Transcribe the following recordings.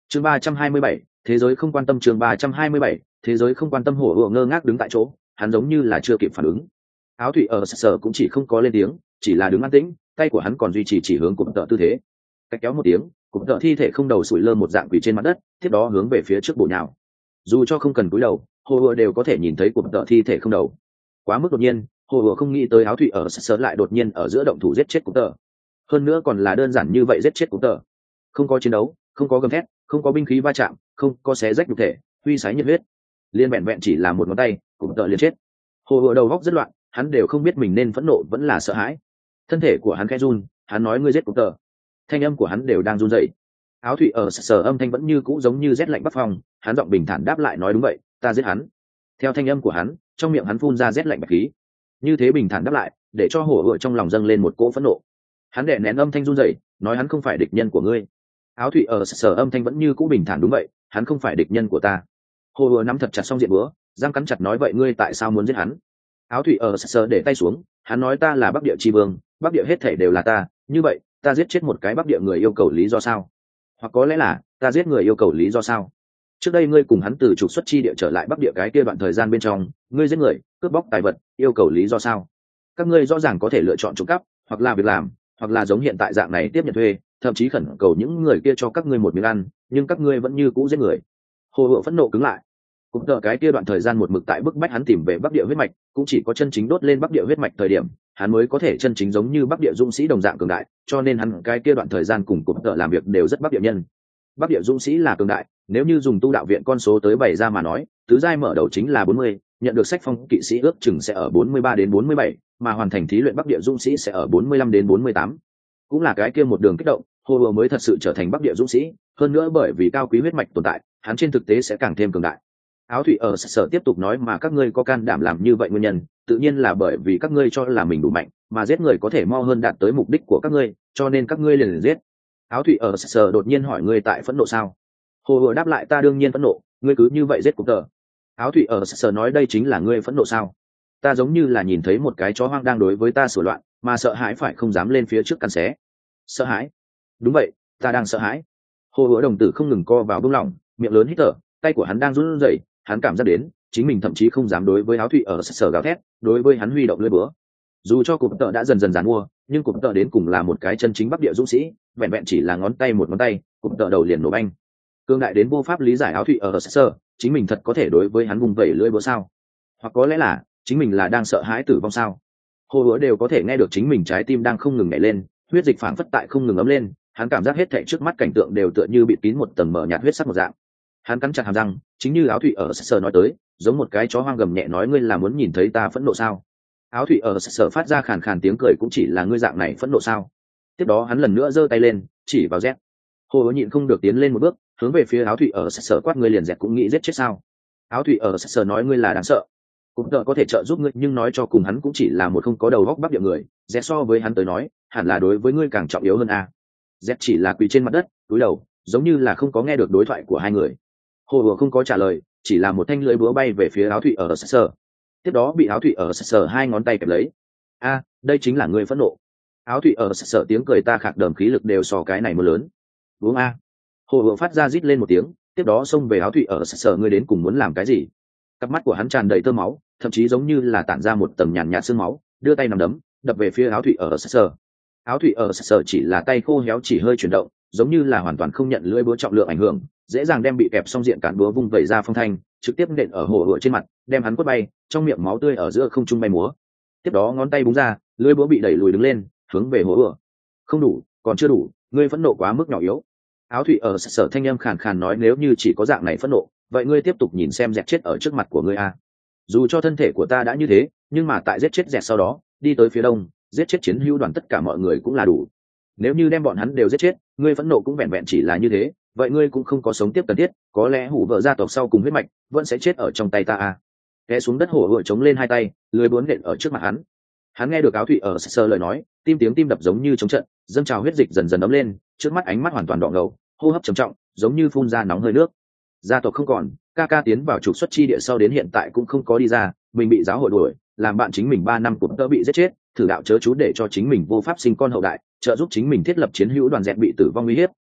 chương 327, thế giới không quan tâm. chương 327, thế giới không quan tâm. Hổ ựa ngơ ngác đứng tại chỗ, hắn giống như là chưa kịp phản ứng. Áo thủy ở sở cũng chỉ không có lên tiếng, chỉ là đứng an tĩnh, tay của hắn còn duy trì chỉ hướng cụm tợ tư thế. Cách kéo một tiếng, cụm tợ thi thể không đầu sủi lơ một dạng quỷ trên mặt đất, tiếp đó hướng về phía trước bổ nhào. Dù cho không cần cúi đầu, Hồ ựa đều có thể nhìn thấy cụm tợ thi thể không đầu. Quá mức đột nhiên, Hồ ựa không nghĩ tới áo thủy ở sở lại đột nhiên ở giữa động thủ giết chết cụm tợ. Hơn nữa còn là đơn giản như vậy giết chết cụm tợ. Không có chiến đấu, không có gầm thét, không có binh khí va chạm, không có xé rách nhục thể, huy sái nhiệt huyết, liên vẹn vẹn chỉ là một ngón tay cũng tợ liền chết. Hồ ựa đầu góc rất loạn, hắn đều không biết mình nên phẫn nộ vẫn là sợ hãi. Thân thể của hắn khẽ run, hắn nói ngươi giết cũng tợ. Thanh âm của hắn đều đang run rẩy. Áo thủy ở sở âm thanh vẫn như cũ giống như rét lạnh bắc phong, hắn giọng bình thản đáp lại nói đúng vậy, ta giết hắn. Theo thanh âm của hắn, trong miệng hắn phun ra rét lạnh bạch khí. Như thế bình thản đáp lại, để cho Hồ ựa trong lòng dâng lên một cỗ phẫn nộ. Hắn đè nén âm thanh run rẩy, nói hắn không phải địch nhân của ngươi. Áo thủy ở sở âm thanh vẫn như cũ bình thản đúng vậy, hắn không phải địch nhân của ta. Hồ ựa nắm thật chặt xong diện búa, răng cắn chặt nói vậy ngươi tại sao muốn giết hắn? Áo thủy ở sở để tay xuống, hắn nói ta là Bắc Địa Chi Vương, Bắc Địa hết thể đều là ta, như vậy ta giết chết một cái Bắc Địa người yêu cầu lý do sao? Hoặc có lẽ là ta giết người yêu cầu lý do sao? Trước đây ngươi cùng hắn từ trục xuất chi địa trở lại Bắc Địa cái kia đoạn thời gian bên trong, ngươi giết người, cướp bóc tài vật, yêu cầu lý do sao? Các ngươi rõ ràng có thể lựa chọn trộm cắp, hoặc là việc làm, hoặc là giống hiện tại dạng này tiếp nhận thuê, thậm chí khẩn cầu những người kia cho các ngươi một miếng ăn, nhưng các ngươi vẫn như cũ giết người. Hồ ựa phẫn nộ cứng lại. Cũng tờ cái kia đoạn thời gian một mực tại bức bách hắn tìm về Bắc Địa huyết mạch, cũng chỉ có chân chính đốt lên Bắc Địa huyết mạch thời điểm, hắn mới có thể chân chính giống như Bắc Địa dũng sĩ đồng dạng cường đại, cho nên hắn cái kia đoạn thời gian cùng cụm tờ làm việc đều rất Bắc Địa nhân. Bắc Địa dũng sĩ là cường đại, nếu như dùng tu đạo viện con số tới 7 ra mà nói, tứ giai mở đầu chính là 40, nhận được sách phong kỵ sĩ ước chừng sẽ ở 43 đến 47, mà hoàn thành thí luyện Bắc Địa dũng sĩ sẽ ở 45 đến 48. Cũng là cái kia một đường kích động, Hồ ựa mới thật sự trở thành Bắc Địa dũng sĩ, hơn nữa bởi vì cao quý huyết mạch tồn tại, hắn trên thực tế sẽ càng thêm cường đại. Áo thủy ở sở tiếp tục nói mà các ngươi có can đảm làm như vậy nguyên nhân, tự nhiên là bởi vì các ngươi cho là mình đủ mạnh, mà giết người có thể mau hơn đạt tới mục đích của các ngươi, cho nên các ngươi liền giết. Áo thủy ở sở đột nhiên hỏi ngươi tại phẫn nộ sao? Hồ ựa đáp lại ta đương nhiên phẫn nộ, ngươi cứ như vậy giết cục tờ. Áo thủy ở sở nói đây chính là ngươi phẫn nộ sao? Ta giống như là nhìn thấy một cái chó hoang đang đối với ta sửa loạn, mà sợ hãi phải không dám lên phía trước cắn xé. Sợ hãi? Đúng vậy, ta đang sợ hãi. Hồ ựa đồng tử không ngừng co vào bung lỏng, miệng lớn hít thở, tay của hắn đang run rẩy, hắn cảm giác đến chính mình thậm chí không dám đối với áo thủy ở sở gào thét, đối với hắn huy động lưỡi búa. Dù cho cụm tợ đã dần dần giàn mua, nhưng cụm tợ đến cùng là một cái chân chính Bắc Địa dũng sĩ, vẹn vẹn chỉ là ngón tay một ngón tay, cụm tợ đầu liền nổ banh. Cương đại đến vô pháp lý giải áo thủy ở sở, chính mình thật có thể đối với hắn vùng vẩy lưỡi búa sao? Hoặc có lẽ là chính mình là đang sợ hãi tử vong sao? Hồ ựa đều có thể nghe được chính mình trái tim đang không ngừng nhảy lên, huyết dịch phảng phất tại không ngừng ấm lên, hắn cảm giác hết thảy trước mắt cảnh tượng đều tựa như bị kín một tầng mờ nhạt huyết sắc một dạng. Hắn cắn chặt hàm răng, chính như áo thủy ở sở nói tới, giống một cái chó hoang gầm nhẹ nói ngươi là muốn nhìn thấy ta phẫn nộ sao? Áo thủy ở sở phát ra khàn khàn tiếng cười cũng chỉ là ngươi dạng này phẫn nộ sao? Tiếp đó hắn lần nữa giơ tay lên, chỉ vào Z. Hồ ựa nhịn không được tiến lên một bước, hướng về phía áo thủy ở sở quát ngươi liền Z cũng nghĩ giết chết sao? Áo thủy ở sở nói ngươi là đáng sợ. Cũng tợ có thể trợ giúp ngươi nhưng nói cho cùng hắn cũng chỉ là một không có đầu góc Bắc Địa người, Z so với hắn tới nói, hẳn là đối với ngươi càng trọng yếu hơn a. Z chỉ là quỳ trên mặt đất, cúi đầu, giống như là không có nghe được đối thoại của hai người. Hồ ựa không có trả lời, chỉ là một thanh lưỡi búa bay về phía áo thủy ở sở. Tiếp đó bị áo thủy ở sở hai ngón tay kẹp lấy. A, đây chính là ngươi phẫn nộ. Áo thủy ở sở tiếng cười ta khạc đờm khí lực đều so cái này mưa lớn. Uống a. Hồ ựa phát ra rít lên một tiếng, tiếp đó xông về áo thủy ở sở ngươi đến cùng muốn làm cái gì? Cặp mắt của hắn tràn đầy tơ máu, thậm chí giống như là tản ra một tầng nhàn nhạt sương máu, đưa tay nắm đấm, đập về phía áo thủy ở sở. Áo thủy ở sở chỉ là tay khô héo chỉ hơi chuyển động, giống như là hoàn toàn không nhận lưỡi búa trọng lượng ảnh hưởng, dễ dàng đem bị kẹp xong diện cản búa vung vẩy ra phong thanh, trực tiếp nện ở hồ ựa trên mặt, đem hắn quất bay, trong miệng máu tươi ở giữa không trung bay múa. Tiếp đó ngón tay búng ra, lưỡi búa bị đẩy lùi đứng lên, hướng về hồ ựa. Không đủ, còn chưa đủ, ngươi phẫn nộ quá mức nhỏ yếu. Áo thủy ở sở thanh âm khàn khàn nói nếu như chỉ có dạng này phẫn nộ, vậy ngươi tiếp tục nhìn xem dẹt chết ở trước mặt của ngươi a. Dù cho thân thể của ta đã như thế, nhưng mà tại giết chết dẹt sau đó, đi tới phía đông, giết chết chiến hữu đoàn tất cả mọi người cũng là đủ. Nếu như đem bọn hắn đều giết chết, ngươi phẫn nộ cũng vẹn vẹn chỉ là như thế, vậy ngươi cũng không có sống tiếp cần thiết, có lẽ hủ vợ gia tộc sau cùng huyết mạch vẫn sẽ chết ở trong tay ta a. Té xuống đất hổ ựa chống lên hai tay, lưỡi búa nện ở trước mặt hắn. Hắn nghe được áo thủy ở sơ lời nói, tim đập giống như chống trận, dâng trào huyết dịch dần dần ấm lên, trước mắt ánh mắt hoàn toàn đỏ ngầu, hô hấp trầm trọng, giống như phun ra nóng hơi nước. Gia tộc không còn, ca tiến vào trục xuất chi địa sau đến hiện tại cũng không có đi ra, mình bị giáo hội đuổi, làm bạn chính mình 3 năm cũng đã bị giết chết, thử đạo chớ chú để cho chính mình vô pháp sinh con hậu đại, trợ giúp chính mình thiết lập chiến hữu đoàn dẹt bị tử vong uy hiếp,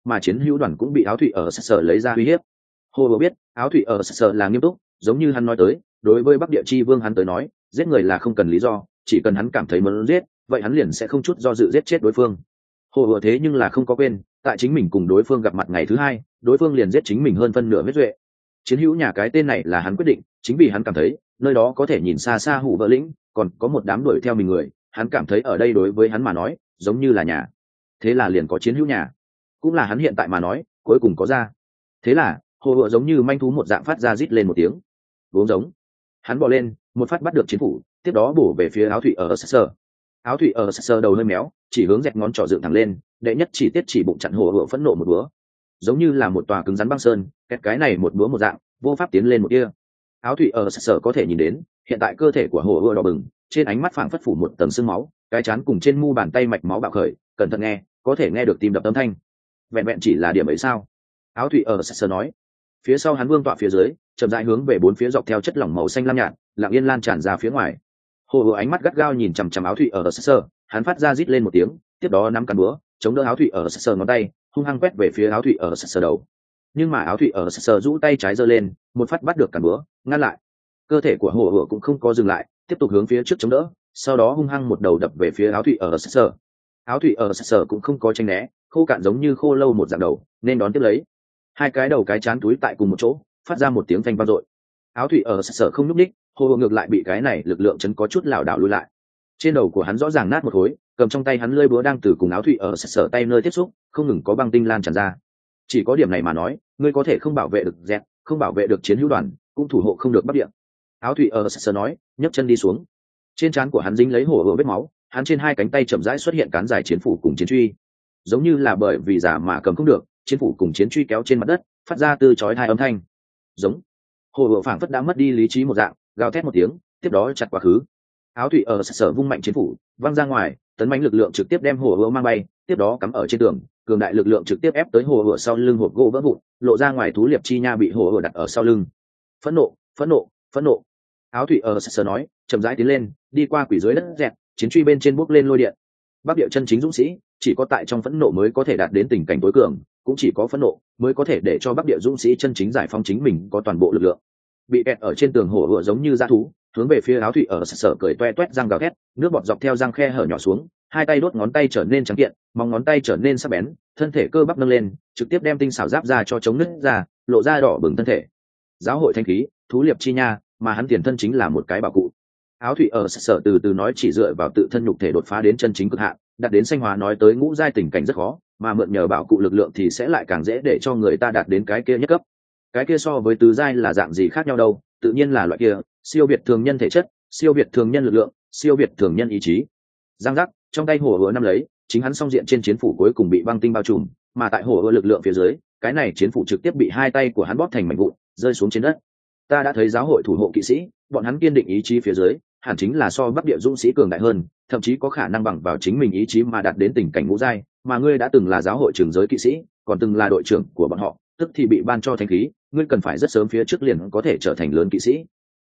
mà chiến hữu đoàn cũng bị áo thủy ở sở lấy ra uy hiếp. Hồ Bồ biết áo thủy ở sở là nghiêm túc, giống như hắn nói tới, đối với Bắc Địa Chi Vương hắn tới nói, giết người là không cần lý do, chỉ cần hắn cảm thấy muốn giết, vậy hắn liền sẽ không chút do dự giết chết đối phương. Hồ Bồ thế nhưng là không có quên, tại chính mình cùng đối phương gặp mặt ngày thứ hai, đối phương liền giết chính mình hơn phân nửa huyết duệ. Chiến hữu nhà cái tên này là hắn quyết định, chính vì hắn cảm thấy nơi đó có thể nhìn xa xa Hủ Vợ lĩnh, còn có một đám đuổi theo mình người, hắn cảm thấy ở đây đối với hắn mà nói giống như là nhà. Thế là liền có chiến hữu nhà, cũng là hắn hiện tại mà nói cuối cùng có ra. Thế là Hồ Bựa giống như manh thú một dạng phát ra rít lên một tiếng vốn giống, hắn bò lên một phát bắt được chiến phủ, tiếp đó bổ về phía áo thủy ở sơ. Áo thủy ở sơ đầu hơi méo, chỉ hướng dẹt ngón trỏ dựng thẳng lên, đệ nhất chỉ tiết chỉ bụng chặn Hồ Bựa phẫn nộ một búa, giống như là một tòa cứng rắn băng sơn, cái này một búa một dạng vô pháp tiến lên một kia. Áo thủy ở sơ có thể nhìn đến hiện tại cơ thể của Hồ Bựa đỏ bừng, trên ánh mắt phảng phất phủ một tầng sương máu, cái chán cùng trên mu bàn tay mạch máu bạo khởi, cẩn thận nghe có thể nghe được tim đập âm thanh. Vẹn vẹn chỉ là điểm ấy sao? Áo thủy ở sơ nói. Phía sau hắn vương tọa phía dưới chậm rãi hướng về bốn phía dọc theo chất lỏng màu xanh lam nhạt lặng yên lan tràn ra phía ngoài. Hồ Bựa ánh mắt gắt gao nhìn chằm chằm áo thủy ở sơ, hắn phát ra rít lên một tiếng, tiếp đó nắm cán búa chống đỡ áo thủy ở sơ ngón tay, hung hăng quét về phía áo thủy ở sơ đầu. Nhưng mà áo thủy ở sơ rũ tay trái giơ lên, một phát bắt được cán búa ngăn lại. Cơ thể của Hồ Bựa cũng không có dừng lại, tiếp tục hướng phía trước chống đỡ, sau đó hung hăng một đầu đập về phía áo thủy ở sơ. Áo thủy ở sơ cũng không có tránh né, khô cạn giống như khô lâu một dạng đầu nên đón tiếp lấy, hai cái đầu cái chán túi tại cùng một chỗ phát ra một tiếng phanh vang dội. Áo thủy ở sở không nhúc ních, Hồ Bựa ngược lại bị cái này lực lượng chấn có chút lảo đảo lùi lại. Trên đầu của hắn rõ ràng nát một khối, cầm trong tay hắn lưỡi búa đang từ cùng áo thủy ở sở tay nơi tiếp xúc không ngừng có băng tinh lan tràn ra. Chỉ có điểm này mà nói, ngươi có thể không bảo vệ được dẹt, không bảo vệ được chiến hữu đoàn, cũng thủ hộ không được Bắc Địa. Áo thủy ở sở nói, nhấc chân đi xuống. Trên trán của hắn dính lấy Hồ Bựa vết máu, hắn trên hai cánh tay chậm rãi xuất hiện cán dài chiến phủ cùng chiến truy, giống như là bởi vì giả mà cầm không được, chiến phủ cùng chiến truy kéo trên mặt đất phát ra từ chói hai âm thanh giống. Hồ Bựa phảng phất đã mất đi lý trí một dạng gào thét một tiếng, tiếp đó chặt quá khứ. Áo thủy ở sở vung mạnh chiến phủ văng ra ngoài, tấn mãnh lực lượng trực tiếp đem Hồ Bựa mang bay, tiếp đó cắm ở trên tường, cường đại lực lượng trực tiếp ép tới Hồ Bựa sau lưng, hộp gỗ vỡ vụn lộ ra ngoài, thú liệp chi nha bị Hồ Bựa đặt ở sau lưng. Phẫn nộ, phẫn nộ, phẫn nộ. Áo thủy ở sở nói, chậm rãi tiến lên, đi qua quỷ dưới đất dẹt, chiến truy bên trên bốc lên lôi điện. Bắc Địa chân chính dũng sĩ chỉ có tại trong phẫn nộ mới có thể đạt đến tình cảnh tối cường, cũng chỉ có phẫn nộ mới có thể để cho Bắc Địa dũng sĩ chân chính giải phóng chính mình, có toàn bộ lực lượng. Bị kẹt ở trên tường Hồ Bựa giống như dã thú, hướng về phía áo thủy ở sở cười toe toét răng gào thét, nước bọt dọc theo răng khe hở nhỏ xuống, hai tay đốt ngón tay trở nên trắng kiện, móng ngón tay trở nên sắc bén, thân thể cơ bắp nâng lên, trực tiếp đem tinh xảo giáp ra cho chống nứt ra, lộ ra đỏ bừng thân thể. Giáo hội thanh khí, thú liệp chi nha, mà hắn tiền thân chính là một cái bảo cụ. Áo thủy ở sở từ từ nói, chỉ dựa vào tự thân nhục thể đột phá đến chân chính cực hạn, đạt đến sanh hóa nói tới ngũ giai tình cảnh rất khó, mà mượn nhờ bảo cụ lực lượng thì sẽ lại càng dễ để cho người ta đạt đến cái kia nhất cấp. Cái kia so với tứ giai là dạng gì khác nhau đâu, tự nhiên là loại kia siêu việt thường nhân thể chất, siêu việt thường nhân lực lượng, siêu việt thường nhân ý chí. Giang giác, trong tay Hồ Bựa nắm lấy, chính hắn song diện trên chiến phủ cuối cùng bị băng tinh bao trùm, mà tại Hồ Bựa lực lượng phía dưới, cái này chiến phủ trực tiếp bị hai tay của hắn bóp thành mảnh vụn, rơi xuống trên đất. Ta đã thấy giáo hội thủ hộ kỵ sĩ, bọn hắn kiên định ý chí phía dưới, hẳn chính là so Bắc Địa dũng sĩ cường đại hơn, thậm chí có khả năng bằng vào chính mình ý chí mà đạt đến tình cảnh ngũ giai, mà ngươi đã từng là giáo hội trường giới kỵ sĩ, còn từng là đội trưởng của bọn họ, tức thì bị ban cho thánh khí, ngươi cần phải rất sớm phía trước liền có thể trở thành lớn kỵ sĩ.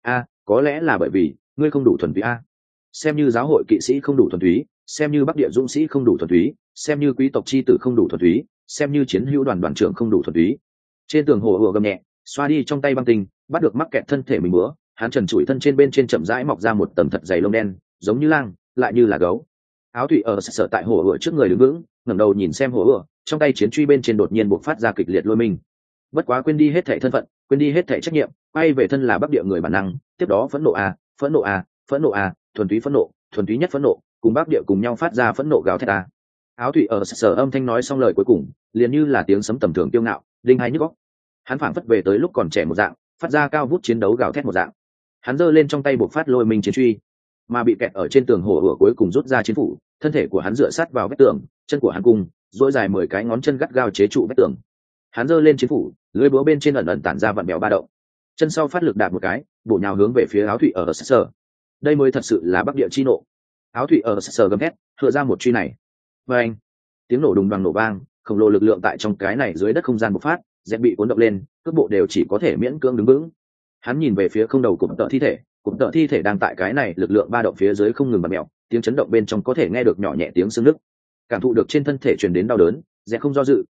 Có lẽ là bởi vì ngươi không đủ thuần túy xem như giáo hội kỵ sĩ không đủ thuần túy, xem như Bắc Địa dũng sĩ không đủ thuần túy, xem như quý tộc chi tử không đủ thuần túy, xem như chiến hữu đoàn đoàn trưởng không đủ thuần túy. Trên tường Hồ Bựa gầm nhẹ, xoa đi trong tay băng tinh, bắt được mắc kẹt thân thể mình bữa, hắn trần trụi thân trên bên trên chậm rãi mọc ra một tầng thật dày lông đen, giống như lang lại như là gấu. Áo thủy ở sở tại Hồ Bựa trước người đứng vững, ngẩng đầu nhìn xem Hồ Bựa, trong tay chiến truy bên trên đột nhiên bộc phát ra kịch liệt lôi mình. Bất quá quên đi hết thảy thân phận, quên đi hết thảy trách nhiệm, quay về thân là Bắc Địa người bản năng, tiếp đó phẫn nộ phẫn nộ phẫn nộ thuần túy phẫn nộ, thuần túy nhất phẫn nộ, cùng Bắc Địa cùng nhau phát ra phẫn nộ gào thét Áo thủy ở sở âm thanh nói xong lời cuối cùng, liền như là tiếng sấm tầm thường kiêu ngạo, đinh hai nhức óc. Hắn phảng phất về tới lúc còn trẻ một dạng, phát ra cao vút chiến đấu gào thét một dạng. Hắn giơ lên trong tay bộc phát lôi mình chiến truy, mà bị kẹt ở trên tường Hồ Bựa cuối cùng rút ra chiến phủ, thân thể của hắn dựa sát vào vách tường, chân của hắn cùng duỗi dài 10 cái ngón chân gắt gao chế trụ vách tường. Hắn giơ lên chiến phủ, lưỡi búa bên trên ẩn ẩn tản ra vặn bèo ba động, chân sau phát lực đạp một cái, bổ nhào hướng về phía áo thủy ở sở. Đây mới thật sự là Bắc Địa chi nộ. Áo thủy ở sở gầm hét, hựa ra một truy này. Và anh, tiếng nổ đùng đoàng nổ vang, khổng lồ lực lượng tại trong cái này dưới đất không gian bộc phát, dẹp bị cuốn động lên, cước bộ đều chỉ có thể miễn cưỡng đứng vững. Hắn nhìn về phía không đầu cụm tợ thi thể đang tại cái này lực lượng ba động phía dưới không ngừng bật mèo, tiếng chấn động bên trong có thể nghe được nhỏ nhẹ tiếng xương nứt. Cảm thụ được trên thân thể truyền đến đau đớn, dẹp không do dự,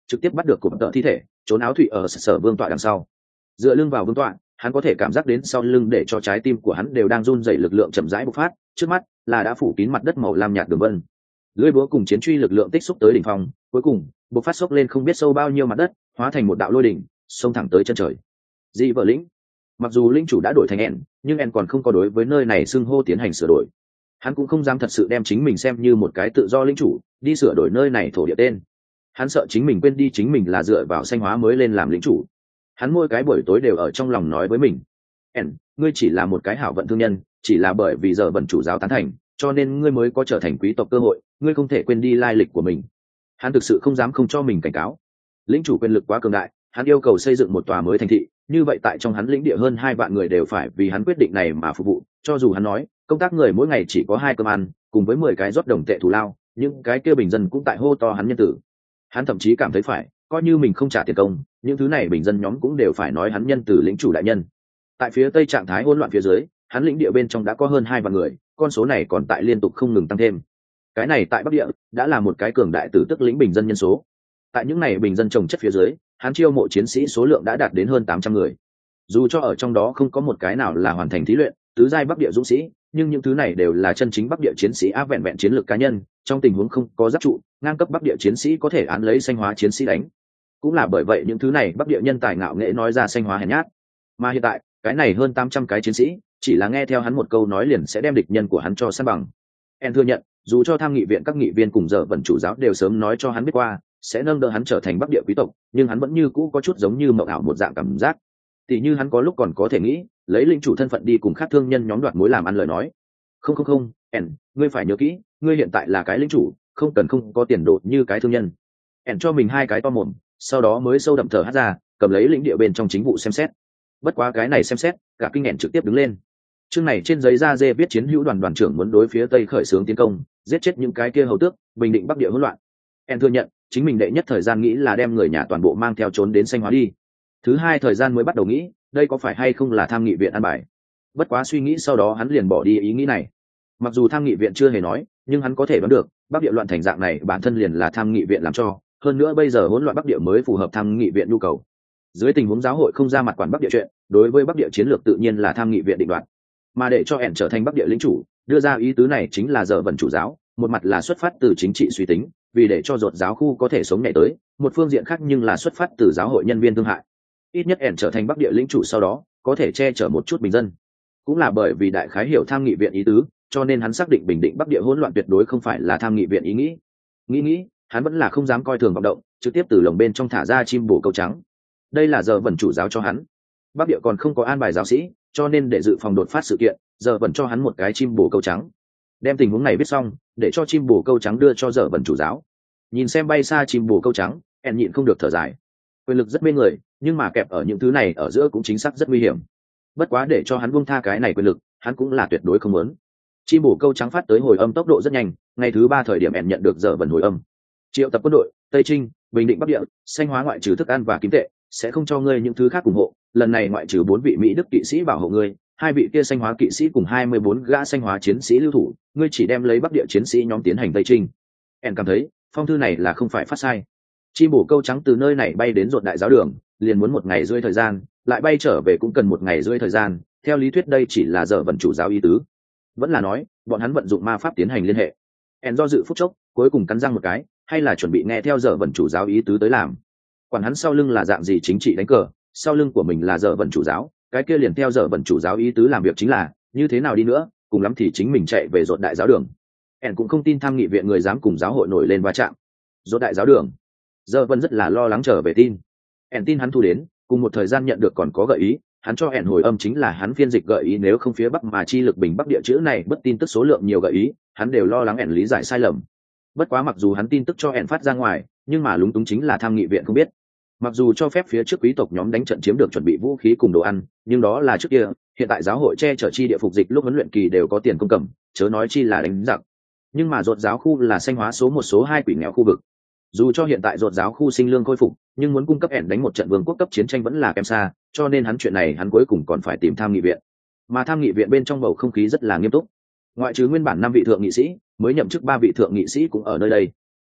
trực tiếp bắt được cụm tợ thi thể trốn áo thủy ở sở vương tọa đằng sau. Dựa lưng vào vương tọa, hắn có thể cảm giác đến sau lưng để cho trái tim của hắn đều đang run rẩy, lực lượng chậm rãi bộc phát, trước mắt là đã phủ kín mặt đất màu lam nhạt đường vân. Lưỡi búa cùng chiến truy lực lượng tích xúc tới đỉnh phong, cuối cùng bộc phát sốc lên không biết sâu bao nhiêu mặt đất, hóa thành một đạo lôi đỉnh xông thẳng tới chân trời. Dị vợ lĩnh. Mặc dù linh chủ đã đổi thành En, nhưng En còn không có đối với nơi này xưng hô tiến hành sửa đổi. Hắn cũng không dám thật sự đem chính mình xem như một cái tự do linh chủ đi sửa đổi nơi này thổ địa tên. Hắn sợ chính mình quên đi chính mình là dựa vào sanh hóa mới lên làm lĩnh chủ. Hắn mỗi cái buổi tối đều ở trong lòng nói với mình: En, ngươi chỉ là một cái hảo vận thương nhân, chỉ là bởi vì giờ bẩn chủ giáo tán thành, cho nên ngươi mới có trở thành quý tộc cơ hội, ngươi không thể quên đi lai lịch của mình. Hắn thực sự không dám không cho mình cảnh cáo. Lĩnh chủ quyền lực quá cường đại, hắn yêu cầu xây dựng một tòa mới thành thị, như vậy tại trong hắn lĩnh địa hơn 2 vạn người đều phải vì hắn quyết định này mà phục vụ. Cho dù hắn nói công tác người mỗi ngày chỉ có 2 cơm ăn cùng với 10 cái rót đồng tệ thù lao, nhưng cái kia bình dân cũng tại hô to hắn nhân tử. Hắn thậm chí cảm thấy phải coi như mình không trả tiền công, những thứ này bình dân nhóm cũng đều phải nói hắn nhân tử lĩnh chủ đại nhân. Tại phía tây trạng thái hỗn loạn phía dưới, hắn lĩnh địa bên trong đã có hơn 2 vạn người, con số này còn tại liên tục không ngừng tăng thêm. Cái này tại bắc địa đã là một cái cường đại tử tức lĩnh bình dân nhân số. Tại những này bình dân trồng chất phía dưới, hắn chiêu mộ chiến sĩ số lượng đã đạt đến hơn 800 người. Dù cho ở trong đó không có một cái nào là hoàn thành thí luyện tứ giai bắc địa dũng sĩ, nhưng những thứ này đều là chân chính bắc địa chiến sĩ áp vẹn vẹn chiến lược cá nhân, trong tình huống không có giáp trụ, ngang cấp bắc địa chiến sĩ có thể án lấy sanh hóa chiến sĩ đánh. Cũng là bởi vậy những thứ này bắc địa nhân tài ngạo nghệ nói ra sanh hóa hèn nhát. Mà hiện tại, cái này hơn 800 cái chiến sĩ, chỉ là nghe theo hắn một câu nói liền sẽ đem địch nhân của hắn cho san bằng. En thừa nhận, dù cho tham nghị viện các nghị viên cùng giờ vận chủ giáo đều sớm nói cho hắn biết qua sẽ nâng đỡ hắn trở thành bắc địa quý tộc, nhưng hắn vẫn như cũ có chút giống như mộng ảo một dạng cảm giác. Tỉ như hắn có lúc còn có thể nghĩ lấy linh chủ thân phận đi cùng khác thương nhân nhóm đoạt mối làm ăn lời nói. Không, En, ngươi phải nhớ kỹ, ngươi hiện tại là cái linh chủ, không cần không có tiền đồ như cái thương nhân. En cho mình 2 cái to mồm, sau đó mới sâu đậm thở hắt ra, cầm lấy lĩnh địa bên trong chính vụ xem xét. Bất quá cái này xem xét, cả kinh En trực tiếp đứng lên. Chương này trên giấy da dê viết chiến hữu đoàn trưởng muốn đối phía tây khởi xướng tiến công, giết chết những cái kia hầu tước, bình định bắc địa hỗn loạn. En thừa nhận chính mình đệ nhất thời gian nghĩ là đem người nhà toàn bộ mang theo trốn đến sanh hóa đi. Thứ 2 thời gian mới bắt đầu nghĩ đây có phải hay không là tham nghị viện ăn bài. Bất quá suy nghĩ sau đó hắn liền bỏ đi ý nghĩ này. Mặc dù tham nghị viện chưa hề nói, nhưng hắn có thể đoán được bắc địa loạn thành dạng này bản thân liền là tham nghị viện làm cho, hơn nữa bây giờ hỗn loạn bắc địa mới phù hợp tham nghị viện nhu cầu. Dưới tình huống giáo hội không ra mặt quản bắc địa chuyện, đối với bắc địa chiến lược tự nhiên là tham nghị viện định đoạt. Mà để cho En trở thành bắc địa lĩnh chủ, đưa ra ý tứ này chính là giờ vận chủ giáo, một mặt là xuất phát từ chính trị suy tính, vì để cho rột giáo khu có thể sống nhảy tới, một phương diện khác nhưng là xuất phát từ giáo hội nhân viên thương hại. Ít nhất En trở thành bắc địa lĩnh chủ sau đó có thể che chở một chút bình dân. Cũng là bởi vì đại khái hiểu tham nghị viện ý tứ, cho nên hắn xác định bình định bắc địa hỗn loạn tuyệt đối không phải là tham nghị viện ý nghĩ. Nghĩ hắn vẫn là không dám coi thường vọng động, trực tiếp từ lồng bên trong thả ra chim bồ câu trắng. Đây là giờ vận chủ giáo cho hắn. Bắc địa còn không có an bài giáo sĩ, cho nên để dự phòng đột phát sự kiện, giờ vẫn cho hắn một cái chim bồ câu trắng. Đem tình huống này viết xong, để cho chim bồ câu trắng đưa cho giờ vận chủ giáo. Nhìn xem bay xa chim bồ câu trắng, En nhịn không được thở dài. Quyền lực rất mê người, nhưng mà kẹp ở những thứ này ở giữa cũng chính xác rất nguy hiểm. Bất quá để cho hắn buông tha cái này quyền lực, hắn cũng là tuyệt đối không muốn. Chim bồ câu trắng phát tới hồi âm tốc độ rất nhanh, ngày thứ 3 thời điểm En nhận được giờ vận hồi âm. Triệu tập quân đội, Tây Trinh, bình định bắc địa, sanh hóa ngoại trừ thức ăn và kim tệ, sẽ không cho ngươi những thứ khác ủng hộ. Lần này ngoại trừ 4 vị Mỹ Đức kỵ sĩ bảo hộ ngươi, 2 vị kia sanh hóa kỵ sĩ cùng 24 gã sanh hóa chiến sĩ lưu thủ, ngươi chỉ đem lấy bắc địa chiến sĩ nhóm tiến hành Tây Trinh. En cảm thấy phong thư này là không phải phát sai. Chim bồ câu trắng từ nơi này bay đến rột đại giáo đường, liền muốn 1 ngày rưỡi thời gian, lại bay trở về cũng cần 1 ngày rưỡi thời gian. Theo lý thuyết đây chỉ là giờ vận chủ giáo ý tứ, vẫn là nói bọn hắn vận dụng ma pháp tiến hành liên hệ. En do dự phút chốc, cuối cùng cắn răng một cái, hay là chuẩn bị nghe theo giờ vận chủ giáo ý tứ tới làm. Quản hắn sau lưng là dạng gì chính trị đánh cờ, sau lưng của mình là giờ vận chủ giáo, cái kia liền theo giờ vận chủ giáo ý tứ làm việc chính là, như thế nào đi nữa cùng lắm thì chính mình chạy về rột đại giáo đường. En cũng không tin tham nghị viện người dám cùng giáo hội nổi lên va chạm. Rột đại giáo đường, giờ vận rất là lo lắng trở về tin. En tin hắn thu đến, cùng một thời gian nhận được còn có gợi ý, hắn cho En hồi âm chính là hắn phiên dịch gợi ý, nếu không phía bắc mà chi lực bình bắc địa chữ này bất tin tức số lượng nhiều gợi ý, hắn đều lo lắng En lý giải sai lầm. Bất quá mặc dù hắn tin tức cho En phát ra ngoài, nhưng mà lúng túng chính là tham nghị viện không biết. Mặc dù cho phép phía trước quý tộc nhóm đánh trận chiếm được chuẩn bị vũ khí cùng đồ ăn, nhưng đó là trước kia, hiện tại giáo hội che chở chi địa phục dịch lúc huấn luyện kỳ đều có tiền công cầm, chớ nói chi là đánh giặc. Nhưng mà rột giáo khu là sanh hóa số 1 số 2 quỷ nghèo khu vực. Dù cho hiện tại rột giáo khu sinh lương khôi phục, nhưng muốn cung cấp En đánh một trận vương quốc cấp chiến tranh vẫn là kém xa, cho nên hắn chuyện này hắn cuối cùng còn phải tìm tham nghị viện. Mà tham nghị viện bên trong bầu không khí rất là nghiêm túc. Ngoại trừ nguyên bản 5 vị thượng nghị sĩ, mới nhậm chức 3 vị thượng nghị sĩ cũng ở nơi đây.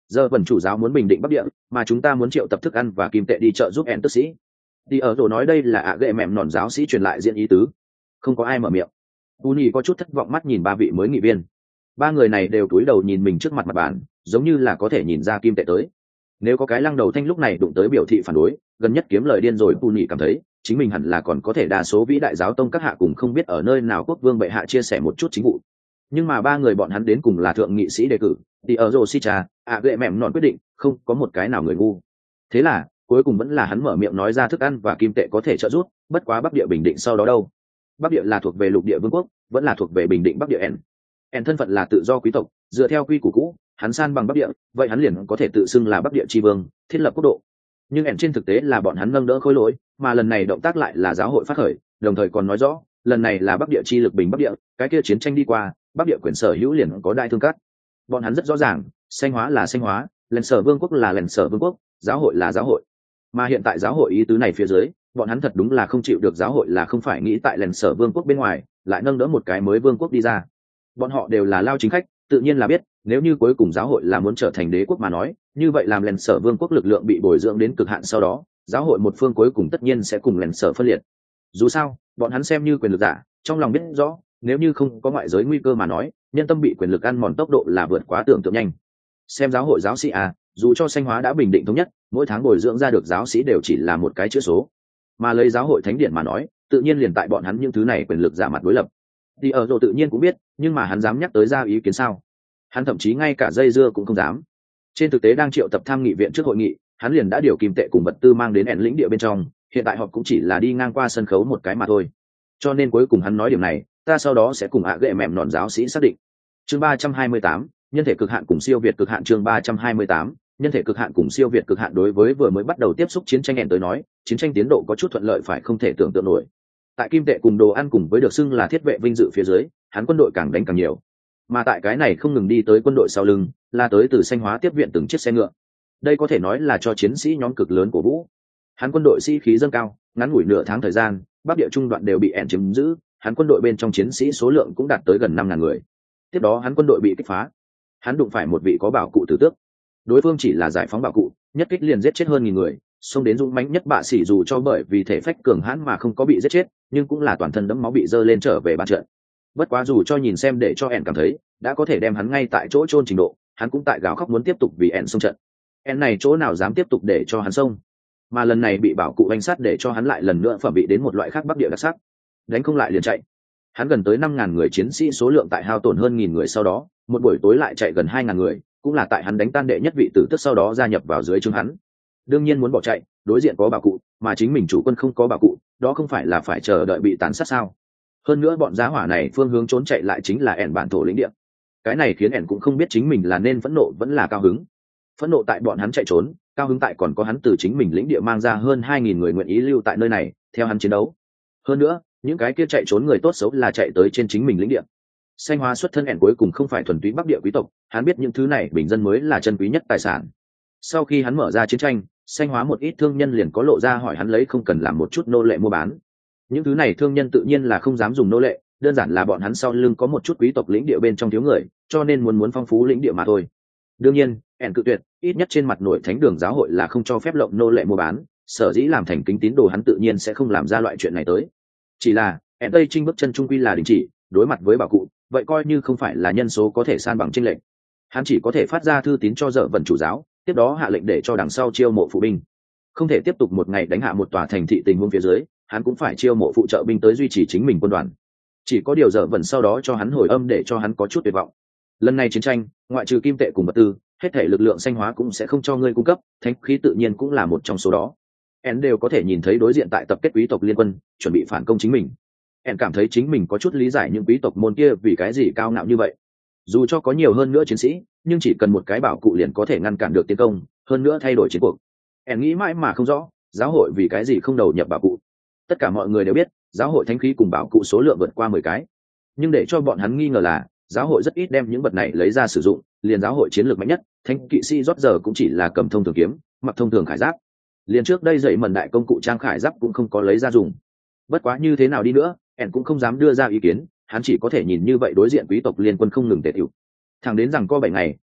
Giờ vần chủ giáo muốn bình định bắc địa, mà chúng ta muốn triệu tập thức ăn và kim tệ đi trợ giúp ẻn tức sĩ. Thì ở rồi nói đây là ạ gệ mẹm nòn giáo sĩ truyền lại diện ý tứ. Không có ai mở miệng. Uni có chút thất vọng mắt nhìn ba vị mới nghị viên. Ba người này đều cúi đầu nhìn mình trước mặt bàn, giống như là có thể nhìn ra kim tệ tới. Nếu có cái lăng đầu thanh lúc này đụng tới biểu thị phản đối, gần nhất kiếm lời điên rồi. Uni cảm thấy chính mình hẳn là còn có thể đa số vĩ đại giáo tông các hạ cùng không biết ở nơi nào quốc vương bệ hạ chia sẻ một chút chính vụ. Nhưng mà ba người bọn hắn đến cùng là thượng nghị sĩ đề cử, thì ở Rosicha, ạ gệ mẹm nòn quyết định, không có một cái nào người ngu. Thế là cuối cùng vẫn là hắn mở miệng nói ra thức ăn và kim tệ có thể trợ giúp, bất quá bắc địa bình định sau đó đâu? Bắc địa là thuộc về lục địa vương quốc, vẫn là thuộc về bình định bắc địa en thân phận là tự do quý tộc, dựa theo quy củ cũ, hắn san bằng bắc địa, vậy hắn liền có thể tự xưng là bắc địa tri vương, thiết lập quốc độ. Nhưng en trên thực tế là bọn hắn nâng đỡ khối lỗi, mà lần này động tác lại là giáo hội phát khởi, đồng thời còn nói rõ lần này là bắc địa chi lực bình bắc địa, cái kia chiến tranh đi qua, bắc địa quyền sở hữu liền có đại thương cát. Bọn hắn rất rõ ràng, xanh hóa là xanh hóa, lèn sở vương quốc là lèn sở vương quốc, giáo hội là giáo hội. Mà hiện tại giáo hội ý tứ này phía dưới, bọn hắn thật đúng là không chịu được giáo hội là không phải nghĩ tại lèn sở vương quốc bên ngoài lại nâng đỡ một cái mới vương quốc đi ra. Bọn họ đều là lao chính khách, tự nhiên là biết nếu như cuối cùng giáo hội là muốn trở thành đế quốc mà nói, như vậy làm lèn sở vương quốc lực lượng bị bồi dưỡng đến cực hạn sau đó, giáo hội một phương cuối cùng tất nhiên sẽ cùng lèn sở phân liệt. Dù sao bọn hắn xem như quyền lực giả, trong lòng biết rõ nếu như không có ngoại giới nguy cơ mà nói, nhân tâm bị quyền lực ăn mòn tốc độ là vượt quá tưởng tượng nhanh. Xem giáo hội giáo sĩ à, dù cho xanh hóa đã bình định thống nhất, mỗi tháng bồi dưỡng ra được giáo sĩ đều chỉ là một cái chữ số, mà lấy giáo hội thánh điện mà nói, tự nhiên liền tại bọn hắn những thứ này quyền lực giả mặt đối lập. Thì ở rồi tự nhiên cũng biết, nhưng mà hắn dám nhắc tới ra ý kiến sao? Hắn thậm chí ngay cả dây dưa cũng không dám. Trên thực tế đang triệu tập tham nghị viện trước hội nghị, hắn liền đã điều kim tệ cùng vật tư mang đến ẻn lĩnh địa bên trong, hiện tại họ cũng chỉ là đi ngang qua sân khấu một cái mà thôi. Cho nên cuối cùng hắn nói điểm này, ta sau đó sẽ cùng ạ gệ mẹm nọn giáo sĩ xác định. Chương 328, nhân thể cực hạn cùng siêu việt cực hạn. Chương 328, nhân thể cực hạn cùng siêu việt cực hạn. Đối với vừa mới bắt đầu tiếp xúc chiến tranh ẻn tới nói, chiến tranh tiến độ có chút thuận lợi phải không thể tưởng tượng nổi. Tại kim tệ cùng đồ ăn cùng với được xưng là thiết vệ vinh dự phía dưới, hắn quân đội càng đánh càng nhiều, mà tại cái này không ngừng đi tới quân đội sau lưng là tới từ xanh hóa tiếp viện từng chiếc xe ngựa. Đây có thể nói là cho chiến sĩ nhóm cực lớn cổ vũ. Hắn quân đội sĩ khí dâng cao, ngắn ngủi nửa tháng thời gian, bắc địa trung đoạn đều bị ẻn chiếm giữ, hắn quân đội bên trong chiến sĩ số lượng cũng đạt tới gần 5.000 người. Tiếp đó hắn quân đội bị kích phá, hắn đụng phải một vị có bảo cụ tử tước, đối phương chỉ là giải phóng bảo cụ, nhất kích liền giết chết hơn 1.000 người, xông đến dũng mãnh nhất bạ sĩ dù cho bởi vì thể phách cường hãn mà không có bị giết chết, nhưng cũng là toàn thân đẫm máu bị dơ lên trở về bàn trận. Bất quá dù cho nhìn xem để cho ẻn cảm thấy đã có thể đem hắn ngay tại chỗ chôn trình độ, hắn cũng tại gào khóc muốn tiếp tục vì ẻn xông trận. Ẻn này chỗ nào dám tiếp tục để cho hắn xông, mà lần này bị bảo cụ đánh sát để cho hắn lại lần nữa phẩm bị đến một loại khác bắc địa đặc sắc, đánh không lại liền chạy. Hắn gần tới 5.000 người chiến sĩ số lượng tại hao tổn hơn 1.000 người sau đó, một buổi tối lại chạy gần 2.000 người, cũng là tại hắn đánh tan đệ nhất vị tử tức sau đó gia nhập vào dưới trướng hắn. Đương nhiên muốn bỏ chạy, đối diện có bảo cụ, mà chính mình chủ quân không có bảo cụ, đó không phải là phải chờ đợi bị tàn sát sao? Hơn nữa bọn giá hỏa này phương hướng trốn chạy lại chính là ẻn bản thổ lĩnh địa. Cái này khiến ẻn cũng không biết chính mình là nên phẫn nộ vẫn là cao hứng. Phẫn nộ tại bọn hắn chạy trốn, cao hứng tại còn có hắn từ chính mình lĩnh địa mang ra hơn 2.000 người nguyện ý lưu tại nơi này theo hắn chiến đấu. Hơn nữa những cái kia chạy trốn người tốt xấu là chạy tới trên chính mình lĩnh địa. Xanh hóa xuất thân ẻn cuối cùng không phải thuần túy bắc địa quý tộc, hắn biết những thứ này bình dân mới là chân quý nhất tài sản. Sau khi hắn mở ra chiến tranh, xanh hóa một ít thương nhân liền có lộ ra hỏi hắn lấy không cần làm một chút nô lệ mua bán. Những thứ này thương nhân tự nhiên là không dám dùng nô lệ, đơn giản là bọn hắn sau lưng có một chút quý tộc lĩnh địa bên trong thiếu người, cho nên muốn phong phú lĩnh địa mà thôi. Đương nhiên ẻn cự tuyệt, ít nhất trên mặt nội thánh đường giáo hội là không cho phép lộng nô lệ mua bán, sở dĩ làm thành kính tín đồ hắn tự nhiên sẽ không làm ra loại chuyện này tới. Chỉ là ẻn tây trinh bước chân trung quy là đình chỉ, đối mặt với bảo cụ vậy coi như không phải là nhân số có thể san bằng chênh lệch, hắn chỉ có thể phát ra thư tín cho dở vần chủ giáo, tiếp đó hạ lệnh để cho đằng sau chiêu mộ phụ binh. Không thể tiếp tục một ngày đánh hạ một tòa thành thị tình huống phía dưới, hắn cũng phải chiêu mộ phụ trợ binh tới duy trì chính mình quân đoàn. Chỉ có điều dở vần sau đó cho hắn hồi âm để cho hắn có chút tuyệt vọng. Lần này chiến tranh, ngoại trừ kim tệ cùng vật tư, hết thể lực lượng xanh hóa cũng sẽ không cho ngươi cung cấp, thánh khí tự nhiên cũng là một trong số đó. En đều có thể nhìn thấy đối diện tại tập kết quý tộc liên quân chuẩn bị phản công chính mình. En cảm thấy chính mình có chút lý giải những quý tộc môn kia vì cái gì cao ngạo như vậy. Dù cho có nhiều hơn nữa chiến sĩ, nhưng chỉ cần một cái bảo cụ liền có thể ngăn cản được tiến công, hơn nữa thay đổi chiến cuộc. En nghĩ mãi mà không rõ, giáo hội vì cái gì không đầu nhập bảo cụ. Tất cả mọi người đều biết, giáo hội thánh khí cùng bảo cụ số lượng vượt qua 10 cái. Nhưng để cho bọn hắn nghi ngờ là, giáo hội rất ít đem những vật này lấy ra sử dụng, liền giáo hội chiến lược mạnh nhất, thánh kỵ sĩ rót giờ cũng chỉ là cầm thông thường kiếm, mặc thông thường khải giáp. Liền trước đây dậy mần đại công cụ trang khải giáp cũng không có lấy ra dùng. Bất quá như thế nào đi nữa, En cũng không dám đưa ra ý kiến, hắn chỉ có thể nhìn như vậy đối diện quý tộc liên quân không ngừng tề tiểu. Thẳng đến rằng có 7 ngày,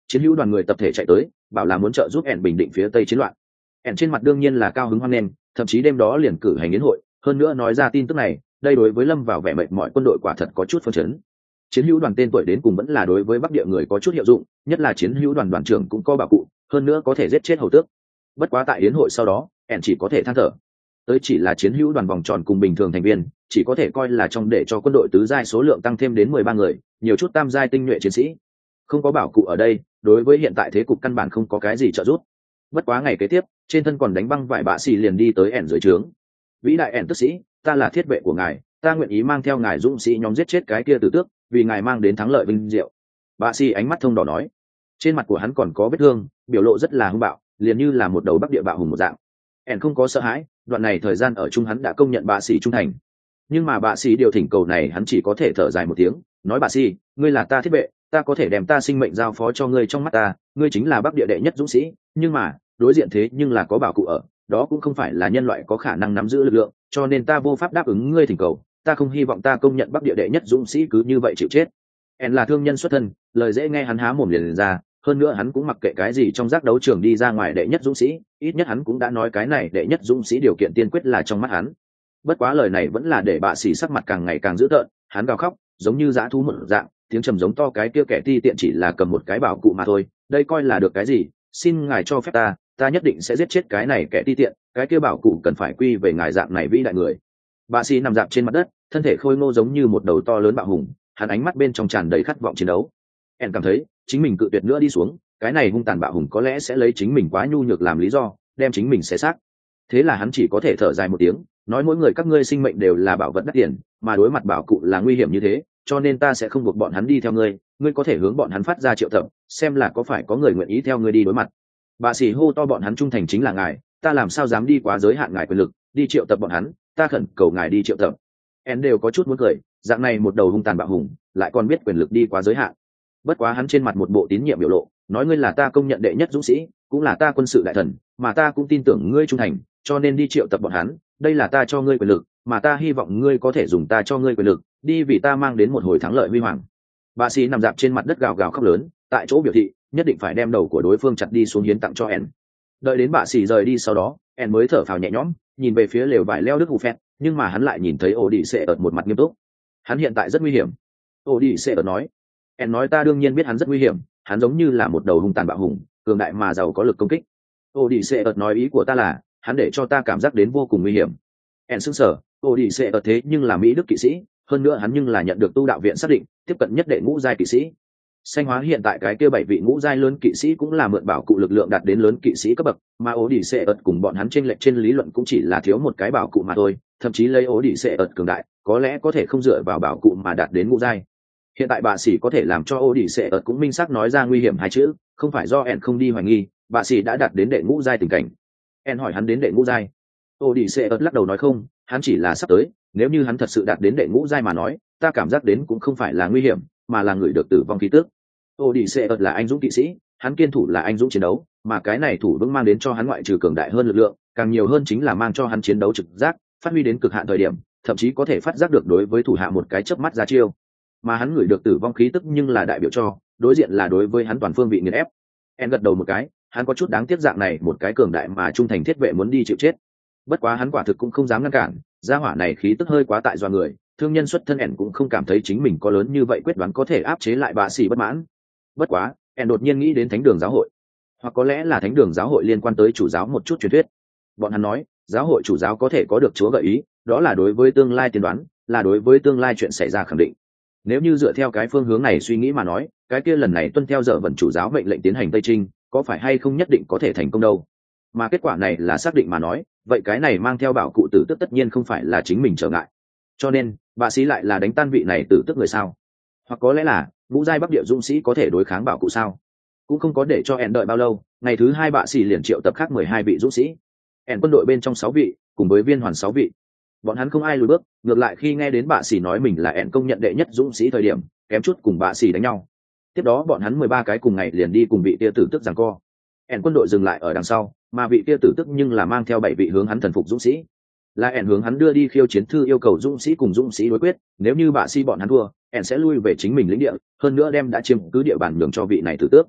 chiến hữu đoàn người tập thể chạy tới bảo là muốn trợ giúp ẻn bình định phía tây chiến loạn. ẻn trên mặt đương nhiên là cao hứng hoan nghênh, thậm chí đêm đó liền cử hành yến hội, hơn nữa nói ra tin tức này, đây đối với lâm vào vẻ mệt mỏi quân đội quả thật có chút phân chấn. Chiến hữu đoàn tên tuổi đến cùng vẫn là đối với bắc địa người có chút hiệu dụng, nhất là chiến hữu đoàn đoàn trưởng cũng có bảo cụ, hơn nữa có thể giết chết hầu tước. Bất quá tại yến hội sau đó ẻn chỉ có thể than thở, tới chỉ là chiến hữu đoàn vòng tròn cùng bình thường thành viên, chỉ có thể coi là trong để cho quân đội tứ giai số lượng tăng thêm đến 13 người, nhiều chút tam giai tinh nhuệ chiến sĩ. Không có bảo cụ ở đây, đối với hiện tại thế cục căn bản không có cái gì trợ giúp. Bất quá ngày kế tiếp, trên thân còn đánh băng vải bạ xì liền đi tới ẻn dưới trướng. Vĩ đại ẻn tức sĩ, ta là thiết vệ của ngài, ta nguyện ý mang theo ngài dũng sĩ nhóm giết chết cái kia tử tước, vì ngài mang đến thắng lợi vinh diệu. Bạ xì ánh mắt thông đỏ nói. Trên mặt của hắn còn có vết thương, biểu lộ rất là hung bạo, liền như là một đầu bắc địa bạo hùng một dạng. ẻn không có sợ hãi, đoạn này thời gian ở chung hắn đã công nhận bạ xì trung thành. Nhưng mà bạ xì điều thỉnh cầu này hắn chỉ có thể thở dài một tiếng, nói bạ xì, ngươi là ta thiết vệ, ta có thể đem ta sinh mệnh giao phó cho ngươi, trong mắt ta ngươi chính là bắc địa đệ nhất dũng sĩ, nhưng mà đối diện thế nhưng là có bảo cụ ở đó, cũng không phải là nhân loại có khả năng nắm giữ lực lượng, cho nên ta vô pháp đáp ứng ngươi thỉnh cầu. Ta không hy vọng ta công nhận bắc địa đệ nhất dũng sĩ cứ như vậy chịu chết. En là thương nhân xuất thân, lời dễ nghe hắn há mồm liền ra, hơn nữa hắn cũng mặc kệ cái gì trong giác đấu trường đi ra ngoài đệ nhất dũng sĩ, ít nhất hắn cũng đã nói cái này đệ nhất dũng sĩ điều kiện tiên quyết là trong mắt hắn. Bất quá lời này vẫn là để bạ xỉ sắc mặt càng ngày càng dữ tợn, hắn gào khóc giống như dã thú một dạng, tiếng trầm giống to, cái kia kẻ ti tiện chỉ là cầm một cái bảo cụ mà thôi, đây coi là được cái gì? Xin ngài cho phép ta nhất định sẽ giết chết cái này kẻ ti tiện, cái kia bảo cụ cần phải quy về ngài dạng này vĩ đại người. Bạ xỉ nằm dạp trên mặt đất, thân thể khôi ngô giống như một đầu to lớn bạo hùng, hắn ánh mắt bên trong tràn đầy khát vọng chiến đấu. En cảm thấy chính mình cự tuyệt nữa đi xuống, cái này hung tàn bạo hùng có lẽ sẽ lấy chính mình quá nhu nhược làm lý do, đem chính mình xé xác. Thế là hắn chỉ có thể thở dài một tiếng, nói mỗi người các ngươi sinh mệnh đều là bảo vật đắt tiền, mà đối mặt bảo cụ là nguy hiểm như thế, cho nên ta sẽ không buộc bọn hắn đi theo ngươi, ngươi có thể hướng bọn hắn phát ra triệu tập, xem là có phải có người nguyện ý theo ngươi đi đối mặt. Bà sĩ hô to bọn hắn trung thành chính là ngài, ta làm sao dám đi quá giới hạn ngài quyền lực, đi triệu tập bọn hắn, ta khẩn cầu ngài đi triệu tập. En đều có chút muốn cười, dạng này một đầu hung tàn bạo hùng, lại còn biết quyền lực đi quá giới hạn. Bất quá hắn trên mặt một bộ tín nhiệm biểu lộ, nói ngươi là ta công nhận đệ nhất dũng sĩ, cũng là ta quân sự đại thần, mà ta cũng tin tưởng ngươi trung thành, cho nên đi triệu tập bọn hắn, đây là ta cho ngươi quyền lực, mà ta hy vọng ngươi có thể dùng ta cho ngươi quyền lực, đi vì ta mang đến một hồi thắng lợi huy hoàng. Bà sĩ nằm dạp trên mặt đất gào gào khóc lớn, tại chỗ biểu thị nhất định phải đem đầu của đối phương chặt đi xuống hiến tặng cho En. Đợi đến bà sĩ rời đi sau đó, En mới thở phào nhẹ nhõm, nhìn về phía lều vải leo đức hù phét, nhưng mà hắn lại nhìn thấy ổ đi xệ ợt một mặt nghiêm túc. Hắn hiện tại rất nguy hiểm. Ổ đi xệ ợt nói. En nói ta đương nhiên biết hắn rất nguy hiểm, hắn giống như là một đầu hung tàn bạo hùng, cường đại mà giàu có lực công kích. Ổ đi xệ ợt nói ý của ta là hắn để cho ta cảm giác đến vô cùng nguy hiểm. En sững sờ, ổ đi xệ ợt thế nhưng là Mỹ Đức kỵ sĩ, hơn nữa hắn nhưng là nhận được tu đạo viện xác định tiếp cận nhất đệ ngũ giai kỵ sĩ. Xanh hóa hiện tại cái kia 7 vị ngũ giai lớn kỵ sĩ cũng là mượn bảo cụ lực lượng đạt đến lớn kỵ sĩ cấp bậc, mà ổ đi xệ ợt cùng bọn hắn trên lệch trên lý luận cũng chỉ là thiếu một cái bảo cụ mà thôi, thậm chí lấy ổ đi xệ ợt cường đại, có lẽ có thể không dựa vào bảo cụ mà đạt đến ngũ giai. Hiện tại bà sĩ có thể làm cho ổ đi xệ ợt cũng minh xác nói ra nguy hiểm hai chữ, không phải do En không đi hoài nghi, bà sĩ đã đạt đến đệ ngũ giai tình cảnh. En hỏi hắn đến đệ ngũ giai, ổ đi xệ ợt lắc đầu nói không, hắn chỉ là sắp tới, nếu như hắn thật sự đạt đến đệ ngũ giai mà nói, ta cảm giác đến cũng không phải là nguy hiểm, mà là người được tử vong khí tức. Ổ đi xệ ợt là anh dũng kỵ sĩ, hắn kiên thủ là anh dũng chiến đấu, mà cái này thủ vững mang đến cho hắn ngoại trừ cường đại hơn lực lượng, càng nhiều hơn chính là mang cho hắn chiến đấu trực giác, phát huy đến cực hạn thời điểm, thậm chí có thể phát giác được đối với thủ hạ một cái chớp mắt ra chiêu. Mà hắn ngửi được tử vong khí tức nhưng là đại biểu cho đối diện là đối với hắn toàn phương vị nghiền ép. En gật đầu một cái, hắn có chút đáng tiếc dạng này một cái cường đại mà trung thành thiết vệ muốn đi chịu chết. Bất quá hắn quả thực cũng không dám ngăn cản, gia hỏa này khí tức hơi quá tại doa người, thương nhân xuất thân En cũng không cảm thấy chính mình có lớn như vậy quyết đoán có thể áp chế lại bà sĩ bất mãn. Bất quá En đột nhiên nghĩ đến thánh đường giáo hội, hoặc có lẽ là thánh đường giáo hội liên quan tới chủ giáo một chút truyền thuyết. Bọn hắn nói giáo hội chủ giáo có thể có được Chúa gợi ý, đó là đối với tương lai tiên đoán, là đối với tương lai chuyện xảy ra khẳng định. Nếu như dựa theo cái phương hướng này suy nghĩ mà nói, cái kia lần này tuân theo dở vận chủ giáo mệnh lệnh tiến hành Tây Trinh, có phải hay không nhất định có thể thành công đâu. Mà kết quả này là xác định mà nói, vậy cái này mang theo bảo cụ tử tức tất nhiên không phải là chính mình trở ngại. Cho nên bà sĩ lại là đánh tan vị này tử tức người sao? Hoặc có lẽ là ngũ giai bắc địa dũng sĩ có thể đối kháng bảo cụ sao? Cũng không có để cho En đợi bao lâu, ngày thứ 2 bà sĩ liền triệu tập khác 12 vị dũng sĩ. En quân đội bên trong 6 vị, cùng với viên hoàn 6 vị. Bọn hắn không ai lùi bước, ngược lại khi nghe đến bà sĩ nói mình là En công nhận đệ nhất dũng sĩ thời điểm, kém chút cùng bà sĩ đánh nhau. Tiếp đó bọn hắn 13 cái cùng ngày liền đi cùng vị tia tử tức giằng co. En quân đội dừng lại ở đằng sau, mà vị tia tử tức nhưng là mang theo 7 vị hướng hắn thần phục dũng sĩ. Là En hướng hắn đưa đi khiêu chiến thư yêu cầu dũng sĩ cùng dũng sĩ đối quyết, nếu như bà sĩ bọn hắn thua, En sẽ lui về chính mình lĩnh địa, hơn nữa đem đã chiếm cứ địa bàn nhường cho vị này tử tước.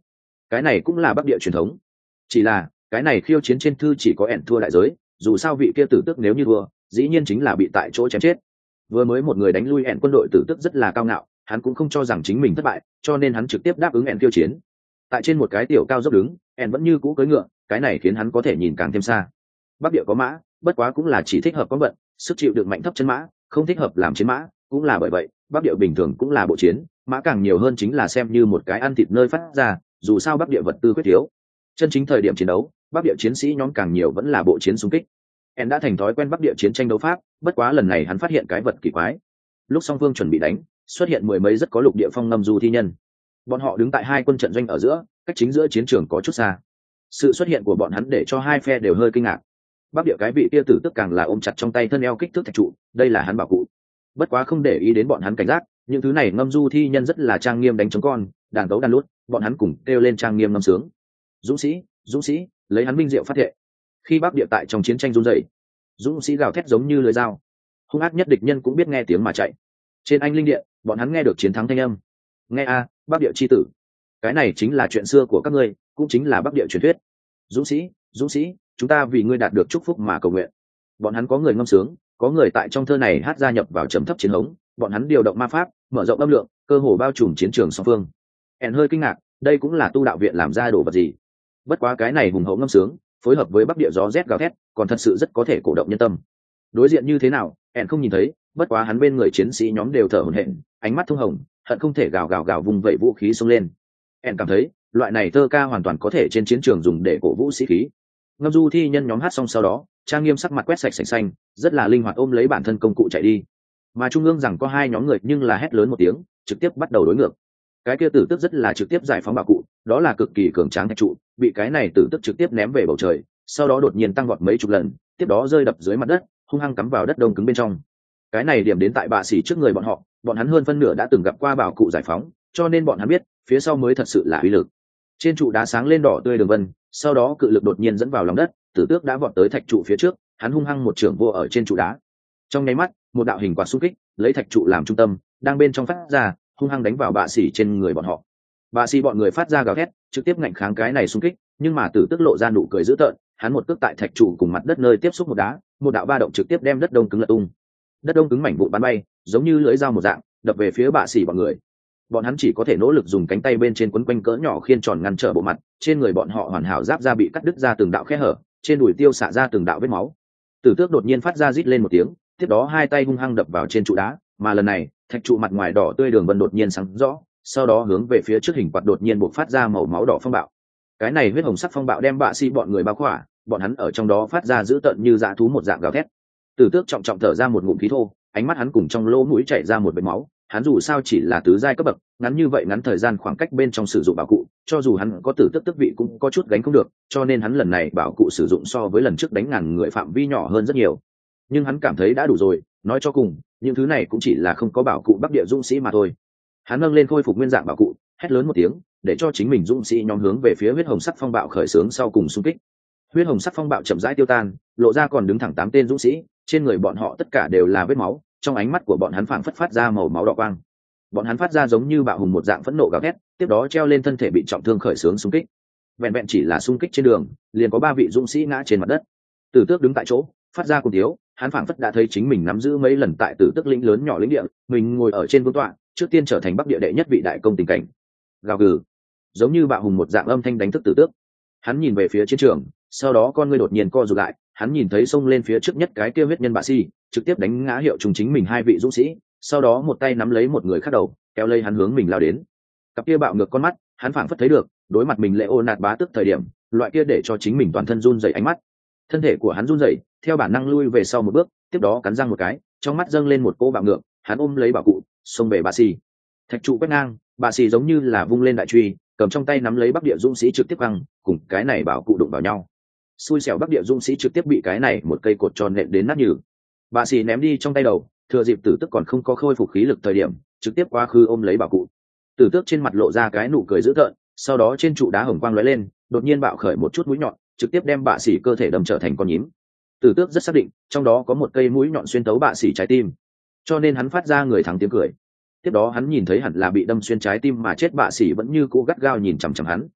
cái này cũng là bắc địa truyền thống. Chỉ là cái này khiêu chiến trên thư chỉ có ẻn thua đại giới, dù sao vị kia tử tức nếu như thua dĩ nhiên chính là bị tại chỗ chém chết. Vừa mới một người đánh lui ẻn quân đội tử tức rất là cao ngạo, hắn cũng không cho rằng chính mình thất bại, cho nên hắn trực tiếp đáp ứng ẻn khiêu chiến. Tại trên một cái tiểu cao dốc đứng, ẻn vẫn như cũ cưỡi ngựa, cái này khiến hắn có thể nhìn càng thêm xa. Bắc địa có mã, bất quá cũng là chỉ thích hợp có vận, sức chịu đựng mạnh thấp chân mã, không thích hợp làm chiến mã, cũng là bởi vậy bắc địa bình thường cũng là bộ chiến, mã càng nhiều hơn chính là xem như một cái ăn thịt nơi phát ra, dù sao bắc địa vật tư khuyết thiếu. Chân chính thời điểm chiến đấu, bắc địa chiến sĩ nhóm càng nhiều vẫn là bộ chiến xung kích. En đã thành thói quen bắc địa chiến tranh đấu pháp, bất quá lần này hắn phát hiện cái vật kỳ quái. Lúc song phương chuẩn bị đánh, xuất hiện mười mấy rất có lục địa phong ngâm du thi nhân. Bọn họ đứng tại hai quân trận doanh ở giữa, cách chính giữa chiến trường có chút xa. Sự xuất hiện của bọn hắn để cho hai phe đều hơi kinh ngạc. Bắc địa cái vị kia tử tức càng là ôm chặt trong tay thân eo kích thước thạch trụ, đây là hắn bảo cụ. Bất quá không để ý đến bọn hắn cảnh giác, những thứ này ngâm du thi nhân rất là trang nghiêm đánh trống con, đàn tấu đàn lút, bọn hắn cùng kêu lên trang nghiêm ngâm sướng. Dũng sĩ, dũng sĩ, lấy hắn binh diệu phát thệ. Khi bắc địa tại trong chiến tranh run rẩy, dũng sĩ gào thét giống như lưỡi dao, hung ác nhất địch nhân cũng biết nghe tiếng mà chạy. Trên anh linh điện, bọn hắn nghe được chiến thắng thanh âm. Nghe a, bắc địa chi tử, cái này chính là chuyện xưa của các ngươi, cũng chính là bắc địa truyền thuyết. Dũng sĩ, dũng sĩ, chúng ta vì ngươi đạt được chúc phúc mà cầu nguyện. Bọn hắn có người ngâm sướng, có người tại trong thơ này hát gia nhập vào trầm thấp chiến hống, bọn hắn điều động ma pháp, mở rộng âm lượng, cơ hồ bao trùm chiến trường song phương. En hơi kinh ngạc, đây cũng là tu đạo viện làm ra đồ vật gì? Bất quá cái này hùng hậu ngâm sướng, phối hợp với bắc địa gió rét gào thét, còn thật sự rất có thể cổ động nhân tâm. Đối diện như thế nào, En không nhìn thấy, bất quá hắn bên người chiến sĩ nhóm đều thở hổn hển, ánh mắt thông hồng, hận không thể gào gào gào vùng vẩy vũ khí xông lên. En cảm thấy, loại này thơ ca hoàn toàn có thể trên chiến trường dùng để cổ vũ sĩ khí. Ngâm du thi nhân nhóm hát xong sau đó, trang nghiêm sắc mặt quét sạch sành xanh, rất là linh hoạt ôm lấy bản thân công cụ chạy đi. Mà trung ương rằng có hai nhóm người nhưng là hét lớn một tiếng, trực tiếp bắt đầu đối ngược. Cái kia tử tức rất là trực tiếp giải phóng bảo cụ, đó là cực kỳ cường tráng thạch trụ, bị cái này tử tức trực tiếp ném về bầu trời, sau đó đột nhiên tăng vọt mấy chục lần, tiếp đó rơi đập dưới mặt đất, hung hăng cắm vào đất đông cứng bên trong. Cái này điểm đến tại bạ sĩ trước người bọn hắn hơn phân nửa đã từng gặp qua bảo cụ giải phóng, cho nên bọn hắn biết, phía sau mới thật sự là uy lực. Trên trụ đá sáng lên đỏ tươi đường vân, sau đó cự lực đột nhiên dẫn vào lòng đất, tử tước đã vọt tới thạch trụ phía trước, hắn hung hăng một chưởng vô ở trên trụ đá. Trong nháy mắt, một đạo hình quạt xung kích, lấy thạch trụ làm trung tâm, đang bên trong phát ra, hung hăng đánh vào bạ sĩ trên người bọn họ. Bạ sĩ bọn người phát ra gào thét, trực tiếp ngạnh kháng cái này xung kích, nhưng mà tử tước lộ ra nụ cười dữ tợn, hắn một cước tại thạch trụ cùng mặt đất nơi tiếp xúc một đá, một đạo ba động trực tiếp đem đất đông cứng lật tung. Đất đông cứng mảnh vụn bắn bay, giống như lưỡi dao một dạng, đập về phía bạ sĩ bọn người. Bọn hắn chỉ có thể nỗ lực dùng cánh tay bên trên quấn quanh cỡ nhỏ khiên tròn ngăn trở bộ mặt, trên người bọn họ hoàn hảo giáp da bị cắt đứt ra từng đạo khe hở, trên đùi tiêu xạ ra từng đạo vết máu. Tử tước đột nhiên phát ra rít lên một tiếng, tiếp đó hai tay hung hăng đập vào trên trụ đá, mà lần này thạch trụ mặt ngoài đỏ tươi đường vân đột nhiên sáng rõ, sau đó hướng về phía trước hình quạt đột nhiên bộc phát ra màu máu đỏ phong bạo. Cái này huyết hồng sắc phong bạo đem bạ sĩ bọn người bao khỏa, bọn hắn ở trong đó phát ra dữ tợn như dã thú một dạng gào thét. Tử tước trọng trọng thở ra một ngụm khí thô, ánh mắt hắn cùng trong lỗ mũi chảy ra một vệt máu. Hắn dù sao chỉ là tứ giai cấp bậc, ngắn như vậy ngắn thời gian khoảng cách bên trong sử dụng bảo cụ, cho dù hắn có tử tức tức vị cũng có chút gánh không được, cho nên hắn lần này bảo cụ sử dụng so với lần trước đánh ngàn người phạm vi nhỏ hơn rất nhiều. Nhưng hắn cảm thấy đã đủ rồi, nói cho cùng, những thứ này cũng chỉ là không có bảo cụ bắc địa dũng sĩ mà thôi. Hắn nâng lên khôi phục nguyên dạng bảo cụ, hét lớn một tiếng, để cho chính mình dũng sĩ nhóm hướng về phía huyết hồng sắc phong bạo khởi xướng sau cùng xung kích. Huyết hồng sắc phong bạo chậm rãi tiêu tan, lộ ra còn đứng thẳng 8 tên dũng sĩ, trên người bọn họ tất cả đều là vết máu, trong ánh mắt của bọn hắn phảng phất phát ra màu máu đỏ quang. Bọn hắn phát ra giống như bạo hùng một dạng phẫn nộ gào thét, tiếp đó treo lên thân thể bị trọng thương khởi xướng xung kích. Vẹn vẹn chỉ là xung kích trên đường, liền có 3 vị dũng sĩ ngã trên mặt đất. Tử tước đứng tại chỗ, phát ra cùng thiếu, hắn phảng phất đã thấy chính mình nắm giữ mấy lần tại tử tước lĩnh lớn nhỏ lĩnh địa, mình ngồi ở trên vương tọa, trước tiên trở thành bắc địa đệ nhất vị đại công tình cảnh. Gào gừ, giống như bạo hùng một dạng âm thanh đánh thức tử tước. Hắn nhìn về phía chiến trường, sau đó con ngươi đột nhiên co rụt lại, hắn nhìn thấy xông lên phía trước nhất cái kia huyết nhân bạ si, trực tiếp đánh ngã hiệu trùng chính mình 2 vị dũng sĩ, sau đó một tay nắm lấy một người khác đầu, kéo lấy hắn hướng mình lao đến. Cặp kia bạo ngược con mắt, hắn phảng phất thấy được, đối mặt mình Leonard bá tức thời điểm, loại kia để cho chính mình toàn thân run rẩy ánh mắt. Thân thể của hắn run rẩy, theo bản năng lui về sau một bước, tiếp đó cắn răng một cái, trong mắt dâng lên một cỗ bạo ngược, hắn ôm lấy bảo cụ, xông về bạ si. Thạch trụ quét ngang, bạ si giống như là vung lên đại truy, cầm trong tay nắm lấy bắc địa dũng sĩ trực tiếp căng, cùng cái này bảo cụ đụng vào nhau. Xui xẻo bắc địa dũng sĩ trực tiếp bị cái này một cây cột tròn nện đến nát nhừ. Bạ sĩ ném đi trong tay đầu, thừa dịp tử tước còn không có khôi phục khí lực thời điểm, trực tiếp quá khứ ôm lấy bảo cụ. Tử tước trên mặt lộ ra cái nụ cười dữ tợn, sau đó trên trụ đá hồng quang lóe lên, đột nhiên bạo khởi một chút mũi nhọn, trực tiếp đem bạ sĩ cơ thể đâm trở thành con nhím. Tử tước rất xác định, trong đó có một cây mũi nhọn xuyên tấu bạ sĩ trái tim, cho nên hắn phát ra người thắng tiếng cười. Tiếp đó hắn nhìn thấy hẳn là bị đâm xuyên trái tim mà chết bạ sĩ vẫn như cũ gắt gao nhìn chằm chằm hắn,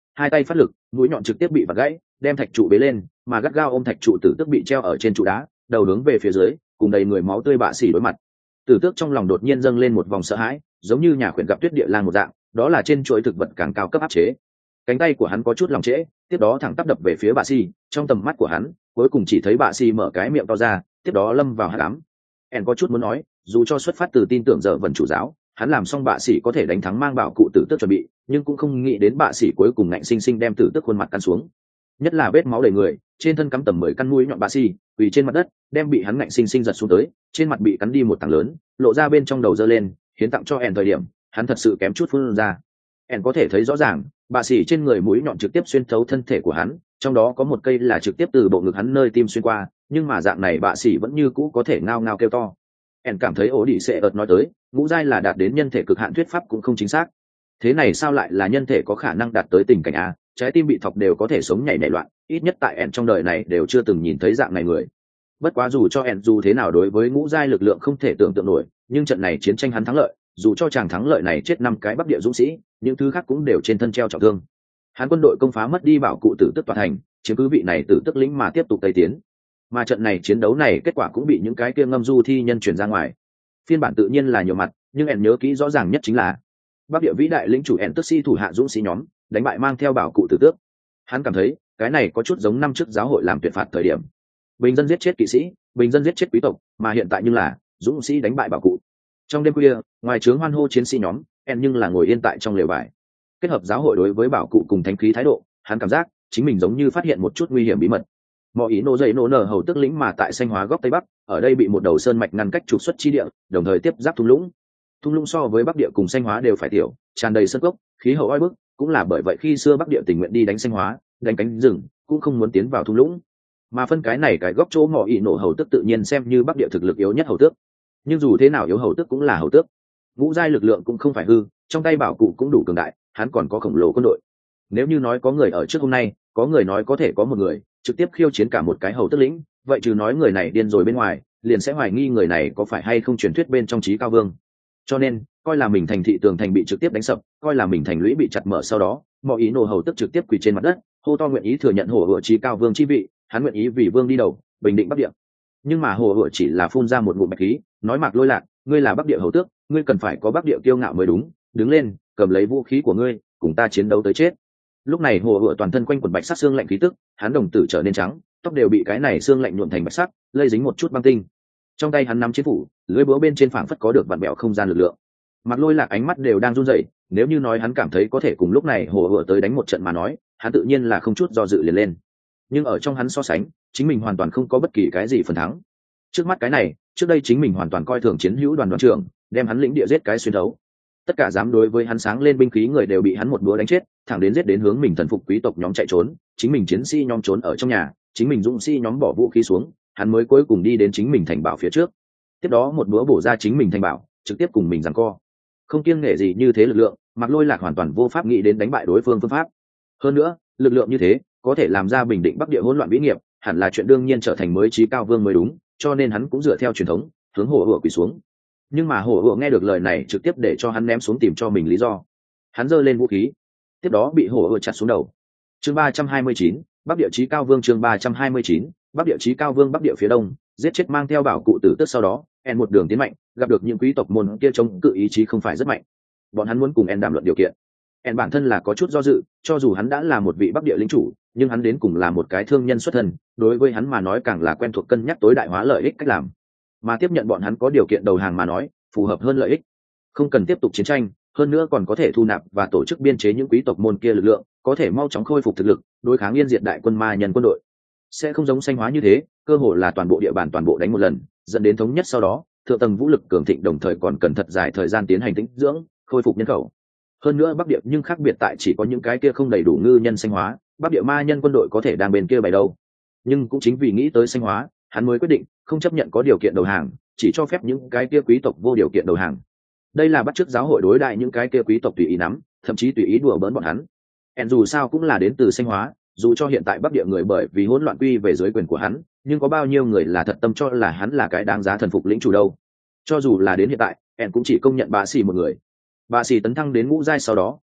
hai tay phát lực, mũi nhọn trực tiếp bị vặt gãy, đem thạch trụ bế lên, mà gắt gao ôm thạch trụ tử tước bị treo ở trên trụ đá, đầu hướng về phía dưới, cùng đầy người máu tươi bạ xỉ đối mặt. Tử tước trong lòng đột nhiên dâng lên một vòng sợ hãi, giống như nhà khuyển gặp tuyết địa lang một dạng, đó là trên chuỗi thực vật càng cao cấp áp chế. Cánh tay của hắn có chút lòng trễ, tiếp đó thẳng tắp đập về phía bạ xỉ, trong tầm mắt của hắn, cuối cùng chỉ thấy bạ xỉ mở cái miệng to ra, tiếp đó lâm vào hắc ám. En có chút muốn nói, dù cho xuất phát từ tin tưởng giờ vần chủ giáo, hắn làm xong bạ xỉ có thể đánh thắng mang bảo cụ tử tước chuẩn bị, nhưng cũng không nghĩ đến bạ xỉ cuối cùng ngạnh sinh sinh đem tử tước khuôn mặt căn xuống. Nhất là vết máu đầy người, trên thân cắm tầm 10 căn mũi nhọn bạ xỉ, quỳ trên mặt đất, đem bị hắn ngạnh sinh sinh giật xuống tới, trên mặt bị cắn đi một tảng lớn, lộ ra bên trong đầu giơ lên, hiến tặng cho En thời điểm, hắn thật sự kém chút phun ra. En có thể thấy rõ ràng, bạ xỉ trên người mũi nhọn trực tiếp xuyên thấu thân thể của hắn, trong đó có một cây là trực tiếp từ bộ ngực hắn nơi tim xuyên qua, nhưng mà dạng này bạ xỉ vẫn như cũ có thể ngao ngao kêu to. En cảm thấy ổ đi sẽ ợt nói tới, ngũ giai là đạt đến nhân thể cực hạn thuyết pháp cũng không chính xác. Thế này sao lại là nhân thể có khả năng đạt tới tình cảnh a? Trái tim bị thọc đều có thể sống nhảy nhảy loạn, ít nhất tại En trong đời này đều chưa từng nhìn thấy dạng này người. Bất quá dù cho En dù thế nào đối với ngũ giai lực lượng không thể tưởng tượng nổi, nhưng trận này chiến tranh hắn thắng lợi, dù cho chàng thắng lợi này chết 5 cái Bắc Địa dũng sĩ, những thứ khác cũng đều trên thân treo trọng thương. Hắn quân đội công phá mất đi bảo cụ tử tức tòa thành, chiếm cứ vị này tử tức lĩnh mà tiếp tục tây tiến. Mà trận này chiến đấu này kết quả cũng bị những cái kia ngâm du thi nhân truyền ra ngoài. Phiên bản tự nhiên là nhiều mặt, nhưng En nhớ kỹ rõ ràng nhất chính là Bắc Địa vĩ đại lĩnh chủ En tức sĩ thủ hạ dũng sĩ nhóm đánh bại mang theo bảo cụ tử tước. Hắn cảm thấy cái này có chút giống năm trước giáo hội làm tuyệt phạt thời điểm, bình dân giết chết kỵ sĩ, bình dân giết chết quý tộc, mà hiện tại nhưng là dũng sĩ đánh bại bảo cụ. Trong đêm khuya, ngoài trướng hoan hô chiến sĩ nhóm, En nhưng là ngồi yên tại trong lều vải. Kết hợp giáo hội đối với bảo cụ cùng thánh khí thái độ, hắn cảm giác chính mình giống như phát hiện một chút nguy hiểm bí mật. Mọi ý nô dậy nô nở hầu tức lĩnh mà tại xanh hóa góc tây bắc, ở đây bị một đầu sơn mạch ngăn cách trục xuất chi địa, đồng thời tiếp giáp thung lũng. Thung lũng so với bắc địa cùng xanh hóa đều phải tiểu, tràn đầy sơn cốc, khí hậu oi bức, cũng là bởi vậy khi xưa bắc địa tình nguyện đi đánh xanh hóa, đánh cánh rừng, cũng không muốn tiến vào thung lũng. Mà phân cái này cái góc chỗ mọi ý nổ hầu tức tự nhiên xem như bắc địa thực lực yếu nhất hầu tước. Nhưng dù thế nào yếu hầu tước cũng là hầu tước. Ngũ giai lực lượng cũng không phải hư, trong tay bảo cụ cũng đủ cường đại, hắn còn có khổng lồ quân đội. Nếu như nói có người ở trước hôm nay, có người nói có thể có một người trực tiếp khiêu chiến cả một cái hầu tước lĩnh, vậy trừ nói người này điên rồi bên ngoài, liền sẽ hoài nghi người này có phải hay không truyền thuyết bên trong trí cao vương. Cho nên coi là mình thành thị tường thành bị trực tiếp đánh sập, coi là mình thành lũy bị chặt mở, sau đó mọi ý nổ hầu tức trực tiếp quỳ trên mặt đất, hô to nguyện ý thừa nhận hổ hựa trí cao vương chi vị, hắn nguyện ý vì vương đi đầu, bình định bắc địa. Nhưng mà hổ hựa chỉ là phun ra một ngụm bạch khí, nói Mạc Lôi Lạc, ngươi là bắc địa hầu tước, ngươi cần phải có bắc địa kiêu ngạo mới đúng, đứng lên, cầm lấy vũ khí của ngươi, cùng ta chiến đấu tới chết. Lúc này hổ hựa toàn thân quanh quần bạch sắc xương lạnh khí tức, hắn đồng tử trở nên trắng, tóc đều bị cái này xương lạnh nhuộm thành bạch sắc, lây dính một chút băng tinh. Trong tay hắn nắm chiến phủ, lưỡi búa bên trên phảng phất có được vặn bẹo không gian lực lượng. Mạc Lôi Lạc ánh mắt đều đang run rẩy, nếu như nói hắn cảm thấy có thể cùng lúc này hổ hựa tới đánh một trận mà nói, hắn tự nhiên là không chút do dự liền lên. Nhưng ở trong hắn so sánh, chính mình hoàn toàn không có bất kỳ cái gì phần thắng. Trước mắt cái này, trước đây chính mình hoàn toàn coi thường chiến hữu đoàn trưởng, đem hắn lĩnh địa giết cái xuyên thấu. Tất cả dám đối với hắn sáng lên binh khí người đều bị hắn một búa đánh chết, thẳng đến giết đến hướng mình thần phục quý tộc nhóm chạy trốn, chính mình chiến sĩ nhóm trốn ở trong nhà, chính mình dũng sĩ nhóm bỏ vũ khí xuống, hắn mới cuối cùng đi đến chính mình thành bảo phía trước. Tiếp đó một búa bổ ra chính mình thành bảo, trực tiếp cùng mình giằng co. Không kiêng nể gì như thế lực lượng, Mạc Lôi Lạc hoàn toàn vô pháp nghĩ đến đánh bại đối phương phương pháp. Hơn nữa, lực lượng như thế có thể làm ra bình định bắc địa hỗn loạn vĩ nghiệp, hẳn là chuyện đương nhiên trở thành mới trí cao vương mới đúng, cho nên hắn cũng dựa theo truyền thống hướng hổ hựa quỳ xuống. Nhưng mà hổ hựa nghe được lời này trực tiếp để cho hắn ném xuống tìm cho mình lý do. Hắn giơ lên vũ khí, tiếp đó bị hổ hựa chặt xuống đầu. Chương 329, Bắc địa chí cao vương. Chương 329, Bắc địa chí cao vương. Bắc địa phía đông, giết chết mang theo bảo cụ tử tức, sau đó En một đường tiến mạnh, gặp được những quý tộc môn kia chống cự ý chí không phải rất mạnh. Bọn hắn muốn cùng En đàm luận điều kiện. En bản thân là có chút do dự, cho dù hắn đã là một vị Bắc địa lĩnh chủ, nhưng hắn đến cùng là một cái thương nhân xuất thân, đối với hắn mà nói càng là quen thuộc cân nhắc tối đại hóa lợi ích cách làm. Mà tiếp nhận bọn hắn có điều kiện đầu hàng mà nói, phù hợp hơn lợi ích. Không cần tiếp tục chiến tranh, hơn nữa còn có thể thu nạp và tổ chức biên chế những quý tộc môn kia lực lượng, có thể mau chóng khôi phục thực lực, đối kháng yên diệt đại quân ma nhân quân đội. Sẽ không giống xanh hóa như thế, cơ hội là toàn bộ địa bàn toàn bộ đánh một lần, dẫn đến thống nhất, sau đó thượng tầng vũ lực cường thịnh, đồng thời còn cần thật dài thời gian tiến hành tĩnh dưỡng, khôi phục nhân khẩu. Hơn nữa Bắc địa nhưng khác biệt tại chỉ có những cái kia không đầy đủ ngư nhân xanh hóa, Bắc địa ma nhân quân đội có thể đang bên kia bày đâu. Nhưng cũng chính vì nghĩ tới xanh hóa, hắn mới quyết định không chấp nhận có điều kiện đầu hàng, chỉ cho phép những cái kia quý tộc vô điều kiện đầu hàng. Đây là bắt chước giáo hội đối đại những cái kia quý tộc tùy ý nắm, thậm chí tùy ý đùa bỡn bọn hắn. En dù sao cũng là đến từ xanh hóa, dù cho hiện tại Bắc địa người bởi vì hỗn loạn quy về dưới quyền của hắn, nhưng có bao nhiêu người là thật tâm cho là hắn là cái đáng giá thần phục lĩnh chủ đâu. Cho dù là đến hiện tại, En cũng chỉ công nhận bà xì một người. Bà xì tấn thăng đến ngũ giai sau đó,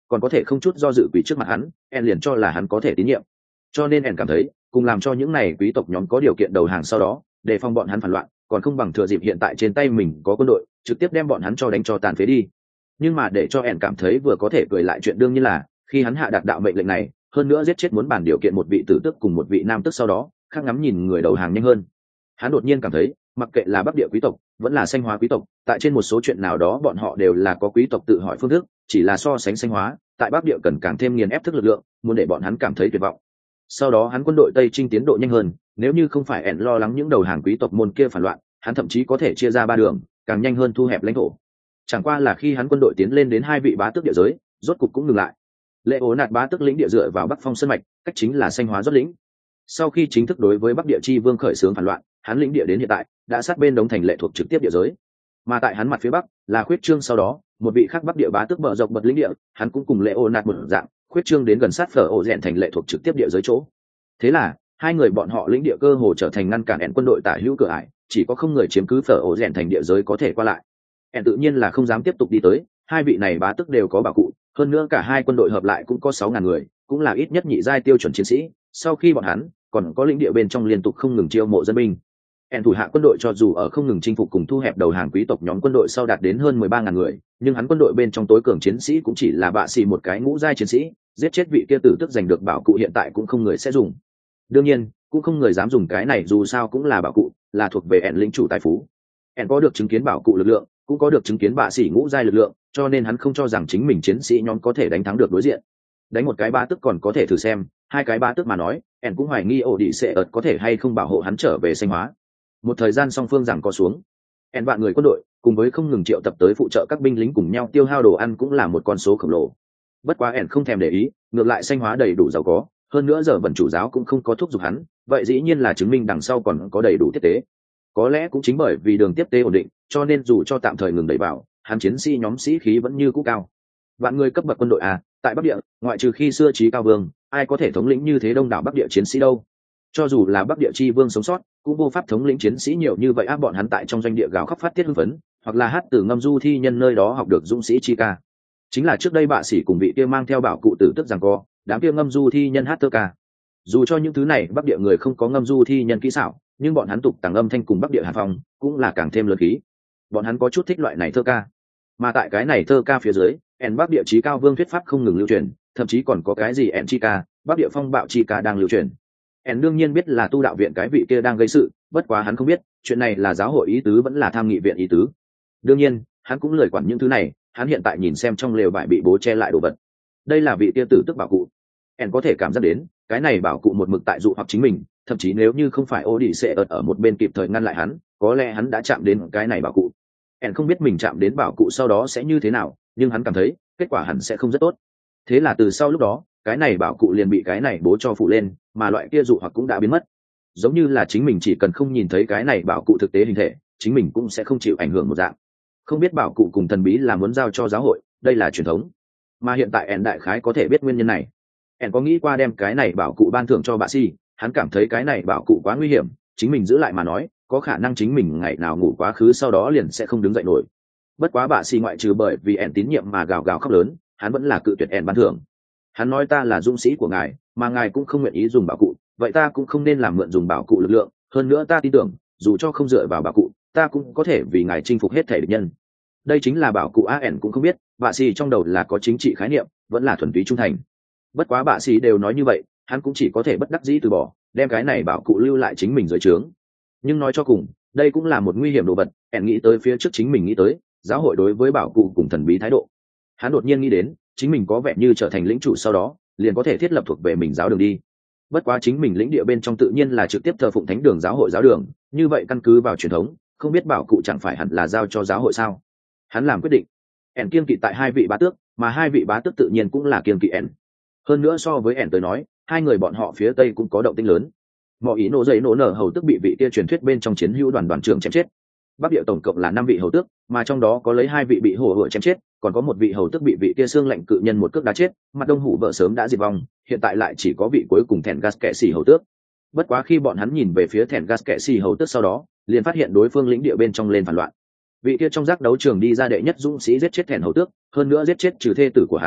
còn có thể không chút do dự quỳ trước mặt hắn, En liền cho là hắn có thể tín nhiệm. Cho nên En cảm thấy cùng làm cho những này quý tộc nhóm có điều kiện đầu hàng sau đó để phòng bọn hắn phản loạn, còn không bằng thừa dịp hiện tại trên tay mình có quân đội trực tiếp đem bọn hắn cho đánh cho tàn phế đi. Nhưng mà để cho En cảm thấy vừa có thể cười lại chuyện đương nhiên là khi hắn hạ đạt đạo mệnh lệnh này, hơn nữa giết chết muốn bàn điều kiện một vị tử tước cùng một vị nam tước sau đó khác ngắm nhìn người đầu hàng nhanh hơn. Hắn đột nhiên cảm thấy mặc kệ là bắc địa quý tộc vẫn là xanh hóa quý tộc, tại trên một số chuyện nào đó bọn họ đều là có quý tộc tự hỏi phương thức, chỉ là so sánh xanh hóa tại bắc địa cần càng thêm nghiền ép thức lực lượng, muốn để bọn hắn cảm thấy tuyệt vọng. Sau đó hắn quân đội tây chinh tiến độ nhanh hơn, nếu như không phải En lo lắng những đầu hàng quý tộc môn kia phản loạn, hắn thậm chí có thể chia ra 3 đường càng nhanh hơn thu hẹp lãnh thổ. Chẳng qua là khi hắn quân đội tiến lên đến 2 vị bá tước địa giới, rốt cục cũng ngừng lại. Lệ ố nạt bá tước lĩnh địa dựa vào bắc phong sơn mạch, cách chính là xanh hóa rốt lĩnh. Sau khi chính thức đối với bắc địa chi vương khởi xướng phản loạn, hắn lĩnh địa đến hiện tại đã sát bên đống thành lệ thuộc trực tiếp địa giới. Mà tại hắn mặt phía bắc là khuyết trương sau đó một vị khác bắc địa bá tước bờ dọc bật lĩnh địa, hắn cũng cùng lệ ố nạt một dạng khuyết trương đến gần sát phở ổ rèn thành lệ thuộc trực tiếp địa giới chỗ. Thế là hai người bọn họ lĩnh địa cơ hồ trở thành ngăn cản En quân đội tả hữu cửa ải, chỉ có không người chiếm cứ phở ổ rèn thành địa giới có thể qua lại. En tự nhiên là không dám tiếp tục đi tới, hai vị này bá tước đều có bảo cụ, hơn nữa cả hai quân đội hợp lại cũng có 6.000 người, cũng là ít nhất nhị giai tiêu chuẩn chiến sĩ. Sau khi bọn hắn còn có lĩnh địa bên trong liên tục không ngừng chiêu mộ dân binh. En thủ hạ quân đội cho dù ở không ngừng chinh phục cùng thu hẹp đầu hàng quý tộc nhóm quân đội sau đạt đến hơn 13.000 người, nhưng hắn quân đội bên trong tối cường chiến sĩ cũng chỉ là bạ xì một cái ngũ giai chiến sĩ, giết chết vị kia tử tức giành được bảo cụ hiện tại cũng không người sẽ dùng. Đương nhiên cũng không người dám dùng cái này, dù sao cũng là bảo cụ, là thuộc về En lĩnh chủ tài phú. En có được chứng kiến bảo cụ lực lượng, cũng có được chứng kiến bạ xỉ ngũ giai lực lượng, cho nên hắn không cho rằng chính mình chiến sĩ nhóm có thể đánh thắng được đối diện. Đánh một cái bá tước còn có thể thử xem, hai cái bá tước mà nói, En cũng hoài nghi ổ đi sẽ ợt có thể hay không bảo hộ hắn trở về xanh hóa. Một thời gian song phương giằng co xuống, En vạn người quân đội cùng với không ngừng triệu tập tới phụ trợ các binh lính cùng nhau tiêu hao đồ ăn cũng là một con số khổng lồ. Bất quá En không thèm để ý, ngược lại xanh hóa đầy đủ giàu có, hơn nữa giờ vần chủ giáo cũng không có thúc giục hắn, vậy dĩ nhiên là chứng minh đằng sau còn có đầy đủ tiếp tế. Có lẽ cũng chính bởi vì đường tiếp tế ổn định, cho nên dù cho tạm thời ngừng đẩy vào, hắn chiến sĩ nhóm sĩ khí vẫn như cũ cao. Vạn người cấp bậc quân đội tại Bắc Địa, ngoại trừ khi xưa Chí Cao Vương, ai có thể thống lĩnh như thế đông đảo Bắc Địa chiến sĩ đâu? Cho dù là Bắc Địa chi vương sống sót, cũng vô pháp thống lĩnh chiến sĩ nhiều như vậy bọn hắn tại trong doanh địa gào khóc phát tiết hưng phấn, hoặc là hát từ ngâm du thi nhân nơi đó học được dũng sĩ chi ca. Chính là trước đây bạ sĩ cùng vị kia mang theo bảo cụ tử tức rằng co, đám kia ngâm du thi nhân hát thơ ca. Dù cho những thứ này Bắc Địa người không có ngâm du thi nhân kỹ xảo, nhưng bọn hắn tục tàng âm thanh cùng Bắc Địa Hàn Phong cũng là càng thêm lớn khí. Bọn hắn có chút thích loại này thơ ca. Mà tại cái này thơ ca phía dưới, En Bắc Địa Chí Cao Vương thuyết pháp không ngừng lưu truyền, thậm chí còn có cái gì En chi ca, Bắc Địa phong bạo chi ca đang lưu truyền. En đương nhiên biết là tu đạo viện cái vị kia đang gây sự, bất quá hắn không biết chuyện này là giáo hội ý tứ vẫn là tham nghị viện ý tứ. Đương nhiên hắn cũng lười quản những thứ này, hắn hiện tại nhìn xem trong lều vải bị bố che lại đồ vật, đây là vị kia tử tức bảo cụ. En có thể cảm giác đến cái này bảo cụ một mực tại dụ hoặc chính mình, thậm chí nếu như không phải ô đi sẽ ở một bên kịp thời ngăn lại hắn, có lẽ hắn đã chạm đến cái này bảo cụ. En không biết mình chạm đến bảo cụ sau đó sẽ như thế nào, nhưng hắn cảm thấy kết quả hẳn sẽ không rất tốt. Thế là từ sau lúc đó cái này bảo cụ liền bị cái này bố cho phụ lên, mà loại kia dụ hoặc cũng đã biến mất. Giống như là chính mình chỉ cần không nhìn thấy cái này bảo cụ thực tế hình thể, chính mình cũng sẽ không chịu ảnh hưởng một dạng. Không biết bảo cụ cùng thần bí là muốn giao cho giáo hội, đây là truyền thống. Mà hiện tại En đại khái có thể biết nguyên nhân này. En có nghĩ qua đem cái này bảo cụ ban thưởng cho bà si, hắn cảm thấy cái này bảo cụ quá nguy hiểm, chính mình giữ lại mà nói có khả năng chính mình ngày nào ngủ quá khứ sau đó liền sẽ không đứng dậy nổi. Bất quá bà si ngoại trừ bởi vì En tín nhiệm mà gào gào khóc lớn, hắn vẫn là cự tuyệt En ban thưởng. Hắn nói ta là dũng sĩ của ngài, mà ngài cũng không nguyện ý dùng bảo cụ, vậy ta cũng không nên làm mượn dùng bảo cụ lực lượng, hơn nữa ta tin tưởng dù cho không dựa vào bảo cụ, ta cũng có thể vì ngài chinh phục hết thể địch nhân. Đây chính là bảo cụ. En cũng không biết bà si trong đầu là có chính trị khái niệm vẫn là thuần túy trung thành. Bất quá bạ sĩ đều nói như vậy, hắn cũng chỉ có thể bất đắc dĩ từ bỏ, đem cái này bảo cụ lưu lại chính mình dưới trướng. Nhưng nói cho cùng đây cũng là một nguy hiểm đồ vật. En nghĩ tới phía trước chính mình nghĩ tới giáo hội đối với bảo cụ cùng thần bí thái độ, hắn đột nhiên nghĩ đến chính mình có vẻ như trở thành lĩnh chủ sau đó liền có thể thiết lập thuộc về mình giáo đường đi. Bất quá chính mình lĩnh địa bên trong tự nhiên là trực tiếp thờ phụng thánh đường giáo hội giáo đường, như vậy căn cứ vào truyền thống, không biết bảo cụ chẳng phải hẳn là giao cho giáo hội sao? Hắn làm quyết định. En kiêng kỵ tại hai vị bá tước, mà hai vị bá tước tự nhiên cũng là kiêng kỵ En. Hơn nữa so với En tới nói, hai người bọn họ phía tây cũng có động tĩnh lớn. Mọi ý nổ dậy nổ nở hầu tước bị vị kia truyền thuyết bên trong chiến hữu đoàn trưởng chém chết. Bắc Địa tổng cộng là 5 vị hầu tước, mà trong đó có lấy 2 vị bị hổ hựa chém chết, còn có một vị hầu tước bị vị kia xương lạnh cự nhân một cước đá chết. Mặt Đông Hủ vợ sớm đã diệt vong, hiện tại lại chỉ có vị cuối cùng Thèn Gas kẻ xì hầu tước. Bất quá khi bọn hắn nhìn về phía Thèn Gas kẻ xì hầu tước sau đó, liền phát hiện đối phương lĩnh địa bên trong lên phản loạn. Vị kia trong giác đấu trường đi ra đệ nhất dũng sĩ giết chết Thèn hầu tước, hơn nữa giết chết trừ thê tử của hắn,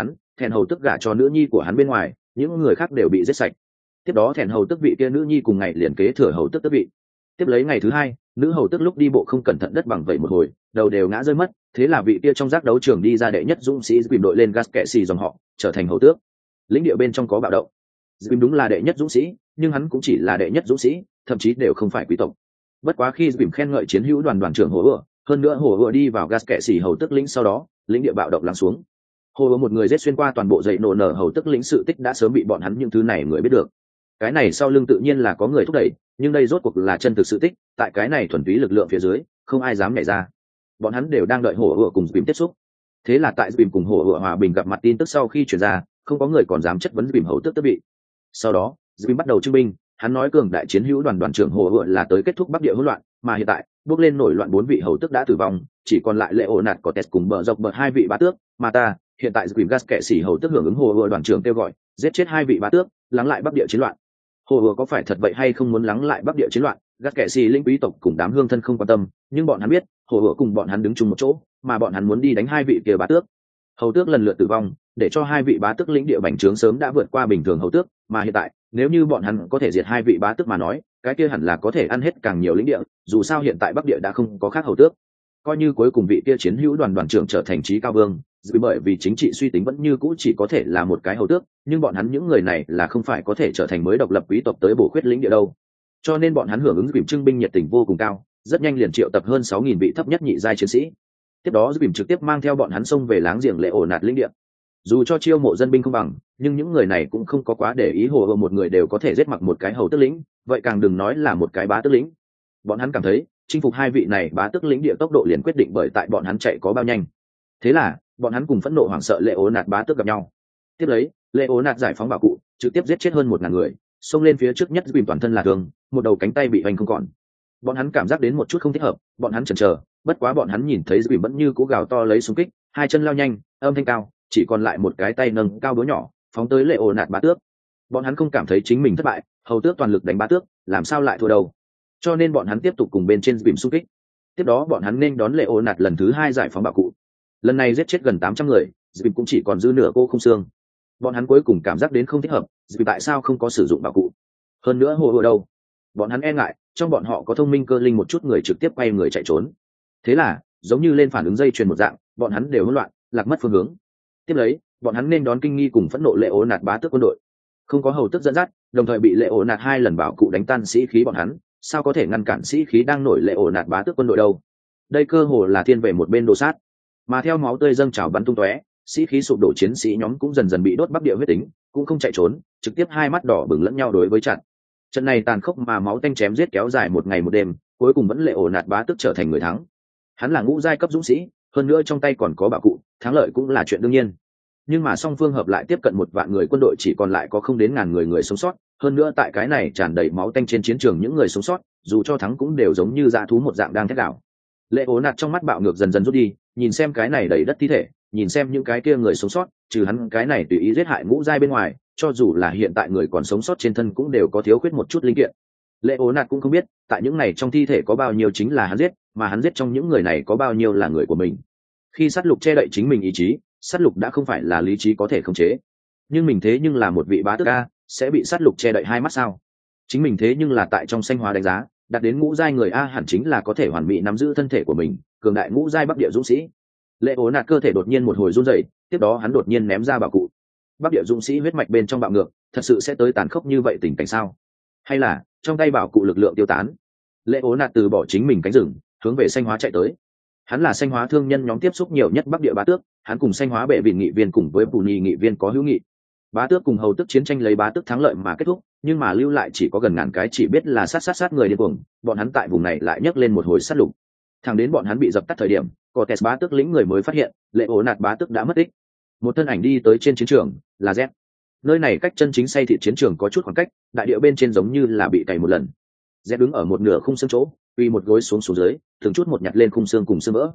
thẹn hầu tức gả cho nữ nhi của hắn bên ngoài, những người khác đều bị giết sạch. Tiếp đó thẹn hầu tức vị kia nữ nhi cùng ngày liền kế thừa hầu tức tước vị. Tiếp lấy ngày thứ hai, nữ hầu tức lúc đi bộ không cẩn thận đất bằng vậy một hồi, đầu đều ngã rơi mất, thế là vị kia trong giác đấu trường đi ra đệ nhất dũng sĩ Dìm đội lên gas kệ xì dòng họ, trở thành hầu tước. Lĩnh địa bên trong có bạo động. Dìm đúng là đệ nhất dũng sĩ, nhưng hắn cũng chỉ là đệ nhất dũng sĩ, thậm chí đều không phải quý tộc. Bất quá khi Dìm khen ngợi chiến hữu đoàn trưởng Hồ Ựa, hơn nữa Hồ Ựa đi vào gas kệ xì hầu tước lĩnh sau đó, lĩnh địa bạo động lắng xuống. Hồ Ựa một người giết xuyên qua toàn bộ dãy nổ nở hầu tước lĩnh, sự tích đã sớm bị bọn hắn những thứ này người biết được. Cái này sau lưng tự nhiên là có người thúc đẩy, nhưng đây rốt cuộc là chân thực sự tích, tại cái này thuần túy lực lượng phía dưới, không ai dám nhảy ra. Bọn hắn đều đang đợi Hồ Ựa cùng Dìm tiếp xúc. Thế là tại Dìm cùng Hồ Ựa hòa bình gặp mặt tin tức sau khi truyền ra, không có người còn dám chất vấn Dìm hầu tước tước vị. Sau đó, Dìm bắt đầu trưng binh, hắn nói cường đại chiến hữu đoàn trưởng Hồ Ựa là tới kết thúc Bắc Địa hỗn loạn, mà hiện tại, bước lên nổi loạn 4 vị hầu tước đã tử vong, chỉ còn lại Leonard Cortés cùng bờ dọc bờ 2 vị bá tước, mà ta, hiện tại Dìm gas kệ xỉ hầu tước hưởng ứng Hồ Ựa đoàn trưởng kêu gọi, giết chết 2 vị bá tước, lắng lại Bắc Địa chiến loạn. Hồ Ựa có phải thật vậy hay không muốn lắng lại Bắc Địa chiến loạn, gas kệ xỉ linh quý tộc cùng đám hương thân không quan tâm, nhưng bọn hắn biết, Hồ Ựa cùng bọn hắn đứng chung một chỗ, mà bọn hắn muốn đi đánh 2 vị kia bá tước. Hầu tước lần lượt tử vong, để cho 2 vị bá tước lĩnh địa bành trướng sớm đã vượt qua bình thường hầu tước, mà hiện tại, nếu như bọn hắn có thể diệt 2 vị bá tước mà nói, cái kia hẳn là có thể ăn hết càng nhiều lĩnh địa, dù sao hiện tại Bắc Địa đã không có khác hầu tước. Coi như cuối cùng vị kia chiến hữu đoàn trưởng trở thành trí cao vương, bởi vì chính trị suy tính vẫn như cũ chỉ có thể là một cái hầu tước, nhưng bọn hắn những người này là không phải có thể trở thành mới độc lập quý tộc tới bổ khuyết lĩnh địa đâu. Cho nên bọn hắn hưởng ứng Dìm trưng binh nhiệt tình vô cùng cao, rất nhanh liền triệu tập hơn 6.000 vị thấp nhất nhị giai chiến sĩ. Tiếp đó Dìm trực tiếp mang theo bọn hắn xông về láng giềng Leonard lĩnh địa. Dù cho chiêu mộ dân binh không bằng, nhưng những người này cũng không có quá để ý Hồ Ựa một người đều có thể giết mặc một cái hầu tước lĩnh, vậy càng đừng nói là một cái bá tước lĩnh. Bọn hắn cảm thấy chinh phục 2 vị này bá tước lĩnh địa tốc độ liền quyết định bởi tại bọn hắn chạy có bao nhanh. Thế là bọn hắn cùng phẫn nộ hoảng sợ Leonard bá tước gặp nhau. Tiếp lấy Leonard giải phóng bảo cụ, trực tiếp giết chết hơn 1.000 người, xông lên phía trước nhất Dìm toàn thân là thương, một đầu cánh tay bị hoành không còn. Bọn hắn cảm giác đến một chút không thích hợp, bọn hắn chần chờ, bất quá bọn hắn nhìn thấy Dìm vẫn như cú gào to lấy xung kích, 2 chân lao nhanh, âm thanh cao, chỉ còn lại một cái tay nâng cao búa nhỏ, phóng tới Leonard bá tước. Bọn hắn không cảm thấy chính mình thất bại, hầu tước toàn lực đánh bá tước, làm sao lại thua đâu? Cho nên bọn hắn tiếp tục cùng bên trên Dìm xung kích. Tiếp đó bọn hắn nên đón Leonard lần thứ 2 giải phóng bảo cụ. Lần này giết chết gần 800 người, Dìm cũng chỉ còn dư nửa cô không xương. Bọn hắn cuối cùng cảm giác đến không thích hợp, Dìm tại sao không có sử dụng bảo cụ? Hơn nữa Hồ Ựa đâu? Bọn hắn e ngại, trong bọn họ có thông minh cơ linh một chút người trực tiếp quay người chạy trốn. Thế là, giống như lên phản ứng dây chuyền một dạng, bọn hắn đều hỗn loạn, lạc mất phương hướng. Tiếp lấy, bọn hắn nên đón kinh nghi cùng phẫn nộ Leonard bá tước quân đội. Không có hầu tước dẫn dắt, đồng thời bị Leonard 2 lần bảo cụ đánh tan sĩ khí bọn hắn, sao có thể ngăn cản sĩ khí đang nổi Leonard bá tước quân đội đâu? Đây cơ hồ là thiên về một bên đồ sát, mà theo máu tươi dâng trào bắn tung tóe, sĩ khí sụp đổ chiến sĩ nhóm cũng dần dần bị đốt Bắc Địa huyết tính, cũng không chạy trốn, trực tiếp hai mắt đỏ bừng lẫn nhau đối với chặn. Trận này tàn khốc mà máu tanh chém giết kéo dài một ngày một đêm, cuối cùng vẫn Leonard bá tước trở thành người thắng. Hắn là ngũ giai cấp dũng sĩ, hơn nữa trong tay còn có bảo cụ, thắng lợi cũng là chuyện đương nhiên. Nhưng mà song phương hợp lại tiếp cận 1 vạn người, quân đội chỉ còn lại có không đến ngàn người sống sót, hơn nữa tại cái này tràn đầy máu tanh trên chiến trường, những người sống sót dù cho thắng cũng đều giống như dã thú một dạng đang thét đảo. Leonard trong mắt bạo ngược dần dần rút đi, nhìn xem cái này đầy đất thi thể, nhìn xem những cái kia người sống sót, trừ hắn cái này tùy ý giết hại ngũ giai bên ngoài, cho dù là hiện tại người còn sống sót trên thân cũng đều có thiếu khuyết một chút linh kiện. Leonard cũng không biết tại những này trong thi thể có bao nhiêu chính là hắn giết, mà hắn giết trong những người này có bao nhiêu là người của mình. Khi sát lục che đậy chính mình ý chí, sát lục đã không phải là lý trí có thể khống chế. Nhưng mình thế nhưng là một vị bá tước a, sẽ bị sát lục che đậy hai mắt sao? Chính mình thế nhưng là tại trong sanh hóa đánh giá, đạt đến ngũ giai người a hẳn chính là có thể hoàn mỹ nắm giữ thân thể của mình, cường đại ngũ giai Bắc Địa dũng sĩ. Leonard cơ thể đột nhiên một hồi run rẩy, tiếp đó hắn đột nhiên ném ra bảo cụ. Bắc Địa dũng sĩ huyết mạch bên trong bạo ngược, thật sự sẽ tới tàn khốc như vậy tình cảnh sao? Hay là trong tay bảo cụ lực lượng tiêu tán? Leonard từ bỏ chính mình cánh rừng, hướng về sanh hóa chạy tới. Hắn là sanh hóa thương nhân nhóm tiếp xúc nhiều nhất Bắc Địa bá tước, hắn cùng sanh hóa bệ vị nghị viên cùng với Puni nghị viên có hữu nghị. Bá tước cùng hầu tước chiến tranh lấy bá tước thắng lợi mà kết thúc, nhưng mà lưu lại chỉ có gần ngàn cái chỉ biết là sát người điên cuồng, bọn hắn tại vùng này lại nhấc lên một hồi sát lục. Thẳng đến bọn hắn bị dập tắt thời điểm, Cortés bá tước lĩnh người mới phát hiện, Leonard bá tước đã mất tích. Một thân ảnh đi tới trên chiến trường, là Z. Nơi này cách chân chính xây thị chiến trường có chút khoảng cách, đại địa bên trên giống như là bị cày một lần. Z đứng ở một nửa khung xương chỗ, uy một gối xuống dưới, từng chút một nhặt lên khung xương cùng xương vỡ.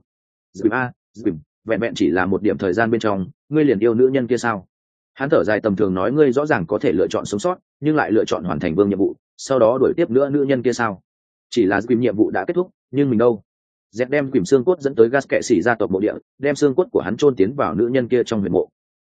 Dìm, vẹn vẹn chỉ là một điểm thời gian bên trong, ngươi liền yêu nữ nhân kia sao? Hắn thở dài tầm thường nói, ngươi rõ ràng có thể lựa chọn sống sót, nhưng lại lựa chọn hoàn thành vương nhiệm vụ, sau đó đuổi tiếp nữa nữ nhân kia sao? Chỉ là Dìm nhiệm vụ đã kết thúc, nhưng mình đâu? Dẹp đem quỷ xương cốt dẫn tới gas kệ xỉ gia tộc mộ địa, đem xương cốt của hắn chôn tiến vào nữ nhân kia trong huyệt mộ.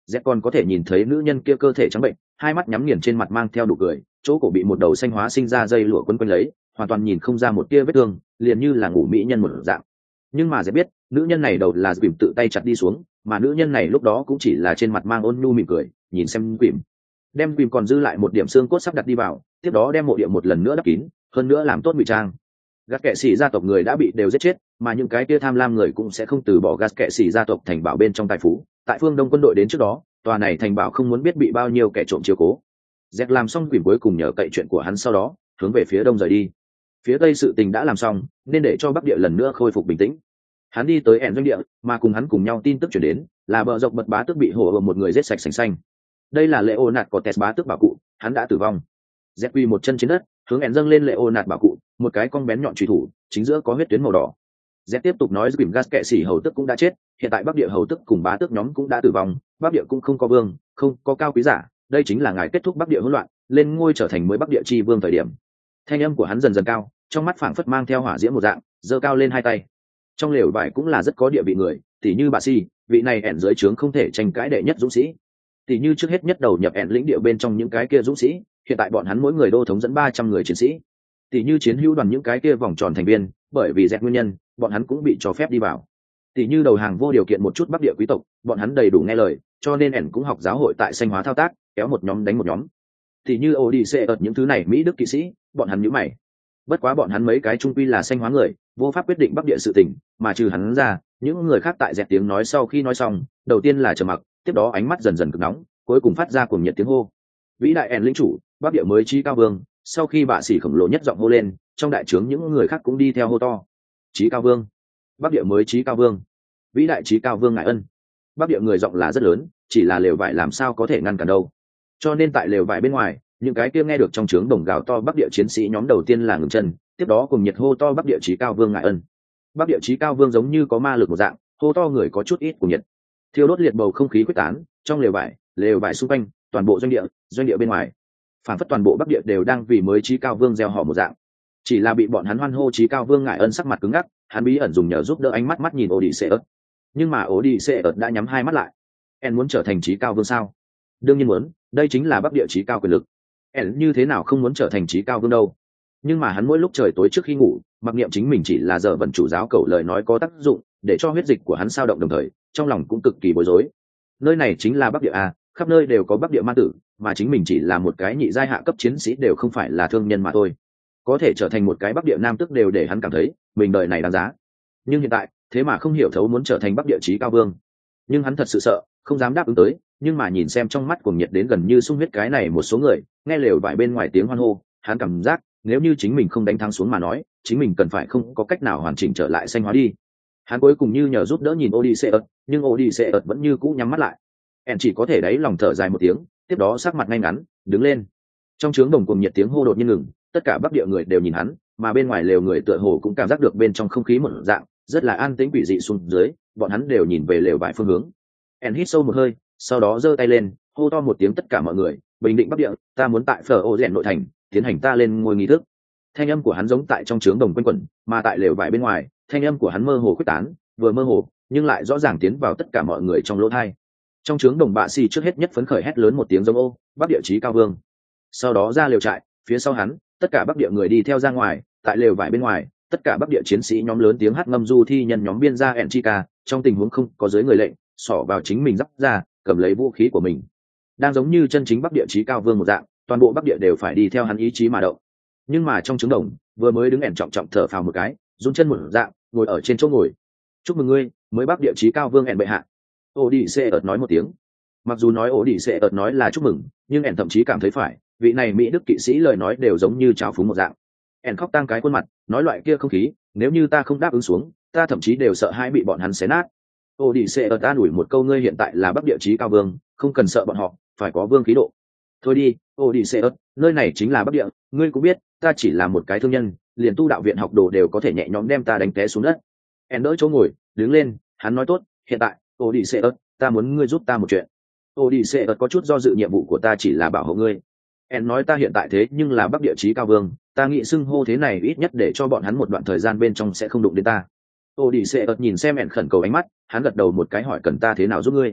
Dẹp còn có thể nhìn thấy nữ nhân kia cơ thể trắng bệnh, hai mắt nhắm nghiền, trên mặt mang theo nụ cười, chỗ cổ bị một đầu xanh hóa sinh ra dây lụa quấn quanh lấy, hoàn toàn nhìn không ra một tia vết thương, liền như là ngủ mỹ nhân một dạng. Nhưng mà Dẹp biết, nữ nhân này đầu là Quỳm tự tay chặt đi xuống, mà nữ nhân này lúc đó cũng chỉ là trên mặt mang ôn nhu mỉm cười, nhìn xem Quỳm. Đem Quỳm còn dư lại một điểm xương cốt sắp đặt đi vào, tiếp đó đem mộ địa một lần nữa đắp kín, hơn nữa làm tốt ngụy trang. Gạt kệ sĩ gia tộc người đã bị đều giết chết, mà những cái tia tham lam người cũng sẽ không từ bỏ gạt kệ sĩ gia tộc thành bảo bên trong tài phú. Tại phương Đông quân đội đến trước đó, tòa này thành bảo không muốn biết bị bao nhiêu kẻ trộm chiếu cố. Dẹp làm xong Quỳm cuối cùng nhờ cậy chuyện của hắn, sau đó hướng về phía đông rời đi. Phía tây sự tình đã làm xong, nên để cho bắc địa lần nữa khôi phục bình tĩnh. Hắn đi tới ẻn doanh địa, mà cùng hắn cùng nhau tin tức chuyển đến là bờ dọc bật bá tước bị hổ ở một người giết sạch sành xanh. Đây là Leonard Cortez bá tước bảo cụ, hắn đã tử vong. Dẹp quy một chân trên đất, hướng ẻn dâng lên Leonard bảo cụ, một cái cong bén nhọn truy thủ, chính giữa có huyết tuyến màu đỏ. Dẹp tiếp tục nói Quỳm gas kệ sĩ hầu tước cũng đã chết, hiện tại bắc địa hầu tước cùng bá tước nhóm cũng đã tử vong, bắc địa cũng không có vương, không có cao quý giả, đây chính là ngài kết thúc bắc địa hỗn loạn, lên ngôi trở thành mới bắc địa chi vương thời điểm. Thanh âm của hắn dần dần cao, trong mắt phảng phất mang theo hỏa diễm một dạng, giơ cao lên hai tay. Trong lều vải cũng là rất có địa vị người, tỉ như bà Si, vị này ẻn dưới trướng không thể tranh cãi đệ nhất dũng sĩ. Tỉ như trước hết nhất đầu nhập ẻn lĩnh địa bên trong những cái kia dũng sĩ, hiện tại bọn hắn mỗi người đô thống dẫn 300 người chiến sĩ. Tỉ như chiến hữu đoàn những cái kia vòng tròn thành viên, bởi vì Dẹp nguyên nhân, bọn hắn cũng bị cho phép đi vào. Tỉ như đầu hàng vô điều kiện một chút bắc địa quý tộc, bọn hắn đầy đủ nghe lời, cho nên ẻn cũng học giáo hội tại xanh hóa thao tác, kéo một nhóm đánh một nhóm. Tỉ như Odyssey những thứ này Mỹ Đức kỵ sĩ, bọn hắn nhíu mày. Bất quá bọn hắn mấy cái trung quy là xanh hóa người, vô pháp quyết định bắc địa sự tình, mà trừ hắn ra, những người khác tại Dẹp tiếng nói sau khi nói xong, đầu tiên là trầm mặc, tiếp đó ánh mắt dần dần cực nóng, cuối cùng phát ra cuồng nhiệt tiếng hô. Vĩ đại ẻn lĩnh chủ, bắc địa mới chí cao vương. Sau khi bạ sĩ khổng lồ nhất giọng hô lên, trong đại trướng những người khác cũng đi theo hô to. Chí cao vương, bắc địa mới chí cao vương, vĩ đại chí cao vương ngại ân. Bắc địa người giọng là rất lớn, chỉ là lều vải làm sao có thể ngăn cản đâu. Cho nên tại lều vải bên ngoài, những cái kia nghe được trong trướng đồng gào to bắc địa chiến sĩ nhóm đầu tiên là ngừng chân, tiếp đó cùng nhiệt hô to bắc địa chí cao vương ngại ân. Bắc địa chí cao vương giống như có ma lực một dạng, hô to người có chút ít cùng nhiệt, thiêu đốt liệt bầu không khí quyết tán trong lều vải xung quanh, toàn bộ doanh địa bên ngoài, phản phất toàn bộ bắc địa đều đang vì mới chí cao vương gieo họ một dạng. Chỉ là bị bọn hắn hoan hô chí cao vương ngại ân sắc mặt cứng ngắc, hắn bí ẩn dùng nhờ giúp đỡ ánh mắt nhìn Odyssey, nhưng mà Odyssey đã nhắm hai mắt lại. En muốn trở thành chí cao vương sao? Đương nhiên muốn, đây chính là bắc địa chí cao quyền lực. En như thế nào không muốn trở thành chí cao vương đâu? Nhưng mà hắn mỗi lúc trời tối trước khi ngủ, mặc niệm chính mình chỉ là giờ vận chủ giáo cầu lời nói có tác dụng, để cho huyết dịch của hắn sao động, đồng thời trong lòng cũng cực kỳ bối rối. Nơi này chính là bắc địa a, khắp nơi đều có bắc địa ma tử, mà chính mình chỉ là một cái nhị giai hạ cấp chiến sĩ, đều không phải là thương nhân mà thôi. Có thể trở thành một cái bắc địa nam tước đều để hắn cảm thấy mình đời này đáng giá. Nhưng hiện tại thế mà không hiểu thấu muốn trở thành bắc địa chí cao vương. Nhưng hắn thật sự sợ, không dám đáp ứng tới, nhưng mà nhìn xem trong mắt cuồng nhiệt đến gần như sung huyết cái này một số người, nghe lều vải bên ngoài tiếng hoan hô, hắn cảm giác nếu như chính mình không đánh thắng xuống mà nói, chính mình cần phải không có cách nào hoàn chỉnh trở lại xanh hóa đi. Hắn cuối cùng như nhờ giúp đỡ nhìn Odyssey, nhưng Odyssey vẫn như cũ nhắm mắt lại. En chỉ có thể đáy lòng thở dài một tiếng, tiếp đó sắc mặt ngay ngắn đứng lên. Trong trướng đồng cuồng nhiệt tiếng hô đột nhiên ngừng, tất cả bắc địa người đều nhìn hắn, mà bên ngoài lều người tựa hồ cũng cảm giác được bên trong không khí một dạng rất là an tĩnh quỷ dị xuống dưới, bọn hắn đều nhìn về lều vải phương hướng. En hít sâu một hơi, sau đó giơ tay lên, hô to một tiếng tất cả mọi người, bình định bắc địa, ta muốn tại phở ô rèn nội thành tiến hành ta lên ngôi nghi thức. Thanh âm của hắn giống tại trong trướng đồng quanh quẩn, mà tại lều vải bên ngoài, thanh âm của hắn mơ hồ quyết tán, vừa mơ hồ nhưng lại rõ ràng tiến vào tất cả mọi người trong lỗ tai. Trong trướng đồng bạ xì trước hết nhất phấn khởi hét lớn một tiếng giống ô, bắc địa chí cao vương. Sau đó ra lều trại, phía sau hắn, tất cả bắc địa người đi theo ra ngoài, tại lều vải bên ngoài, tất cả bắc địa chiến sĩ nhóm lớn tiếng hát ngâm du thi nhân nhóm biên ra Enchika, trong tình huống không có dưới người lệnh, xỏ vào chính mình giáp ra, cầm lấy vũ khí của mình. Đang giống như chân chính bắc địa chí cao vương một dạng, toàn bộ bắc địa đều phải đi theo hắn ý chí mà động. Nhưng mà trong trứng đồng, vừa mới đứng ẻn trọng trọng thở phào một cái, run chân một dạng, ngồi ở trên chỗ ngồi. Chúc mừng ngươi, mới bắc địa chí cao vương ẻn bệ hạ. Odyssey nói một tiếng. Mặc dù nói Odyssey nói là chúc mừng, nhưng ẻn thậm chí cảm thấy phải, vị này Mỹ Đức kỵ sĩ lời nói đều giống như trào phúng một dạng. Ẻn khóc tang cái khuôn mặt, nói loại kia không khí, nếu như ta không đáp ứng xuống, ta thậm chí đều sợ hãi bị bọn hắn xé nát. Odyssey an ủi một câu, ngươi hiện tại là bắc địa chí cao vương, không cần sợ bọn họ, phải có vương khí độ. Thôi đi, Odyssey, nơi này chính là bắc địa, ngươi cũng biết, ta chỉ là một cái thương nhân, liền tu đạo viện học đồ đều có thể nhẹ nhõm đem ta đánh té xuống đất. Ẻn đỡ chỗ ngồi, đứng lên, hắn nói tốt, hiện tại, Odyssey, ta muốn ngươi giúp ta một chuyện. Odyssey có chút do dự, nhiệm vụ của ta chỉ là bảo hộ ngươi. En nói ta hiện tại thế nhưng là bắc địa chí cao vương, ta nghĩ xưng hô thế này ít nhất để cho bọn hắn một đoạn thời gian bên trong sẽ không đụng đến ta. Odyssey nhìn xem En khẩn cầu ánh mắt, hắn gật đầu một cái, hỏi cần ta thế nào giúp ngươi.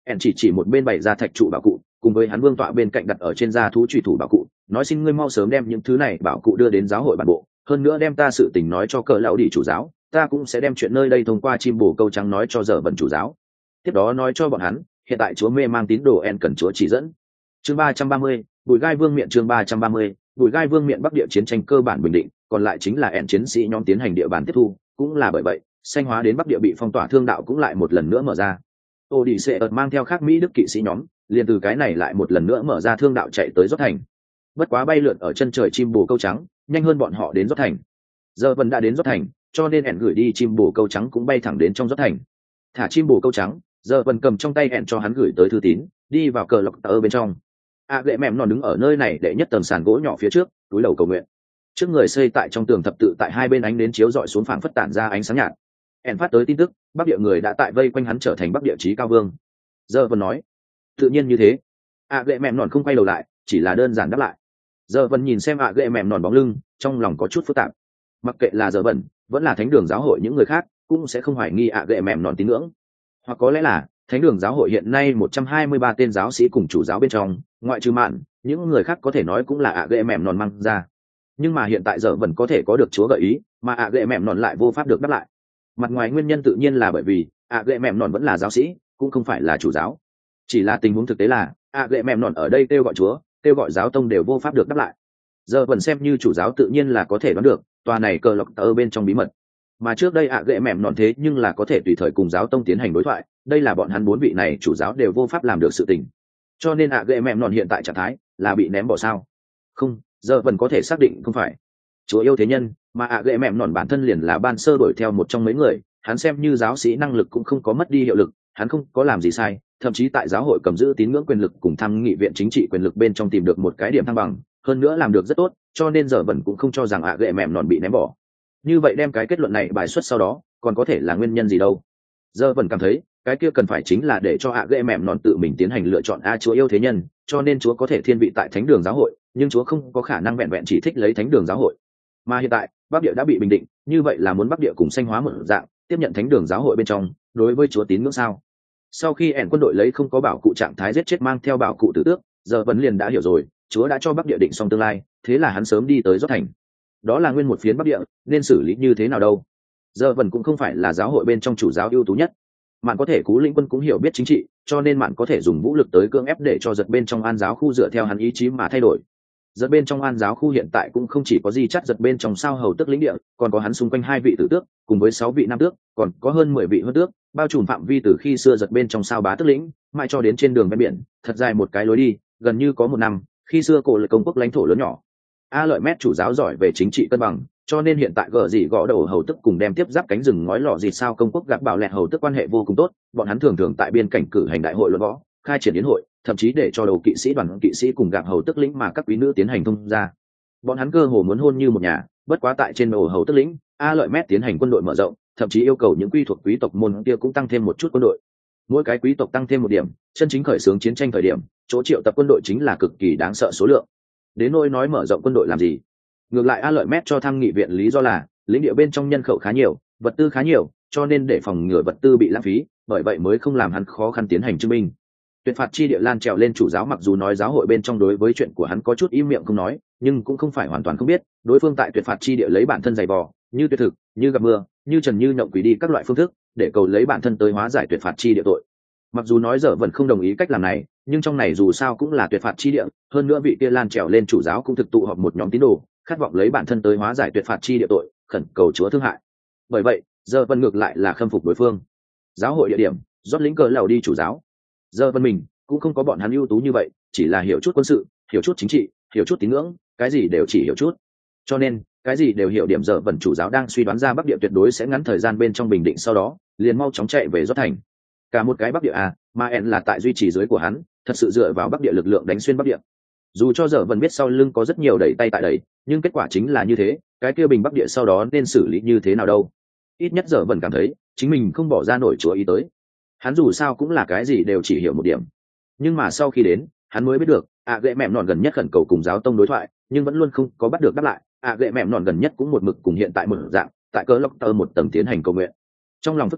ẻn chỉ một bên bày ra thạch trụ bảo cụ, cùng với hắn vương tọa bên cạnh đặt ở trên da thú truy thủ bảo cụ, nói xin ngươi mau sớm đem những thứ này bảo cụ đưa đến giáo hội bản bộ, hơn nữa đem ta sự tình nói cho cờ lão đi chủ giáo, ta cũng sẽ đem chuyện nơi đây thông qua chim bồ câu trắng nói cho giờ bẩn chủ giáo. Tiếp đó nói cho bọn hắn, hiện tại chúa mê mang tín đồ en cần chúa chỉ dẫn. Chương 330, Bùi Gai Vương miện. Chương 330, Bùi Gai Vương miện. Bắc địa chiến tranh cơ bản bình định, còn lại chính là en chiến sĩ nhóm tiến hành địa bàn tiếp thu, cũng là bởi vậy xanh hóa đến Bắc địa bị phong tỏa thương đạo cũng lại một lần nữa mở ra. Ô đi sẽ mang theo khác Mỹ Đức kỵ sĩ nhóm, liền từ cái này lại một lần nữa mở ra thương đạo chạy tới Rốt Thành. Bất quá bay lượn ở chân trời chim bồ câu trắng, nhanh hơn bọn họ đến Rốt Thành. Giờ vẫn đã đến Rốt Thành, cho nên ẻn gửi đi chim bồ câu trắng cũng bay thẳng đến trong Rốt Thành. Thả chim bồ câu trắng, giờ vẫn cầm trong tay ẻn cho hắn gửi tới thư tín, đi vào cờ lộc ở bên trong. Lệ mềm nòn đứng ở nơi này để nhất tầng sàn gỗ nhỏ phía trước, túi đầu cầu nguyện. Trước người xây tại trong tường thập tự tại hai bên ánh đến chiếu rọi xuống phảng phất tản ra ánh sáng nhạt. ẻn phát tới tin tức, Bắc địa người đã tại vây quanh hắn trở thành Bắc địa chí cao vương. Giờ vẫn nói, tự nhiên như thế. Lệ mềm nòn không quay đầu lại, chỉ là đơn giản đáp lại. Giờ vẫn nhìn xem Lệ mềm nòn bóng lưng, trong lòng có chút phức tạp. Mặc kệ là giờ bẩn vẫn là thánh đường giáo hội, những người khác cũng sẽ không hoài nghi Lệ mềm nòn tín ngưỡng, hoặc có lẽ là thánh đường giáo hội hiện nay 123 tên giáo sĩ cùng chủ giáo bên trong, ngoại trừ Mạn, những người khác có thể nói cũng là Lệ mềm nòn mang ra. Nhưng mà hiện tại giờ vẫn có thể có được Chúa gợi ý, mà Lệ mềm nòn lại vô pháp được đáp lại. Mặt ngoài nguyên nhân tự nhiên là bởi vì Lệ mềm nòn vẫn là giáo sĩ, cũng không phải là chủ giáo. Chỉ là tình huống thực tế là Lệ mềm nòn ở đây kêu gọi Chúa, kêu gọi giáo tông đều vô pháp được đáp lại. Giờ vẫn xem như chủ giáo tự nhiên là có thể đoán được tòa này cờ lộc ở bên trong bí mật, mà trước đây Lệ mềm nòn thế nhưng là có thể tùy thời cùng giáo tông tiến hành đối thoại, đây là bọn hắn bốn vị này chủ giáo đều vô pháp làm được sự tình. Cho nên Lệ mềm nòn hiện tại trạng thái là bị ném bỏ sao? Không, giờ vẫn có thể xác định không phải. Chúa yêu thế nhân, mà Lệ mềm nòn bản thân liền là ban sơ đuổi theo một trong mấy người, hắn xem như giáo sĩ năng lực cũng không có mất đi hiệu lực, hắn không có làm gì sai, thậm chí tại giáo hội cầm giữ tín ngưỡng quyền lực cùng tham nghị viện chính trị quyền lực bên trong tìm được một cái điểm thăng bằng, hơn nữa làm được rất tốt, cho nên giờ vẫn cũng không cho rằng Lệ mềm nòn bị ném bỏ. Như vậy đem cái kết luận này bài xuất sau đó, còn có thể là nguyên nhân gì đâu? Giờ vẫn cảm thấy cái kia cần phải chính là để cho Lệ mềm nòn tự mình tiến hành lựa chọn. Chúa yêu thế nhân, cho nên Chúa có thể thiên vị tại thánh đường giáo hội, nhưng Chúa không có khả năng vẹn vẹn chỉ thích lấy thánh đường giáo hội. Mà hiện tại Bắc địa đã bị bình định, như vậy là muốn Bắc địa cùng xanh hóa một dạng tiếp nhận thánh đường giáo hội bên trong đối với Chúa tín ngưỡng sao? Sau khi ẻn quân đội lấy không có bảo cụ trạng thái giết chết mang theo bảo cụ tử tước, giờ vẫn liền đã hiểu rồi, Chúa đã cho Bắc địa định xong tương lai, thế là hắn sớm đi tới Rốt Thành. Đó là nguyên một phiến Bắc địa, nên xử lý như thế nào đâu? Giờ vẫn cũng không phải là giáo hội bên trong chủ giáo ưu tú nhất. Mạn có thể Cú Lĩnh Quân cũng hiểu biết chính trị, cho nên Mạn có thể dùng vũ lực tới cưỡng ép để cho giật bên trong An giáo khu dựa theo hắn ý chí mà thay đổi. Giật bên trong An giáo khu hiện tại cũng không chỉ có gì chắc giật bên trong sao hầu tước lĩnh địa, còn có hắn xung quanh 2 vị tử tước, cùng với 6 vị nam tước, còn có hơn 10 vị huân tước, bao trùm phạm vi từ khi xưa giật bên trong sao bá tước lĩnh, mãi cho đến trên đường ven biển, thật dài một cái lối đi, gần như có 1 năm, khi xưa cổ lợi công quốc lãnh thổ lớn nhỏ. Lợi Mét chủ giáo giỏi về chính trị cân bằng, cho nên hiện tại gở gì gõ đầu hầu tức cùng đem tiếp giáp cánh rừng ngói lọ gì sao công quốc gặp bảo lẹt hầu tức quan hệ vô cùng tốt, bọn hắn thường thường tại biên cảnh cử hành đại hội luận võ, khai triển yến hội, thậm chí để cho đầu kỵ sĩ đoàn kỵ sĩ cùng gặp hầu tức lĩnh mà các quý nữ tiến hành thông gia. Bọn hắn cơ hồ muốn hôn như một nhà, bất quá tại trên đầu hầu tức lĩnh, Lợi Mét tiến hành quân đội mở rộng, thậm chí yêu cầu những quý thuộc quý tộc môn kia cũng tăng thêm một chút quân đội. Mỗi cái quý tộc tăng thêm một điểm, chân chính khởi xướng chiến tranh thời điểm, chỗ triệu tập quân đội chính là cực kỳ đáng sợ số lượng. Đến nỗi nói mở rộng quân đội làm gì? Ngược lại Lợi Mét cho tham nghị viện lý do là lĩnh địa bên trong nhân khẩu khá nhiều, vật tư khá nhiều, cho nên để phòng ngừa vật tư bị lãng phí, bởi vậy mới không làm hắn khó khăn tiến hành chứng minh. Tuyệt phạt chi địa lan trèo lên chủ giáo, mặc dù nói giáo hội bên trong đối với chuyện của hắn có chút im miệng không nói, nhưng cũng không phải hoàn toàn không biết, đối phương tại tuyệt phạt chi địa lấy bản thân giày vò, như tuyệt thực, như gặp mưa, như trần như nhộng quỷ đi các loại phương thức, để cầu lấy bản thân tới hóa giải tuyệt phạt chi địa tội. Mặc dù nói giờ vẫn không đồng ý cách làm này, nhưng trong này dù sao cũng là tuyệt phạt chi địa, hơn nữa vị kia lan trèo lên chủ giáo cũng thực tụ họp một nhóm tín đồ, khát vọng lấy bản thân tới hóa giải tuyệt phạt chi địa tội, khẩn cầu Chúa thương hại. Bởi vậy, giờ vẫn ngược lại là khâm phục đối phương. Giáo hội địa điểm, rót lĩnh cờ lầu đi chủ giáo. Giờ vẫn mình cũng không có bọn hắn ưu tú như vậy, chỉ là hiểu chút quân sự, hiểu chút chính trị, hiểu chút tín ngưỡng, cái gì đều chỉ hiểu chút. Cho nên, cái gì đều hiểu điểm. Giờ vẫn chủ giáo đang suy đoán ra Bắc địa tuyệt đối sẽ ngắn thời gian bên trong bình định, sau đó liền mau chóng chạy về Rốt Thành. Cả một cái Bắc địa mà En là tại duy trì dưới của hắn, thật sự dựa vào Bắc địa lực lượng đánh xuyên Bắc địa. Dù cho giờ vẫn biết sau lưng có rất nhiều đẩy tay tại đẩy, nhưng kết quả chính là như thế, cái kia bình Bắc địa sau đó nên xử lý như thế nào đâu? Ít nhất giờ vẫn cảm thấy chính mình không bỏ ra nổi Chúa ý tới. Hắn dù sao cũng là cái gì đều chỉ hiểu một điểm, nhưng mà sau khi đến, hắn mới biết được, Lệ mềm nòn gần nhất khẩn cầu cùng giáo tông đối thoại, nhưng vẫn luôn không có bắt được đáp lại. Lệ mềm nòn gần nhất cũng một mực cùng hiện tại một dạng, tại cờ lộc tơ một tầng tiến hành cầu nguyện. Trong lòng phức tạp,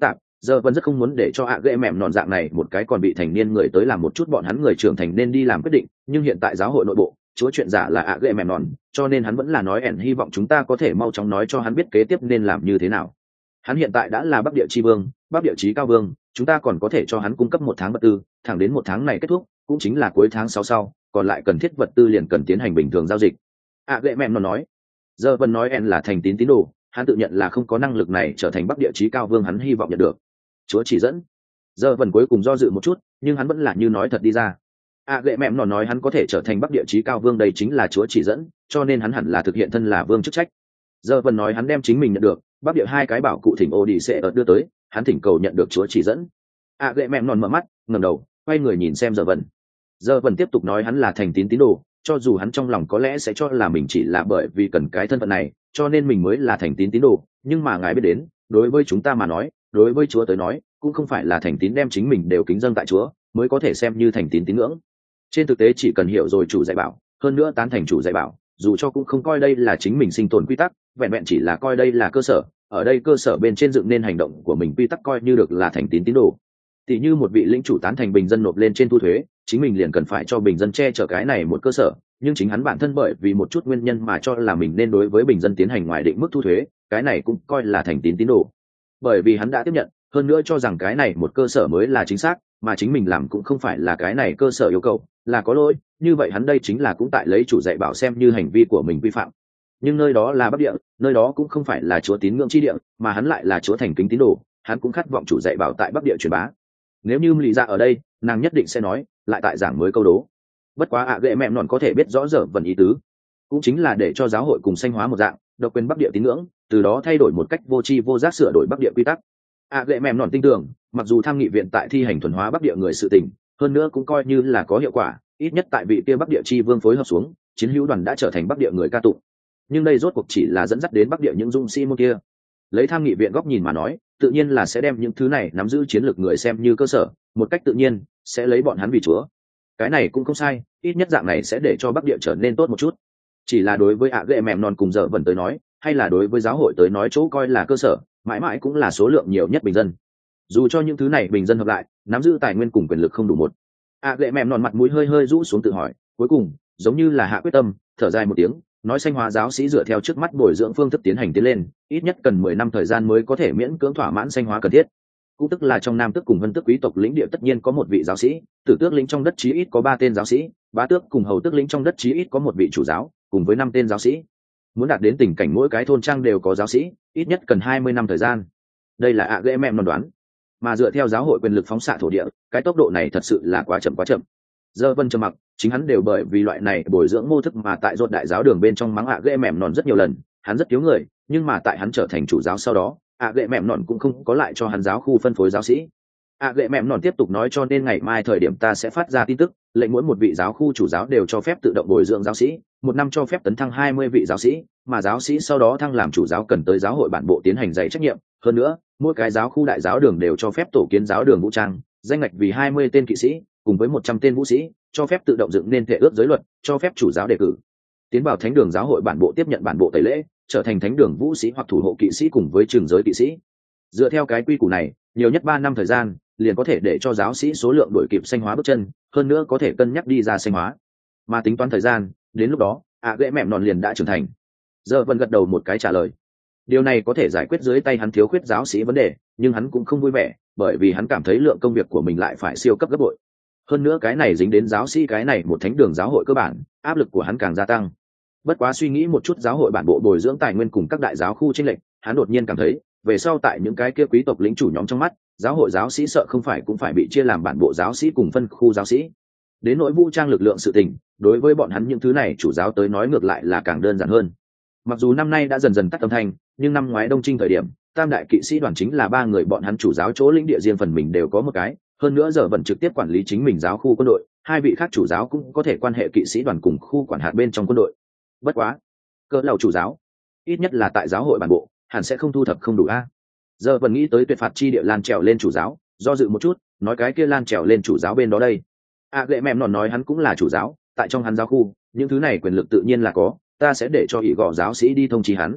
Giờ vẫn rất không muốn để cho ạ ghệ mẹm nọn dạng này một cái còn bị thành niên người tới làm một chút bọn hắn người trưởng thành nên đi làm quyết định, nhưng hiện tại giáo hội nội bộ chúa chuyện giả là ạ ghệ mẹm nọn, cho nên hắn vẫn là nói ẻn hy vọng chúng ta có thể mau chóng nói cho hắn biết kế tiếp nên làm như thế nào. Hắn hiện tại đã là Bắc Địa Chi Vương, Bắc Địa Chí Cao Vương, chúng ta còn có thể cho hắn cung cấp 1 tháng vật tư, thẳng đến 1 tháng này kết thúc, cũng chính là cuối tháng 6 sau, còn lại cần thiết vật tư liền cần tiến hành bình thường giao dịch. ạ ghệ mẹm nọn nói. Giờ vẫn nói ẻn là thành tín tín đồ, hắn tự nhận là không có năng lực này trở thành Bắc Địa Chí Cao Vương, hắn hy vọng nhận được chúa chỉ dẫn. Giờ vẫn cuối cùng do dự một chút, nhưng hắn vẫn là như nói thật đi ra. Gệ mẹm nó nói hắn có thể trở thành Bắc Địa Chí Cao Vương, đây chính là chúa chỉ dẫn, cho nên hắn hẳn là thực hiện thân là vương chức trách. Giờ vẫn nói hắn đem chính mình nhận được Bắc Địa 2 cái bảo cụ thỉnh ô đi sẽ đưa tới, hắn thỉnh cầu nhận được chúa chỉ dẫn. Gệ mẹm nòn mở mắt, ngẩng đầu, quay người nhìn xem Giờ vẫn. Giờ vẫn tiếp tục nói hắn là thành tín tín đồ, cho dù hắn trong lòng có lẽ sẽ cho là mình chỉ là bởi vì cần cái thân phận này, cho nên mình mới là thành tín tín đồ, nhưng mà ngài biết đến, đối với chúng ta mà nói, đối với chúa tới nói, cũng không phải là thành tín đem chính mình đều kính dâng tại chúa mới có thể xem như thành tín tín ngưỡng. Trên thực tế chỉ cần hiểu rồi chủ dạy bảo, hơn nữa tán thành chủ dạy bảo, dù cho cũng không coi đây là chính mình sinh tồn quy tắc, vẹn vẹn chỉ là coi đây là cơ sở, ở đây cơ sở bên trên dựng nên hành động của mình quy tắc coi như được là thành tín tín đồ. Tỷ như một vị lĩnh chủ tán thành bình dân nộp lên trên thu thuế, chính mình liền cần phải cho bình dân che chở cái này một cơ sở, nhưng chính hắn bản thân bởi vì một chút nguyên nhân mà cho là mình nên đối với bình dân tiến hành ngoài định mức thu thuế, cái này cũng coi là thành tín tín đồ. Bởi vì hắn đã tiếp nhận, hơn nữa cho rằng cái này một cơ sở mới là chính xác, mà chính mình làm cũng không phải là cái này cơ sở yêu cầu, là có lỗi, như vậy hắn đây chính là cũng tại lấy chủ dạy bảo xem như hành vi của mình vi phạm. Nhưng nơi đó là Bắc Địa, nơi đó cũng không phải là chúa tín ngưỡng chi địa, mà hắn lại là chúa thành kính tín đồ, hắn cũng khát vọng chủ dạy bảo tại Bắc Địa truyền bá. Nếu như Lý Dạ ở đây, nàng nhất định sẽ nói, lại tại giảng mới câu đố. Bất quá Gệ mẹm nọn có thể biết rõ Giờ vần ý tứ, cũng chính là để cho giáo hội cùng sanh hóa một dạng, độc quyền Bắc Địa tín ngưỡng, từ đó thay đổi một cách vô tri vô giác sửa đổi Bắc Địa quy tắc. Gệ mẹm nọn tin tưởng, mặc dù tham nghị viện tại thi hành thuần hóa Bắc Địa người sự tình, hơn nữa cũng coi như là có hiệu quả, ít nhất tại vị kia Bắc Địa chi vương phối hợp xuống, chiến hữu đoàn đã trở thành Bắc Địa người ca tụng. Nhưng đây rốt cuộc chỉ là dẫn dắt đến Bắc Địa những dũng sĩ môn kia. Lấy tham nghị viện góc nhìn mà nói, tự nhiên là sẽ đem những thứ này nắm giữ chiến lược người xem như cơ sở, một cách tự nhiên sẽ lấy bọn hắn vì chúa. Cái này cũng không sai, ít nhất dạng này sẽ để cho Bắc Địa trở nên tốt một chút. Chỉ là đối với Gệ mẹm nọn cùng Giờ vần tới nói, hay là đối với giáo hội tới nói, chỗ coi là cơ sở mãi mãi cũng là số lượng nhiều nhất bình dân. Dù cho những thứ này bình dân hợp lại nắm giữ tài nguyên cùng quyền lực không đủ một. Gệ mẹm nọn mặt mũi hơi hơi rũ xuống tự hỏi, cuối cùng giống như là hạ quyết tâm, thở dài một tiếng, nói sanh hóa giáo sĩ dựa theo trước mắt bồi dưỡng phương thức tiến hành tiến lên, ít nhất cần 10 năm thời gian mới có thể miễn cưỡng thỏa mãn sanh hóa cần thiết. Cũng tức là trong nam tước cùng vân tước quý tộc lĩnh địa tất nhiên có một vị giáo sĩ, tử tước lĩnh trong đất chí ít có 3 tên giáo sĩ, bá tước cùng hầu tước lĩnh trong đất chí ít có một vị chủ giáo, cùng với 5 tên giáo sĩ. Muốn đạt đến tình cảnh mỗi cái thôn trang đều có giáo sĩ, ít nhất cần 20 năm thời gian. Đây là Gệ mẹm nọn đoán, mà dựa theo giáo hội quyền lực phóng xạ thổ địa, cái tốc độ này thật sự là quá chậm. Giờ vân trầm mặc, chính hắn đều bởi vì loại này bồi dưỡng mô thức mà tại rốt đại giáo đường bên trong mắng Gệ mẹm nọn rất nhiều lần, hắn rất thiếu người, nhưng mà tại hắn trở thành chủ giáo sau đó, Gệ mẹm nọn cũng không có lại cho hắn giáo khu phân phối giáo sĩ. Gệ mẹm nọn tiếp tục nói, cho nên ngày mai thời điểm ta sẽ phát ra tin tức, lệnh mỗi một vị giáo khu chủ giáo đều cho phép tự động bồi dưỡng giáo sĩ, 1 năm cho phép tấn thăng 20 vị giáo sĩ, mà giáo sĩ sau đó thăng làm chủ giáo cần tới giáo hội bản bộ tiến hành dạy trách nhiệm. Hơn nữa, mỗi cái giáo khu đại giáo đường đều cho phép tổ kiến giáo đường vũ trang, danh ngạch vì 20 tên kỵ sĩ, cùng với 100 tên vũ sĩ, cho phép tự động dựng nên thể ước giới luật, cho phép chủ giáo đề cử tiến vào thánh đường giáo hội bản bộ tiếp nhận bản bộ tẩy lễ, trở thành thánh đường vũ sĩ hoặc thủ hộ kỵ sĩ cùng với trường giới kỵ sĩ. Dựa theo cái quy củ này, nhiều nhất 3 năm thời gian liền có thể để cho giáo sĩ số lượng đổi kịp sanh hóa bước chân, hơn nữa có thể cân nhắc đi ra sanh hóa. Mà tính toán thời gian, đến lúc đó, Gệ mẹm nọn liền đã trưởng thành. Giờ vẫn gật đầu một cái trả lời. Điều này có thể giải quyết dưới tay hắn thiếu khuyết giáo sĩ vấn đề, nhưng hắn cũng không vui vẻ, bởi vì hắn cảm thấy lượng công việc của mình lại phải siêu cấp gấp bội. Hơn nữa cái này dính đến giáo sĩ cái này một thánh đường giáo hội cơ bản, áp lực của hắn càng gia tăng. Bất quá suy nghĩ một chút giáo hội bản bộ bồi dưỡng tài nguyên cùng các đại giáo khu chênh lệch, hắn đột nhiên cảm thấy, về sau tại những cái kia quý tộc lĩnh chủ nhóm trong mắt, giáo hội giáo sĩ sợ không phải cũng phải bị chia làm bản bộ giáo sĩ cùng phân khu giáo sĩ. Đến nỗi vũ trang lực lượng sự tình, đối với bọn hắn những thứ này chủ giáo tới nói ngược lại là càng đơn giản hơn. Mặc dù năm nay đã dần dần tắt âm thanh, nhưng năm ngoái Đông Trinh thời điểm, tam đại kỵ sĩ đoàn chính là 3 người bọn hắn chủ giáo chỗ lĩnh địa riêng phần mình đều có một cái, hơn nữa Giờ vẫn trực tiếp quản lý chính mình giáo khu quân đội, 2 vị khác chủ giáo cũng có thể quan hệ kỵ sĩ đoàn cùng khu quản hạt bên trong quân đội. Bất quá, cỡ lầu chủ giáo, ít nhất là tại giáo hội bản bộ, hẳn sẽ không thu thập không đủ a. Giờ vẫn nghĩ tới tuyệt phạt chi địa lan trèo lên chủ giáo, do dự một chút, nói cái kia lan trèo lên chủ giáo bên đó đây. Gệ mẹm nọn nói hắn cũng là chủ giáo, tại trong hắn giáo khu, những thứ này quyền lực tự nhiên là có, ta sẽ để cho ỷ gọ giáo sĩ đi thông chi hắn.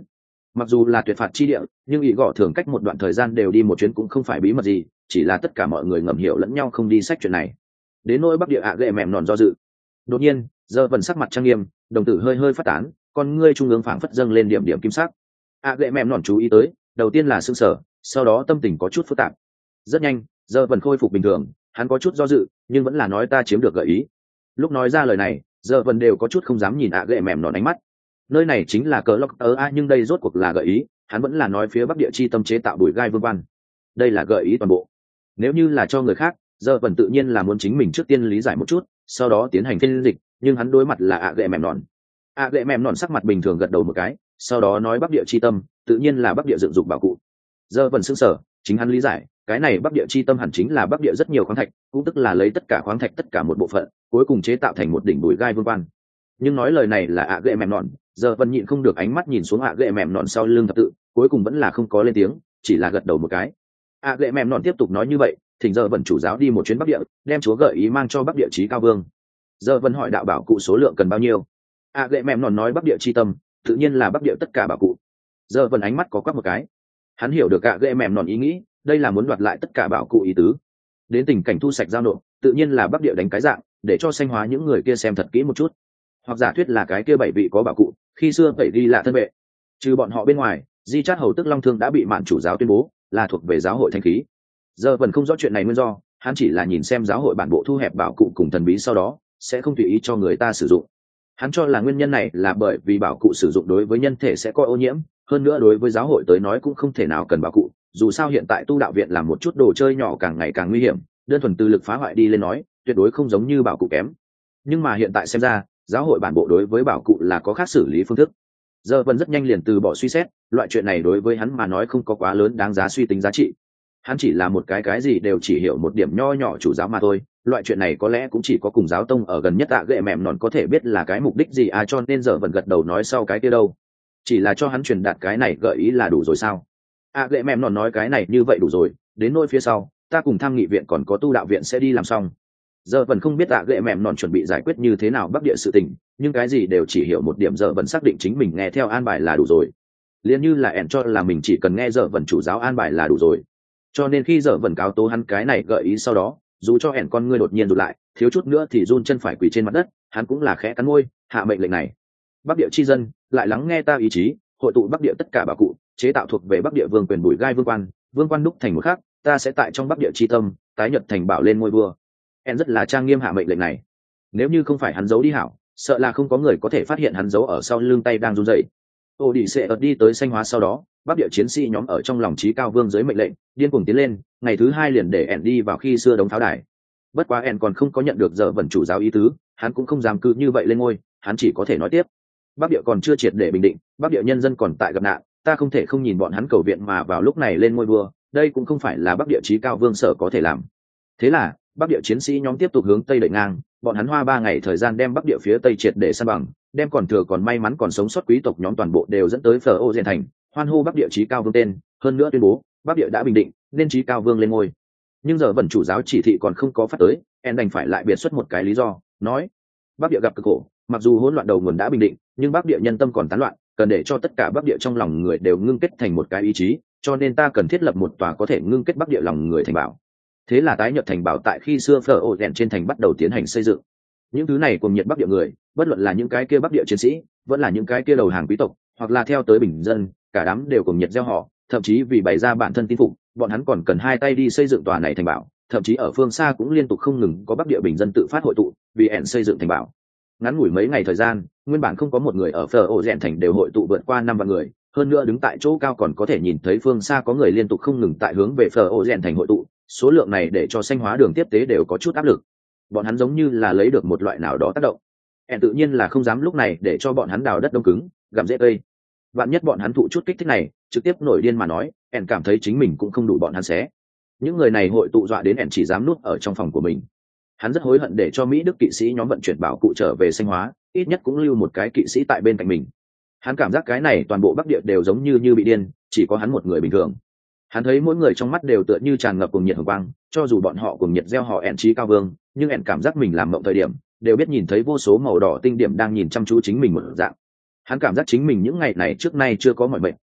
Mặc dù là tuyệt phạt chi địa, nhưng ý gọ thường cách một đoạn thời gian đều đi một chuyến cũng không phải bí mật gì, chỉ là tất cả mọi người ngầm hiểu lẫn nhau không đi sách chuyện này. Đến nỗi bắc địa ạ ghệ mềm nòn do dự. Đột nhiên giờ vần sắc mặt trang nghiêm, đồng tử hơi hơi phát tán, con ngươi trung ương phảng phất dâng lên điểm điểm kim sắc. ạ ghệ mềm nòn chú ý tới, đầu tiên là sững sờ, sau đó tâm tình có chút phức tạp. Rất nhanh giờ vần khôi phục bình thường, hắn có chút do dự nhưng vẫn là nói ta chiếm được gợi ý. Lúc nói ra lời này giờ vần đều có chút không dám nhìn ạ ghệ mềm nòn ánh mắt. Nơi này chính là cờ lốc ở a, nhưng đây rốt cuộc là gợi ý, hắn vẫn là nói phía bắc địa chi tâm chế tạo đùi gai vương văn. Đây là gợi ý toàn bộ. Nếu như là cho người khác giờ vẫn tự nhiên là muốn chính mình trước tiên lý giải một chút, sau đó tiến hành phiên dịch, nhưng hắn đối mặt là ạ ghệ mềm nòn. ạ ghệ mềm nòn sắc mặt bình thường gật đầu một cái, sau đó nói bắc địa chi tâm tự nhiên là bắc địa dựng dục bảo cụ. Giờ vẫn sững sờ, chính hắn lý giải cái này bắc địa chi tâm hẳn chính là bắc địa rất nhiều khoáng thạch, cũng tức là lấy tất cả khoáng thạch tất cả một bộ phận cuối cùng chế tạo thành một đỉnh đùi gai vương quan. Nhưng nói lời này là ạ ghệ mềm nòn, giờ vẫn nhịn không được ánh mắt nhìn xuống ạ ghệ mềm nòn sau lưng thập tự, cuối cùng vẫn là không có lên tiếng, chỉ là gật đầu một cái. ạ ghệ mềm nòn tiếp tục nói như vậy, thỉnh giờ vẫn chủ giáo đi một chuyến bắc địa, đem chúa gợi ý mang cho bắc địa chí cao vương. Giờ vẫn hỏi đạo bảo cụ số lượng cần bao nhiêu. ạ ghệ mềm nòn nói bắc địa chi tâm tự nhiên là bắc địa tất cả bảo cụ. Giờ vẫn ánh mắt có quắc một cái, hắn hiểu được ạ ghệ mềm nòn ý nghĩ, đây là muốn đoạt lại tất cả bảo cụ ý tứ. Đến tình cảnh thu sạch giao nộp tự nhiên là bắc địa đánh cái dạng, để cho sanh hóa những người kia xem thật kỹ một chút. Hoặc giả thuyết là cái kia 7 vị có bảo cụ khi xưa bảy đi là thân vệ, trừ bọn họ bên ngoài di chát hầu tức long thương đã bị mạn chủ giáo tuyên bố là thuộc về giáo hội thanh khí. Giờ vẫn không rõ chuyện này nguyên do, hắn chỉ là nhìn xem giáo hội bản bộ thu hẹp bảo cụ cùng thần bí sau đó sẽ không tùy ý cho người ta sử dụng. Hắn cho là nguyên nhân này là bởi vì bảo cụ sử dụng đối với nhân thể sẽ có ô nhiễm, hơn nữa đối với giáo hội tới nói cũng không thể nào cần bảo cụ, dù sao hiện tại tu đạo viện làm một chút đồ chơi nhỏ càng ngày càng nguy hiểm, đơn thuần từ lực phá hoại đi lên nói tuyệt đối không giống như bảo cụ kém. Nhưng mà hiện tại xem ra giáo hội bản bộ đối với bảo cụ là có khác xử lý phương thức. Giờ vẫn rất nhanh liền từ bỏ suy xét, loại chuyện này đối với hắn mà nói không có quá lớn đáng giá suy tính giá trị. Hắn chỉ là một cái gì đều chỉ hiểu một điểm nho nhỏ chủ giáo mà thôi, loại chuyện này có lẽ cũng chỉ có cùng giáo tông ở gần nhất ạ ghệ mềm nòn có thể biết là cái mục đích gì cho nên giờ vẫn gật đầu nói sau cái kia đâu, chỉ là cho hắn truyền đạt cái này gợi ý là đủ rồi sao. ạ ghệ mềm nòn nói cái này như vậy đủ rồi, đến nỗi phía sau ta cùng tham nghị viện còn có tu đạo viện sẽ đi làm xong. Giờ vẫn không biết ạ ghệ mềm nòn chuẩn bị giải quyết như thế nào bắc địa sự tình, nhưng cái gì đều chỉ hiểu một điểm, giờ vẫn xác định chính mình nghe theo an bài là đủ rồi. Liên như là ẻn cho là mình chỉ cần nghe giờ vẫn chủ giáo an bài là đủ rồi, cho nên khi giờ vẫn cáo tố hắn cái này gợi ý sau đó, dù cho ẻn con ngươi đột nhiên rụt lại thiếu chút nữa thì run chân phải quỳ trên mặt đất, hắn cũng là khẽ cắn môi hạ mệnh lệnh này. Bắc địa chi dân lại lắng nghe ta ý chí, hội tụ bắc địa tất cả bảo cụ chế tạo thuộc về bắc địa vương quyền bùi gai vương quan đúc thành một khác, ta sẽ tại trong bắc địa chi tâm tái nhật thành bảo lên ngôi vua. En rất là trang nghiêm hạ mệnh lệnh này, nếu như không phải hắn giấu đi hảo, sợ là không có người có thể phát hiện hắn giấu ở sau lưng tay đang run rẩy. Ô đi sẽ đi tới sanh hóa sau đó, bắc địa chiến sĩ nhóm ở trong lòng trí cao vương dưới mệnh lệnh điên cuồng tiến lên, ngày thứ 2 liền để En đi vào khi xưa đống pháo đài. Bất quá En còn không có nhận được giờ vẩn chủ giáo ý tứ, hắn cũng không dám cứ như vậy lên ngôi, hắn chỉ có thể nói tiếp. Bắc địa còn chưa triệt để bình định, bắc địa nhân dân còn tại gặp nạn, ta không thể không nhìn bọn hắn cầu viện mà vào lúc này lên ngôi vua, đây cũng không phải là bắc địa trí cao vương sở có thể làm. Thế là bắc địa chiến sĩ nhóm tiếp tục hướng tây đẩy ngang, bọn hắn hoa 3 ngày thời gian đem bắc địa phía tây triệt để san bằng, đem còn thừa còn may mắn còn sống sót quý tộc nhóm toàn bộ đều dẫn tới Phở Ô Diện thành, hoan hô bắc địa chí cao vương tên, hơn nữa tuyên bố bắc địa đã bình định nên chí cao vương lên ngôi. Nhưng giờ vẫn chủ giáo chỉ thị còn không có phát tới, En đành phải lại biệt xuất một cái lý do, nói bắc địa gặp cực khổ, mặc dù hỗn loạn đầu nguồn đã bình định, nhưng bắc địa nhân tâm còn tán loạn, cần để cho tất cả bắc địa trong lòng người đều ngưng kết thành một cái ý chí, cho nên ta cần thiết lập một tòa có thể ngưng kết bắc địa lòng người thành bảo. Thế là tái nhật thành bảo tại khi xưa Phở Ô Diện trên thành bắt đầu tiến hành xây dựng. Những thứ này cùng nhiệt bắc địa người, bất luận là những cái kia bắc địa chiến sĩ, vẫn là những cái kia đầu hàng quý tộc, hoặc là theo tới bình dân, cả đám đều cùng nhiệt gieo họ, thậm chí vì bày ra bản thân tín phục, bọn hắn còn cần hai tay đi xây dựng tòa này thành bảo, thậm chí ở phương xa cũng liên tục không ngừng có bắc địa bình dân tự phát hội tụ, vì ẻn xây dựng thành bảo. Ngắn ngủi mấy ngày thời gian, nguyên bản không có một người ở Phở Ô Diện thành đều hội tụ vượt qua 5 vạn người, hơn nữa đứng tại chỗ cao còn có thể nhìn thấy phương xa có người liên tục không ngừng tại hướng về Phở Ô Diện thành hội tụ, số lượng này để cho Sanh Hóa đường tiếp tế đều có chút áp lực. Bọn hắn giống như là lấy được một loại nào đó tác động. ẻn tự nhiên là không dám lúc này để cho bọn hắn đào đất đông cứng, gặm rễ cây. Vạn nhất bọn hắn thụ chút kích thích này, trực tiếp nổi điên mà nói, ẻn cảm thấy chính mình cũng không đủ bọn hắn xé. Những người này hội tụ dọa đến ẻn chỉ dám nuốt ở trong phòng của mình. Hắn rất hối hận để cho Mỹ Đức kỵ sĩ nhóm vận chuyển bảo cụ trở về Sanh Hóa, ít nhất cũng lưu một cái kỵ sĩ tại bên cạnh mình. Hắn cảm giác cái này toàn bộ Bắc Địa đều giống như bị điên, chỉ có hắn một người bình thường. Hắn thấy mỗi người trong mắt đều tựa như tràn ngập cùng nhiệt hồng quang, cho dù bọn họ cùng nhiệt gieo họ ẻn chí cao vương, nhưng ẻn cảm giác mình làm mộng thời điểm đều biết nhìn thấy vô số màu đỏ tinh điểm đang nhìn chăm chú chính mình một dạng. Hắn cảm giác chính mình những ngày này trước nay chưa có mọi mệnh,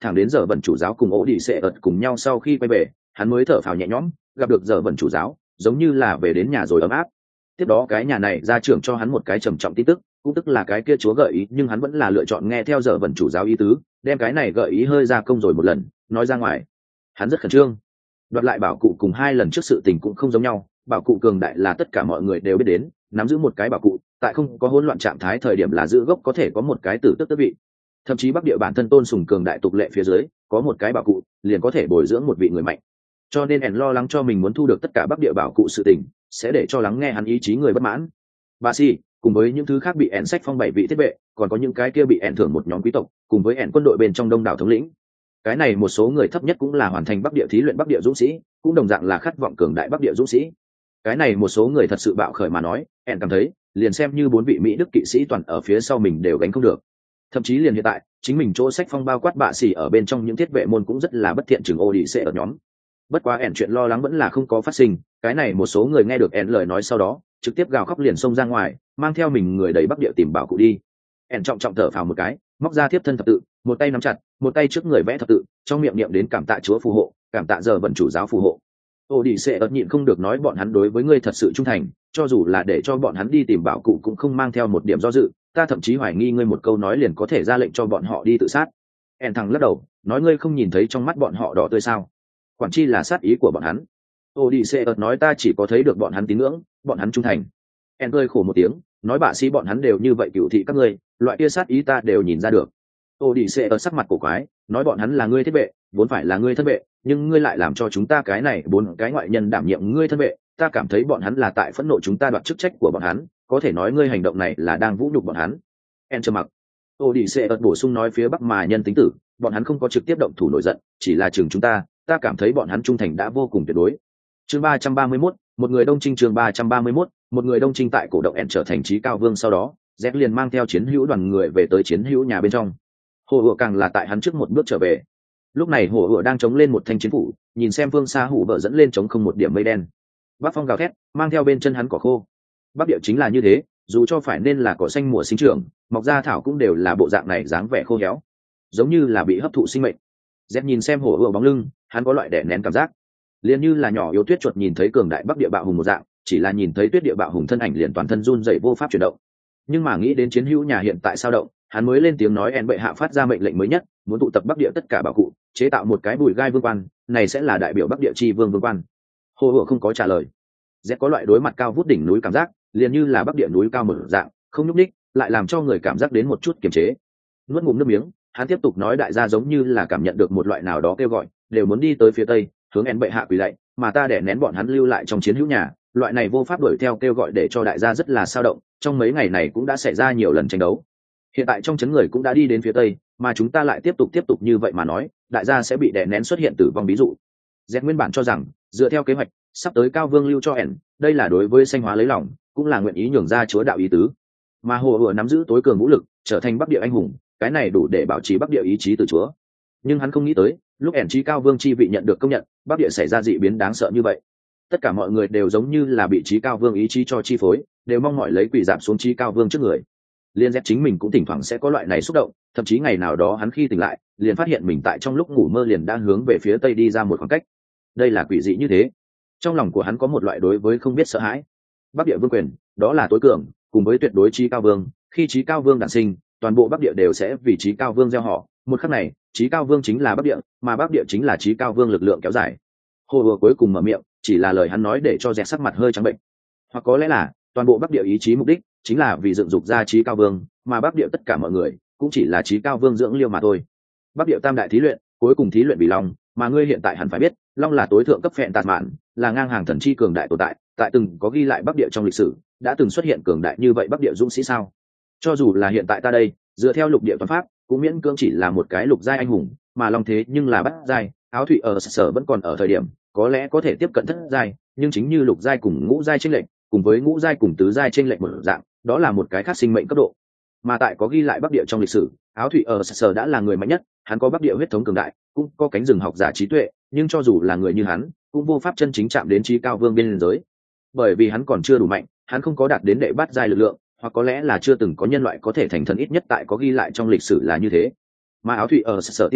thẳng đến giờ vần chủ giáo cùng ổ đi sẽ ợt cùng nhau sau khi quay về, hắn mới thở phào nhẹ nhõm, gặp được giờ vần chủ giáo giống như là về đến nhà rồi ấm áp. Tiếp đó cái nhà này gia trưởng cho hắn một cái trầm trọng tin tức, cũng tức là cái kia chúa gợi ý, nhưng hắn vẫn là lựa chọn nghe theo giờ vần chủ giáo ý tứ, đem cái này gợi ý hơi ra công rồi một lần nói ra ngoài. Hắn rất khẩn trương. Đoạt lại bảo cụ cùng 2 lần trước sự tình cũng không giống nhau, bảo cụ cường đại là tất cả mọi người đều biết đến, nắm giữ một cái bảo cụ tại không có hỗn loạn trạng thái thời điểm là giữ gốc có thể có một cái tử tức tước vị. Thậm chí Bắc Địa bản thân tôn sùng cường đại tục lệ phía dưới, có một cái bảo cụ liền có thể bồi dưỡng một vị người mạnh. Cho nên ẻn lo lắng cho mình muốn thu được tất cả Bắc Địa bảo cụ sự tình sẽ để cho lắng nghe hắn ý chí người bất mãn. Bà si cùng với những thứ khác bị ẻn sách phong 7 vị thiết vệ, còn có những cái kia bị ẻn thưởng một nhóm quý tộc, cùng với ẻn quân đội bên trong đông đảo thống lĩnh. Cái này một số người thấp nhất cũng là hoàn thành Bắc Địa thí luyện Bắc Địa dũng sĩ, cũng đồng dạng là khát vọng cường đại Bắc Địa dũng sĩ. Cái này một số người thật sự bạo khởi mà nói, ẻn cảm thấy liền xem như 4 vị Mỹ Đức kỵ sĩ toàn ở phía sau mình đều gánh không được. Thậm chí liền hiện tại chính mình chỗ sách phong bao quát bạ xỉ ở bên trong những thiết vệ môn cũng rất là bất thiện chừng ô đi sẽ ở nhóm. Bất quá ẻn chuyện lo lắng vẫn là không có phát sinh, cái này một số người nghe được ẻn lời nói sau đó trực tiếp gào khóc liền xông ra ngoài, mang theo mình người đầy Bắc Địa tìm bảo cụ đi. ẻn trọng trọng thở phào một cái, móc ra thiếp thân thập tự, một tay nắm chặt, một tay trước người vẽ thập tự, trong miệng niệm đến cảm tạ Chúa phù hộ, cảm tạ giờ vận chủ giáo phù hộ. Ô đi sẽ ớt nhịn không được nói bọn hắn đối với ngươi thật sự trung thành, cho dù là để cho bọn hắn đi tìm bảo cụ cũng không mang theo một điểm do dự, ta thậm chí hoài nghi ngươi một câu nói liền có thể ra lệnh cho bọn họ đi tự sát. ẻn thằng lắc đầu nói ngươi không nhìn thấy trong mắt bọn họ đỏ tươi sao? Quản chi là sát ý của bọn hắn. Ô đi sẽ ớt nói ta chỉ có thấy được bọn hắn tín ngưỡng, bọn hắn trung thành. ẻn cười khổ một tiếng nói bạ sĩ bọn hắn đều như vậy cựu thị các ngươi, loại kia sát ý ta đều nhìn ra được. Ô đi sẽ ớt sắc mặt cổ quái nói bọn hắn là ngươi thiết vệ, vốn phải là ngươi thân vệ, nhưng ngươi lại làm cho chúng ta cái này 4 cái ngoại nhân đảm nhiệm ngươi thân vệ, ta cảm thấy bọn hắn là tại phẫn nộ chúng ta đoạt chức trách của bọn hắn, có thể nói ngươi hành động này là đang vũ nhục bọn hắn. En trầm mặc. Ô đi sẽ bổ sung nói phía Bắc mà nhân tính tử, bọn hắn không có trực tiếp động thủ nổi giận, chỉ là chừng chúng ta cảm thấy bọn hắn trung thành đã vô cùng tuyệt đối. Chương 331, một người đông trinh. Chương 331, một người đông trinh. Tại cổ động En trở thành trí cao vương sau đó, Dẹp liền mang theo chiến hữu đoàn người về tới chiến hữu nhà bên trong. Hồ Hựa càng là tại hắn trước một bước trở về. Lúc này Hồ Hựa đang chống lên một thanh chiến phủ, nhìn xem phương xa hủ vợ dẫn lên chống không một điểm mây đen. Bắc phong gào thét, mang theo bên chân hắn cỏ khô. Bắc Địa chính là như thế, dù cho phải nên là cỏ xanh mùa sinh trưởng, mọc ra thảo cũng đều là bộ dạng này, dáng vẻ khô héo, giống như là bị hấp thụ sinh mệnh. Dẹp nhìn xem Hồ Hựa bóng lưng, hắn có loại đè nén cảm giác, liền như là nhỏ yếu tuyết chuột nhìn thấy cường đại Bắc Địa bạo hùng một dạng, chỉ là nhìn thấy tuyết địa bạo hùng thân ảnh liền toàn thân run rẩy vô pháp chuyển động. Nhưng mà nghĩ đến chiến hữu nhà hiện tại sao động, hắn mới lên tiếng nói En bệ hạ phát ra mệnh lệnh mới nhất, muốn tụ tập Bắc Địa tất cả bảo cụ, chế tạo một cái bùi gai vương quan, này sẽ là đại biểu Bắc Địa chi vương quan. Hồ Hựa không có trả lời. Dẹp có loại đối mặt cao vút đỉnh núi cảm giác, liền như là Bắc Địa núi cao mở dạng, không nhúc nhích, lại làm cho người cảm giác đến một chút kiềm chế. Nuốt ngụm nước miếng, hắn tiếp tục nói đại gia giống như là cảm nhận được một loại nào đó kêu gọi, đều muốn đi tới phía tây, hướng En bệ hạ quỳ lạy, mà ta để nén bọn hắn lưu lại trong chiến hữu nhà, loại này vô pháp đuổi theo kêu gọi để cho đại gia rất là sao động, trong mấy ngày này cũng đã xảy ra nhiều lần tranh đấu. Hiện tại trong chấn người cũng đã đi đến phía tây, mà chúng ta lại tiếp tục như vậy mà nói, đại gia sẽ bị đè nén xuất hiện tử vong ví dụ. Dẹp nguyên bản cho rằng dựa theo kế hoạch sắp tới cao vương lưu cho ẻn, đây là đối với sanh hóa lấy lòng, cũng là nguyện ý nhường ra chúa đạo ý tứ. Mà Hồ Hựa nắm giữ tối cường vũ lực, trở thành Bắc Địa anh hùng, cái này đủ để bảo trì Bắc Địa ý chí từ chúa. Nhưng hắn không nghĩ tới, lúc ẻn chí cao vương chi vị nhận được công nhận, Bắc Địa xảy ra dị biến đáng sợ như vậy. Tất cả mọi người đều giống như là bị chí cao vương ý chí cho chi phối, đều mong mỏi lấy quỳ giảm xuống chí cao vương trước người. Liên Dẹp chính mình cũng thỉnh thoảng sẽ có loại này xúc động, thậm chí ngày nào đó hắn khi tỉnh lại, liền phát hiện mình tại trong lúc ngủ mơ liền đang hướng về phía tây đi ra một khoảng cách. Đây là quỷ dị như thế. Trong lòng của hắn có một loại đối với không biết sợ hãi. Bắc Địa vương quyền, đó là tối cường, cùng với tuyệt đối chí cao vương, khi chí cao vương đản sinh, toàn bộ Bắc Địa đều sẽ vì chí cao vương gieo họ, một khắc này, chí cao vương chính là Bắc Địa, mà Bắc Địa chính là chí cao vương lực lượng kéo dài. Hồ Hựa cuối cùng mở miệng, chỉ là lời hắn nói để cho Dẹp sắc mặt hơi trắng bệnh. Hoặc có lẽ là toàn bộ Bắc Địa ý chí mục đích chính là vì dựng dục ra chí cao vương, mà Bắc Địa tất cả mọi người cũng chỉ là chí cao vương dưỡng liêu mà thôi. Bắc Địa tam đại thí luyện, cuối cùng thí luyện vì long, mà ngươi hiện tại hẳn phải biết, long là tối thượng cấp phẹn tạt mạn, là ngang hàng thần chi cường đại tồn tại, tại từng có ghi lại Bắc Địa trong lịch sử, đã từng xuất hiện cường đại như vậy Bắc Địa dũng sĩ sao? Cho dù là hiện tại ta đây, dựa theo lục địa toán pháp, cũng miễn cưỡng chỉ là một cái lục giai anh hùng, mà long thế nhưng là bát giai, áo thủy ở sở vẫn còn ở thời điểm, có lẽ có thể tiếp cận thất giai, nhưng chính như lục giai cùng ngũ giai chênh lệch, cùng với ngũ giai cùng tứ giai chênh lệch một dạng, đó là một cái khác sinh mệnh cấp độ. Mà tại có ghi lại Bắc Địa trong lịch sử, áo thủy ở sở đã là người mạnh nhất, hắn có Bắc Địa huyết thống cường đại, cũng có cánh rừng học giả trí tuệ, nhưng cho dù là người như hắn, cũng vô pháp chân chính chạm đến chí cao vương biên giới, bởi vì hắn còn chưa đủ mạnh, hắn không có đạt đến đệ bát giai lực lượng, hoặc có lẽ là chưa từng có nhân loại có thể thành thần, ít nhất tại có ghi lại trong lịch sử là như thế. Mà áo thủy ở sở tiên tổ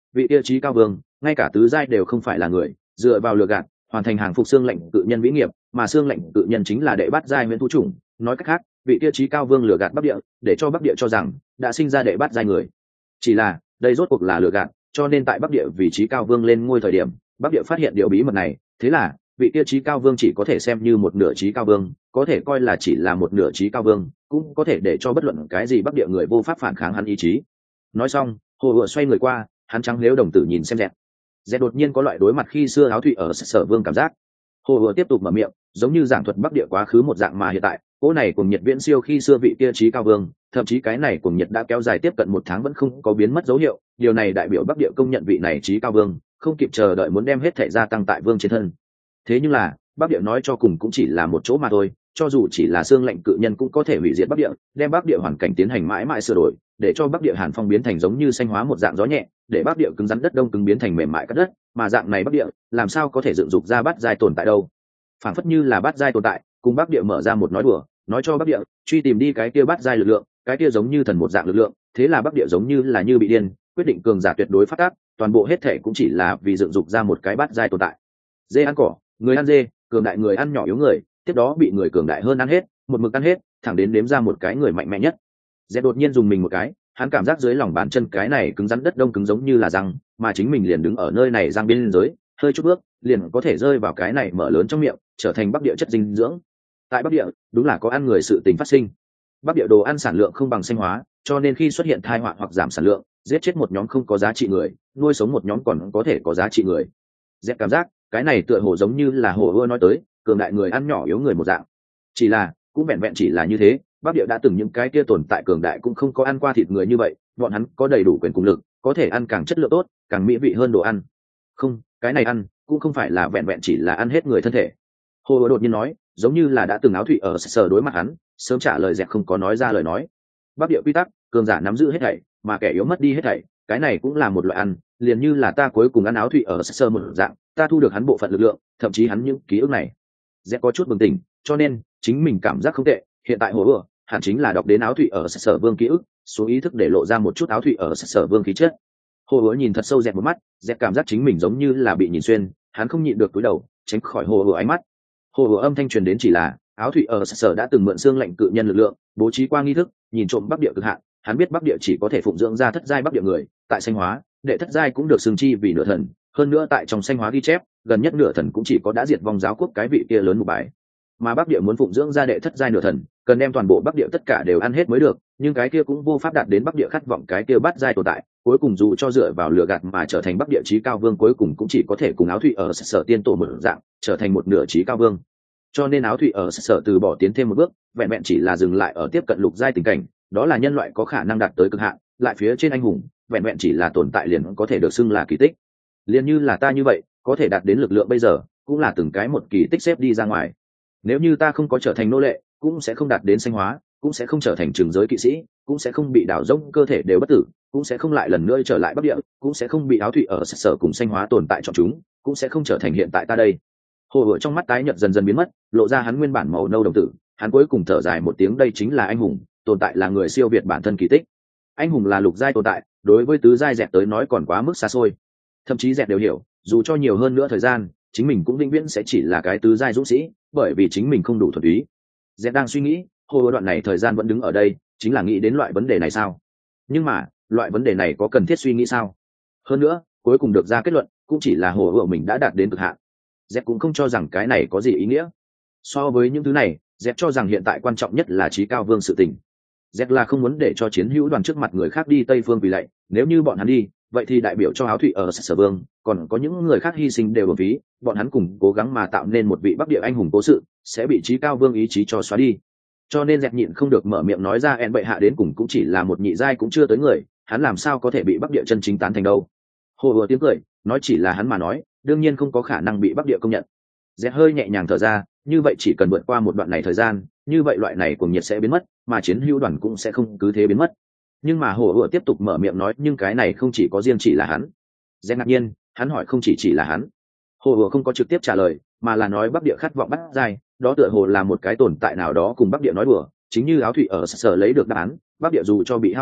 vị tiêu chí cao vương ngay cả tứ giai đều không phải là người, dựa vào lừa gạt hoàn thành hàng phục xương lệnh cự nhân vĩ nghiệp, mà xương lệnh cự nhân chính là đệ bát giai nguyên thú chủng. Nói cách khác, vị tiêu chí cao vương lừa gạt bắc địa, để cho bắc địa cho rằng đã sinh ra đệ bát giai người. Chỉ là đây rốt cuộc là lừa gạt, cho nên tại bắc địa vị trí cao vương lên ngôi thời điểm, bắc địa phát hiện điều bí mật này, thế là vị tiêu chí cao vương chỉ có thể xem như một nửa trí cao vương, có thể coi là chỉ là một nửa trí cao vương, cũng có thể để cho bất luận cái gì bắc địa người vô pháp phản kháng hắn ý chí. Nói xong, hồ vừa xoay người qua, hắn trắng liếu đồng tử nhìn xem dẹt. Dẹt đột nhiên có loại đối mặt khi xưa áo thụy ở sở vương cảm giác. Hồ vừa tiếp tục mở miệng, giống như giảng thuật bắc địa quá khứ một dạng, mà hiện tại cỗ này cùng nhiệt viễn siêu khi xưa vị kia trí cao vương, thậm chí cái này cùng nhiệt đã kéo dài tiếp cận 1 tháng vẫn không có biến mất dấu hiệu. Điều này đại biểu bắc địa công nhận vị này trí cao vương, không kịp chờ đợi muốn đem hết thể gia tăng tại vương trên thân. Thế nhưng là bắc địa nói cho cùng cũng chỉ là một chỗ mà thôi, cho dù chỉ là xương lệnh cự nhân cũng có thể hủy diệt bắc địa, đem bắc địa hoàn cảnh tiến hành mãi mãi sửa đổi, để cho bắc địa hàn phong biến thành giống như xanh hóa một dạng gió nhẹ, để bắc địa cứng rắn đất đông cứng biến thành mềm mại cắt đất, mà dạng này bắc địa làm sao có thể dựng dục ra bát giai tồn tại đâu. Phản phất như là bát giai tồn tại cùng bắc địa mở ra một nói đùa, nói cho bắc địa truy tìm đi cái kia bát giai lực lượng, cái kia giống như thần một dạng lực lượng. Thế là bắc địa giống như là như bị điên, quyết định cường giả tuyệt đối phát tác, toàn bộ hết thể cũng chỉ là vì dựng dục ra một cái bát giai tồn tại. Dê ăn cỏ, người ăn dê, cường đại người ăn nhỏ yếu người, tiếp đó bị người cường đại hơn ăn hết, một mực ăn hết, thẳng đến nếm ra một cái người mạnh mẽ nhất. Dẹt đột nhiên dùng mình một cái, hắn cảm giác dưới lòng bàn chân cái này cứng rắn đất đông cứng giống như là răng, mà chính mình liền đứng ở nơi này răng biên giới, hơi chút bước liền có thể rơi vào cái này mở lớn trong miệng, trở thành bắc địa chất dinh dưỡng. Tại bắc địa đúng là có ăn người sự tình phát sinh. Bắc địa đồ ăn sản lượng không bằng xanh hóa, cho nên khi xuất hiện tai họa hoặc giảm sản lượng, giết chết một nhóm không có giá trị người, nuôi sống một nhóm còn có thể có giá trị người. Dẹt cảm giác cái này tựa hồ giống như là hồ ưa nói tới cường đại người ăn nhỏ yếu người một dạng. Chỉ là cũng vẹn vẹn chỉ là như thế, bắc địa đã từng những cái kia tồn tại cường đại cũng không có ăn qua thịt người như vậy, bọn hắn có đầy đủ quyền cùng lực, có thể ăn càng chất lượng tốt, càng mỹ vị hơn đồ ăn. Không, cái này ăn cũng không phải là vẹn vẹn chỉ là ăn hết người thân thể. Hồ đột nhiên nói, giống như là đã từng áo thụy ở sở đối mặt hắn, sớm trả lời dẹt không có nói ra lời nói. Bắc địa quy tắc, cường giả nắm giữ hết thảy, mà kẻ yếu mất đi hết thảy, cái này cũng là một loại ăn, liền như là ta cuối cùng ăn áo thụy ở sở một dạng, ta thu được hắn bộ phận lực lượng, thậm chí hắn những ký ức này. Dẹt có chút bừng tỉnh, cho nên chính mình cảm giác không tệ. Hiện tại hồ ưa hẳn chính là đọc đến áo thụy ở sở vương ký ức, số ý thức để lộ ra một chút áo thụy ở sở vương khí chất. Hồ ưa nhìn thật sâu dẹt một mắt, dẹt cảm giác chính mình giống như là bị nhìn xuyên, hắn không nhịn được cúi đầu tránh khỏi hồ ưa ánh mắt. Hồ ưa âm thanh truyền đến chỉ là áo thụy ở sở đã từng mượn xương lệnh cự nhân lực lượng, bố trí qua nghi thức, nhìn trộm bắc địa cực hạn. Hắn biết bắc địa chỉ có thể phụng dưỡng ra thất giai bắc địa người, tại xanh hóa đệ thất giai cũng được xưng chi vì nửa thần, hơn nữa tại trong xanh hóa ghi chép gần nhất nửa thần cũng chỉ có đã diệt vong giáo quốc cái vị kia lớn một bài, mà bắc địa muốn phụng dưỡng ra đệ thất giai nửa thần cần đem toàn bộ bắc địa tất cả đều ăn hết mới được, nhưng cái kia cũng vô pháp đạt đến bắc địa khát vọng cái kia bát giai tồn tại, cuối cùng dù cho dựa vào lừa gạt mà trở thành bắc địa chí cao vương, cuối cùng cũng chỉ có thể cùng áo thụy ở sở tiên tổ một dạng trở thành một nửa chí cao vương. Cho nên áo thụy ở sở từ bỏ tiến thêm một bước, vẹn vẹn chỉ là dừng lại ở tiếp cận lục giai tình cảnh, đó là nhân loại có khả năng đạt tới cực hạn, lại phía trên anh hùng vẹn vẹn chỉ là tồn tại liền có thể được xưng là kỳ tích. Liền như là ta như vậy có thể đạt đến lực lượng bây giờ cũng là từng cái một kỳ tích xếp đi ra ngoài. Nếu như ta không có trở thành nô lệ, cũng sẽ không đạt đến xanh hóa, cũng sẽ không trở thành trường giới kỵ sĩ, cũng sẽ không bị đảo rỗng cơ thể đều bất tử, cũng sẽ không lại lần nữa trở lại bắc địa, cũng sẽ không bị áo thụy ở sở cùng xanh hóa tồn tại chọn chúng, cũng sẽ không trở thành hiện tại ta đây. Hồ ở trong mắt tái nhợt dần dần biến mất, lộ ra hắn nguyên bản màu nâu đồng tử, hắn cuối cùng thở dài một tiếng, đây chính là anh hùng, tồn tại là người siêu việt bản thân kỳ tích. Anh hùng là lục giai tồn tại, đối với tứ giai dẹt tới nói còn quá mức xa xôi. Thậm chí dẹt đều hiểu, dù cho nhiều hơn nữa thời gian, chính mình cũng vĩnh viễn sẽ chỉ là cái tứ giai dũng sĩ, bởi vì chính mình không đủ thuần túy. Dẹt đang suy nghĩ, hồ đoạn này thời gian vẫn đứng ở đây, chính là nghĩ đến loại vấn đề này sao? Nhưng mà, loại vấn đề này có cần thiết suy nghĩ sao? Hơn nữa, cuối cùng được ra kết luận, cũng chỉ là hồ mình đã đạt đến cực hạn. Dẹt cũng không cho rằng cái này có gì ý nghĩa. So với những thứ này, Dẹt cho rằng hiện tại quan trọng nhất là chí cao vương sự tình. Dẹt là không muốn để cho chiến hữu đoàn trước mặt người khác đi Tây Phương vì lạy, nếu như bọn hắn đi, vậy thì đại biểu cho áo thụy ở sở vương, còn có những người khác hy sinh đều uổng phí, bọn hắn cùng cố gắng mà tạo nên một vị bắc địa anh hùng cố sự, sẽ bị chí cao vương ý chí cho xóa đi. Cho nên Dẹt nhịn không được mở miệng nói ra, En bệ hạ đến cùng cũng chỉ là một nhị giai cũng chưa tới người, hắn làm sao có thể bị bắc địa chân chính tán thành đâu. Hồ vừa tiếng cười, nói chỉ là hắn mà nói, đương nhiên không có khả năng bị bắc địa công nhận. Dẹt hơi nhẹ nhàng thở ra, như vậy chỉ cần vượt qua một đoạn này thời gian, như vậy loại này cuồng nhiệt sẽ biến mất, mà chiến hữu đoàn cũng sẽ không cứ thế biến mất. Nhưng mà hồ vừa tiếp tục mở miệng nói, nhưng cái này không chỉ có riêng chỉ là hắn. Dẹt ngạc nhiên, hắn hỏi không chỉ là hắn. Hồ vừa không có trực tiếp trả lời, mà là nói bắc địa khát vọng bắt giai, đó tựa hồ là một cái tồn tại nào đó cùng bắc địa nói đùa, chính như áo thụy ở sở lấy được đáp án, bắc địa dù cho bị hao hết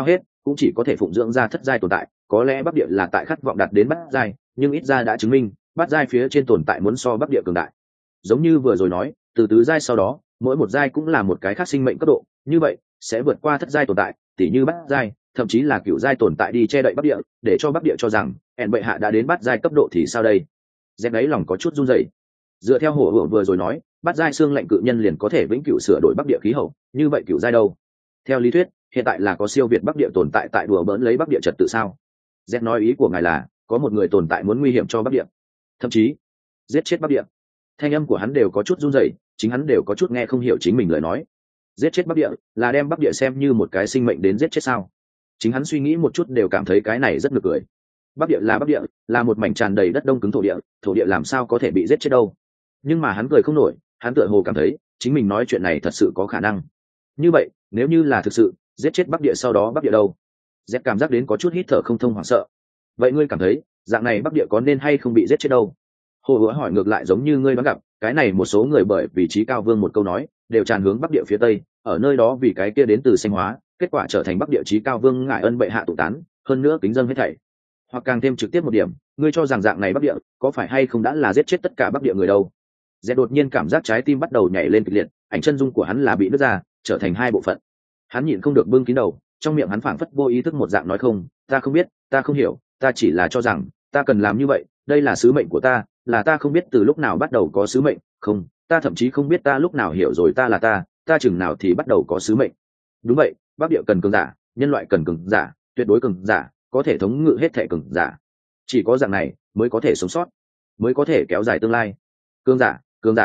cũng chỉ có thể phụng dưỡng ra thất giai tồn tại, có lẽ bắc địa là tại khát vọng đạt đến bát giai, nhưng ít ra đã chứng minh bát giai phía trên tồn tại muốn so bắc địa cường đại. Giống như vừa rồi nói, từ tứ giai sau đó mỗi một giai cũng là một cái khác sinh mệnh cấp độ, như vậy sẽ vượt qua thất giai tồn tại, tỉ như bát giai, thậm chí là cửu giai tồn tại đi che đậy bắc địa, để cho bắc địa cho rằng ẻn bệ hạ đã đến bát giai cấp độ thì sao đây. Dẹp đấy lòng có chút run rẩy. Dựa theo hồ hưởng vừa rồi nói, bát giai xương lạnh cự nhân liền có thể vĩnh cửu sửa đổi bắc địa khí hậu, như vậy cửu giai đâu? Theo lý thuyết hiện tại là có siêu việt bắc địa tồn tại tại đùa bỡn lấy bắc địa trật tự sao? Dẹp nói ý của ngài là có một người tồn tại muốn nguy hiểm cho bắc địa, thậm chí giết chết bắc địa. Thanh âm của hắn đều có chút run rẩy, chính hắn đều có chút nghe không hiểu chính mình lời nói. Giết chết bắc địa là đem bắc địa xem như một cái sinh mệnh đến giết chết sao? Chính hắn suy nghĩ một chút đều cảm thấy cái này rất nực cười. Bắc địa, là một mảnh tràn đầy đất đông cứng thổ địa làm sao có thể bị giết chết đâu? Nhưng mà hắn cười không nổi, hắn tựa hồ cảm thấy chính mình nói chuyện này thật sự có khả năng. Như vậy nếu như là thực sự giết chết bắc địa sau đó bắc địa đâu? Dẹp cảm giác đến có chút hít thở không thông, hoảng sợ. Vậy ngươi cảm thấy dạng này bắc địa có nên hay không bị giết chết đâu? Hồ Hứa hỏi ngược lại, giống như ngươi đoán gặp, cái này một số người bởi vì Chí Cao Vương một câu nói đều tràn hướng bắc địa phía tây, ở nơi đó vì cái kia đến từ Xanh Hóa, kết quả trở thành bắc địa Chí Cao Vương ngại ân bệ hạ tụ tán, hơn nữa kính dâng hết thảy. Hoặc càng thêm trực tiếp một điểm, ngươi cho rằng dạng này bắc địa có phải hay không đã là giết chết tất cả bắc địa người đâu? Dẹp đột nhiên cảm giác trái tim bắt đầu nhảy lên kịch liệt, ảnh chân dung của hắn là bị nứt ra, trở thành hai bộ phận. Hắn nhịn không được bưng kín đầu, trong miệng hắn phảng phất vô ý thức một dạng nói không, ta không biết, ta không hiểu, ta chỉ là cho rằng ta cần làm như vậy, đây là sứ mệnh của ta, là ta không biết từ lúc nào bắt đầu có sứ mệnh, không, ta thậm chí không biết ta lúc nào hiểu rồi ta là ta chừng nào thì bắt đầu có sứ mệnh. Đúng vậy, bắc địa cần cường giả, nhân loại cần cường giả, tuyệt đối cường giả, có thể thống ngự hết thể cường giả. Chỉ có dạng này mới có thể sống sót, mới có thể kéo dài tương lai. Cường giả,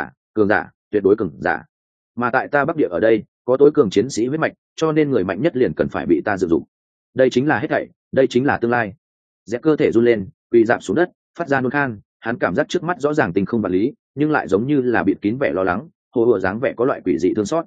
tuyệt đối cường giả. Mà tại ta bắc địa ở đây có tối cường chiến sĩ huyết mạch, cho nên người mạnh nhất liền cần phải bị ta sử dụng. Đây chính là hết thảy, đây chính là tương lai. Dẹp cơ thể run lên, quỳ rạp xuống đất, phát ra nôn khan. Hắn cảm giác trước mắt rõ ràng tình không vật lý, nhưng lại giống như là bịt kín vẻ lo lắng, hồ hùa dáng vẻ có loại quỷ dị thương xót.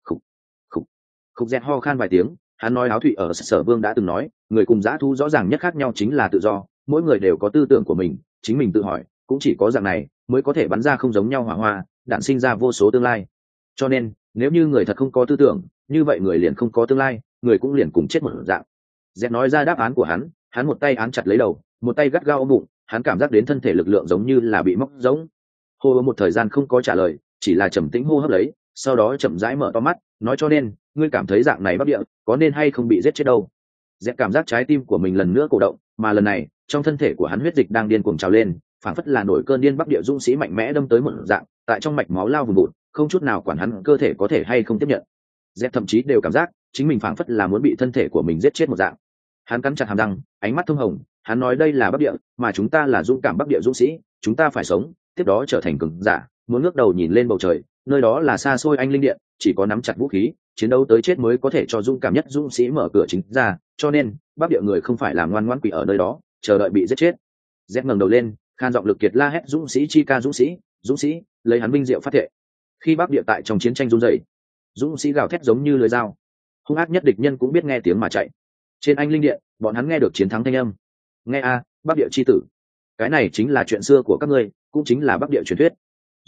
Khúc Dẹp ho khan vài tiếng. Hắn nói Áo Thụy ở Sở Vương đã từng nói, người cùng dã thú rõ ràng nhất khác nhau chính là tự do, mỗi người đều có tư tưởng của mình, chính mình tự hỏi, cũng chỉ có dạng này mới có thể bắn ra không giống nhau hỏa hoa, đạn sinh ra vô số tương lai. Cho nên nếu như người thật không có tư tưởng, như vậy người liền không có tương lai, người cũng liền cùng chết một dạng. Dẹp nói ra đáp án của hắn một tay án chặt lấy đầu, một tay gắt gao ôm bụng, hắn cảm giác đến thân thể lực lượng giống như là bị móc rỗng. Hô một thời gian không có trả lời, chỉ là trầm tĩnh hô hấp lấy, sau đó chậm rãi mở to mắt, nói cho nên ngươi cảm thấy dạng này bắc địa có nên hay không bị giết chết đâu? Dẹp cảm giác trái tim của mình lần nữa cổ động, mà lần này trong thân thể của hắn huyết dịch đang điên cuồng trào lên, phảng phất là nổi cơn điên bắc địa dũng sĩ mạnh mẽ đâm tới một dạng, tại trong mạch máu lao vùng vụt, không chút nào quản hắn cơ thể có thể hay không tiếp nhận. Dẹp thậm chí đều cảm giác chính mình phảng phất là muốn bị thân thể của mình giết chết một dạng. Hắn cắn chặt hàm răng, ánh mắt thông hồng, hắn nói đây là bắc địa, mà chúng ta là dũng cảm bắc địa dũng sĩ, chúng ta phải sống, tiếp đó trở thành cường giả, muốn ngước đầu nhìn lên bầu trời, nơi đó là xa xôi anh linh điện, chỉ có nắm chặt vũ khí, chiến đấu tới chết mới có thể cho dũng cảm nhất dũng sĩ mở cửa chính ra, cho nên bắc địa người không phải là ngoan ngoãn quỷ ở nơi đó chờ đợi bị giết chết. Dép ngẩng đầu lên, khan giọng lực kiệt la hét, dũng sĩ chi ca, dũng sĩ, lấy hắn binh diệu phát thệ. Khi bắc địa tại trong chiến tranh run rẩy, dũng sĩ gào thét giống như lưỡi dao, hung ác nhất địch nhân cũng biết nghe tiếng mà chạy. Trên anh linh điện, bọn hắn nghe được chiến thắng thanh âm. Nghe a, bắc địa chi tử, cái này chính là chuyện xưa của các ngươi, cũng chính là bắc địa truyền thuyết.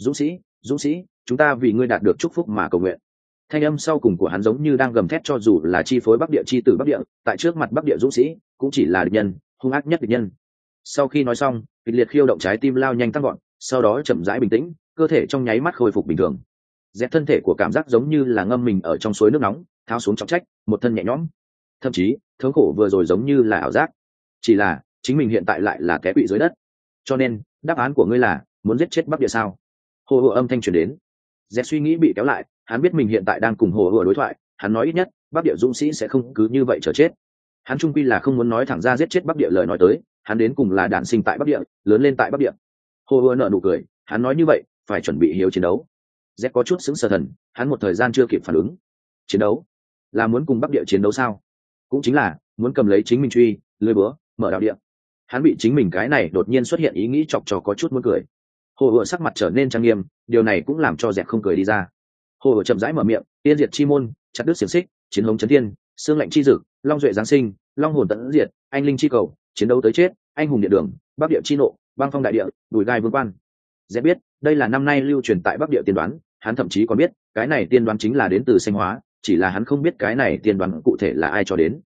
Dũng sĩ, chúng ta vì ngươi đạt được chúc phúc mà cầu nguyện. Thanh âm sau cùng của hắn giống như đang gầm thét, cho dù là chi phối bắc địa chi tử bắc địa, tại trước mặt bắc địa dũng sĩ cũng chỉ là địch nhân, hung ác nhất địch nhân. Sau khi nói xong, kịch liệt khiêu động trái tim lao nhanh tăng gọn, sau đó chậm rãi bình tĩnh, cơ thể trong nháy mắt khôi phục bình thường. Dẹp thân thể của cảm giác giống như là ngâm mình ở trong suối nước nóng, tháo xuống trọng trách, một thân nhẹ nhõm. Thậm chí thống khổ vừa rồi giống như là ảo giác, chỉ là chính mình hiện tại lại là té quỵ dưới đất. Cho nên đáp án của ngươi là muốn giết chết bắc địa sao? Hồ hùa âm thanh truyền đến. Dẹp suy nghĩ bị kéo lại, hắn biết mình hiện tại đang cùng hồ hùa đối thoại, hắn nói ít nhất bắc địa dũng sĩ sẽ không cứ như vậy chờ chết. Hắn trung quy là không muốn nói thẳng ra giết chết bắc địa lời nói tới, hắn đến cùng là đản sinh tại bắc địa, lớn lên tại bắc địa. Hồ hùa nở nụ cười, hắn nói như vậy phải chuẩn bị hiếu chiến đấu. Dẹp có chút sững sờ thần, hắn một thời gian chưa kịp phản ứng. Chiến đấu là muốn cùng bắc địa chiến đấu sao? Cũng chính là muốn cầm lấy chính mình truy lưới búa mở đạo địa. Hắn bị chính mình cái này đột nhiên xuất hiện ý nghĩ chọc cho có chút muốn cười. Hồ hùa sắc mặt trở nên trang nghiêm, điều này cũng làm cho Dẹp không cười đi ra. Hồ hùa chậm rãi mở miệng, tiên diệt chi môn, chặt đứt xiềng xích, chiến hống chấn thiên, xương lạnh chi dực, long duệ giáng sinh, long hồn tận diệt, anh linh chi cầu, chiến đấu tới chết, anh hùng địa đường, bắc địa chi nộ, băng phong đại địa, đùi gai vương quan. Dẹp biết đây là năm nay lưu truyền tại bắc địa tiên đoán, hắn thậm chí còn biết cái này tiên đoán chính là đến từ Xanh Hóa, chỉ là hắn không biết cái này tiên đoán cụ thể là ai cho đến.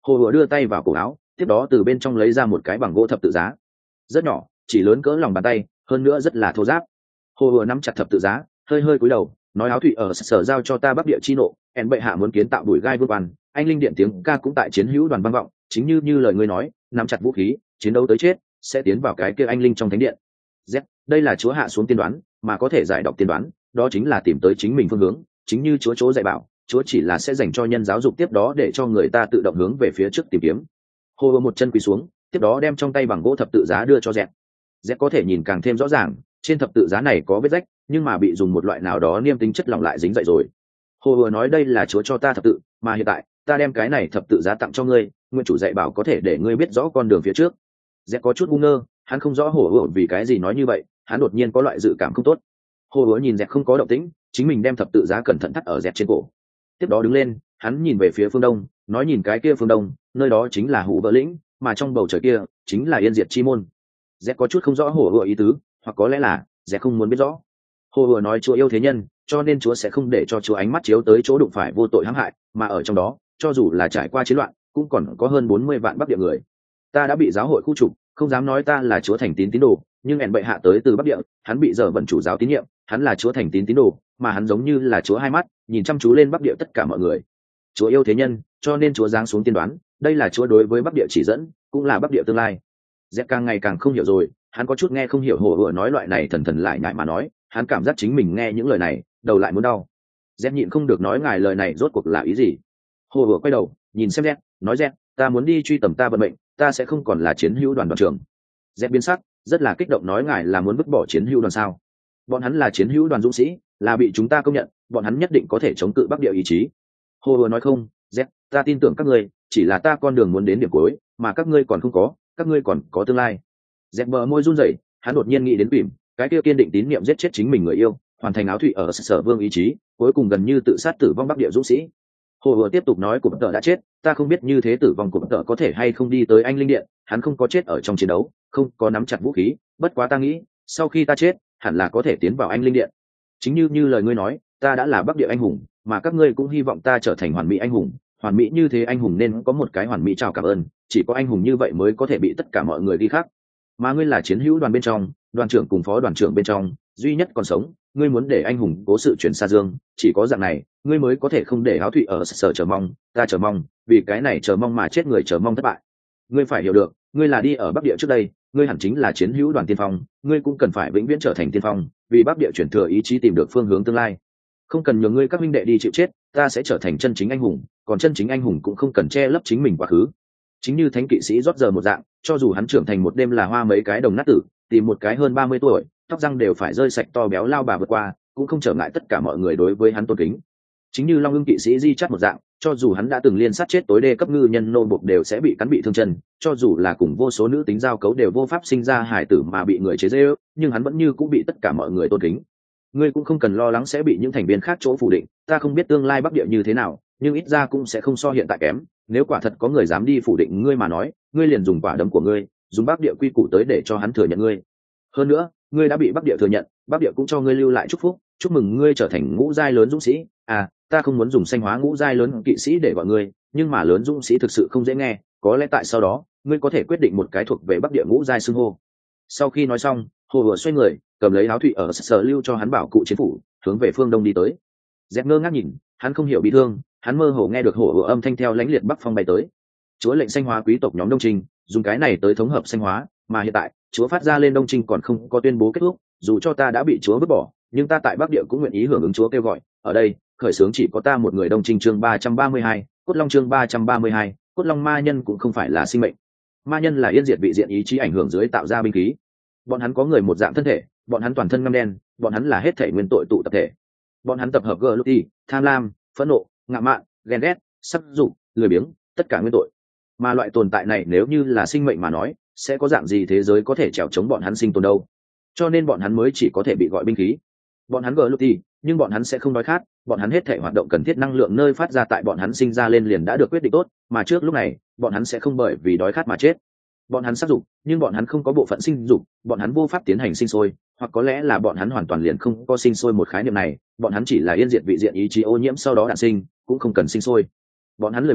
Hồ vừa đưa tay vào cổ áo, tiếp đó từ bên trong lấy ra một cái bằng gỗ thập tự giá, rất nhỏ, chỉ lớn cỡ lòng bàn tay, hơn nữa rất là thô ráp. Hồ vừa nắm chặt thập tự giá, hơi hơi cúi đầu, nói áo thủy ở sở giao cho ta bắc địa chi nộ, en bệ hạ muốn kiến tạo bùi gai vương quan, anh linh điện tiếng ca cũng tại chiến hữu đoàn vang vọng, chính như lời ngươi nói, nắm chặt vũ khí, chiến đấu tới chết, sẽ tiến vào cái kia anh linh trong thánh điện. Z, đây là chúa hạ xuống tiên đoán, mà có thể giải đọc tiên đoán, đó chính là tìm tới chính mình phương hướng, chính như chúa chỗ dạy bảo, chúa chỉ là sẽ dành cho nhân giáo dục tiếp đó để cho người ta tự động hướng về phía trước tìm kiếm. Hồ vừa một chân quỳ xuống, tiếp đó đem trong tay bằng gỗ thập tự giá đưa cho Z. Z có thể nhìn càng thêm rõ ràng, trên thập tự giá này có vết rách, nhưng mà bị dùng một loại nào đó niêm tính chất lỏng lại dính dậy rồi. Hồ vừa nói đây là chúa cho ta thập tự, mà hiện tại ta đem cái này thập tự giá tặng cho ngươi, nguyện chủ dạy bảo có thể để ngươi biết rõ con đường phía trước. Z có chút ngu ngơ, hắn không rõ Hồ vừa vì cái gì nói như vậy, hắn đột nhiên có loại dự cảm không tốt. Hồ vừa nhìn Z không có động tĩnh, chính mình đem thập tự giá cẩn thận thắt ở Z trên cổ. Tiếp đó đứng lên, hắn nhìn về phía phương đông, nói nhìn cái kia phương đông, nơi đó chính là Hủ Vỡ lĩnh, mà trong bầu trời kia chính là Yên Diệt chi môn. Z có chút không rõ Hồ vừa ý tứ, hoặc có lẽ là Z không muốn biết rõ. Hồ vừa nói chúa yêu thế nhân, cho nên chúa sẽ không để cho chúa ánh mắt chiếu tới chỗ đụng phải vô tội hãm hại, mà ở trong đó, cho dù là trải qua chiến loạn, cũng còn có hơn 40 vạn bắc địa người. Ta đã bị giáo hội khu trục, không dám nói ta là chúa thành tín tín đồ, nhưng ẹn bệ hạ tới từ bắc địa, hắn bị dở bẩn chủ giáo tín nhiệm, hắn là chúa thành tín tín đồ, mà hắn giống như là chúa hai mắt, nhìn chăm chú lên bắc địa tất cả mọi người. Chúa yêu thế nhân, cho nên chúa giáng xuống tiên đoán, đây là chúa đối với bắc địa chỉ dẫn, cũng là bắc địa tương lai. Dẹp càng ngày càng không hiểu rồi, hắn có chút nghe không hiểu Hồ vừa nói loại này thần thần lại nhại mà nói, hắn cảm giác chính mình nghe những lời này, đầu lại muốn đau. Dẹp nhịn không được nói ngài lời này rốt cuộc là ý gì. Hồ vừa quay đầu nhìn xem Dẹp, nói Dẹp, ta muốn đi truy tầm ta vận mệnh, ta sẽ không còn là chiến hữu đoàn đoàn trưởng. Dẹp biến sắc, rất là kích động nói ngài là muốn vứt bỏ chiến hữu đoàn sao? Bọn hắn là chiến hữu đoàn dũng sĩ, là bị chúng ta công nhận, bọn hắn nhất định có thể chống cự bắc địa ý chí. Hồ vừa nói không, Dẹp, ta tin tưởng các ngươi, chỉ là ta con đường muốn đến điểm cuối, mà các ngươi còn không có, các ngươi còn có tương lai. Dẹp bờ môi run rẩy, hắn đột nhiên nghĩ đến Bỉm, cái kia kiên định tín niệm giết chết chính mình người yêu, hoàn thành áo thủy ở sở vương ý chí, cuối cùng gần như tự sát tử vong bắc địa dũng sĩ. Hồ vừa tiếp tục nói cụm tợ đã chết, ta không biết như thế tử vong cụm tợ có thể hay không đi tới anh linh điện, hắn không có chết ở trong chiến đấu, không có nắm chặt vũ khí, bất quá ta nghĩ, sau khi ta chết, hẳn là có thể tiến vào anh linh điện. Chính như lời ngươi nói, ta đã là bắc địa anh hùng, mà các ngươi cũng hy vọng ta trở thành hoàn mỹ anh hùng, hoàn mỹ như thế anh hùng nên có một cái hoàn mỹ chào cảm ơn, chỉ có anh hùng như vậy mới có thể bị tất cả mọi người đi khác. Mà ngươi là chiến hữu đoàn bên trong, đoàn trưởng cùng phó đoàn trưởng bên trong duy nhất còn sống, ngươi muốn để anh hùng cố sự chuyển xa dương, chỉ có dạng này ngươi mới có thể không để áo thụy ở sở chờ mong, ta chờ mong, vì cái này chờ mong mà chết người chờ mong thất bại. Ngươi phải hiểu được, ngươi là đi ở bắc địa trước đây, ngươi hẳn chính là chiến hữu đoàn tiên phong, ngươi cũng cần phải vĩnh viễn trở thành tiên phong, vì bắc địa chuyển thừa ý chí tìm được phương hướng tương lai. Không cần nhường ngươi các minh đệ đi chịu chết, ta sẽ trở thành chân chính anh hùng, còn chân chính anh hùng cũng không cần che lấp chính mình quá khứ. Chính như thánh kỵ sĩ rót giờ một dạng, cho dù hắn trưởng thành một đêm là hoa mấy cái đồng nát tử, tìm một cái hơn 30 tuổi, tóc răng đều phải rơi sạch to béo lao bà vượt qua, cũng không trở ngại tất cả mọi người đối với hắn tôn kính. Chính như Long Ưng kỵ sĩ di chắt một dạng, cho dù hắn đã từng liên sát chết tối đê cấp ngư nhân nô bộc đều sẽ bị cắn bị thương chân, cho dù là cùng vô số nữ tính giao cấu đều vô pháp sinh ra hài tử mà bị người chế giễu, nhưng hắn vẫn như cũng bị tất cả mọi người tôn kính. Ngươi cũng không cần lo lắng sẽ bị những thành viên khác chỗ phủ định, ta không biết tương lai bắc địa như thế nào, nhưng ít ra cũng sẽ không so hiện tại kém. Nếu quả thật có người dám đi phủ định ngươi mà nói, ngươi liền dùng quả đấm của ngươi, dùng bắc địa quy củ tới để cho hắn thừa nhận ngươi. Hơn nữa, ngươi đã bị bắc địa thừa nhận, bắc địa cũng cho ngươi lưu lại chúc phúc, chúc mừng ngươi trở thành ngũ giai lớn dũng sĩ. À, ta không muốn dùng xanh hóa ngũ giai lớn kỵ sĩ để gọi ngươi, nhưng mà lớn dũng sĩ thực sự không dễ nghe, có lẽ tại sau đó ngươi có thể quyết định một cái thuộc về bắc địa ngũ giai xưng hô. Sau khi nói xong, Hồ vừa xoay người, cầm lấy áo thụy ở sở lưu cho hắn bảo cụ chiến phủ, hướng về phương đông đi tới. Dẹp ngơ ngác nhìn, hắn không hiểu bị thương, hắn mơ hồ nghe được Hồ vừa âm thanh theo lãnh liệt bắc phong bay tới. Chúa lệnh xanh hóa quý tộc nhóm Đông Trinh dùng cái này tới thống hợp xanh hóa, mà hiện tại Chúa phát ra lên Đông Trinh còn không có tuyên bố kết thúc, dù cho ta đã bị Chúa vứt bỏ, nhưng ta tại Bắc Địa cũng nguyện ý hưởng ứng Chúa kêu gọi. Ở đây, khởi xướng chỉ có ta một người. Đông Trinh chương 332, Cốt Long chương 332, Cốt Long ma nhân cũng không phải là sinh mệnh. Ma nhân là yên diệt vị diện ý chí ảnh hưởng dưới tạo ra binh khí. Bọn hắn có người một dạng thân thể, bọn hắn toàn thân ngăm đen, bọn hắn là hết thể nguyên tội tụ tập thể. Bọn hắn tập hợp gluti, tham lam, phẫn nộ, ngạo mạn, ghen ghét, sắc dục, lười biếng, tất cả nguyên tội. Mà loại tồn tại này nếu như là sinh mệnh mà nói, sẽ có dạng gì thế giới có thể trèo chống bọn hắn sinh tồn đâu? Cho nên bọn hắn mới chỉ có thể bị gọi binh khí. Bọn hắn gluti, nhưng bọn hắn sẽ không đói khát, bọn hắn hết thể hoạt động cần thiết năng lượng nơi phát ra tại bọn hắn sinh ra lên liền đã được quyết định tốt, mà trước lúc này, bọn hắn sẽ không bởi vì đói khát mà chết. Bọn hắn sát dục, nhưng bọn hắn không có bộ phận sinh dục, bọn hắn vô pháp tiến hành sinh sôi, hoặc có lẽ là bọn hắn hoàn toàn liền không có sinh sôi một khái niệm này, bọn hắn chỉ là yên diệt vị diện ý chí ô nhiễm sau đó đản sinh, cũng không cần sinh sôi. Bọn hắn lười biếng,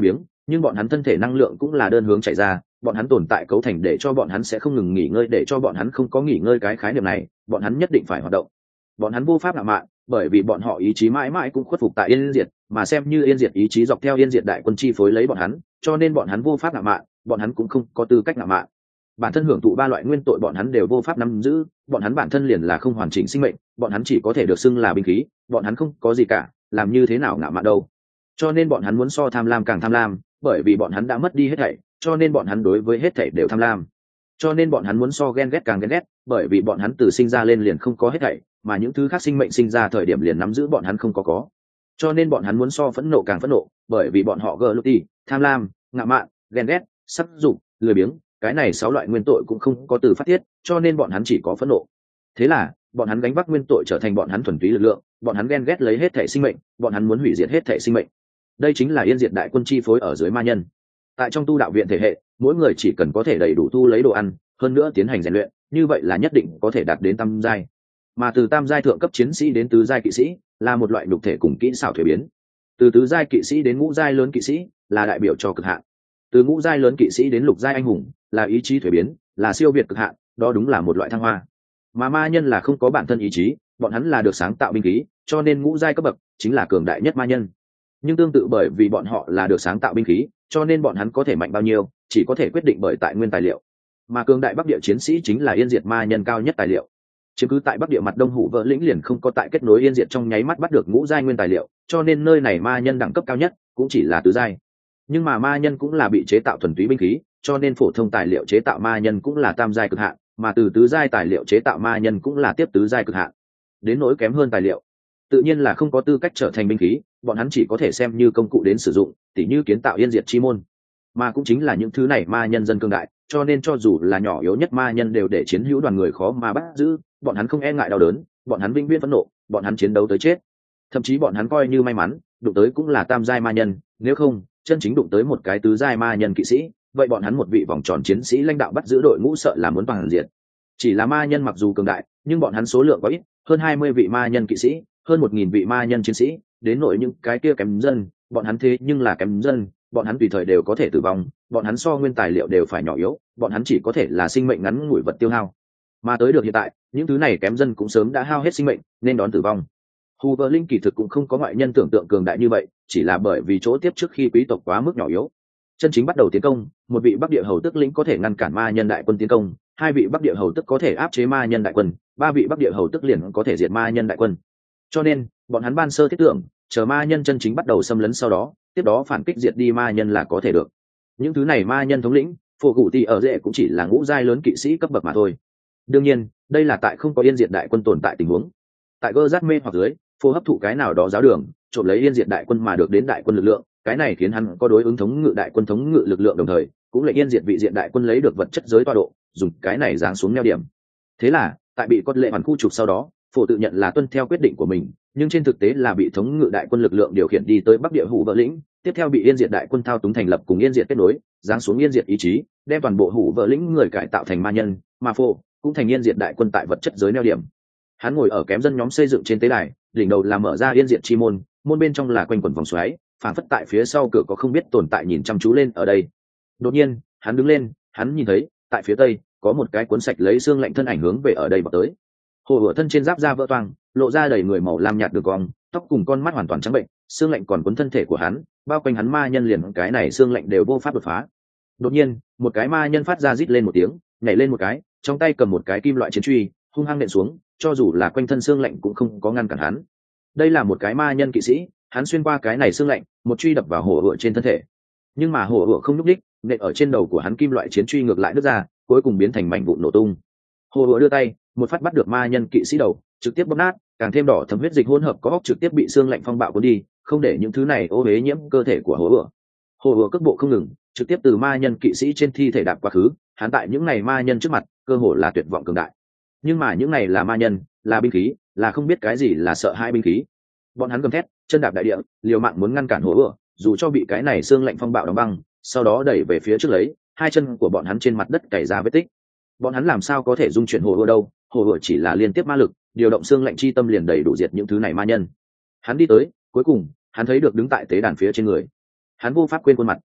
nhưng bọn hắn thân thể năng lượng cũng là đơn hướng chạy ra, bọn hắn tồn tại cấu thành để cho bọn hắn sẽ không ngừng nghỉ ngơi, để cho bọn hắn không có nghỉ ngơi cái khái niệm này, bọn hắn nhất định phải hoạt động. Bọn hắn vô pháp ngạo mạn, bởi vì bọn họ ý chí mãi mãi cũng khuất phục tại Yên Diệt, mà xem như Yên Diệt ý chí dọc theo Yên Diệt đại quân chi phối lấy bọn hắn, cho nên bọn hắn vô pháp ngạo mạn, bọn hắn cũng không có tư cách ngạo mạn. Bản thân hưởng thụ ba loại nguyên tội bọn hắn đều vô pháp nắm giữ, bọn hắn bản thân liền là không hoàn chỉnh sinh mệnh, bọn hắn chỉ có thể được xưng là binh khí, bọn hắn không có gì cả, làm như thế nào ngạo mạn đâu. Cho nên bọn hắn muốn so tham lam càng tham lam, bởi vì bọn hắn đã mất đi hết thảy, cho nên bọn hắn đối với hết thảy đều tham lam. Cho nên bọn hắn muốn so ghen ghét càng ghen ghét, bởi vì bọn hắn từ sinh ra lên liền không có hết thảy, mà những thứ khác sinh mệnh sinh ra thời điểm liền nắm giữ bọn hắn không có. Cho nên bọn hắn muốn so phẫn nộ càng phẫn nộ, bởi vì bọn họ gluti, tham lam, ngạo mạn, ghen ghét, sắc dục, lười biếng, cái này 6 loại nguyên tội cũng không có từ phát tiết, cho nên bọn hắn chỉ có phẫn nộ. Thế là bọn hắn gánh vác nguyên tội trở thành bọn hắn thuần túy lực lượng, bọn hắn ghen ghét lấy hết thể sinh mệnh, bọn hắn muốn hủy diệt hết thể sinh mệnh. Đây chính là Yên Diệt đại quân chi phối ở dưới ma nhân. Tại trong tu đạo viện thể hệ, mỗi người chỉ cần có thể đầy đủ thu lấy đồ ăn, hơn nữa tiến hành rèn luyện, như vậy là nhất định có thể đạt đến tam giai. Mà từ tam giai thượng cấp chiến sĩ đến tứ giai kỵ sĩ là một loại nhục thể cùng kỹ xảo thuế biến. Từ tứ giai kỵ sĩ đến ngũ giai lớn kỵ sĩ là đại biểu cho cực hạn. Từ ngũ giai lớn kỵ sĩ đến lục giai anh hùng là ý chí thuế biến, là siêu việt cực hạn, đó đúng là một loại thăng hoa. Mà ma nhân là không có bản thân ý chí, bọn hắn là được sáng tạo binh khí, cho nên ngũ giai cấp bậc chính là cường đại nhất ma nhân. Nhưng tương tự bởi vì bọn họ là được sáng tạo binh khí, cho nên bọn hắn có thể mạnh bao nhiêu chỉ có thể quyết định bởi tại nguyên tài liệu. Mà cường đại bắc địa chiến sĩ chính là Yên Diệt ma nhân cao nhất tài liệu. Chiếm cứ tại bắc địa mặt đông Hủ Vợ lĩnh liền không có tại kết nối Yên Diệt trong nháy mắt bắt được ngũ giai nguyên tài liệu, cho nên nơi này ma nhân đẳng cấp cao nhất cũng chỉ là tứ giai. Nhưng mà ma nhân cũng là bị chế tạo thuần túy binh khí, cho nên phổ thông tài liệu chế tạo ma nhân cũng là tam giai cực hạn, mà từ tứ giai tài liệu chế tạo ma nhân cũng là tiếp tứ giai cực hạn. Đến nỗi kém hơn tài liệu, tự nhiên là không có tư cách trở thành binh khí, bọn hắn chỉ có thể xem như công cụ đến sử dụng, tỉ như kiến tạo Yên Diệt chi môn. Mà cũng chính là những thứ này ma nhân dân cương đại, cho nên cho dù là nhỏ yếu nhất ma nhân đều để chiến hữu đoàn người khó mà bắt giữ, bọn hắn không e ngại đau đớn, bọn hắn vĩnh viễn phẫn nộ, bọn hắn chiến đấu tới chết. Thậm chí bọn hắn coi như may mắn, đụng tới cũng là tam giai ma nhân, nếu không, chân chính đụng tới một cái tứ giai ma nhân kỵ sĩ, vậy bọn hắn một vị vòng tròn chiến sĩ lãnh đạo bắt giữ đội ngũ sợ là muốn toàn diện. Chỉ là ma nhân mặc dù cường đại, nhưng bọn hắn số lượng có ít, hơn 20 vị ma nhân kỵ sĩ, hơn 1000 vị ma nhân chiến sĩ, đến nội những cái kia kém dân, bọn hắn thế nhưng là kém dân, bọn hắn tùy thời đều có thể tử vong, bọn hắn so nguyên tài liệu đều phải nhỏ yếu, bọn hắn chỉ có thể là sinh mệnh ngắn ngủi vật tiêu hao. Mà tới được hiện tại, những thứ này kém dân cũng sớm đã hao hết sinh mệnh, nên đón tử vong. Hoover Linh kỳ thực cũng không có ngoại nhân tưởng tượng cường đại như vậy, chỉ là bởi vì chỗ tiếp trước khi quý tộc quá mức nhỏ yếu. Chân chính bắt đầu tiến công, một vị Bắc Địa hầu tức lĩnh có thể ngăn cản ma nhân đại quân tiến công, 2 vị Bắc Địa hầu tức có thể áp chế ma nhân đại quân, 3 vị Bắc Địa hầu tức liền có thể diệt ma nhân đại quân. Cho nên, bọn hắn ban sơ thiết tưởng, chờ ma nhân chân chính bắt đầu xâm lấn sau đó, tiếp đó phản kích diệt đi ma nhân là có thể được. Những thứ này ma nhân thống lĩnh, phổ cụ tỷ ở rễ cũng chỉ là ngũ giai lớn kỵ sĩ cấp bậc mà thôi. Đương nhiên, đây là tại không có Yên Diệt đại quân tồn tại tình huống. Tại Gơ Giác Mê hoặc dưới, phô hấp thụ cái nào đó giáo đường, trộm lấy Yên Diệt đại quân mà được đến đại quân lực lượng, cái này khiến hắn có đối ứng thống ngự đại quân thống ngự lực lượng đồng thời, cũng lệnh Yên Diệt vị diện đại quân lấy được vật chất giới tọa độ, dùng cái này giáng xuống neo điểm. Thế là, tại bị con lệ hoàn khu trục sau đó, phổ tự nhận là tuân theo quyết định của mình, nhưng trên thực tế là bị thống ngự đại quân lực lượng điều khiển đi tới Bắc Địa Hủ Vợ lĩnh, tiếp theo bị Yên Diệt đại quân thao túng thành lập cùng Yên Diệt kết nối, giáng xuống Yên Diệt ý chí, đem toàn bộ Hủ Vợ lĩnh người cải tạo thành ma nhân, mà phổ cũng thành Yên Diệt đại quân tại vật chất giới neo điểm. Hắn ngồi ở kém dân nhóm xây dựng trên tế đài, đỉnh đầu là mở ra Yên Diệt chi môn, môn bên trong là quanh quần vòng xoáy, phản phất tại phía sau cửa có không biết tồn tại nhìn chăm chú lên ở đây. Đột nhiên, hắn đứng lên, hắn nhìn thấy, tại phía tây có một cái cuốn sạch lấy xương lạnh thân ảnh hướng về ở đây vào tới. Hồ hửa thân trên giáp da vỡ toang, lộ ra đầy người màu lam nhạt đường cong, tóc cùng con mắt hoàn toàn trắng bệnh, xương lạnh còn cuốn thân thể của hắn, bao quanh hắn ma nhân liền cái này xương lạnh đều vô pháp đột phá. Đột nhiên, một cái ma nhân phát ra rít lên một tiếng, nhảy lên một cái, trong tay cầm một cái kim loại chiến truy, hung hăng nện xuống, cho dù là quanh thân xương lạnh cũng không có ngăn cản hắn. Đây là một cái ma nhân kỵ sĩ, hắn xuyên qua cái này xương lạnh, một truy đập vào hổ hựa trên thân thể. Nhưng mà hổ hựa không nhúc đích, nện ở trên đầu của hắn kim loại chiến truy ngược lại đứt ra, cuối cùng biến thành mảnh vụn nổ tung. Hổ hựa đưa tay, một phát bắt được ma nhân kỵ sĩ đầu, trực tiếp bóp nát, càng thêm đỏ thấm huyết dịch hỗn hợp có óc trực tiếp bị xương lạnh phong bạo cuốn đi, không để những thứ này ô uế nhiễm cơ thể của hổ hựa. Hổ hựa cước bộ không ngừng, trực tiếp từ ma nhân kỵ sĩ trên thi thể đạp quá khứ, hắn tại những này ma nhân trước mặt, cơ hồ là tuyệt vọng cường đại. Nhưng mà những này là ma nhân, là binh khí, là không biết cái gì là sợ hai binh khí. Bọn hắn gầm thét, chân đạp đại địa, liều mạng muốn ngăn cản hổ hựa, dù cho bị cái này xương lạnh phong bạo đóng băng, sau đó đẩy về phía trước lấy, hai chân của bọn hắn trên mặt đất cày ra vết tích. Bọn hắn làm sao có thể dung chuyển hổ hựa đâu, hổ hựa chỉ là liên tiếp ma lực, điều động xương lạnh chi tâm liền đầy đủ diệt những thứ này ma nhân. Hắn đi tới, cuối cùng, hắn thấy được đứng tại tế đàn phía trên người. Hắn vô pháp quên khuôn mặt.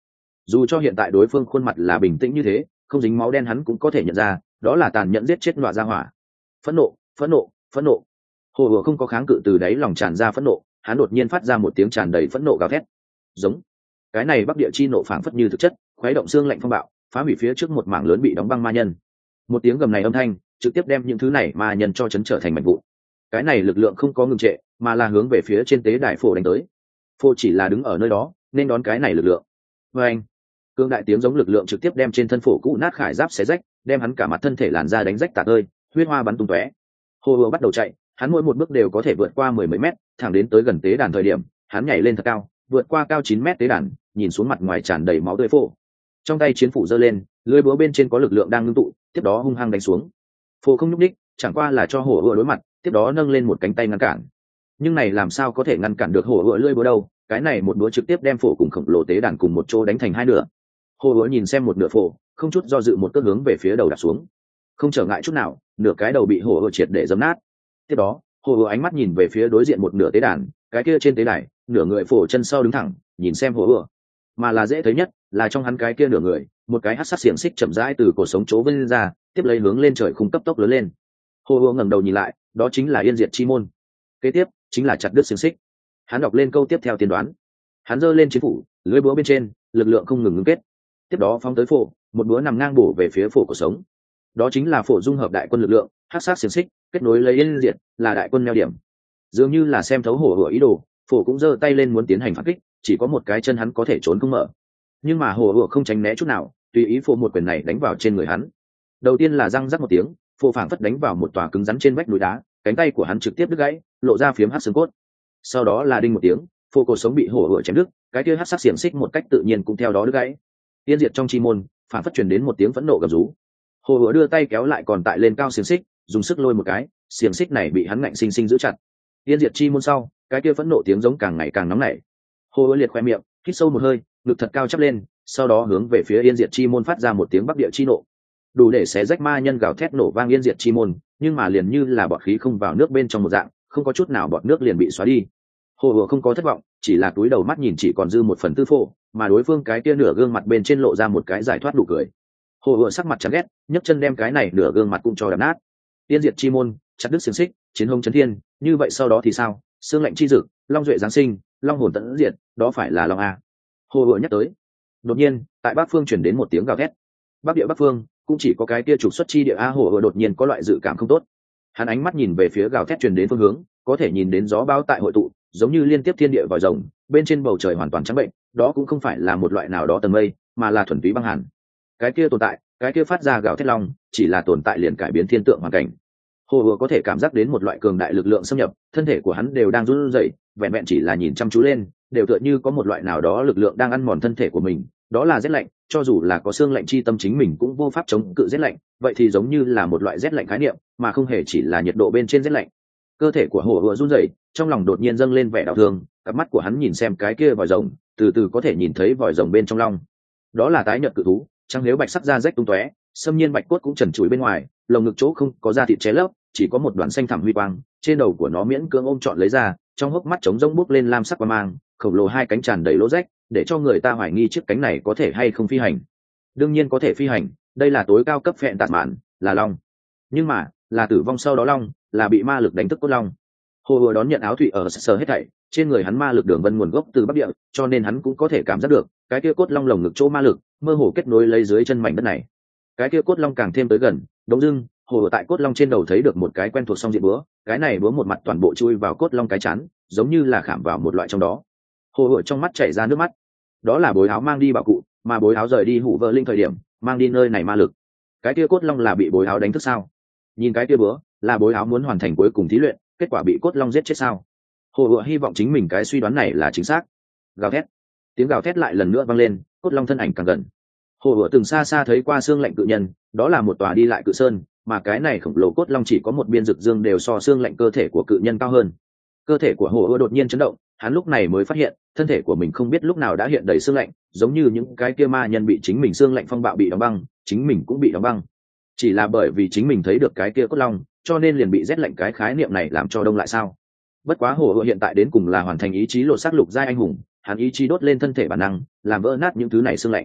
dù cho hiện tại đối phương khuôn mặt là bình tĩnh như thế, không dính máu đen hắn cũng có thể nhận ra đó là tàn nhẫn giết chết nọa ra hỏa. Phẫn nộ, phẫn nộ, phẫn nộ. Hồ ùa không có kháng cự, từ đáy lòng tràn ra phẫn nộ, hắn đột nhiên phát ra một tiếng tràn đầy phẫn nộ gào thét. Giống. Cái này bắc địa chi nộ phảng phất như thực chất, khuấy động xương lạnh phong bạo, phá hủy phía trước một mảng lớn bị đóng băng ma nhân. Một tiếng gầm này âm thanh trực tiếp đem những thứ này ma nhân cho chấn trở thành mảnh vụn. Cái này lực lượng không có ngừng trệ, mà là hướng về phía trên tế đài phổ đánh tới. Phổ chỉ là đứng ở nơi đó nên đón cái này lực lượng. Và anh, cương đại tiếng giống lực lượng trực tiếp đem trên thân phổ cũ nát khải giáp xé rách, đem hắn cả mặt thân thể làn da đánh rách tạc ơi, huyết hoa bắn tung tóe. Hồ ùa bắt đầu chạy, hắn mỗi một bước đều có thể vượt qua mười mấy mét, thẳng đến tới gần tế đàn thời điểm hắn nhảy lên thật cao, vượt qua cao 9 mét tế đàn, nhìn xuống mặt ngoài tràn đầy máu tươi phổ. Trong tay chiến phủ giơ lên, lưỡi búa bên trên có lực lượng đang ngưng tụ, tiếp đó hung hăng đánh xuống. Phổ không nhúc nhích, chẳng qua là cho hổ ùa đối mặt, tiếp đó nâng lên một cánh tay ngăn cản. Nhưng này làm sao có thể ngăn cản được hổ ùa lưỡi búa đâu, cái này một búa trực tiếp đem phổ cùng khổng lồ tế đàn cùng một chỗ đánh thành hai nửa. Hổ ùa nhìn xem một nửa phổ, không chút do dự một cước hướng về phía đầu đạp xuống, không trở ngại chút nào, nửa cái đầu bị hổ ùa triệt để giấm nát. Tiếp đó hổ ùa ánh mắt nhìn về phía đối diện một nửa tế đàn, cái kia trên tế đài nửa người phổ chân sau đứng thẳng nhìn xem hổ ùa, mà là dễ thấy nhất là trong hắn cái kia nửa người, một cái hắc sắc xiềng xích chậm rãi từ cổ sống chỗ vươn ra, tiếp lấy hướng lên trời khung cấp tốc lớn lên. Hổ ùa ngẩng đầu nhìn lại, đó chính là yên diệt chi môn. Kế tiếp chính là chặt đứt xiềng xích. Hắn đọc lên câu tiếp theo tiên đoán, hắn giơ lên chiến phủ, lưỡi búa bên trên lực lượng không ngừng ngưng kết, tiếp đó phóng tới phổ, một búa nằm ngang bổ về phía phổ cổ sống. Đó chính là phổ dung hợp đại quân lực lượng, hắc sát xiềng xích kết nối lấy yên diệt, là đại quân neo điểm. Dường như là xem thấu hổ ùa ý đồ, phổ cũng giơ tay lên muốn tiến hành phản kích, chỉ có một cái chân hắn có thể trốn không mở. Nhưng mà hổ ùa không tránh né chút nào, tùy ý phổ một quyền này đánh vào trên người hắn. Đầu tiên là răng rắc một tiếng, phổ phảng phất đánh vào một tòa cứng rắn trên vách núi đá, cánh tay của hắn trực tiếp đứt gãy, lộ ra phiếm hắc xương cốt. Sau đó là đinh một tiếng, phổ cổ sống bị hổ ùa chém đứt, cái kia hắc sắc xiềng xích một cách tự nhiên cũng theo đó đứt gãy. Tiên diệt trong chi môn phảng phất truyền đến một tiếng phẫn nộ gầm rú. Hổ ùa đưa tay kéo lại còn tại lên cao xiềng xích, dùng sức lôi một cái, xiềng xích này bị hắn ngạnh sinh sinh giữ chặt. Tiên diệt chi môn sau, cái kia phẫn nộ tiếng giống càng ngày càng nóng nảy. Hổ ùa liệt khoe miệng, hít sâu một hơi, ngực thật cao chắp lên, sau đó hướng về phía yên diệt chi môn phát ra một tiếng bắc địa chi nộ, đủ để xé rách ma nhân gào thét nổ vang yên diệt chi môn, nhưng mà liền như là bọt khí không vào nước bên trong một dạng, không có chút nào bọt nước liền bị xóa đi. Hổ ùa không có thất vọng, chỉ là túi đầu mắt nhìn chỉ còn dư một phần tư phổ, mà đối phương cái kia nửa gương mặt bên trên lộ ra một cái giải thoát nụ cười. Hổ ùa sắc mặt chán ghét, nhấc chân đem cái này nửa gương mặt cũng cho đập nát. Tiên diệt chi môn, chặt đứt xiềng xích, chiến hồng chấn thiên, như vậy sau đó thì sao? Sương lệnh chi dực, long duệ giáng sinh, long hồn tận diệt, đó phải là long a. Hổ ùa nhắc tới. Đột nhiên tại bắc phương chuyển đến một tiếng gào thét. Bắc địa bắc phương cũng chỉ có cái kia trục xuất chi địa a. Hổ ùa đột nhiên có loại dự cảm không tốt, hắn ánh mắt nhìn về phía gào thét truyền đến phương hướng, có thể nhìn đến gió bão tại hội tụ, giống như liên tiếp thiên địa vòi rồng, bên trên bầu trời hoàn toàn trắng bệnh, đó cũng không phải là một loại nào đó tầng mây, mà là thuần túy băng hàn. Cái kia tồn tại, cái kia phát ra gào thét long, chỉ là tồn tại liền cải biến thiên tượng hoàn cảnh. Hổ ùa có thể cảm giác đến một loại cường đại lực lượng xâm nhập, thân thể của hắn đều đang run rẩy, vẹn vẹn chỉ là nhìn chăm chú lên, đều tựa như có một loại nào đó lực lượng đang ăn mòn thân thể của mình, đó là rét lạnh, cho dù là có xương lạnh chi tâm chính mình cũng vô pháp chống cự rét lạnh, vậy thì giống như là một loại rét lạnh khái niệm, mà không hề chỉ là nhiệt độ bên trên rét lạnh. Cơ thể của hổ ùa run rẩy, trong lòng đột nhiên dâng lên vẻ đau thương, cặp mắt của hắn nhìn xem cái kia vòi rồng, từ từ có thể nhìn thấy vòi rồng bên trong long. Đó là tái nhợt cự thú, trắng nếu bạch sắc da rách tung tóe, xâm nhiên bạch cốt cũng trần trụi bên ngoài, lồng ngực chỗ không có da thịt che lấp, chỉ có một đoàn xanh thẳm huy quang, trên đầu của nó miễn cưỡng ôm trọn lấy ra, trong hốc mắt trống rỗng bốc lên lam sắc quang mang, khổng lồ hai cánh tràn đầy lỗ rách, để cho người ta hoài nghi chiếc cánh này có thể hay không phi hành. Đương nhiên có thể phi hành, đây là tối cao cấp phẹn tạt mạn, là long. Nhưng mà, là tử vong sau đó long, là bị ma lực đánh thức cốt long. Hồ ùa đón nhận áo thủy ở sờ hết thảy, trên người hắn ma lực đường vân nguồn gốc từ bắc địa, cho nên hắn cũng có thể cảm giác được cái kia cốt long lồng ngực chỗ ma lực mơ hồ kết nối lấy dưới chân mảnh đất này. Cái kia cốt long càng thêm tới gần, đống dưng hồ ùa tại cốt long trên đầu thấy được một cái quen thuộc song diện búa, cái này búa một mặt toàn bộ chui vào cốt long cái chán, giống như là khảm vào một loại trong đó. Hồ ùa trong mắt chảy ra nước mắt, đó là bối áo mang đi bảo cụ, mà bối áo rời đi hủ vợ linh thời điểm mang đi nơi này ma lực. Cái kia cốt long là bị bối áo đánh thức sao? Nhìn cái kia búa, là bối áo muốn hoàn thành cuối cùng thí luyện, kết quả bị cốt long giết chết sao? Hồ ùa hy vọng chính mình cái suy đoán này là chính xác. Gào thét, tiếng gào thét lại lần nữa vang lên, cốt long thân ảnh càng gần. Hồ ùa từng xa xa thấy qua xương lạnh cự nhân, đó là một tòa đi lại cự sơn, mà cái này khổng lồ cốt long chỉ có một biên rực dương đều so xương lạnh cơ thể của cự nhân cao hơn. Cơ thể của hồ ùa đột nhiên chấn động, hắn lúc này mới phát hiện thân thể của mình không biết lúc nào đã hiện đầy xương lạnh, giống như những cái kia ma nhân bị chính mình xương lạnh phong bạo bị đóng băng, chính mình cũng bị đóng băng. Chỉ là bởi vì chính mình thấy được cái kia cốt long, cho nên liền bị rét lạnh, cái khái niệm này làm cho đông lại sao? Bất quá hồ ùa hiện tại đến cùng là hoàn thành ý chí lột xác lục giai anh hùng, hắn ý chí đốt lên thân thể bản năng, làm vỡ nát những thứ này xương lạnh.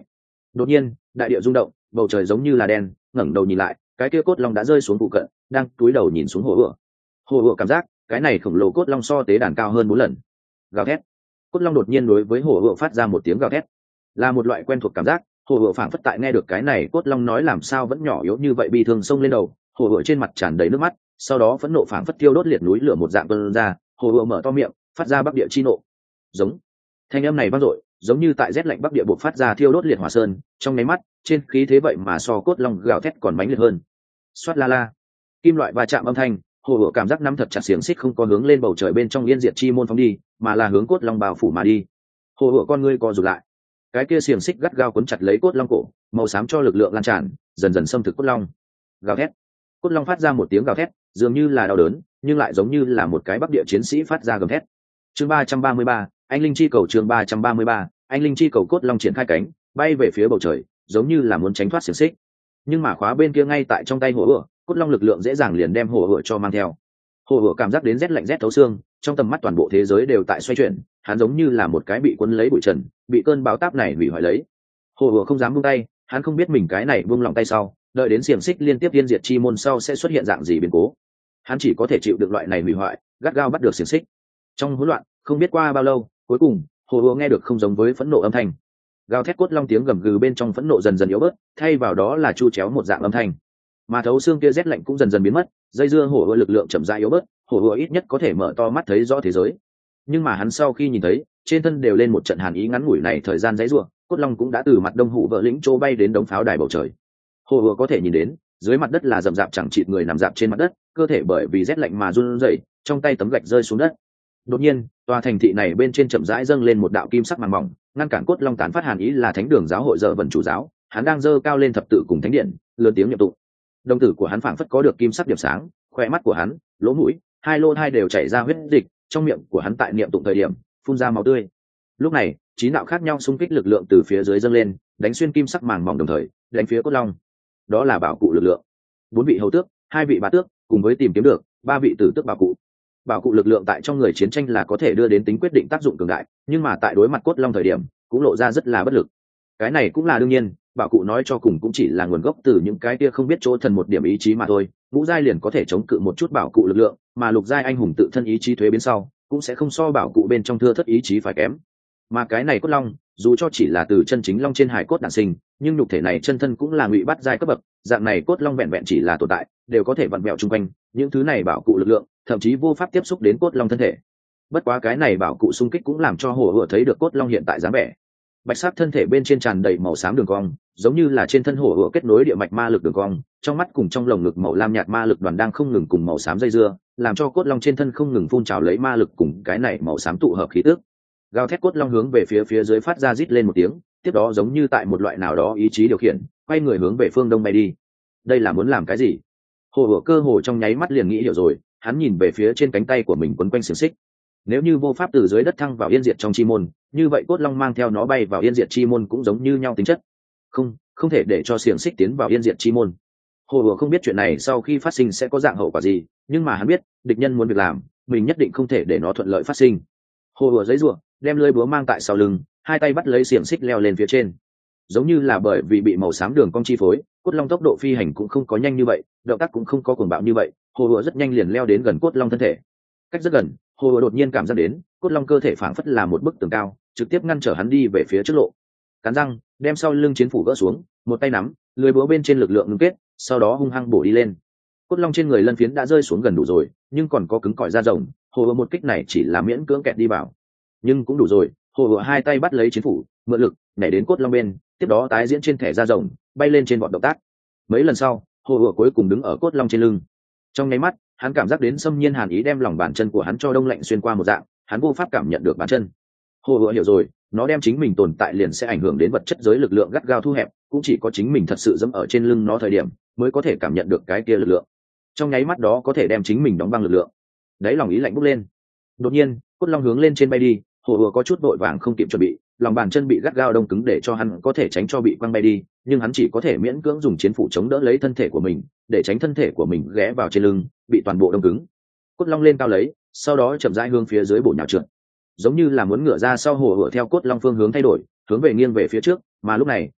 Đột nhiên đại địa rung động, bầu trời giống như là đen, ngẩng đầu nhìn lại, cái kia cốt long đã rơi xuống phụ cận, đang cúi đầu nhìn xuống hồ ựa. Hồ ựa cảm giác cái này khổng lồ cốt long so tế đàn cao hơn 4 lần. Gào thét, cốt long đột nhiên đối với hồ ựa phát ra một tiếng gào thét, là một loại quen thuộc cảm giác. Hồ ựa phảng phất tại nghe được cái này cốt long nói làm sao vẫn nhỏ yếu như vậy, bị thương xông lên đầu. Hồ ựa trên mặt tràn đầy nước mắt, sau đó phẫn nộ phảng phất thiêu đốt liệt núi lửa một dạng tuôn ra. Hồ ựa mở to miệng, phát ra bắc địa chi nộ. Giống, thanh âm này vang dội, giống như tại rét lạnh bắc địa buộc phát ra thiêu đốt liệt hỏa sơn. Trong nháy mắt, trên khí thế vậy mà so cốt long gào thét còn mãnh liệt hơn. Xoát la la, kim loại va chạm âm thanh. Hồ ựa cảm giác nắm thật chặt xiềng xích không có hướng lên bầu trời bên trong yên diệt chi môn phóng đi, mà là hướng cốt long bao phủ mà đi. Hồ ựa con ngươi co rụt lại, cái kia xiềng xích gắt gao cuốn chặt lấy cốt long cổ, màu xám cho lực lượng lan tràn, dần dần xâm thực cốt long. Gào thét, cốt long phát ra một tiếng gào thét, dường như là đau đớn, nhưng lại giống như là một cái bắc địa chiến sĩ phát ra gầm thét. Chương 333, anh linh chi cầu. Chương 333, anh linh chi cầu. Cốt long triển khai cánh, bay về phía bầu trời, giống như là muốn tránh thoát xiềng xích, nhưng mà khóa bên kia ngay tại trong tay hồ ựa, cốt long lực lượng dễ dàng liền đem hồ ựa cho mang theo. Hồ ựa cảm giác đến rét lạnh rét thấu xương, trong tầm mắt toàn bộ thế giới đều tại xoay chuyển, hắn giống như là một cái bị cuốn lấy bụi trần, bị cơn bão táp này hủy hoại lấy. Hồ ựa không dám buông tay, hắn không biết mình cái này buông lòng tay sau, đợi đến xiềng xích liên tiếp tiên diệt chi môn sau sẽ xuất hiện dạng gì biến cố. Hắn chỉ có thể chịu được loại này hủy hoại, gắt gao bắt được xiềng xích. Trong hỗn loạn, không biết qua bao lâu, cuối cùng hồ ựa nghe được không giống với phẫn nộ âm thanh. Gào thét cốt long tiếng gầm gừ bên trong phẫn nộ dần dần yếu bớt, thay vào đó là chu chéo một dạng âm thanh. Mà thấu xương kia rét lạnh cũng dần dần biến mất, dây dưa hồ ựa lực lượng chậm rãi yếu bớt, hồ ựa ít nhất có thể mở to mắt thấy rõ thế giới. Nhưng mà hắn sau khi nhìn thấy, trên thân đều lên một trận hàn ý ngắn ngủi này thời gian dãy rủa, cốt long cũng đã từ mặt đông hụ vợ lĩnh châu bay đến đống pháo đài bầu trời. Hồ ựa có thể nhìn đến, dưới mặt đất là rậm rạp chẳng chịt người nằm rạp trên mặt đất, cơ thể bởi vì rét lạnh mà run rẩy, trong tay tấm gạch rơi xuống đất. Đột nhiên, tòa thành thị này bên trên chậm rãi dâng lên một đạo kim sắc màng mỏng, ngăn cản cốt long tán phát hàn ý là thánh đường giáo hội dở vần chủ giáo, hắn đang giơ cao lên thập tự cùng thánh điện, lớn tiếng niệm tụng. Đồng tử của hắn phảng phất có được kim sắc điểm sáng, khóe mắt của hắn, lỗ mũi, hai lỗ tai đều chảy ra huyết dịch, trong miệng của hắn tại niệm tụng thời điểm phun ra máu tươi. Lúc này, chín đạo khác nhau xung kích lực lượng từ phía dưới dâng lên, đánh xuyên kim sắc màng mỏng đồng thời đánh phía cốt long. Đó là bảo cụ lực lượng. 4 vị hầu tước, 2 vị bá tước, cùng với tìm kiếm được 3 vị tử tước bảo cụ. Bảo cụ lực lượng tại trong người chiến tranh là có thể đưa đến tính quyết định tác dụng cường đại, nhưng mà tại đối mặt cốt long thời điểm cũng lộ ra rất là bất lực. Cái này cũng là đương nhiên, bảo cụ nói cho cùng cũng chỉ là nguồn gốc từ những cái kia không biết chỗ thần một điểm ý chí mà thôi. Ngũ giai liền có thể chống cự một chút bảo cụ lực lượng, mà lục giai anh hùng tự thân ý chí thuế biến sau cũng sẽ không so bảo cụ bên trong thưa thất ý chí phải kém. Mà cái này cốt long, dù cho chỉ là từ chân chính long trên hải cốt đản sinh, nhưng nhục thể này chân thân cũng là ngụy bắt giai cấp bậc, dạng này cốt long vẹn vẹn chỉ là tồn tại, đều có thể vặn vẹo chung quanh, những thứ này bảo cụ lực lượng, thậm chí vô pháp tiếp xúc đến cốt long thân thể. Bất quá cái này bảo cụ xung kích cũng làm cho hồ ựa thấy được cốt long hiện tại dáng vẻ. Bạch sắc thân thể bên trên tràn đầy màu xám đường cong, giống như là trên thân hồ ựa kết nối địa mạch ma lực đường cong, trong mắt cùng trong lồng ngực màu lam nhạt ma lực đoàn đang không ngừng cùng màu xám dây dưa, làm cho cốt long trên thân không ngừng phun trào lấy ma lực cùng cái này màu xám tụ hợp khí tức. Gào thét cốt long hướng về phía dưới phát ra rít lên một tiếng, tiếp đó giống như tại một loại nào đó ý chí điều khiển, quay người hướng về phương đông bay đi. Đây là muốn làm cái gì? Hồ ựa cơ hồ trong nháy mắt liền nghĩ hiểu rồi, hắn nhìn về phía trên cánh tay của mình quấn quanh xiềng xích. Nếu như vô pháp từ dưới đất thăng vào yên diệt trong chi môn, như vậy cốt long mang theo nó bay vào yên diệt chi môn cũng giống như nhau tính chất. Không thể để cho xiềng xích tiến vào yên diệt chi môn. Hồ ựa không biết chuyện này sau khi phát sinh sẽ có dạng hậu quả gì, nhưng mà hắn biết, địch nhân muốn việc làm, mình nhất định không thể để nó thuận lợi phát sinh. Hồ ựa giấy rủa, đem lưỡi búa mang tại sau lưng, hai tay bắt lấy xiềng xích leo lên phía trên. Giống như là bởi vì bị màu xám đường cong chi phối, cốt long tốc độ phi hành cũng không có nhanh như vậy, động tác cũng không có cuồng bạo như vậy, hồ ựa rất nhanh liền leo đến gần cốt long thân thể. Cách rất gần, hồ ựa đột nhiên cảm giác đến cốt long cơ thể phảng phất là một bức tường cao, trực tiếp ngăn trở hắn đi về phía trước lộ. Cắn răng, đem sau lưng chiến phủ gỡ xuống, một tay nắm lưỡi búa bên trên lực lượng ngưng kết, sau đó hung hăng bổ đi lên. Cốt long trên người lân phiến đã rơi xuống gần đủ rồi, nhưng còn có cứng cỏi da rồng, hồ ựa một kích này chỉ là miễn cưỡng kẹt đi vào, nhưng cũng đủ rồi. Hồ ựa hai tay bắt lấy chiến phủ, mượn lực nhảy đến cốt long bên, tiếp đó tái diễn trên thẻ da rồng, bay lên trên bọn động tác. Mấy lần sau, hồ ựa cuối cùng đứng ở cốt long trên lưng. Trong nháy mắt, hắn cảm giác đến xâm nhiên hàn ý đem lòng bàn chân của hắn cho đông lạnh xuyên qua một dạng, hắn vô pháp cảm nhận được bàn chân. Hồ ựa hiểu rồi, nó đem chính mình tồn tại liền sẽ ảnh hưởng đến vật chất giới lực lượng gắt gao thu hẹp, cũng chỉ có chính mình thật sự dẫm ở trên lưng nó thời điểm mới có thể cảm nhận được cái kia lực lượng. Trong nháy mắt đó có thể đem chính mình đóng băng lực lượng. Đấy, lòng ý lạnh bốc lên. Đột nhiên, cốt long hướng lên trên bay đi, hồ ựa có chút vội vàng không kịp chuẩn bị, lòng bàn chân bị gắt gao đông cứng để cho hắn có thể tránh cho bị quăng bay đi, nhưng hắn chỉ có thể miễn cưỡng dùng chiến phủ chống đỡ lấy thân thể của mình, để tránh thân thể của mình ghé vào trên lưng, bị toàn bộ đông cứng. Cốt long lên cao lấy, sau đó chậm rãi hướng phía dưới bổ nhào trượt, giống như là muốn ngửa ra sau. Hồ ựa theo cốt long phương hướng thay đổi, hướng về nghiêng về phía trước, mà lúc này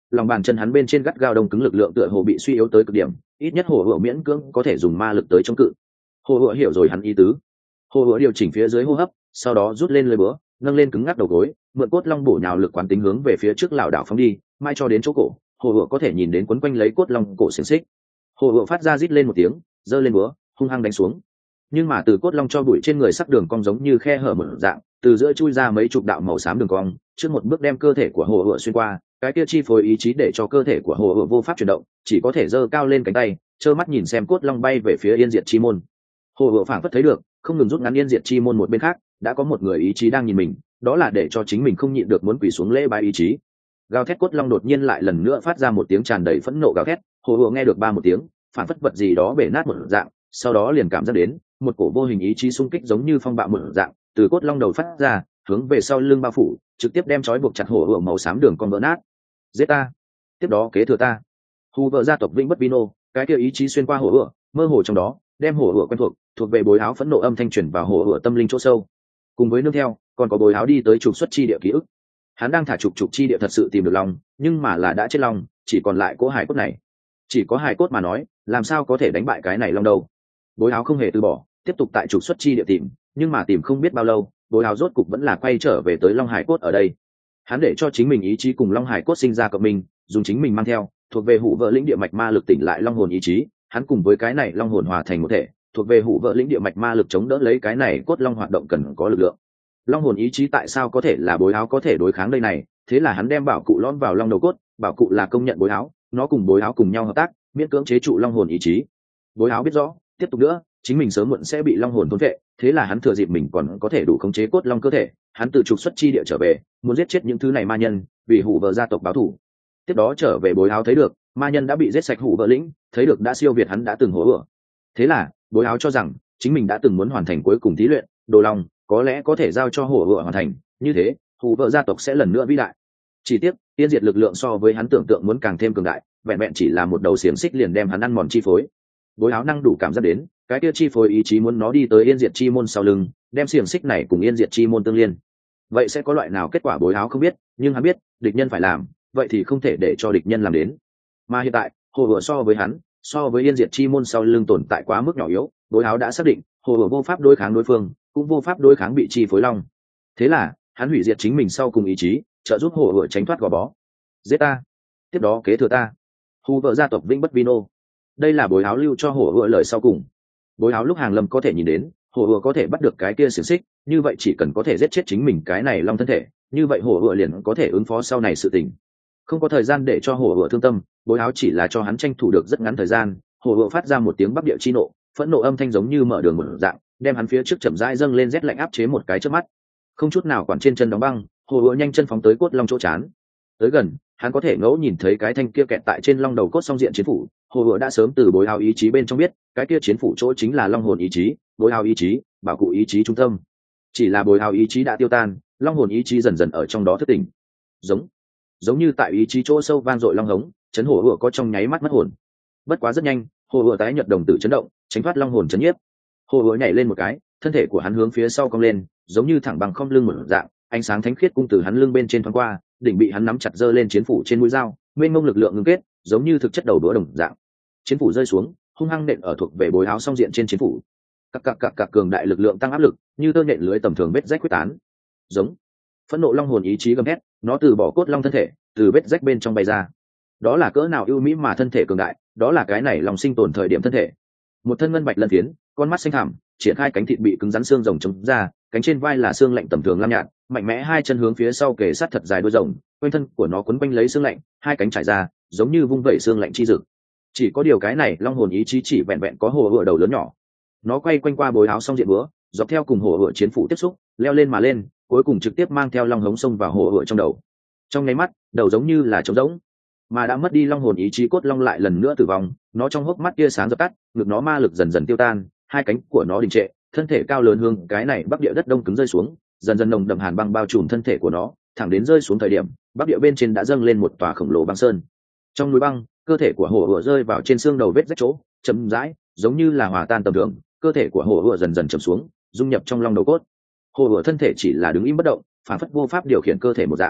lòng bàn chân hắn bên trên gắt gao đông cứng lực lượng tựa hồ bị suy yếu tới cực điểm, ít nhất hồ hựa miễn cưỡng có thể dùng ma lực tới chống cự. Hồ hựa hiểu rồi hắn ý tứ, hồ hựa điều chỉnh phía dưới hô hấp, sau đó rút lên lưỡi búa, nâng lên cứng ngắc đầu gối, mượn cốt long bổ nhào lực quán tính hướng về phía trước lảo đảo phóng đi, mai cho đến chỗ cổ, hồ hựa có thể nhìn đến quấn quanh lấy cốt long cổ xiềng xích. Hồ hựa phát ra rít lên một tiếng, giơ lên búa, hung hăng đánh xuống. Nhưng mà từ cốt long cho bụi trên người sắc đường cong giống như khe hở mở dạng, từ giữa chui ra mấy chục đạo màu xám đường cong, trước một bước đem cơ thể của hồ hựa xuyên qua, cái kia chi phối ý chí để cho cơ thể của hồ hựa vô pháp chuyển động, chỉ có thể giơ cao lên cánh tay, trơ mắt nhìn xem cốt long bay về phía yên diệt chi môn. Hồ hựa phảng phất thấy được, không ngừng rút ngắn yên diệt chi môn một bên khác, đã có một người ý chí đang nhìn mình, đó là để cho chính mình không nhịn được muốn quỳ xuống lễ bái ý chí. Gào thét cốt long đột nhiên lại lần nữa phát ra một tiếng tràn đầy phẫn nộ gào thét, hồ hựa nghe được ba một tiếng, phảng phất vật gì đó bể nát một dạng, sau đó liền cảm giác đến một cổ vô hình ý chí xung kích giống như phong bạo một dạng từ cốt long đầu phát ra, hướng về sau lưng bao phủ, trực tiếp đem trói buộc chặt hổ hựa màu xám đường con vỡ nát. Giết ta, tiếp đó kế thừa ta. Hù vợ gia tộc vĩnh bất vino, cái kia ý chí xuyên qua hổ hựa, mơ hồ trong đó đem hổ hựa quen thuộc về bối áo phẫn nộ âm thanh truyền vào hổ hựa tâm linh chỗ sâu. Cùng với nương theo còn có bối áo đi tới trục xuất chi địa ký ức. Hắn đang thả trục chi địa thật sự tìm được long, nhưng mà là đã chết long, chỉ còn lại cỗ hài cốt này. Chỉ có hài cốt mà nói, làm sao có thể đánh bại cái này long đâu. Bối áo không hề từ bỏ, tiếp tục tại trục xuất chi địa tìm, nhưng mà tìm không biết bao lâu, bối áo rốt cục vẫn là quay trở về tới long hải cốt ở đây. Hắn để cho chính mình ý chí cùng long hải cốt sinh ra cộng minh, dùng chính mình mang theo thuộc về hủ vợ lĩnh địa mạch ma lực tỉnh lại long hồn ý chí, hắn cùng với cái này long hồn hòa thành một thể, thuộc về hủ vợ lĩnh địa mạch ma lực chống đỡ lấy cái này cốt long hoạt động cần có lực lượng. Long hồn ý chí tại sao có thể là bối áo có thể đối kháng đây này, thế là hắn đem bảo cụ lõm vào long đầu cốt, bảo cụ là công nhận bối áo, nó cùng bối áo cùng nhau hợp tác, miễn cưỡng chế trụ long hồn ý chí. Bối áo biết rõ tiếp tục nữa chính mình sớm muộn sẽ bị long hồn thôn vệ, thế là hắn thừa dịp mình còn có thể đủ khống chế cốt long cơ thể, hắn tự trục xuất chi địa trở về, muốn giết chết những thứ này ma nhân, vì hủ vợ gia tộc báo thù. Tiếp đó trở về bối áo thấy được ma nhân đã bị giết sạch hủ vợ lĩnh, thấy được đã siêu việt hắn đã từng hổ vợ. Thế là bối áo cho rằng chính mình đã từng muốn hoàn thành cuối cùng thí luyện đồ long, có lẽ có thể giao cho hổ vợ hoàn thành, như thế hủ vợ gia tộc sẽ lần nữa vĩ đại. Chỉ tiếc tiên diệt lực lượng so với hắn tưởng tượng muốn càng thêm cường đại, vẹn vẹn chỉ là một đầu xiềng xích liền đem hắn ăn mòn chi phối. Bối áo năng đủ cảm giác đến cái kia chi phối ý chí muốn nó đi tới yên diệt chi môn sau lưng, đem xiềng xích này cùng yên diệt chi môn tương liên. Vậy sẽ có loại nào kết quả bối áo không biết, nhưng hắn biết địch nhân phải làm, vậy thì không thể để cho địch nhân làm đến. Mà hiện tại hồ vợ so với hắn, so với yên diệt chi môn sau lưng tồn tại quá mức nhỏ yếu, bối áo đã xác định hồ vợ vô pháp đối kháng đối phương, cũng vô pháp đối kháng bị chi phối long. Thế là hắn hủy diệt chính mình sau cùng ý chí, trợ giúp hồ vợ tránh thoát gò bó. Giết ta, tiếp đó kế thừa ta. Hù vợ gia tộc vĩnh bất vino, đây là bối áo lưu cho hổ ựa lời sau cùng. Bối áo lúc hàng lâm có thể nhìn đến hổ ựa có thể bắt được cái kia xiềng xích, như vậy chỉ cần có thể giết chết chính mình cái này long thân thể, như vậy hổ ựa liền có thể ứng phó sau này sự tình. Không có thời gian để cho hổ ựa thương tâm, bối áo chỉ là cho hắn tranh thủ được rất ngắn thời gian. Hổ ựa phát ra một tiếng bắc địa chi nộ, phẫn nộ âm thanh giống như mở đường một dạng, đem hắn phía trước chậm rãi dâng lên rét lạnh áp chế một cái trước mắt. Không chút nào quản trên chân đóng băng, hổ ựa nhanh chân phóng tới cốt long chỗ chán. Tới gần hắn có thể ngẫu nhìn thấy cái thanh kia kẹt tại trên long đầu cốt song diện chiến phủ. Hồ hựa đã sớm từ bối áo ý chí bên trong biết cái kia chiến phủ chỗ chính là long hồn ý chí, bối áo ý chí, bảo cụ ý chí trung tâm. Chỉ là bối áo ý chí đã tiêu tan, long hồn ý chí dần dần ở trong đó thức tỉnh. Giống như tại ý chí chỗ sâu vang dội long hống, chấn hồ hựa có trong nháy mắt mất hồn. Bất quá rất nhanh, hồ hựa tái nhợt đồng tử chấn động, tránh thoát long hồn chấn nhiếp. Hồ hựa nhảy lên một cái, thân thể của hắn hướng phía sau cong lên, giống như thẳng bằng không lưng một dạng, ánh sáng thánh khiết cung từ hắn lưng bên trên thoáng qua, đỉnh bị hắn nắm chặt giơ lên chiến phủ trên mũi dao, mênh mông lực lượng ngưng kết, giống như thực chất đầu đũa đồng dạng. Chiến phủ rơi xuống, hung hăng nện ở thuộc về bối áo song diện trên chiến phủ. Các cường đại lực lượng tăng áp lực, như tơ nện lưới tầm thường vết rách quyết tán. Giống phẫn nộ long hồn ý chí gầm thét, nó từ bỏ cốt long thân thể, từ vết rách bên trong bay ra. Đó là cỡ nào ưu mỹ mà thân thể cường đại, đó là cái này lòng sinh tồn thời điểm thân thể. Một thân ngân bạch lân phiến, con mắt xanh thẳm, triển khai cánh thịt bị cứng rắn xương rồng chống ra, cánh trên vai là xương lạnh tầm thường lam nhạt, mạnh mẽ hai chân hướng phía sau kề sát thật dài đuôi rồng, quanh thân của nó quấn quanh lấy xương lạnh, hai cánh trải ra, giống như vung vẩy xương lạnh chi dực. Chỉ có điều cái này long hồn ý chí chỉ vẹn vẹn có hồ hựa đầu lớn nhỏ. Nó quay quanh qua bối áo song diện búa, dọc theo cùng hồ hựa chiến phủ tiếp xúc, leo lên mà lên, cuối cùng trực tiếp mang theo long hống xông vào hồ hựa trong đầu. Trong nháy mắt, đầu giống như là trống rỗng, mà đã mất đi long hồn ý chí cốt long lại lần nữa tử vong. Nó trong hốc mắt tia sáng dập tắt, ngực nó ma lực dần dần tiêu tan, hai cánh của nó đình trệ, thân thể cao lớn hương cái này bắc địa đất đông cứng rơi xuống, dần dần nồng đậm hàn băng bao trùm thân thể của nó, thẳng đến rơi xuống thời điểm bắc địa bên trên đã dâng lên một tòa khổng lồ băng sơn. Trong núi băng, cơ thể của hổ hựa rơi vào trên xương đầu vết rách chỗ, chậm rãi, giống như là hòa tan tầm thường, cơ thể của hổ hựa dần dần chầm xuống, dung nhập trong long đầu cốt. Hổ hựa thân thể chỉ là đứng im bất động, phản phất vô pháp điều khiển cơ thể một dạng.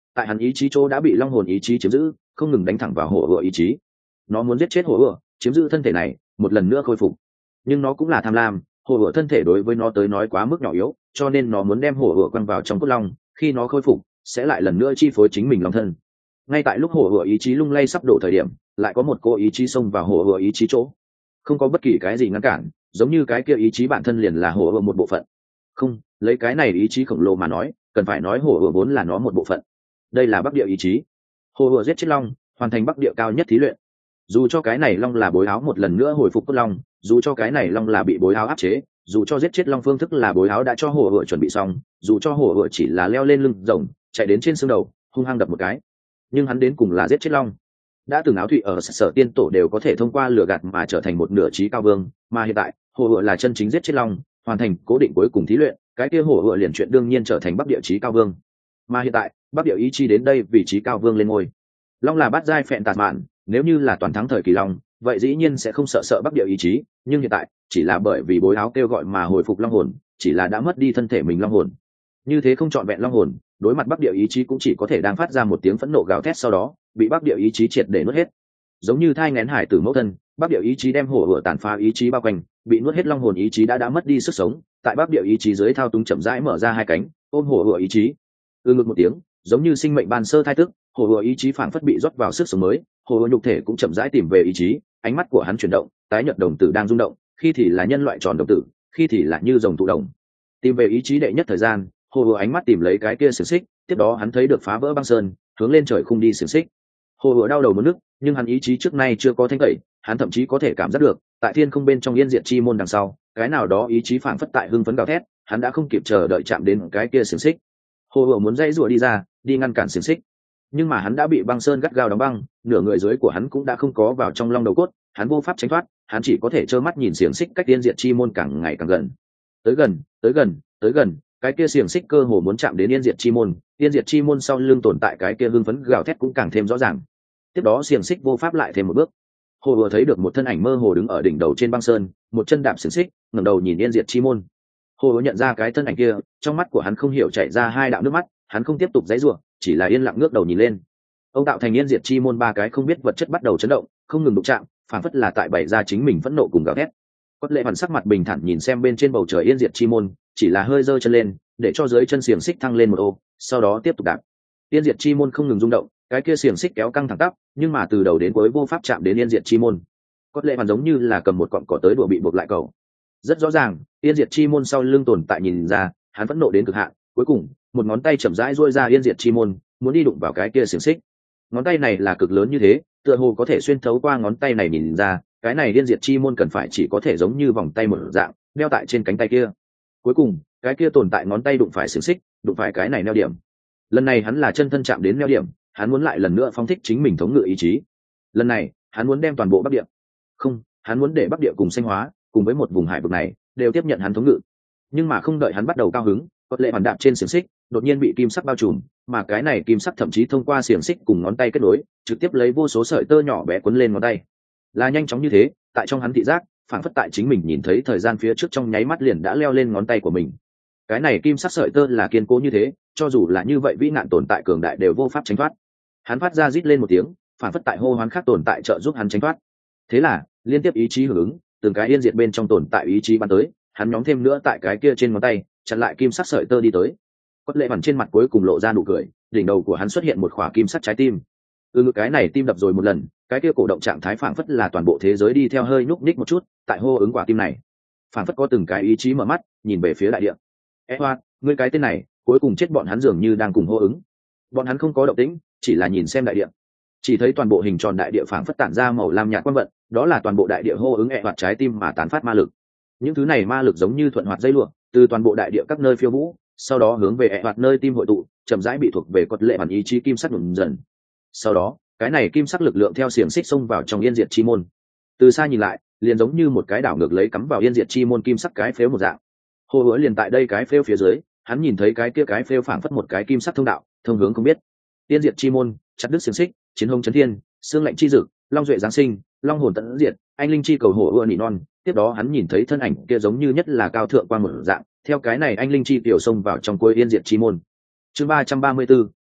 tại hắn ý chí chỗ đã bị long hồn ý chí chiếm giữ, không ngừng đánh thẳng vào hổ ựa ý chí. Nó muốn giết chết hổ ựa, chiếm giữ thân thể này, một lần nữa khôi phục. Nhưng nó cũng là tham lam, hổ ựa thân thể đối với nó tới nói quá mức nhỏ yếu, cho nên nó muốn đem hổ ựa quăng vào trong cốt long, khi nó khôi phục sẽ lại lần nữa chi phối chính mình long thân. Ngay tại lúc hổ ựa ý chí lung lay sắp đổ thời điểm, lại có một cô ý chí xông vào hổ ựa ý chí chỗ, không có bất kỳ cái gì ngăn cản, giống như cái kia ý chí bản thân liền là hổ ựa một bộ phận. Không, lấy cái này ý chí khổng lồ mà nói, cần phải nói hổ ựa vốn là nó một bộ phận. Đây là bắc địa ý chí. Hổ ựa giết chết long, hoàn thành bắc địa cao nhất thí luyện. Dù cho cái này long là bối áo một lần nữa hồi phục cốt long, dù cho cái này long là bị bối áo áp chế, dù cho giết chết long phương thức là bối áo đã cho hổ ựa chuẩn bị xong, dù cho hổ ựa chỉ là leo lên lưng rồng chạy đến trên xương đầu hung hăng đập một cái, nhưng hắn đến cùng là giết chết long. Đã từng áo thụy ở sở tiên tổ đều có thể thông qua lừa gạt mà trở thành một nửa trí cao vương, mà hiện tại hổ ựa là chân chính giết chết long, hoàn thành cố định cuối cùng thí luyện, cái kia hổ ựa liền chuyện đương nhiên trở thành bắc địa trí cao vương. Mà hiện tại bắc địa ý chí đến đây vì trí cao vương lên ngôi. Long là bát giai phẹn tạt mạn, nếu như là toàn thắng thời kỳ long, vậy dĩ nhiên sẽ không sợ bắc địa ý chí, nhưng hiện tại chỉ là bởi vì bối áo kêu gọi mà hồi phục long hồn, chỉ là đã mất đi thân thể mình long hồn. Như thế không trọn vẹn long hồn, đối mặt bắc địa ý chí cũng chỉ có thể đang phát ra một tiếng phẫn nộ gào thét, sau đó bị bắc địa ý chí triệt để nuốt hết. Giống như thai nghén hải tử mẫu thân, bắc địa ý chí đem hổ ựa tàn phá ý chí bao quanh, bị nuốt hết long hồn ý chí đã mất đi sức sống, tại bắc địa ý chí dưới thao túng chậm rãi mở ra hai cánh, ôm hổ ựa ý chí. Ngực một tiếng, giống như sinh mệnh ban sơ thai tức, hổ ựa ý chí phảng phất bị rót vào sức sống mới, hổ ựa nhục thể cũng chậm rãi tìm về ý chí, ánh mắt của hắn chuyển động, tái nhợt đồng tử đang rung động, khi thì là nhân loại tròn đồng tử, khi thì là như rồng tụ đồng. Tìm về ý chí đệ nhất thời gian, hổ ựa ánh mắt tìm lấy cái kia xiềng xích, tiếp đó hắn thấy được phá vỡ băng sơn, hướng lên trời khung đi xiềng xích. Hổ ựa đau đầu muốn nức, nhưng hắn ý chí trước nay chưa có thanh tẩy, hắn thậm chí có thể cảm giác được, tại thiên không bên trong yên diệt chi môn đằng sau, cái nào đó ý chí phảng phất tại hưng phấn gào thét, hắn đã không kịp chờ đợi chạm đến cái kia xiềng xích. Hổ ựa muốn dãy rủa đi ra, đi ngăn cản xiềng xích, nhưng mà hắn đã bị băng sơn gắt gao đóng băng, nửa người dưới của hắn cũng đã không có vào trong long đầu cốt, hắn vô pháp tránh thoát, hắn chỉ có thể trơ mắt nhìn xiềng xích cách tiên diệt chi môn càng ngày càng gần. Tới gần, tới gần, tới gần, cái kia xiềng xích cơ hồ muốn chạm đến yên diệt chi môn, yên diệt chi môn sau lưng tồn tại cái kia hưng phấn gào thét cũng càng thêm rõ ràng. Tiếp đó xiềng xích vô pháp lại thêm một bước. Hồ vừa thấy được một thân ảnh mơ hồ đứng ở đỉnh đầu trên băng sơn, một chân đạp xiềng xích, ngẩng đầu nhìn yên diệt chi môn. Hồ vừa nhận ra cái thân ảnh kia, trong mắt của hắn không hiểu chảy ra hai đạo nước mắt, hắn không tiếp tục giãy giụa, chỉ là yên lặng ngước đầu nhìn lên. Ông tạo thành yên diệt chi môn ba cái không biết vật chất bắt đầu chấn động, không ngừng đụng chạm, phản phất là tại bày ra chính mình phẫn nộ cùng gào thét. Quất Lệ Hoàn sắc mặt bình thản nhìn xem bên trên bầu trời yên diệt chi môn, chỉ là hơi giơ chân lên, để cho dưới chân xiềng xích thăng lên một ô, sau đó tiếp tục đạp. Yên diệt chi môn không ngừng rung động, cái kia xiềng xích kéo căng thẳng tắp, nhưng mà từ đầu đến cuối vô pháp chạm đến yên diệt chi môn. Quất Lệ Hoàn giống như là cầm một cọng cỏ tới đùa bị buộc lại cầu. Rất rõ ràng, yên diệt chi môn sau lưng tồn tại nhìn ra, hắn phẫn nộ đến cực hạn, cuối cùng, một ngón tay chậm rãi duỗi ra yên diệt chi môn, muốn đi đụng vào cái kia xiềng xích. Ngón tay này là cực lớn như thế, tựa hồ có thể xuyên thấu qua ngón tay này nhìn ra, cái này điên diệt chi môn cần phải chỉ có thể giống như vòng tay một dạng đeo tại trên cánh tay kia. Cuối cùng cái kia tồn tại ngón tay đụng phải xiềng xích, đụng phải cái này neo điểm. Lần này hắn là chân thân chạm đến neo điểm, hắn muốn lại lần nữa phóng thích chính mình thống ngự ý chí. Lần này hắn muốn đem toàn bộ bắc địa, không, hắn muốn để bắc địa cùng xanh hóa, cùng với một vùng hải vực này đều tiếp nhận hắn thống ngự. Nhưng mà không đợi hắn bắt đầu cao hứng, Quất Lệ Hoàn đạp trên xiềng xích, đột nhiên bị kim sắc bao trùm, mà cái này kim sắc thậm chí thông qua xiềng xích cùng ngón tay kết nối, trực tiếp lấy vô số sợi tơ nhỏ bé quấn lên ngón tay. Là nhanh chóng như thế, tại trong hắn thị giác, phản phất tại chính mình nhìn thấy thời gian phía trước trong nháy mắt liền đã leo lên ngón tay của mình. Cái này kim sắc sợi tơ là kiên cố như thế, cho dù là như vậy vĩ nạn tồn tại cường đại đều vô pháp tránh thoát. Hắn phát ra rít lên một tiếng, phản phất tại hô hoán khác tồn tại trợ giúp hắn tránh thoát. Thế là, liên tiếp ý chí hưởng ứng, từng cái yên diệt bên trong tồn tại ý chí bắn tới, hắn nhóm thêm nữa tại cái kia trên ngón tay, chặn lại kim sắc sợi tơ đi tới. Quất Lệ Hoàn trên mặt cuối cùng lộ ra nụ cười, đỉnh đầu của hắn xuất hiện một khỏa kim sắc trái tim. Cái này tim đập rồi một lần, cái kia cổ động trạng thái phảng phất là toàn bộ thế giới đi theo hơi nhúc nhích một chút, tại hô ứng quả tim này. Phảng phất có từng cái ý chí mở mắt, nhìn về phía đại địa. Edward, ngươi cái tên này, cuối cùng chết bọn hắn dường như đang cùng hô ứng. Bọn hắn không có động tĩnh, chỉ là nhìn xem đại địa. Chỉ thấy toàn bộ hình tròn đại địa phảng phất tản ra màu lam nhạt quang vận, đó là toàn bộ đại địa hô ứng Edward trái tim mà tán phát ma lực. Những thứ này ma lực giống như thuận hoạt dây lụa, từ toàn bộ đại địa các nơi phiêu vũ, sau đó hướng về Edward nơi tim hội tụ, chậm rãi bị thuộc về Quất Lệ Hoàn ý chí kim sắc nhuộm dần. Sau đó, cái này kim sắc lực lượng theo xiềng xích xông vào trong yên diệt chi môn. Từ xa nhìn lại, liền giống như một cái đảo ngược lấy cắm vào yên diệt chi môn kim sắc cái phếu một dạng. Hồ Hứa liền tại đây cái phếu phía dưới, hắn nhìn thấy cái kia cái phếu phảng phất một cái kim sắc thông đạo, thông hướng không biết. Yên diệt chi môn, chặt đứt xiềng xích, chiến hồng chấn thiên, xương lạnh chi dực, long duệ giáng sinh, long hồn tận diệt, anh linh chi cầu Hồ Hứa nỉ non. Tiếp đó hắn nhìn thấy thân ảnh kia giống như nhất là cao thượng qua một dạng, theo cái này anh linh chi tiểu xông vào trong cuối yên diệt chi môn. Chương 334,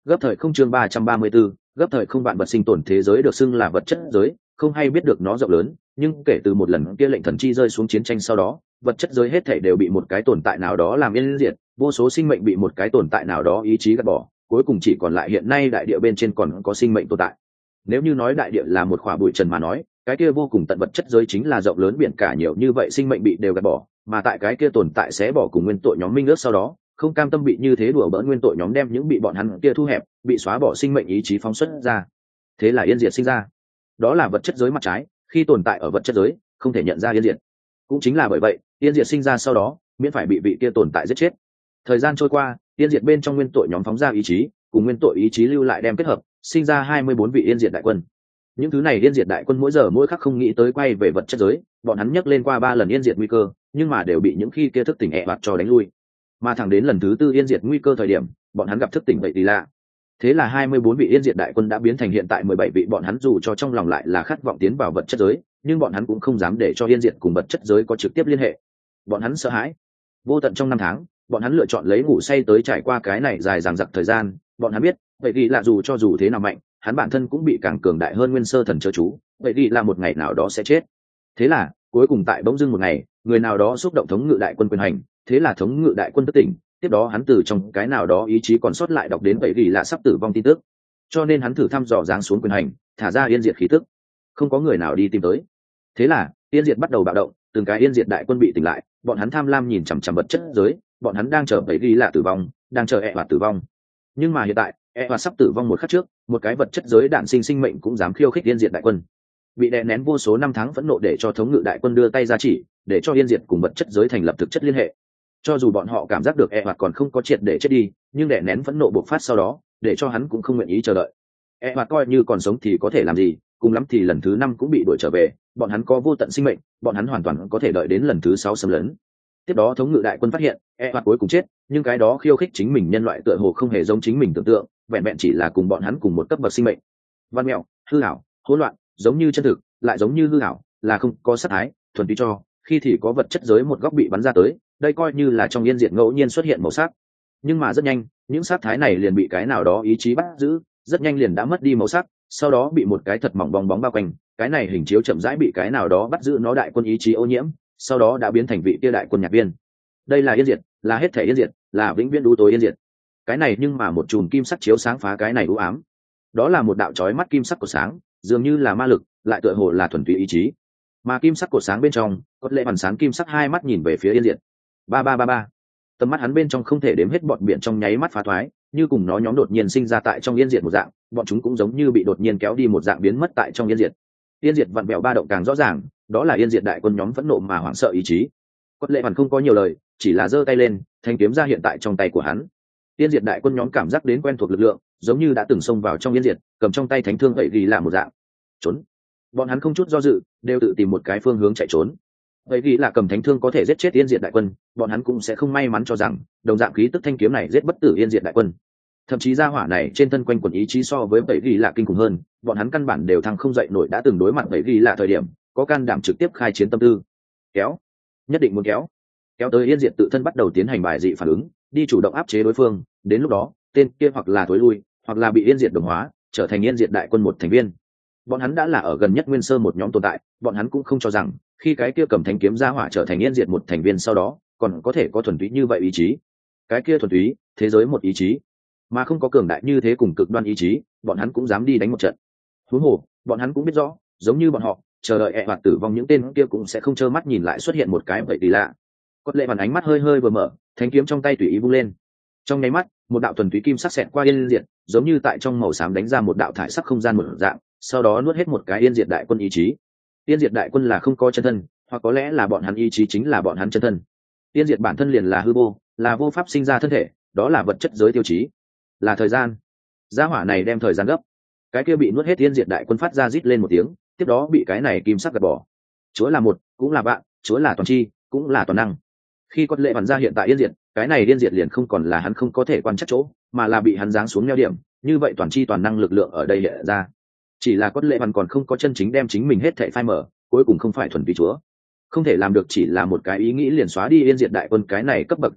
Gấp thời không chương 334, gấp thời không vạn vật sinh tồn thế giới được xưng là vật chất giới, không hay biết được nó rộng lớn, nhưng kể từ một lần kia lệnh thần chi rơi xuống chiến tranh sau đó, vật chất giới hết thảy đều bị một cái tồn tại nào đó làm yên diệt, vô số sinh mệnh bị một cái tồn tại nào đó ý chí gạt bỏ, cuối cùng chỉ còn lại hiện nay đại địa bên trên còn có sinh mệnh tồn tại. Nếu như nói đại địa là một khỏa bụi trần mà nói, cái kia vô cùng tận vật chất giới chính là rộng lớn biển cả, nhiều như vậy sinh mệnh bị đều gạt bỏ, mà tại cái kia tồn tại sẽ bỏ cùng nguyên tội nhóm minh ước sau đó, không cam tâm bị như thế đùa bỡn nguyên tội nhóm đem những bị bọn hắn kia thu hẹp, bị xóa bỏ sinh mệnh ý chí phóng xuất ra. Thế là yên diệt sinh ra. Đó là vật chất giới mặt trái, khi tồn tại ở vật chất giới, không thể nhận ra yên diệt. Cũng chính là bởi vậy, yên diệt sinh ra sau đó, miễn phải bị vị kia tồn tại giết chết. Thời gian trôi qua, yên diệt bên trong nguyên tội nhóm phóng ra ý chí, cùng nguyên tội ý chí lưu lại đem kết hợp, sinh ra 24 vị yên diệt đại quân. Những thứ này yên diệt đại quân mỗi giờ mỗi khắc không nghĩ tới quay về vật chất giới, bọn hắn nhấc lên qua 3 lần yên diệt nguy cơ, nhưng mà đều bị những khi kia thức tỉnh bạt cho đánh lui. Mà thẳng đến lần thứ 4 yên diệt nguy cơ thời điểm, bọn hắn gặp thức tỉnh vậy thì lạ. Thế là 24 vị yên diệt đại quân đã biến thành hiện tại 17 vị, bọn hắn dù cho trong lòng lại là khát vọng tiến vào vật chất giới, nhưng bọn hắn cũng không dám để cho yên diệt cùng vật chất giới có trực tiếp liên hệ. Bọn hắn sợ hãi. Vô tận trong 5 tháng, bọn hắn lựa chọn lấy ngủ say tới trải qua cái này dài dằng dặc thời gian, bọn hắn biết, vậy thì là dù cho dù thế nào mạnh, hắn bản thân cũng bị càng cường đại hơn nguyên sơ thần chớ chú, vậy thì là một ngày nào đó sẽ chết. Thế là, cuối cùng tại bỗng dưng một ngày, người nào đó xúc động thống ngự đại quân quyền hành, thế là thống ngự đại quân thức tỉnh, tiếp đó hắn từ trong cái nào đó ý chí còn sót lại đọc đến vậy thì là sắp tử vong tin tức, cho nên hắn thử thăm dò giáng xuống quyền hành, thả ra yên diệt khí tức. Không có người nào đi tìm tới. Thế là yên diệt bắt đầu bạo động, từng cái yên diệt đại quân bị tỉnh lại, bọn hắn tham lam nhìn chằm chằm vật chất giới, bọn hắn đang chờ vậy thì là tử vong, đang chờ hoạt tử vong. Nhưng mà hiện tại hoạt sắp tử vong một khắc trước, một cái vật chất giới đạn sinh sinh mệnh cũng dám khiêu khích yên diệt đại quân. Bị đè nén vô số năm tháng phẫn nộ để cho thống ngự đại quân đưa tay ra chỉ, để cho yên diệt cùng vật chất giới thành lập thực chất liên hệ. Cho dù bọn họ cảm giác được hoạt còn không có triệt để chết đi, nhưng đè nén phẫn nộ bộc phát sau đó, để cho hắn cũng không nguyện ý chờ đợi. Hoạt coi như còn sống thì có thể làm gì, cùng lắm thì lần thứ 5 cũng bị đuổi trở về, bọn hắn có vô tận sinh mệnh, bọn hắn hoàn toàn có thể đợi đến lần thứ 6 xâm lấn. Tiếp đó thống ngự đại quân phát hiện hoạt cuối cùng chết, nhưng cái đó khiêu khích chính mình nhân loại tựa hồ không hề giống chính mình tưởng tượng, vẹn vẹn chỉ là cùng bọn hắn cùng một cấp bậc sinh mệnh. Văn mèo, hư ảo, hỗn loạn, giống như chân thực, lại giống như hư ảo, là không có sát thái, thuần túy cho, khi thì có vật chất giới một góc bị bắn ra tới, đây coi như là trong yên diệt ngẫu nhiên xuất hiện màu sắc. Nhưng mà rất nhanh, những sát thái này liền bị cái nào đó ý chí bắt giữ, rất nhanh liền đã mất đi màu sắc, sau đó bị một cái thật mỏng bong bóng bao quanh, cái này hình chiếu chậm rãi bị cái nào đó bắt giữ nó đại quân ý chí ô nhiễm, sau đó đã biến thành vị kia đại quân nhạc viên. Đây là yên diệt, là hết thể yên diệt, là vĩnh viễn đu tối yên diệt. Cái này nhưng mà một chùm kim sắc chiếu sáng phá cái này u ám. Đó là một đạo chói mắt kim sắc của sáng, dường như là ma lực, lại tựa hồ là thuần túy ý chí. Mà kim sắc của sáng bên trong, cốt lệ hoàn sáng kim sắc hai mắt nhìn về phía yên diệt. Ba ba ba ba. Tầm mắt hắn bên trong không thể đếm hết bọn biển trong nháy mắt phá thoái, như cùng nó nhóm đột nhiên sinh ra tại trong yên diệt một dạng, bọn chúng cũng giống như bị đột nhiên kéo đi một dạng biến mất tại trong yên diệt. Yên diệt vặn vẹo ba động càng rõ ràng, đó là yên diệt đại quân nhóm phẫn nộ mà hoảng sợ ý chí. Cốt lệ hoàn không có nhiều lời, chỉ là giơ tay lên, thanh kiếm ra hiện tại trong tay của hắn. Yên diệt đại quân nhóm cảm giác đến quen thuộc lực lượng, giống như đã từng xông vào trong yên diệt, cầm trong tay thánh thương vậy vì là một dạng. Trốn. Bọn hắn không chút do dự, đều tự tìm một cái phương hướng chạy trốn. Vậy vì là cầm thánh thương có thể giết chết yên diệt đại quân, bọn hắn cũng sẽ không may mắn cho rằng đồng dạng khí tức thanh kiếm này giết bất tử yên diệt đại quân. Thậm chí gia hỏa này trên thân quanh quần ý chí so với vậy vì là kinh khủng hơn, bọn hắn căn bản đều thăng không dậy nổi, đã từng đối mặt vậy vì là thời điểm có can đảm trực tiếp khai chiến tâm tư. Kéo, nhất định muốn kéo tới yên diệt tự thân bắt đầu tiến hành bài dị phản ứng, đi chủ động áp chế đối phương, đến lúc đó tên kia hoặc là thối lui, hoặc là bị yên diệt đồng hóa, trở thành yên diệt đại quân một thành viên. Bọn hắn đã là ở gần nhất nguyên sơ một nhóm tồn tại, bọn hắn cũng không cho rằng khi cái kia cầm thanh kiếm ra hỏa trở thành yên diệt một thành viên sau đó còn có thể có thuần túy như vậy ý chí. Cái kia thuần túy thế giới một ý chí, mà không có cường đại như thế cùng cực đoan ý chí, bọn hắn cũng dám đi đánh một trận. Huống hồ bọn hắn cũng biết rõ, giống như bọn họ chờ đợi hoặc tử vong những tên kia cũng sẽ không trơ mắt nhìn lại xuất hiện một cái vậy kỳ lạ. Cốt lệ bàn ánh mắt hơi hơi vừa mở, thanh kiếm trong tay tùy ý vung lên, trong nháy mắt một đạo thuần túy kim sắc xẹt qua yên diệt, giống như tại trong màu xám đánh ra một đạo thải sắc không gian một dạng, sau đó nuốt hết một cái yên diệt đại quân ý chí. Yên diệt đại quân là không có chân thân, hoặc có lẽ là bọn hắn ý chí chính là bọn hắn chân thân. Yên diệt bản thân liền là hư vô, là vô pháp sinh ra thân thể, đó là vật chất giới tiêu chí, là thời gian. Gia hỏa này đem thời gian gấp. Cái kia bị nuốt hết yên diệt đại quân phát ra rít lên một tiếng, tiếp đó bị cái này kim sắc gạt bỏ. Chúa là một, cũng là bạn, Chúa là toàn chi, cũng là toàn năng. Khi con lệ bắn ra hiện tại yên diệt, cái này yên diệt liền không còn là hắn không có thể quan chắc chỗ, mà là bị hắn giáng xuống neo điểm, như vậy toàn chi toàn năng lực lượng ở đây hiện ra. Chỉ là con lệ bắn còn không có chân chính đem chính mình hết thảy phai mở, cuối cùng không phải thuần túy Chúa. Không thể làm được chỉ là một cái ý nghĩ liền xóa đi yên diệt đại quân cái này cấp bậc tồn tại,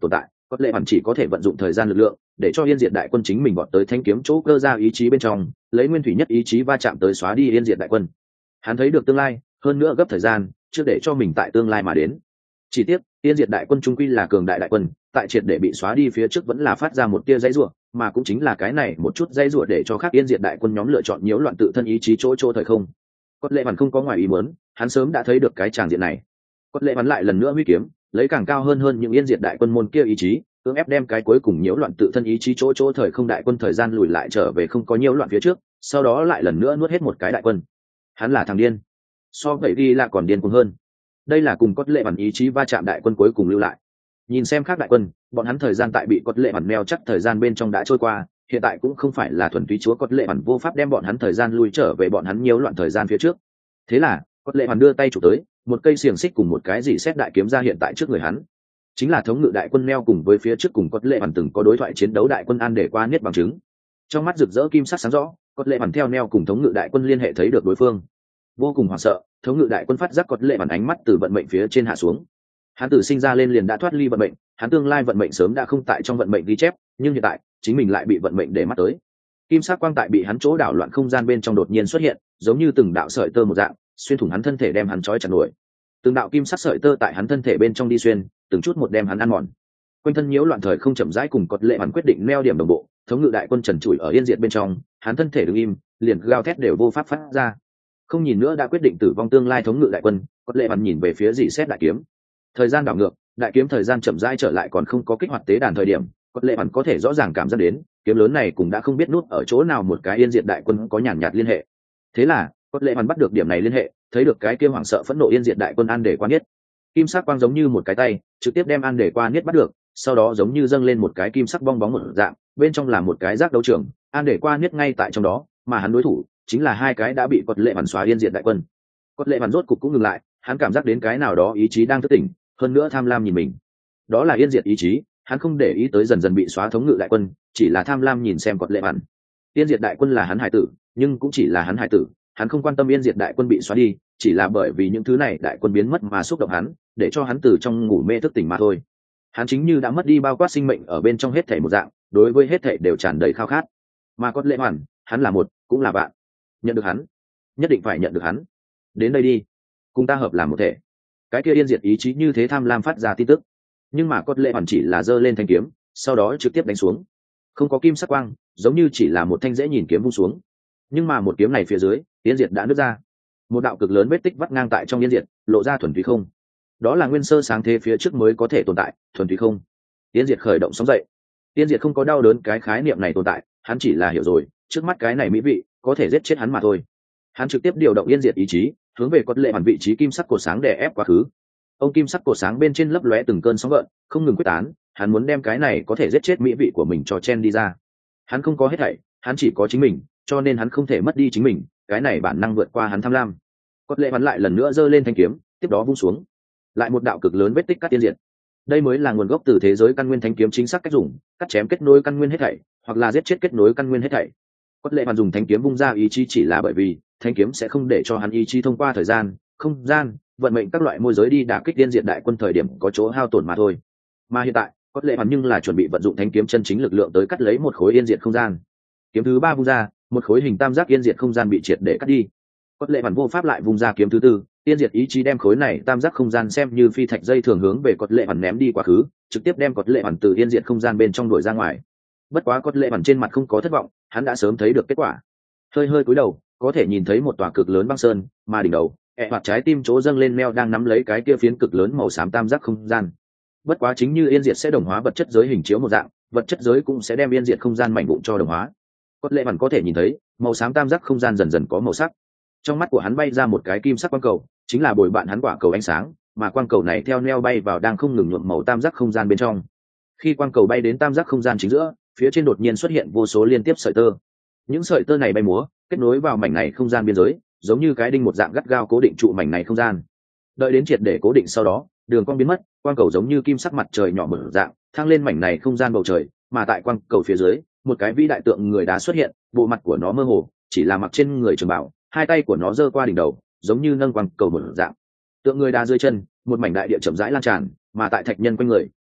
có lệ hoàn chỉ có thể vận dụng thời gian lực lượng để cho yên diệt đại quân chính mình vọt tới thanh kiếm chỗ cơ ra ý chí bên trong, lấy nguyên thủy nhất ý chí va chạm tới xóa đi yên diệt đại quân. Hắn thấy được tương lai, hơn nữa gấp thời gian chưa để cho mình tại tương lai mà đến. Chỉ tiếc yên diệt đại quân trung quy là cường đại đại quân, tại triệt để bị xóa đi phía trước vẫn là phát ra một tia dãy rủa, mà cũng chính là cái này một chút dãy rủa để cho khác yên diệt đại quân nhóm lựa chọn nhiễu loạn tự thân ý chí chỗ thời không. Cốt lệ hoàn không có ngoài ý muốn, hắn sớm đã thấy được cái tràng diện này. Cốt lệ hoàn lại lần nữa huy kiếm, lấy càng cao hơn những yên diệt đại quân môn kia ý chí, cưỡng ép đem cái cuối cùng nhiễu loạn tự thân ý chí chỗ thời không đại quân thời gian lùi lại trở về không có nhiễu loạn phía trước, sau đó lại lần nữa nuốt hết một cái đại quân. Hắn là thằng điên, so vậy đi là còn điên cuồng hơn. Đây là cùng cốt lệ hoàn ý chí va chạm đại quân cuối cùng lưu lại. Nhìn xem khác đại quân, bọn hắn thời gian tại bị cốt lệ hoàn meo chắc thời gian bên trong đã trôi qua, hiện tại cũng không phải là thuần túy chúa cốt lệ hoàn vô pháp đem bọn hắn thời gian lui trở về bọn hắn nhiễu loạn thời gian phía trước. Thế là cốt lệ hoàn đưa tay chụp tới, một cây xiềng xích cùng một cái gì xét đại kiếm ra hiện tại trước người hắn, chính là thống ngự đại quân neo cùng với phía trước cùng cốt lệ hoàn từng có đối thoại chiến đấu đại quân an để qua niết bằng chứng. Trong mắt rực rỡ kim sắc sáng rõ, cốt lệ hoàn theo neo cùng thống ngự đại quân liên hệ thấy được đối phương, vô cùng hoảng sợ. Thống ngự đại quân phát giác cốt lệ hoàn ánh mắt từ vận mệnh phía trên hạ xuống. Hắn từ sinh ra lên liền đã thoát ly vận mệnh, hắn tương lai vận mệnh sớm đã không tại trong vận mệnh ghi chép, nhưng hiện tại chính mình lại bị vận mệnh để mắt tới. Kim sắc quang tại bị hắn chỗ đảo loạn không gian bên trong đột nhiên xuất hiện, giống như từng đạo sợi tơ một dạng, xuyên thủng hắn thân thể đem hắn trói chặt nổi. Từng đạo kim sắc sợi tơ tại hắn thân thể bên trong đi xuyên, từng chút một đem hắn ăn mòn. Quanh thân nhiễu loạn thời không chậm rãi cùng cốt lệ hoàn quyết định neo điểm đồng bộ, thống ngự đại quân trần trụi ở yên diệt bên trong, hắn thân thể đứng im, liền gào thét đều vô pháp phát ra. Không nhìn nữa đã quyết định tử vong tương lai thống ngự đại quân, cốt lệ hoàn nhìn về phía dị xét đại kiếm. Thời gian đảo ngược, đại kiếm thời gian chậm rãi trở lại còn không có kích hoạt tế đàn thời điểm, cốt lệ hoàn có thể rõ ràng cảm giác đến, kiếm lớn này cũng đã không biết nút ở chỗ nào một cái yên diệt đại quân có nhàn nhạt liên hệ. Thế là, cốt lệ hoàn bắt được điểm này liên hệ, thấy được cái kia hoảng sợ phẫn nộ yên diệt đại quân an để qua niết. Kim sắc quang giống như một cái tay, trực tiếp đem an để qua niết bắt được, sau đó giống như dâng lên một cái kim sắc bong bóng một dạng, bên trong là một cái giác đấu trường, an để qua niết ngay tại trong đó, mà hắn đối thủ chính là hai cái đã bị cốt lệ hoàn xóa yên diệt đại quân. Cốt lệ hoàn rốt cục cũng ngừng lại, hắn cảm giác đến cái nào đó ý chí đang thức tỉnh, hơn nữa tham lam nhìn mình. Đó là yên diệt ý chí, hắn không để ý tới dần dần bị xóa thống ngự đại quân, chỉ là tham lam nhìn xem cốt lệ hoàn. Yên diệt đại quân là hắn hải tử, nhưng cũng chỉ là hắn hải tử, hắn không quan tâm yên diệt đại quân bị xóa đi, chỉ là bởi vì những thứ này đại quân biến mất mà xúc động hắn, để cho hắn từ trong ngủ mê thức tỉnh mà thôi. Hắn chính như đã mất đi bao quát sinh mệnh ở bên trong hết thảy một dạng, đối với hết thảy đều tràn đầy khao khát. Mà cốt lệ hoàn, hắn là một, cũng là bạn. Nhận được hắn, nhất định phải nhận được hắn. Đến đây đi, cùng ta hợp làm một thể. Cái kia yên diệt ý chí như thế tham lam phát ra tin tức, nhưng mà cốt lệ hoàn chỉ là giơ lên thanh kiếm, sau đó trực tiếp đánh xuống. Không có kim sắc quang, giống như chỉ là một thanh dễ nhìn kiếm vung xuống. Nhưng mà một kiếm này phía dưới, yên diệt đã nứt ra. Một đạo cực lớn vết tích vắt ngang tại trong yên diệt, lộ ra thuần túy không. Đó là nguyên sơ sáng thế phía trước mới có thể tồn tại, thuần túy không. Yên diệt khởi động sóng dậy. Yên diệt không có đau đớn cái khái niệm này tồn tại, hắn chỉ là hiểu rồi, trước mắt cái này mỹ vị, có thể giết chết hắn mà thôi. Hắn trực tiếp điều động yên diệt ý chí, hướng về cốt lệ hoàn vị trí kim sắc cột sáng đè ép quá khứ. Ông kim sắc cột sáng bên trên lấp lóe từng cơn sóng gợn, không ngừng quyết tán, hắn muốn đem cái này có thể giết chết mỹ vị của mình cho chen đi ra. Hắn không có hết thảy, hắn chỉ có chính mình, cho nên hắn không thể mất đi chính mình, cái này bản năng vượt qua hắn tham lam. Cốt lệ hoàn lại lần nữa giơ lên thanh kiếm, tiếp đó vung xuống. Lại một đạo cực lớn vết tích cắt tiên diệt. Đây mới là nguồn gốc từ thế giới căn nguyên thanh kiếm chính xác cách dùng, cắt chém kết nối căn nguyên hết thảy, hoặc là giết chết kết nối căn nguyên hết thảy. Cốt lệ hoàn dùng thanh kiếm vung ra ý chí chỉ là bởi vì thanh kiếm sẽ không để cho hắn ý chí thông qua thời gian, không gian, vận mệnh các loại môi giới đi đả kích tiên diệt đại quân thời điểm có chỗ hao tổn mà thôi. Mà hiện tại, cốt lệ hoàn nhưng là chuẩn bị vận dụng thanh kiếm chân chính lực lượng tới cắt lấy một khối yên diệt không gian. Kiếm thứ ba vung ra, một khối hình tam giác yên diệt không gian bị triệt để cắt đi. Cốt lệ hoàn vô pháp lại vung ra kiếm thứ tư, yên diệt ý chí đem khối này tam giác không gian xem như phi thạch dây thường hướng về cốt lệ hoàn ném đi quá khứ, trực tiếp đem cốt lệ hoàn từ yên diệt không gian bên trong đuổi ra ngoài. Bất quá cốt lệ hoàn trên mặt không có thất vọng, hắn đã sớm thấy được kết quả. Hơi hơi cúi đầu, có thể nhìn thấy một tòa cực lớn băng sơn, mà đỉnh đầu, hoặc trái tim chỗ dâng lên meo đang nắm lấy cái kia phiến cực lớn màu xám tam giác không gian. Bất quá chính như yên diệt sẽ đồng hóa vật chất giới hình chiếu một dạng, vật chất giới cũng sẽ đem yên diệt không gian mảnh vụn cho đồng hóa. Cốt lệ hoàn có thể nhìn thấy màu xám tam giác không gian dần dần có màu sắc. Trong mắt của hắn bay ra một cái kim sắc quang cầu, chính là bồi bạn hắn quả cầu ánh sáng, mà quang cầu này theo neo bay vào đang không ngừng nhuộm màu tam giác không gian bên trong. Khi quang cầu bay đến tam giác không gian chính giữa, phía trên đột nhiên xuất hiện vô số liên tiếp sợi tơ. Những sợi tơ này bay múa, kết nối vào mảnh này không gian biên giới, giống như cái đinh một dạng gắt gao cố định trụ mảnh này không gian. Đợi đến triệt để cố định sau đó, đường cong biến mất, quang cầu giống như kim sắc mặt trời nhỏ mở dạng, thăng lên mảnh này không gian bầu trời, mà tại quang cầu phía dưới, một cái vĩ đại tượng người đá xuất hiện, bộ mặt của nó mơ hồ, chỉ là mặc trên người trường bảo, hai tay của nó giơ qua đỉnh đầu, giống như nâng quang cầu mở dạng. Tượng người đá dưới chân, một mảnh đại địa chậm rãi lan tràn, mà tại thạch nhân quanh người,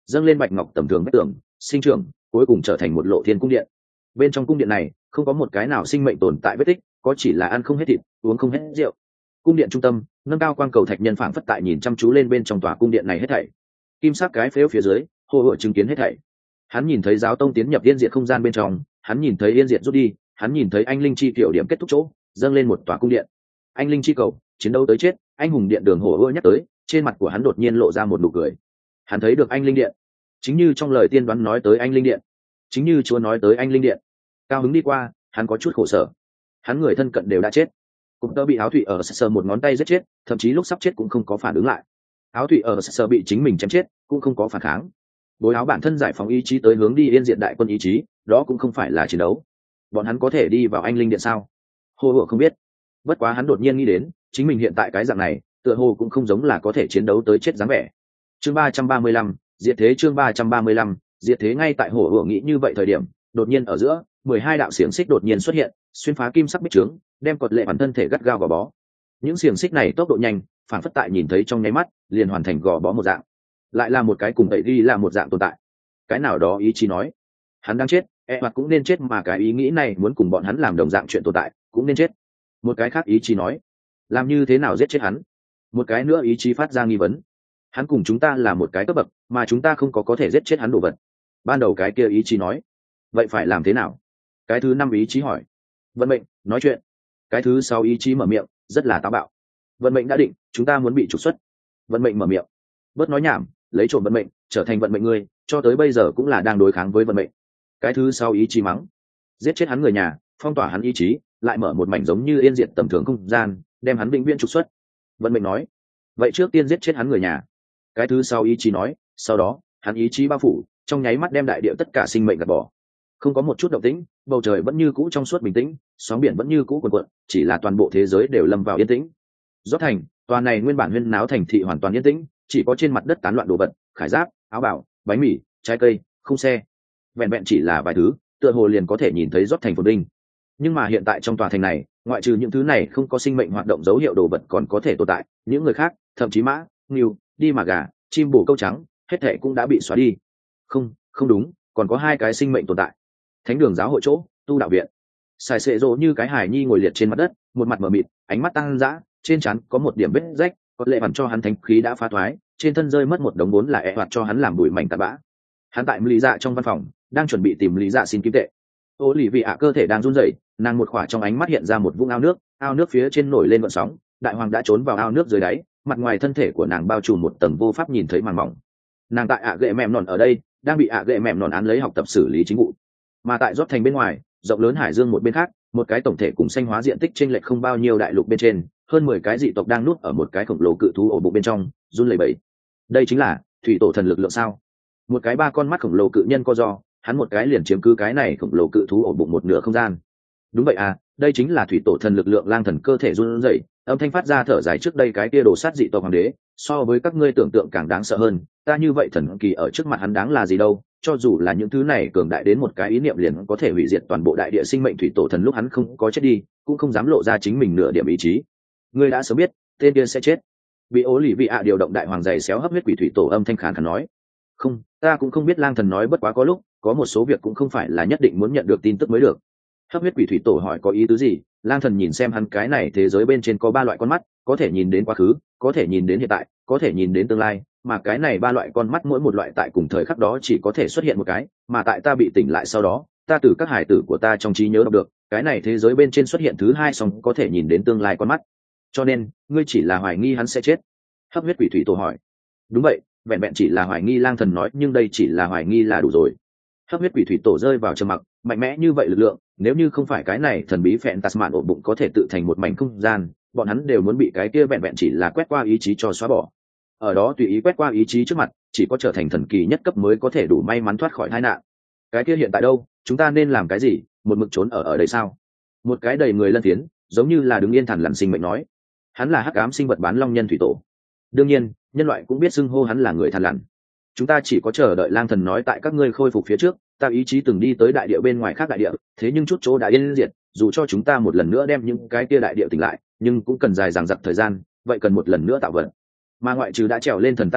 dâng lên bạch ngọc tầm thường vách tường sinh trưởng, cuối cùng trở thành một lộ thiên cung điện. Bên trong cung điện này không có một cái nào sinh mệnh tồn tại vết tích, có chỉ là ăn không hết thịt, uống không hết rượu. Cung điện trung tâm nâng cao quang cầu thạch nhân phảng phất tại nhìn chăm chú lên bên trong tòa cung điện này hết thảy. Kim sắc cái phếu phía dưới hồ hội chứng kiến hết thảy. Hắn nhìn thấy giáo tông tiến nhập yên diệt không gian bên trong, hắn nhìn thấy yên diệt rút đi, hắn nhìn thấy anh linh chi kiểu điểm kết thúc chỗ dâng lên một tòa cung điện. Anh linh chi cầu chiến đấu tới chết, anh hùng điện đường hồ ưa nhắc tới, trên mặt của hắn đột nhiên lộ ra một nụ cười. Hắn thấy được anh linh điện, chính như trong lời tiên đoán nói tới anh linh điện, chính như Chúa nói tới anh linh điện. Cao hứng đi qua, hắn có chút khổ sở. Hắn người thân cận đều đã chết, cũng đã bị áo thủy ở sờ một ngón tay giết chết, thậm chí lúc sắp chết cũng không có phản ứng lại. Áo thủy ở sờ bị chính mình chém chết, cũng không có phản kháng. Bối áo bản thân giải phóng ý chí tới hướng đi yên diện đại quân ý chí, đó cũng không phải là chiến đấu. Bọn hắn có thể đi vào anh linh điện sao? Hồ Hựa không biết. Bất quá hắn đột nhiên nghĩ đến, chính mình hiện tại cái dạng này, tựa hồ cũng không giống là có thể chiến đấu tới chết dáng vẻ. Chương 335, diệt thế. Chương 335, diệt thế. Ngay tại Hồ Hựa nghĩ như vậy thời điểm, đột nhiên ở giữa 12 đạo xiềng xích đột nhiên xuất hiện, xuyên phá kim sắc bích trướng, đem cột lệ bản thân thể gắt gao gò bó. Những xiềng xích này tốc độ nhanh, phản phất tại nhìn thấy trong nháy mắt liền hoàn thành gò bó một dạng. Lại là một cái cùng tẩy đi là một dạng tồn tại. Cái nào đó ý chí nói hắn đang chết, hoặc cũng nên chết, mà cái ý nghĩ này muốn cùng bọn hắn làm đồng dạng chuyện tồn tại cũng nên chết. Một cái khác ý chí nói làm như thế nào giết chết hắn. Một cái nữa ý chí phát ra nghi vấn, hắn cùng chúng ta là một cái cấp bậc, mà chúng ta không có thể giết chết hắn đồ vật. Ban đầu cái kia ý chí nói vậy phải làm thế nào? Cái thứ 5 ý chí hỏi vận mệnh nói chuyện. Cái thứ 6 ý chí mở miệng rất là táo bạo, vận mệnh đã định, chúng ta muốn bị trục xuất. Vận mệnh mở miệng bớt nói nhảm, lấy trộm vận mệnh trở thành vận mệnh ngươi, cho tới bây giờ cũng là đang đối kháng với vận mệnh. Cái thứ 6 ý chí mắng giết chết hắn người nhà, phong tỏa hắn ý chí, lại mở một mảnh giống như yên diệt tầm thường không gian, đem hắn vĩnh viễn trục xuất. Vận mệnh nói vậy trước tiên giết chết hắn người nhà. Cái thứ 6 ý chí nói sau đó hắn ý chí bao phủ, trong nháy mắt đem đại địa tất cả sinh mệnh gạt bỏ. Không có một chút động tĩnh, bầu trời vẫn như cũ trong suốt bình tĩnh, sóng biển vẫn như cũ cuồn cuộn, chỉ là toàn bộ thế giới đều lâm vào yên tĩnh. Rốt thành, tòa này nguyên bản huyên náo thành thị hoàn toàn yên tĩnh, chỉ có trên mặt đất tán loạn đồ vật, khải giáp, áo bào, bánh mì, trái cây, khung xe, vẹn vẹn chỉ là vài thứ, tựa hồ liền có thể nhìn thấy rốt thành phồn vinh. Nhưng mà hiện tại trong tòa thành này, ngoại trừ những thứ này không có sinh mệnh hoạt động dấu hiệu đồ vật còn có thể tồn tại, những người khác, thậm chí mã, ngưu, đi mà gà, chim bồ câu trắng, hết thảy cũng đã bị xóa đi. Không đúng, còn có 2 cái sinh mệnh tồn tại. Thánh đường giáo hội chỗ, tu đạo viện. Sài sệ rộ như cái hài nhi ngồi liệt trên mặt đất, một mặt mờ mịt, ánh mắt tăng dã, trên trán có một điểm vết rách, có lệ bản cho hắn thánh khí đã phá thoái, trên thân rơi mất một đống vốn là hoạt cho hắn làm bụi mảnh tạt bã. Hắn tại lý dạ trong văn phòng, đang chuẩn bị tìm lý dạ xin kim tệ. Ô lì vị ạ cơ thể đang run rẩy, nàng một khỏa trong ánh mắt hiện ra một vũng ao nước phía trên nổi lên gợn sóng, đại hoàng đã trốn vào ao nước dưới đáy, mặt ngoài thân thể của nàng bao trùm một tầng vô pháp nhìn thấy màn mỏng. Nàng tại ạ gệ mềm nòn ở đây, đang bị ạ gệ mềm nòn án lấy học tập xử lý chính vụ. Mà tại rót thành bên ngoài, rộng lớn hải dương một bên khác, một cái tổng thể cùng xanh hóa diện tích chênh lệch không bao nhiêu đại lục bên trên, hơn 10 cái dị tộc đang nuốt ở một cái khổng lồ cự thú ổ bụng bên trong, run lẩy bẩy. Đây chính là thủy tổ thần lực lượng sao? Một cái 3 con mắt khổng lồ cự nhân co do, hắn một cái liền chiếm cứ cái này khổng lồ cự thú ổ bụng một nửa không gian. Đúng vậy à, đây chính là thủy tổ thần lực lượng. Lang thần cơ thể run rẩy, âm thanh phát ra thở dài, trước đây cái kia đồ sát dị tộc hoàng đế, so với các ngươi tưởng tượng càng đáng sợ hơn, ta như vậy thần kỳ ở trước mặt hắn đáng là gì đâu, cho dù là những thứ này cường đại đến một cái ý niệm liền có thể hủy diệt toàn bộ đại địa sinh mệnh thủy tổ thần lúc hắn không có chết đi, cũng không dám lộ ra chính mình nửa điểm ý chí. Ngươi đã sớm biết, tên kia sẽ chết. Bị ố lì vị ạ điều động đại hoàng giày xéo hấp huyết quỷ thủy tổ âm thanh khàn khàn nói. Không, ta cũng không biết. Lang thần nói, bất quá có lúc, có một số việc cũng không phải là nhất định muốn nhận được tin tức mới được. Hấp huyết quỷ thủy tổ hỏi có ý tứ gì? Lang thần nhìn xem hắn, cái này thế giới bên trên có 3 loại con mắt, có thể nhìn đến quá khứ, có thể nhìn đến hiện tại, có thể nhìn đến tương lai, mà cái này 3 loại con mắt mỗi một loại tại cùng thời khắc đó chỉ có thể xuất hiện một cái, mà tại ta bị tỉnh lại sau đó, ta từ các hải tử của ta trong trí nhớ đọc được, cái này thế giới bên trên xuất hiện thứ 2 song có thể nhìn đến tương lai con mắt. Cho nên, ngươi chỉ là hoài nghi hắn sẽ chết? Hấp huyết quỷ thủy tổ hỏi. Đúng vậy, vẹn vẹn chỉ là hoài nghi. Lang thần nói, nhưng đây chỉ là hoài nghi là đủ rồi. Hấp huyết quỷ thủy tổ rơi vào trầm mặc, mạnh mẽ như vậy lực lượng, nếu như không phải cái này thần bí phèn Tasman ổ bụng có thể tự thành một mảnh không gian, bọn hắn đều muốn bị cái kia vẹn vẹn chỉ là quét qua ý chí cho xóa bỏ. Ở đó tùy ý quét qua ý chí trước mặt, chỉ có trở thành thần kỳ nhất cấp mới có thể đủ may mắn thoát khỏi tai nạn. Cái kia hiện tại đâu, chúng ta nên làm cái gì? Một mực trốn ở đây sao? Một cái đầy người lân thiến, giống như là đứng yên thản lằn sinh mệnh nói. Hắn là hắc ám sinh vật bán long nhân thủy tổ. Đương nhiên, nhân loại cũng biết xưng hô hắn là người thản lằn. Chúng ta chỉ có chờ đợi. Lang thần nói, tại các ngươi khôi phục phía trước, ta ý chí từng đi tới đại địa bên ngoài khác đại địa, thế nhưng chút chỗ đã yên diệt, dù cho chúng ta một lần nữa đem những cái kia đại địa tỉnh lại, nhưng cũng cần dài dằng dặc thời gian, vậy cần một lần nữa tạo vật. Mà ngoại trừ đã trèo lên thần ta đây,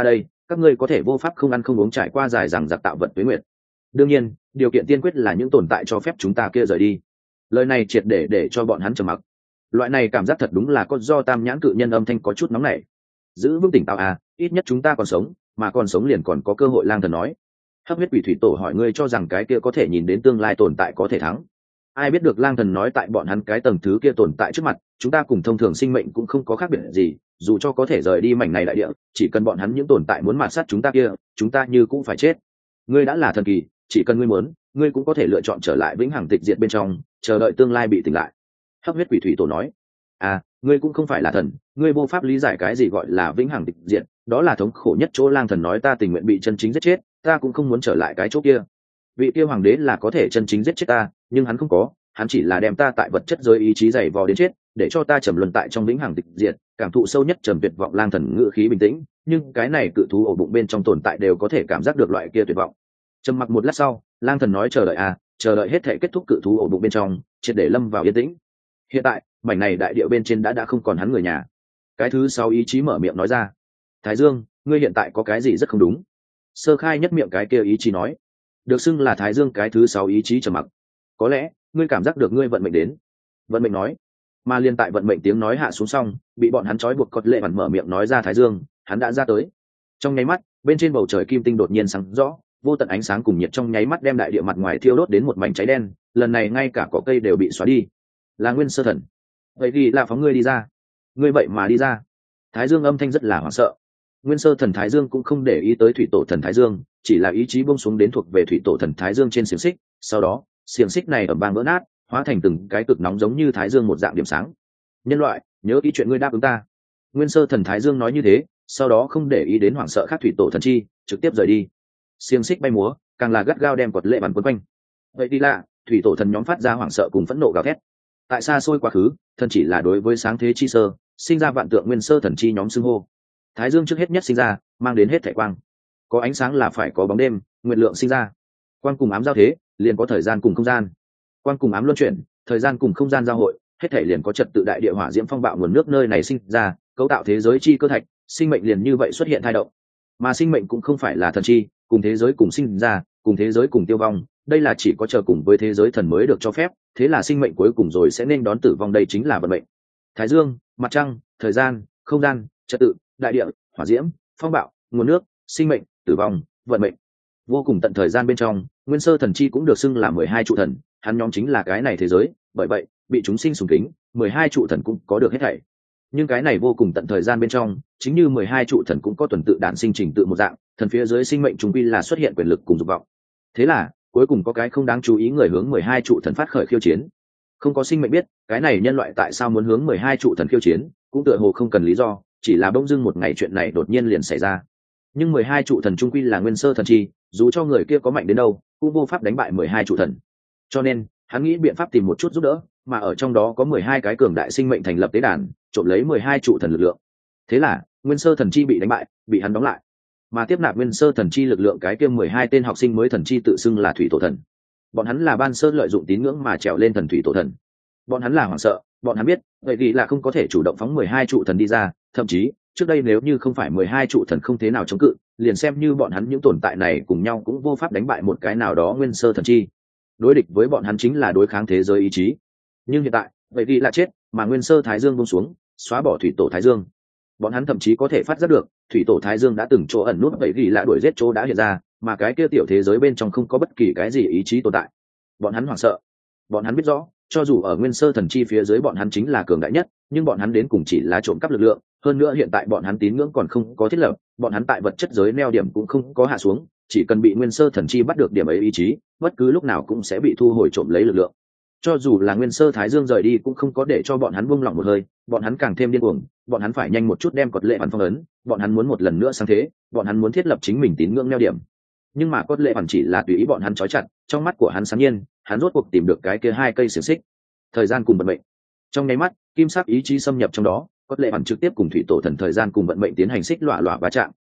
các ngươi có thể vô pháp không ăn không uống trải qua dài rằng giặc tạo vật tuế nguyệt. Đương nhiên điều kiện tiên quyết là những tồn tại cho phép chúng ta kia rời đi. Lời này triệt để cho bọn hắn trầm mặc. Loại này cảm giác thật đúng là có do tam nhãn cự nhân âm thanh có chút nóng nảy. Giữ vững tỉnh táo à, ít nhất chúng ta còn sống, mà còn sống liền còn có cơ hội. Lang thần nói. Hấp huyết quỷ thủy tổ hỏi, ngươi cho rằng cái kia có thể nhìn đến tương lai tồn tại có thể thắng? Ai biết được. Lang thần nói, tại bọn hắn cái tầng thứ kia tồn tại trước mặt, chúng ta cùng thông thường sinh mệnh cũng không có khác biệt gì, dù cho có thể rời đi mảnh này đại địa, chỉ cần bọn hắn những tồn tại muốn mạt sát chúng ta kia, chúng ta như cũng phải chết. Ngươi đã là thần kỳ, chỉ cần ngươi muốn, ngươi cũng có thể lựa chọn trở lại vĩnh hằng tịch diệt bên trong, chờ đợi tương lai bị tỉnh lại. Hấp huyết quỷ thủy tổ nói. À, ngươi cũng không phải là thần, ngươi vô pháp lý giải cái gì gọi là vĩnh hằng tịch diệt, đó là thống khổ nhất chỗ. Lang thần nói, ta tình nguyện bị chân chính giết chết, ta cũng không muốn trở lại cái chỗ kia. Vị kia hoàng đế là có thể chân chính giết chết ta, nhưng hắn không có, hắn chỉ là đem ta tại vật chất giới ý chí dày vò đến chết, để cho ta trầm luân tại trong vĩnh hằng tịch diệt, cảm thụ sâu nhất trầm tuyệt vọng. Lang thần ngữ khí bình tĩnh, nhưng cái này cự thú ổ bụng bên trong tồn tại đều có thể cảm giác được loại kia tuyệt vọng. Trầm mặc một lát sau, Lang thần nói, chờ đợi à, chờ đợi hết thể kết thúc cự thú ổ bụng bên trong, triệt để lâm vào yên tĩnh. Hiện tại mảnh này đại địa bên trên đã không còn hắn người nhà. Cái thứ 6 ý chí mở miệng nói ra. Thái Dương, ngươi hiện tại có cái gì rất không đúng? Sơ khai nhất miệng cái kia ý chí nói. Được xưng là Thái Dương cái thứ 6 ý chí trầm mặc. Có lẽ ngươi cảm giác được ngươi vận mệnh đến. Vận mệnh nói. Mà liên tại vận mệnh tiếng nói hạ xuống xong, bị bọn hắn trói buộc cột lệ bản mở miệng nói ra, Thái Dương, hắn đã ra tới. Trong nháy mắt, bên trên bầu trời kim tinh đột nhiên sáng rõ, vô tận ánh sáng cùng nhiệt trong nháy mắt đem đại địa mặt ngoài thiêu đốt đến một mảnh cháy đen, lần này ngay cả cỏ cây đều bị xóa đi. Là Nguyên Sơ Thần. Vậy thì là phóng ngươi đi ra. Ngươi vậy mà đi ra. Thái Dương âm thanh rất là hoảng sợ. Nguyên Sơ Thần Thái Dương cũng không để ý tới thủy tổ thần Thái Dương, chỉ là ý chí buông xuống đến thuộc về thủy tổ thần Thái Dương trên xiềng xích, sau đó xiềng xích này ở bang vỡ nát, hóa thành từng cái cực nóng giống như Thái Dương một dạng điểm sáng. Nhân loại, nhớ kỹ chuyện ngươi đáp ứng ta. Nguyên Sơ Thần Thái Dương nói như thế, sau đó không để ý đến hoảng sợ khác thủy tổ thần chi, trực tiếp rời đi. Xiềng xích bay múa, càng là gắt gao đem quật lệ bản quấn quanh. Vậy đi lạ, thủy tổ thần nhóm phát ra hoảng sợ cùng phẫn nộ gào thét. Tại xa xôi quá khứ, thần chỉ là đối với sáng thế chi sơ, sinh ra vạn tượng Nguyên Sơ Thần chi nhóm xưng hô. Thái Dương trước hết nhất sinh ra, mang đến hết thảy quang. Có ánh sáng là phải có bóng đêm, nguyệt lượng sinh ra. Quang cùng ám giao thế, liền có thời gian cùng không gian. Quang cùng ám luân chuyển, thời gian cùng không gian giao hội, hết thảy liền có trật tự. Đại địa hỏa diễm phong bạo nguồn nước nơi này sinh ra, cấu tạo thế giới chi cơ thạch, sinh mệnh liền như vậy xuất hiện thay động. Mà sinh mệnh cũng không phải là thần chi, cùng thế giới cùng sinh ra, cùng thế giới cùng tiêu vong, đây là chỉ có chờ cùng với thế giới thần mới được cho phép, thế là sinh mệnh cuối cùng rồi sẽ nên đón tử vong, đây chính là vận mệnh. Thái Dương, mặt trăng, thời gian, không gian, trật tự, đại địa, hỏa diễm, phong bạo, nguồn nước, sinh mệnh, tử vong, vận mệnh. Vô cùng tận thời gian bên trong, Nguyên Sơ Thần chi cũng được xưng là 12 trụ thần, hắn nhóm chính là cái này thế giới, bởi vậy bị chúng sinh sùng kính, 12 trụ thần cũng có được hết thảy. Nhưng cái này vô cùng tận thời gian bên trong, chính như 12 trụ thần cũng có tuần tự đản sinh trình tự một dạng, thần phía dưới sinh mệnh chúng quy là xuất hiện quyền lực cùng dục vọng. Thế là cuối cùng có cái không đáng chú ý người hướng 12 trụ thần phát khởi khiêu chiến. Không có sinh mệnh biết cái này nhân loại tại sao muốn hướng 12 trụ thần khiêu chiến, cũng tựa hồ không cần lý do, chỉ là bỗng dưng một ngày chuyện này đột nhiên liền xảy ra. Nhưng 12 trụ thần trung quy là Nguyên Sơ Thần chi, dù cho người kia có mạnh đến đâu cũng vô pháp đánh bại 12 trụ thần, cho nên hắn nghĩ biện pháp tìm một chút giúp đỡ, mà ở trong đó có 12 cái cường đại sinh mệnh thành lập tế đàn, trộm lấy 12 trụ thần lực lượng. Thế là Nguyên Sơ Thần chi bị đánh bại, bị hắn đóng lại, mà tiếp nạp Nguyên Sơ Thần chi lực lượng cái kia 12 tên học sinh mới thần chi tự xưng là thủy tổ thần. Bọn hắn là ban sơ lợi dụng tín ngưỡng mà trèo lên thần thủy tổ thần. Bọn hắn là hoảng sợ, bọn hắn biết vậy vì là không có thể chủ động phóng 12 trụ thần đi ra, thậm chí trước đây nếu như không phải 12 trụ thần không thế nào chống cự, liền xem như bọn hắn những tồn tại này cùng nhau cũng vô pháp đánh bại một cái nào đó Nguyên Sơ Thần chi. Đối địch với bọn hắn chính là đối kháng thế giới ý chí. Nhưng hiện tại vậy vì là chết, mà Nguyên Sơ Thái Dương buông xuống, xóa bỏ thủy tổ Thái Dương. Bọn hắn thậm chí có thể phát giác được thủy tổ Thái Dương đã từng chỗ ẩn nút, vậy vì là đuổi giết chỗ đã hiện ra, mà cái kia tiểu thế giới bên trong không có bất kỳ cái gì ý chí tồn tại. Bọn hắn hoảng sợ, bọn hắn biết rõ cho dù ở Nguyên Sơ Thần chi phía dưới bọn hắn chính là cường đại nhất, nhưng bọn hắn đến cùng chỉ là trộm cắp lực lượng, hơn nữa hiện tại bọn hắn tín ngưỡng còn không có thiết lập, bọn hắn tại vật chất giới neo điểm cũng không có hạ xuống, chỉ cần bị Nguyên Sơ Thần chi bắt được điểm ấy ý chí, bất cứ lúc nào cũng sẽ bị thu hồi trộm lấy lực lượng. Cho dù là Nguyên Sơ Thái Dương rời đi cũng không có để cho bọn hắn buông lỏng một hơi, bọn hắn càng thêm điên cuồng, bọn hắn phải nhanh một chút đem cột lệ bản phong ấn, bọn hắn muốn một lần nữa sáng thế, bọn hắn muốn thiết lập chính mình tín ngưỡng neo điểm. Nhưng mà cột lệ bản chỉ là tùy ý bọn hắn trói chặt, trong mắt của hắn sáng nhiên, hắn rốt cuộc tìm được cái kia 2 cây xiềng xích, thời gian cùng vận mệnh. Trong nháy mắt, kim sắc ý chí xâm nhập trong đó, cột lệ bản trực tiếp cùng thủy tổ thần thời gian cùng vận mệnh tiến hành xích lọa lọa va chạm.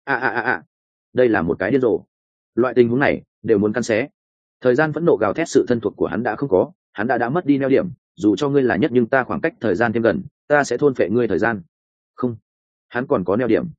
Đây là một cái điên rồ. Loại tình huống này đều muốn căn xé. Thời gian phẫn nộ gào thét, sự thân thuộc của hắn đã không có, hắn đã mất đi neo điểm, dù cho ngươi là nhất nhưng ta khoảng cách thời gian thêm gần, ta sẽ thôn phệ ngươi thời gian. Không, hắn còn có neo điểm.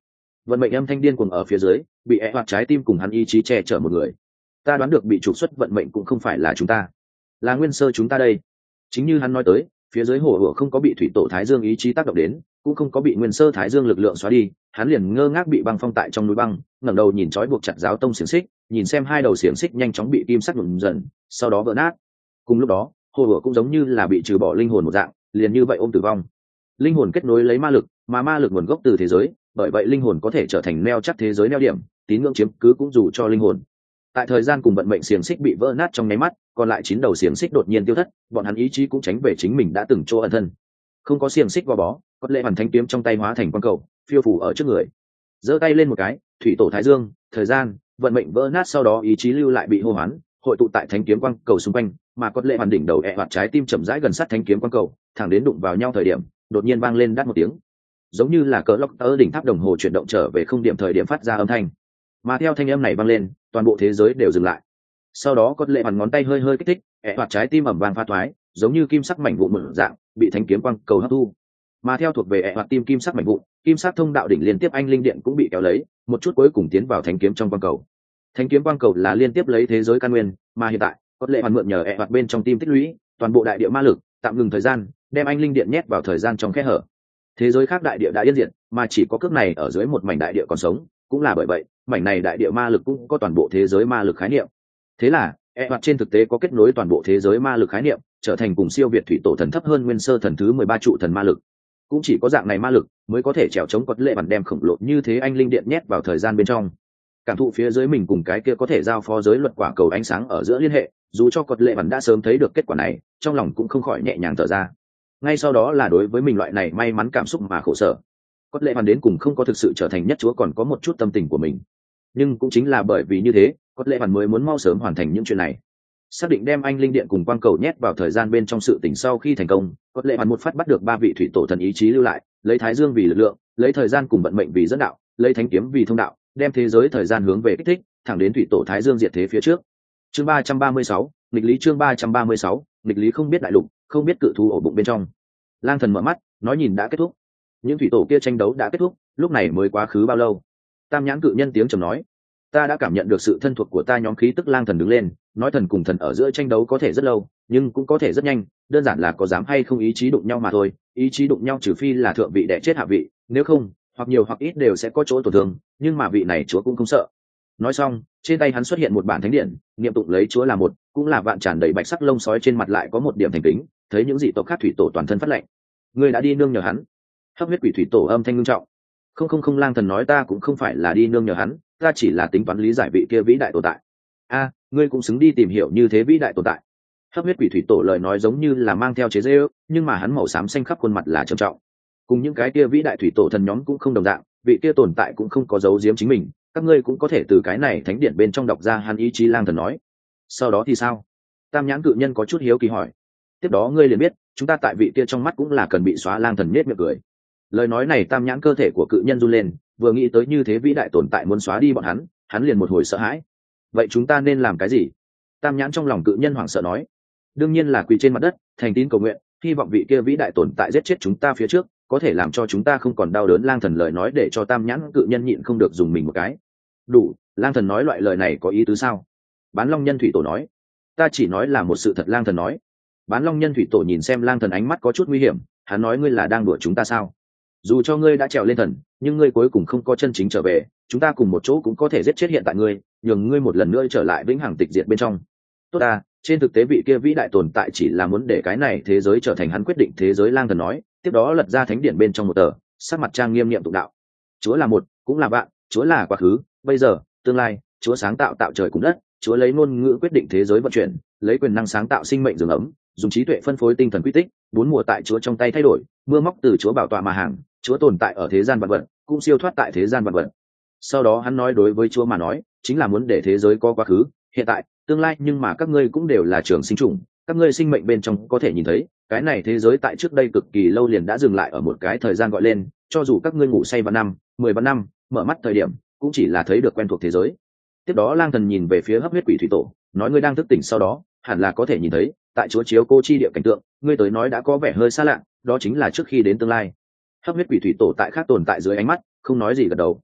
vận mệnh âm thanh điên cuồng ở phía dưới, bị hoặc trái tim cùng hắn ý chí che chở một người. Ta đoán được bị trục xuất vận mệnh cũng không phải là chúng ta, là nguyên sơ chúng ta đây. Chính như hắn nói tới, phía dưới hồ hựa không có bị thủy tổ thái dương ý chí tác động đến, cũng không có bị nguyên sơ thái dương lực lượng xóa đi, hắn liền ngơ ngác bị băng phong tại trong núi băng, ngẩng đầu nhìn trói buộc chặt giáo tông xiềng xích, nhìn xem hai đầu xiềng xích nhanh chóng bị kim sắc nhuộm dần, sau đó vỡ nát. Cùng lúc đó, hồ hựa cũng giống như là bị trừ bỏ linh hồn một dạng, liền như vậy ôm tử vong. Linh hồn kết nối lấy ma lực, mà ma lực nguồn gốc từ thế giới, bởi vậy linh hồn có thể trở thành neo chắc thế giới neo điểm, tín ngưỡng chiếm cứ cũng dù cho linh hồn. Tại thời gian cùng vận mệnh xiềng xích bị vỡ nát trong nháy mắt, còn lại 9 đầu xiềng xích đột nhiên tiêu thất, bọn hắn ý chí cũng tránh về chính mình đã từng chỗ ẩn thân. Không có xiềng xích gò bó, có lẽ hoàn thanh kiếm trong tay hóa thành quang cầu, phiêu phù ở trước người. Giơ tay lên một cái, thủy tổ thái dương, thời gian, vận mệnh vỡ nát, sau đó ý chí lưu lại bị hô hoán, hội tụ tại thánh kiếm quang cầu xung quanh, mà có lẽ hoàn đỉnh đầu hoạt trái tim chậm rãi gần sát thánh kiếm quang cầu, thẳng đến đụng vào nhau thời điểm, đột nhiên vang lên đát một tiếng, giống như là cỡ lốc tơ đỉnh tháp đồng hồ chuyển động trở về không điểm thời điểm phát ra âm thanh. Mà theo thanh âm này vang lên, toàn bộ thế giới đều dừng lại. Sau đó có lệ bàn ngón tay hơi hơi kích thích, hoạt trái tim ẩm vang pha thoái, giống như kim sắc mảnh vụn mở dạng bị thánh kiếm quang cầu hấp thu. Mà theo thuộc về hoạt tim kim sắc mảnh vụn, kim sắc thông đạo đỉnh liên tiếp anh linh điện cũng bị kéo lấy, một chút cuối cùng tiến vào thánh kiếm trong quang cầu. Thánh kiếm quang cầu là liên tiếp lấy thế giới căn nguyên, mà hiện tại có lệ bàn mượn nhờ hoạt bên trong tim tích lũy toàn bộ đại địa ma lực, tạm ngừng thời gian, đem anh linh điện nhét vào thời gian trong khe hở. Thế giới khác đại địa đã yên diệt, mà chỉ có cước này ở dưới một mảnh đại địa còn sống, cũng là bởi vậy mảnh này đại địa ma lực cũng có toàn bộ thế giới ma lực khái niệm. Thế là hoặc trên thực tế có kết nối toàn bộ thế giới ma lực khái niệm, trở thành cùng siêu việt thủy tổ thần thấp hơn nguyên sơ thần thứ 13 trụ thần ma lực. Cũng chỉ có dạng này ma lực mới có thể trèo chống quật lệ bản đem khổng lồ như thế anh linh điện nhét vào thời gian bên trong. Cảm thụ phía dưới mình cùng cái kia có thể giao phó giới luật quả cầu ánh sáng ở giữa liên hệ, dù cho quật lệ bản đã sớm thấy được kết quả này, trong lòng cũng không khỏi nhẹ nhàng thở ra. Ngay sau đó là đối với mình loại này may mắn cảm xúc mà khổ sở. Quật lệ bản đến cùng không có thực sự trở thành nhất chúa, còn có một chút tâm tình của mình. Nhưng cũng chính là bởi vì như thế, quật lệ bản mới muốn mau sớm hoàn thành những chuyện này. Xác định đem anh linh điện cùng quang cầu nhét vào thời gian bên trong sự tỉnh sau khi thành công, quật lệ bản một phát bắt được 3 vị thủy tổ thần ý chí lưu lại, lấy thái dương vì lực lượng, lấy thời gian cùng vận mệnh vì dẫn đạo, lấy thánh kiếm vì thông đạo, đem thế giới thời gian hướng về kích thích, thẳng đến thủy tổ thái dương diệt thế phía trước. Chương 336, nghịch lý. Chương 336, nghịch lý. Không biết đại lục, không biết cự thú ổ bụng bên trong. Lang Thần mở mắt, nói nhìn đã kết thúc. Những thủy tổ kia tranh đấu đã kết thúc, lúc này mới quá khứ bao lâu? Tam nhãn cự nhân tiếng trầm nói, ta đã cảm nhận được sự thân thuộc của ta. Nhóm khí tức Lang Thần đứng lên, nói thần cùng thần ở giữa tranh đấu có thể rất lâu, nhưng cũng có thể rất nhanh, đơn giản là có dám hay không ý chí đụng nhau mà thôi. Ý chí đụng nhau trừ phi là thượng vị đẻ chết hạ vị, nếu không, hoặc nhiều hoặc ít đều sẽ có chỗ tổn thương, nhưng mà vị này chúa cũng không sợ. Nói xong, trên tay hắn xuất hiện một bản thánh điện, niệm tụng lấy chúa là một, cũng là vạn tràn đầy bạch sắc lông sói, trên mặt lại có một điểm thành kính. Thấy những dị tộc khác thủy tổ toàn thân phát lạnh. Ngươi đã đi nương nhờ hắn? Hấp huyết quỷ thủy tổ âm thanh nghiêm trọng. Không, Lang Thần nói, ta cũng không phải là đi nương nhờ hắn, ta chỉ là tính toán lý giải vị kia vĩ đại tồn tại. A, ngươi cũng xứng đi tìm hiểu như thế vĩ đại tồn tại. Hấp huyết quỷ thủy tổ lời nói giống như là mang theo chế giễu, nhưng mà hắn màu xám xanh khắp khuôn mặt là trầm trọng. Cùng những cái kia vĩ đại thủy tổ thần nhóm cũng không đồng dạng, vị kia tồn tại cũng không có giấu giếm chính mình, các ngươi cũng có thể từ cái này thánh điện bên trong đọc ra hắn ý chí. Lang Thần nói. Sau đó thì sao? Tam nhãn cự nhân có chút hiếu kỳ hỏi. Tiếp đó ngươi liền biết, chúng ta tại vị kia trong mắt cũng là cần bị xóa. Lang Thần nhếch miệng cười. Lời nói này tam nhãn cơ thể của cự nhân run lên, vừa nghĩ tới như thế vĩ đại tồn tại muốn xóa đi bọn hắn liền một hồi sợ hãi. Vậy chúng ta nên làm cái gì? Tam nhãn trong lòng cự nhân hoảng sợ nói. Đương nhiên là quỳ trên mặt đất, thành tín cầu nguyện, hy vọng vị kia vĩ đại tồn tại giết chết chúng ta phía trước, có thể làm cho chúng ta không còn đau đớn. Lang Thần lời nói để cho tam nhãn cự nhân nhịn không được dùng mình một cái. Đủ. Lang Thần nói loại lời này có ý tứ sao? Bán Long Nhân thủy tổ nói. Ta chỉ nói là một sự thật. Lang Thần nói. Bán Long Nhân thủy tổ nhìn xem Lang Thần ánh mắt có chút nguy hiểm, hắn nói, ngươi là đang đùa chúng ta sao? Dù cho ngươi đã trèo lên thần, nhưng ngươi cuối cùng không có chân chính trở về, chúng ta cùng một chỗ cũng có thể giết chết hiện tại ngươi, nhường ngươi một lần nữa trở lại vĩnh hằng tịch diệt bên trong. Tốt à, trên thực tế vị kia vĩ đại tồn tại chỉ là muốn để cái này thế giới trở thành hắn quyết định thế giới. Lang Thần nói, tiếp đó lật ra thánh điển bên trong một tờ, sắc mặt trang nghiêm niệm tụng đạo. Chúa là một, cũng là vạn, Chúa là quá khứ, bây giờ, tương lai, Chúa sáng tạo tạo trời cùng đất, Chúa lấy ngôn ngữ quyết định thế giới vận chuyển, lấy quyền năng sáng tạo sinh mệnh giường ấm, dùng trí tuệ phân phối tinh thần quy tích, 4 mùa tại Chúa trong tay thay đổi, mưa móc từ Chúa bảo tọa mà hàng, Chúa tồn tại ở thế gian vạn vật, cũng siêu thoát tại thế gian vạn vật. Sau đó hắn nói, đối với Chúa mà nói, chính là muốn để thế giới có quá khứ, hiện tại, tương lai, nhưng mà các ngươi cũng đều là trường sinh chủng, các ngươi sinh mệnh bên trong có thể nhìn thấy, cái này thế giới tại trước đây cực kỳ lâu liền đã dừng lại ở một cái thời gian gọi lên, cho dù các ngươi ngủ say vạn năm, 10 vạn năm, mở mắt thời điểm, cũng chỉ là thấy được quen thuộc thế giới. Tiếp đó Lang Thần nhìn về phía hấp huyết quỷ thủy tổ, nói, ngươi đang thức tỉnh sau đó, hẳn là có thể nhìn thấy, tại Chúa chiếu cô chi địa cảnh tượng, ngươi tới nói đã có vẻ hơi xa lạ, đó chính là trước khi đến tương lai. Hấp huyết quỷ thủy tổ tại khác tồn tại dưới ánh mắt, không nói gì, gật đầu.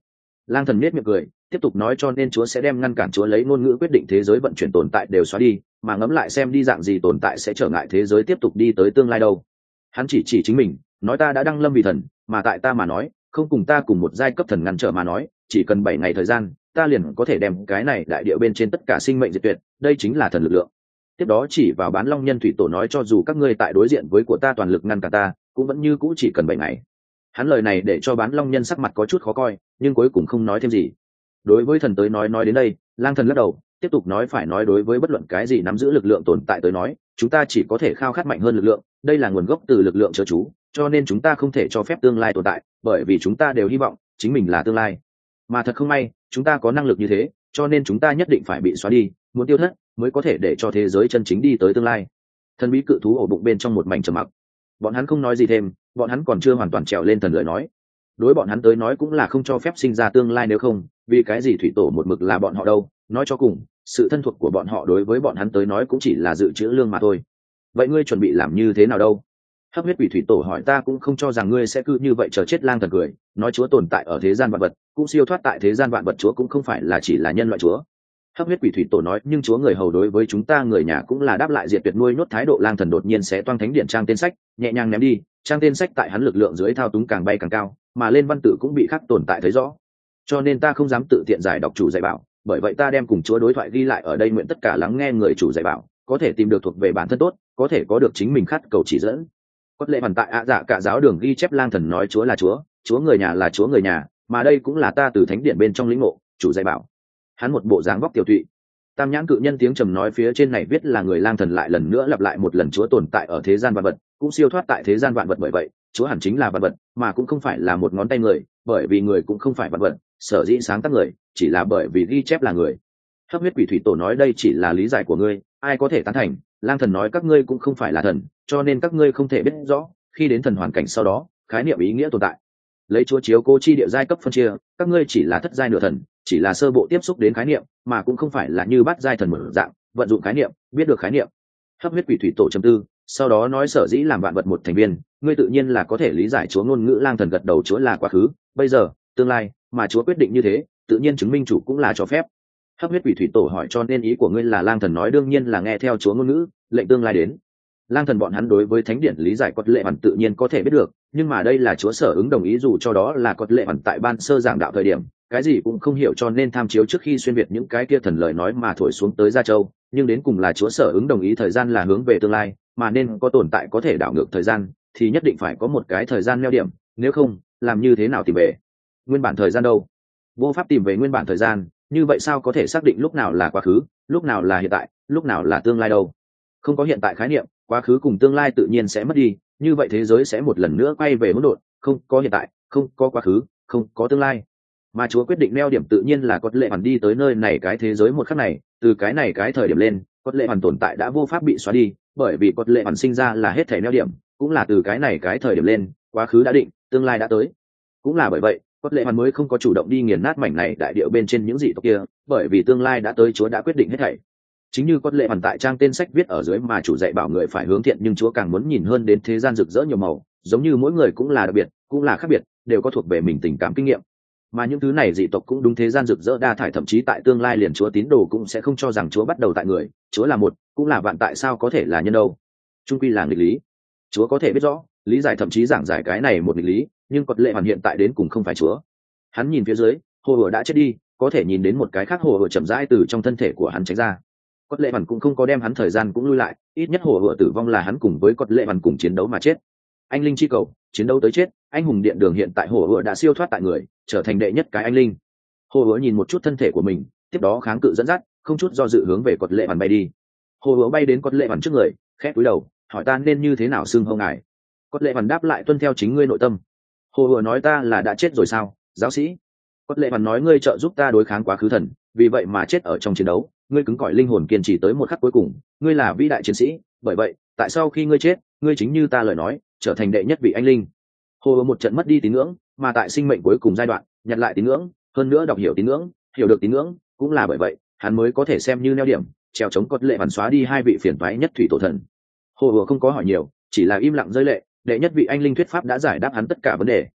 Lang thần nết miệng cười, tiếp tục nói cho nên Chúa sẽ đem ngăn cản Chúa lấy ngôn ngữ quyết định thế giới vận chuyển tồn tại đều xóa đi, mà ngẫm lại xem đi dạng gì tồn tại sẽ trở ngại thế giới tiếp tục đi tới tương lai đâu. Hắn chỉ chính mình, nói ta đã đăng lâm vì thần, mà tại ta mà nói, không cùng ta cùng một giai cấp thần ngăn trở mà nói, chỉ cần 7 ngày thời gian, ta liền có thể đem cái này đại địa bên trên tất cả sinh mệnh diệt tuyệt, đây chính là thần lực lượng. Tiếp đó chỉ vào Bán Long Nhân thủy tổ nói cho dù các ngươi tại đối diện với của ta toàn lực ngăn cản ta, cũng vẫn như cũ chỉ cần 7 ngày. Hắn lời này để cho Bán Long Nhân sắc mặt có chút khó coi, nhưng cuối cùng không nói thêm gì. Đối với thần tới nói đến đây, Lang thần lắc đầu, tiếp tục nói phải nói đối với bất luận cái gì nắm giữ lực lượng tồn tại tới nói, chúng ta chỉ có thể khao khát mạnh hơn lực lượng, đây là nguồn gốc từ lực lượng chớ chú, cho nên chúng ta không thể cho phép tương lai tồn tại, bởi vì chúng ta đều hy vọng chính mình là tương lai. Mà thật không may, chúng ta có năng lực như thế, cho nên chúng ta nhất định phải bị xóa đi, muốn tiêu thất mới có thể để cho thế giới chân chính đi tới tương lai. Thần bí cự thú ổ bụng bên trong một mảnh trầm mặc. Bọn hắn không nói gì thêm, bọn hắn còn chưa hoàn toàn trèo lên thần lời nói. Đối bọn hắn tới nói cũng là không cho phép sinh ra tương lai nếu không, vì cái gì thủy tổ một mực là bọn họ đâu, nói cho cùng, sự thân thuộc của bọn họ đối với bọn hắn tới nói cũng chỉ là dự trữ lương mà thôi. Vậy ngươi chuẩn bị làm như thế nào đâu? Hấp huyết quỷ thủy tổ hỏi. Ta cũng không cho rằng ngươi sẽ cứ như vậy chờ chết. Lang thần cười nói Chúa tồn tại ở thế gian vạn vật, cũng siêu thoát tại thế gian vạn vật, Chúa cũng không phải là chỉ là nhân loại Chúa. Hấp huyết quỷ thủy tổ nói nhưng Chúa người hầu đối với chúng ta người nhà cũng là đáp lại diệt tuyệt nuôi nhốt thái độ. Lang thần đột nhiên sẽ toang thánh điện trang tên sách, nhẹ nhàng ném đi, trang tên sách tại hắn lực lượng dưới thao túng càng bay càng cao, mà lên văn tự cũng bị khắc tồn tại thấy rõ. Cho nên ta không dám tự tiện giải đọc chủ dạy bảo, bởi vậy ta đem cùng Chúa đối thoại ghi lại ở đây, nguyện tất cả lắng nghe người chủ dạy bảo có thể tìm được thuộc về bản thân tốt, có thể có được chính mình khát cầu chỉ dẫn. Cốt lệ hoàn tại ạ dạ cả giáo đường ghi chép. Lang thần nói Chúa là Chúa, Chúa người nhà là Chúa người nhà, mà đây cũng là ta từ thánh điện bên trong lĩnh ngộ, chủ dạy bảo. Hắn một bộ dáng vóc tiểu tụy. Tam nhãn cự nhân tiếng trầm nói phía trên này viết là người. Lang thần lại lần nữa lặp lại một lần Chúa tồn tại ở thế gian vạn vật, cũng siêu thoát tại thế gian vạn vật, bởi vậy Chúa hẳn chính là vạn vật, mà cũng không phải là một ngón tay người, bởi vì người cũng không phải vạn vật, sở dĩ sáng tác người chỉ là bởi vì ghi chép là người. Hấp huyết quỷ thủy tổ nói đây chỉ là lý giải của ngươi, ai có thể tán thành. Lang thần nói các ngươi cũng không phải là thần, cho nên các ngươi không thể biết rõ khi đến thần hoàn cảnh sau đó khái niệm ý nghĩa tồn tại. Lấy Chúa chiếu cố chi địa giai cấp phân chia, các ngươi chỉ là thất giai nửa thần, chỉ là sơ bộ tiếp xúc đến khái niệm, mà cũng không phải là như bát giai thần mở dạng vận dụng khái niệm, biết được khái niệm. Hấp huyết quỷ thủy tổ trầm tư, sau đó nói sở dĩ làm vạn vật một thành viên, ngươi tự nhiên là có thể lý giải Chúa ngôn ngữ. Lang thần gật đầu, Chúa là quá khứ, bây giờ, tương lai, mà Chúa quyết định như thế, tự nhiên chứng minh chủ cũng là cho phép. Hấp huyết quỷ thủy tổ hỏi cho nên ý của ngươi là. Lang thần nói đương nhiên là nghe theo Chúa ngôn ngữ, lệnh tương lai đến. Lang thần bọn hắn đối với thánh điện lý giải Cốt lệ hoàn tự nhiên có thể biết được, nhưng mà đây là Chúa sở ứng đồng ý, dù cho đó là Cốt lệ hoàn tại ban sơ giảng đạo thời điểm cái gì cũng không hiểu, cho nên tham chiếu trước khi xuyên việt những cái kia thần lời nói mà thổi xuống tới Gia Châu, nhưng đến cùng là Chúa sở ứng đồng ý thời gian là hướng về tương lai, mà nên có tồn tại có thể đảo ngược thời gian thì nhất định phải có một cái thời gian neo điểm, nếu không làm như thế nào tìm về nguyên bản thời gian đâu? Vô pháp tìm về nguyên bản thời gian, như vậy sao có thể xác định lúc nào là quá khứ, lúc nào là hiện tại, lúc nào là tương lai đâu? Không có hiện tại khái niệm, quá khứ cùng tương lai tự nhiên sẽ mất đi, như vậy thế giới sẽ một lần nữa quay về hỗn độn, không có hiện tại, không có quá khứ, không có tương lai. Mà Chúa quyết định neo điểm tự nhiên là Cốt lệ hoàn đi tới nơi này cái thế giới một khắc này, từ cái này cái thời điểm lên, Cốt lệ hoàn tồn tại đã vô pháp bị xóa đi, bởi vì Cốt lệ hoàn sinh ra là hết thảy neo điểm, cũng là từ cái này cái thời điểm lên, quá khứ đã định, tương lai đã tới. Cũng là bởi vậy, Cốt lệ hoàn mới không có chủ động đi nghiền nát mảnh này đại địa bên trên những dị tộc kia, bởi vì tương lai đã tới, Chúa đã quyết định hết thảy. Chính như Cốt lệ hoàn tại trang tên sách viết ở dưới mà chủ dạy bảo người phải hướng thiện, nhưng Chúa càng muốn nhìn hơn đến thế gian rực rỡ nhiều màu, giống như mỗi người cũng là đặc biệt, cũng là khác biệt, đều có thuộc về mình tình cảm kinh nghiệm, mà những thứ này dị tộc cũng đúng thế gian rực rỡ đa thải, thậm chí tại tương lai liền Chúa tín đồ cũng sẽ không cho rằng Chúa bắt đầu tại người, Chúa là một, cũng là vạn, tại sao có thể là nhân đâu? Trung quy là nghịch lý. Chúa có thể biết rõ, lý giải thậm chí giảng giải cái này một nghịch lý, nhưng Cốt lệ hoàn hiện tại đến cùng không phải Chúa. Hắn nhìn phía dưới, hồ hửa đã chết đi, có thể nhìn đến một cái khác hồ hửa chậm rãi từ trong thân thể của hắn tránh ra. Cốt lệ hoàn cũng không có đem hắn thời gian cũng lui lại, ít nhất hồ hửa tử vong là hắn cùng với Cốt lệ hoàn cùng chiến đấu mà chết. Anh linh chi cầu, chiến đấu tới chết, anh hùng điện đường hiện tại hồ hửa đã siêu thoát tại người, trở thành đệ nhất cái anh linh. Hồ hửa nhìn một chút thân thể của mình, tiếp đó kháng cự dẫn dắt, không chút do dự hướng về Cốt lệ hoàn bay đi. Hồ hửa bay đến Cốt lệ hoàn trước người, khẽ cúi đầu, hỏi ta nên như thế nào xưng hô ngài? Cốt lệ hoàn đáp lại tuân theo chính ngươi nội tâm. Hồ hửa nói ta là đã chết rồi sao, giáo sĩ? Cốt lệ hoàn nói ngươi trợ giúp ta đối kháng quá khứ thần, vì vậy mà chết ở trong chiến đấu, ngươi cứng cỏi linh hồn kiên trì tới một khắc cuối cùng, ngươi là vĩ đại chiến sĩ, bởi vậy tại sao khi ngươi chết, ngươi chính như ta lời nói, trở thành đệ nhất vị anh linh. Hồ hửa một trận mất đi tín ngưỡng, mà tại sinh mệnh cuối cùng giai đoạn nhặt lại tín ngưỡng, hơn nữa đọc hiểu tín ngưỡng, hiểu được tín ngưỡng, cũng là bởi vậy hắn mới có thể xem như neo điểm treo chống Cốt lệ hoàn xóa đi hai vị phiền toái nhất thủy tổ thần. Hồ hửa không có hỏi nhiều, chỉ là im lặng rơi lệ, đệ nhất vị anh linh thuyết pháp đã giải đáp hắn tất cả vấn đề.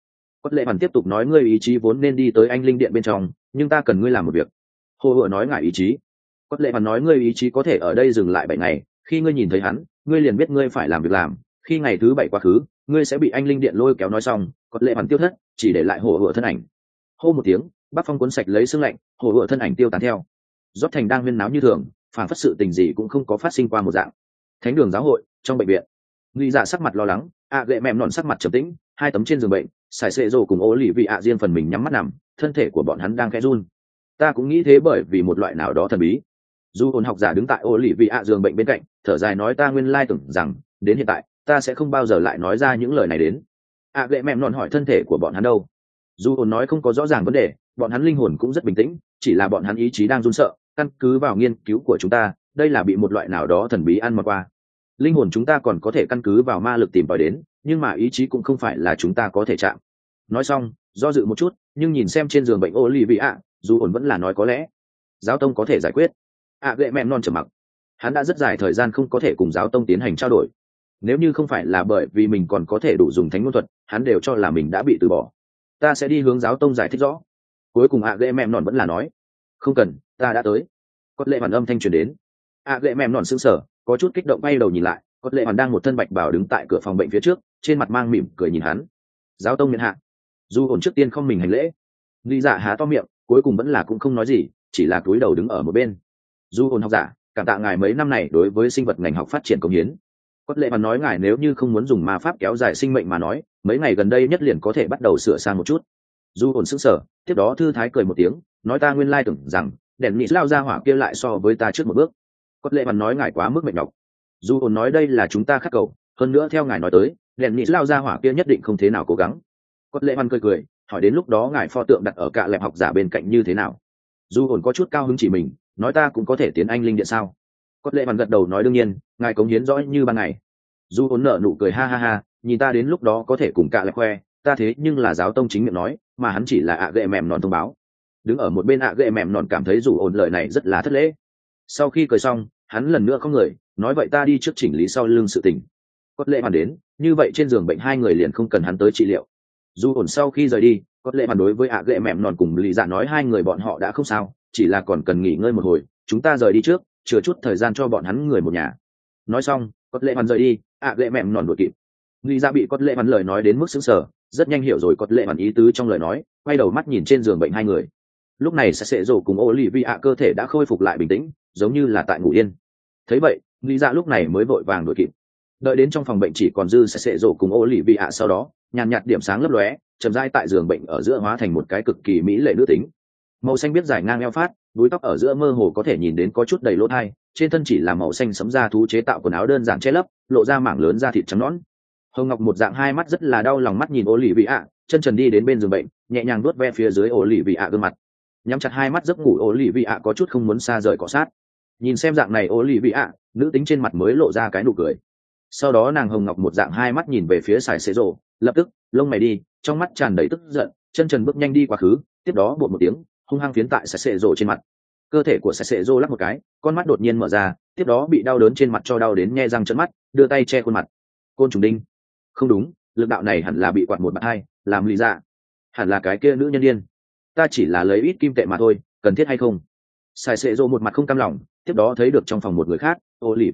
Cốt lệ hoàn tiếp tục nói ngươi ý chí vốn nên đi tới anh linh điện bên trong, nhưng ta cần ngươi làm một việc. Hồ vừa nói ngại ý chí. Cốt lệ hoàn nói ngươi ý chí có thể ở đây dừng lại 7 ngày, khi ngươi nhìn thấy hắn, ngươi liền biết ngươi phải làm việc làm. Khi ngày thứ 7 quá khứ, ngươi sẽ bị anh linh điện lôi kéo. Nói xong, Cốt lệ hoàn tiêu thất, chỉ để lại hồ vừa thân ảnh. Hô một tiếng, Bắc Phong cuốn sạch lấy sương lạnh, hồ vừa thân ảnh tiêu tán theo. Rót thành đang huyên náo như thường, phản phất sự tình gì cũng không có phát sinh qua một dạng. Thánh đường giáo hội, trong bệnh viện, Lý Dạ sắc mặt lo lắng, gệ mềm nọn sắc mặt trầm tĩnh, hai tấm trên giường bệnh, Sải Sệ Dồ cùng Ô Lì Vị ạ riêng phần mình nhắm mắt nằm, thân thể của bọn hắn đang khẽ run. Ta cũng nghĩ thế, bởi vì một loại nào đó thần bí. Du hồn học giả đứng tại Ô Lì Vị ạ giường bệnh bên cạnh, thở dài nói ta nguyên lai tưởng rằng, đến hiện tại, ta sẽ không bao giờ lại nói ra những lời này đến. Gệ mềm nọn hỏi thân thể của bọn hắn đâu? Du hồn nói không có rõ ràng vấn đề, bọn hắn linh hồn cũng rất bình tĩnh, chỉ là bọn hắn ý chí đang run sợ. Căn cứ vào nghiên cứu của chúng ta, đây là bị một loại nào đó thần bí ăn mòn qua. Linh hồn chúng ta còn có thể căn cứ vào ma lực tìm tòi đến, nhưng mà ý chí cũng không phải là chúng ta có thể chạm. Nói xong, do dự một chút, nhưng nhìn xem trên giường bệnh Olivia, dù ổn vẫn là nói có lẽ giáo tông có thể giải quyết. Gệ mẹn non trầm mặc. Hắn đã rất dài thời gian không có thể cùng giáo tông tiến hành trao đổi. Nếu như không phải là bởi vì mình còn có thể đủ dùng thánh ngôn thuật, hắn đều cho là mình đã bị từ bỏ. Ta sẽ đi hướng giáo tông giải thích rõ. Cuối cùng gệ mẹn non vẫn là nói, không cần, ta đã tới. Cốt lệ hoàn âm thanh truyền đến. Gệ mẹn non sững sờ, có chút kích động bay đầu nhìn lại, Cốt lệ hoàn đang một thân bạch bào đứng tại cửa phòng bệnh phía trước, trên mặt mang mỉm cười nhìn hắn. Giáo tông miễn hạ. Du ổn trước tiên không mình hành lễ. Lý Dạ há to miệng, cuối cùng vẫn là cũng không nói gì, chỉ là cúi đầu đứng ở một bên. Du ổn học giả, cảm tạ ngài mấy năm này đối với sinh vật ngành học phát triển công hiến. Cốt lệ hoàn nói ngài nếu như không muốn dùng ma pháp kéo dài sinh mệnh mà nói, mấy ngày gần đây nhất liền có thể bắt đầu sửa sang một chút. Du ổn sững sờ, tiếp đó thư thái cười một tiếng, nói ta nguyên lai tưởng rằng đèn nhị lao ra hỏa kia lại so với ta trước một bước. Cốt lệ hoàn nói ngài quá mức mệt nhọc. Du ổn nói đây là chúng ta khắc cầu, hơn nữa theo ngài nói tới, đèn nhị lao ra hỏa kia nhất định không thế nào cố gắng. Cốt lệ hoàn cười, hỏi đến lúc đó ngài pho tượng đặt ở cạ lẹp học giả bên cạnh như thế nào? Du ổn có chút cao hứng chỉ mình, nói ta cũng có thể tiến anh linh điện sao? Cốt lệ hoàn gật đầu nói đương nhiên, ngài cống hiến rõ như ban ngày. Du ổn nở nụ cười ha ha ha, nhìn ta đến lúc đó có thể cùng cạ lẹp khoe, ta thế nhưng là giáo tông chính miệng nói, mà hắn chỉ là gệ mềm nòn thông báo. Đứng ở một bên gệ mềm nòn cảm thấy Du ổn lời này rất là thất lễ. Sau khi cười xong, hắn lần nữa không người, nói vậy ta đi trước chỉnh lý sau lưng sự tình. Cốt lệ hoàn đến, như vậy trên giường bệnh hai người liền không cần hắn tới trị liệu. Du ổn sau khi rời đi, Cốt lệ hoàn đối với gệ mềm nòn cùng Lý Dạ nói hai người bọn họ đã không sao, chỉ là còn cần nghỉ ngơi một hồi, chúng ta rời đi trước, chừa chút thời gian cho bọn hắn người một nhà. Nói xong, Cốt lệ hoàn rời đi, gệ mềm nòn đuổi kịp. Lý Dạ bị Cốt lệ hoàn lời nói đến mức sững sờ, rất nhanh hiểu rồi Cốt lệ hoàn ý tứ trong lời nói, quay đầu mắt nhìn trên giường bệnh hai người. Lúc này Sệ Dỗ cùng Olivia cơ thể đã khôi phục lại bình tĩnh, giống như là tại ngủ yên. Thấy vậy, Lý Dạ lúc này mới vội vàng đuổi kịp. Đợi đến trong phòng bệnh chỉ còn dư Sệ Dỗ cùng Olivia, sau đó nhàn nhạt điểm sáng lấp lóe, chậm rãi tại giường bệnh ở giữa hóa thành một cái cực kỳ mỹ lệ nữ tính. Màu xanh biết dài ngang eo phát, búi tóc ở giữa mơ hồ có thể nhìn đến có chút đầy lỗ thai, trên thân chỉ là màu xanh sẫm da thú chế tạo quần áo đơn giản che lấp, lộ ra mảng lớn da thịt trắng nõn. Hồng Ngọc một dạng hai mắt rất là đau lòng mắt nhìn Olivia, chân trần đi đến bên giường bệnh, nhẹ nhàng vuốt ve phía dưới Olivia gương mặt. Nhắm chặt hai mắt giấc ngủ Olivia có chút không muốn xa rời cọ sát. Nhìn xem dạng này Olivia, nữ tính trên mặt mới lộ ra cái nụ cười. Sau đó nàng Hồng Ngọc một dạng hai mắt nhìn về phía Sải Xế Rồ, lập tức lông mày đi, trong mắt tràn đầy tức giận, chân trần bước nhanh đi quá khứ, tiếp đó bột một tiếng, hung hăng phiến tại Sải Xế Rồ trên mặt. Cơ thể của Sải Xế Rồ lắc một cái, con mắt đột nhiên mở ra, tiếp đó bị đau đớn trên mặt cho đau đến nhe răng trợn mắt, đưa tay che khuôn mặt. Côn trùng đinh. Không đúng, lực đạo này hẳn là bị quạt một bạt hai, làm Lý Dạ. Hẳn là cái kia nữ nhân điên. Ta chỉ là lấy ít kim tệ mà thôi, cần thiết hay không? Sải Xế Rồ một mặt không cam lòng, tiếp đó thấy được trong phòng một người khác,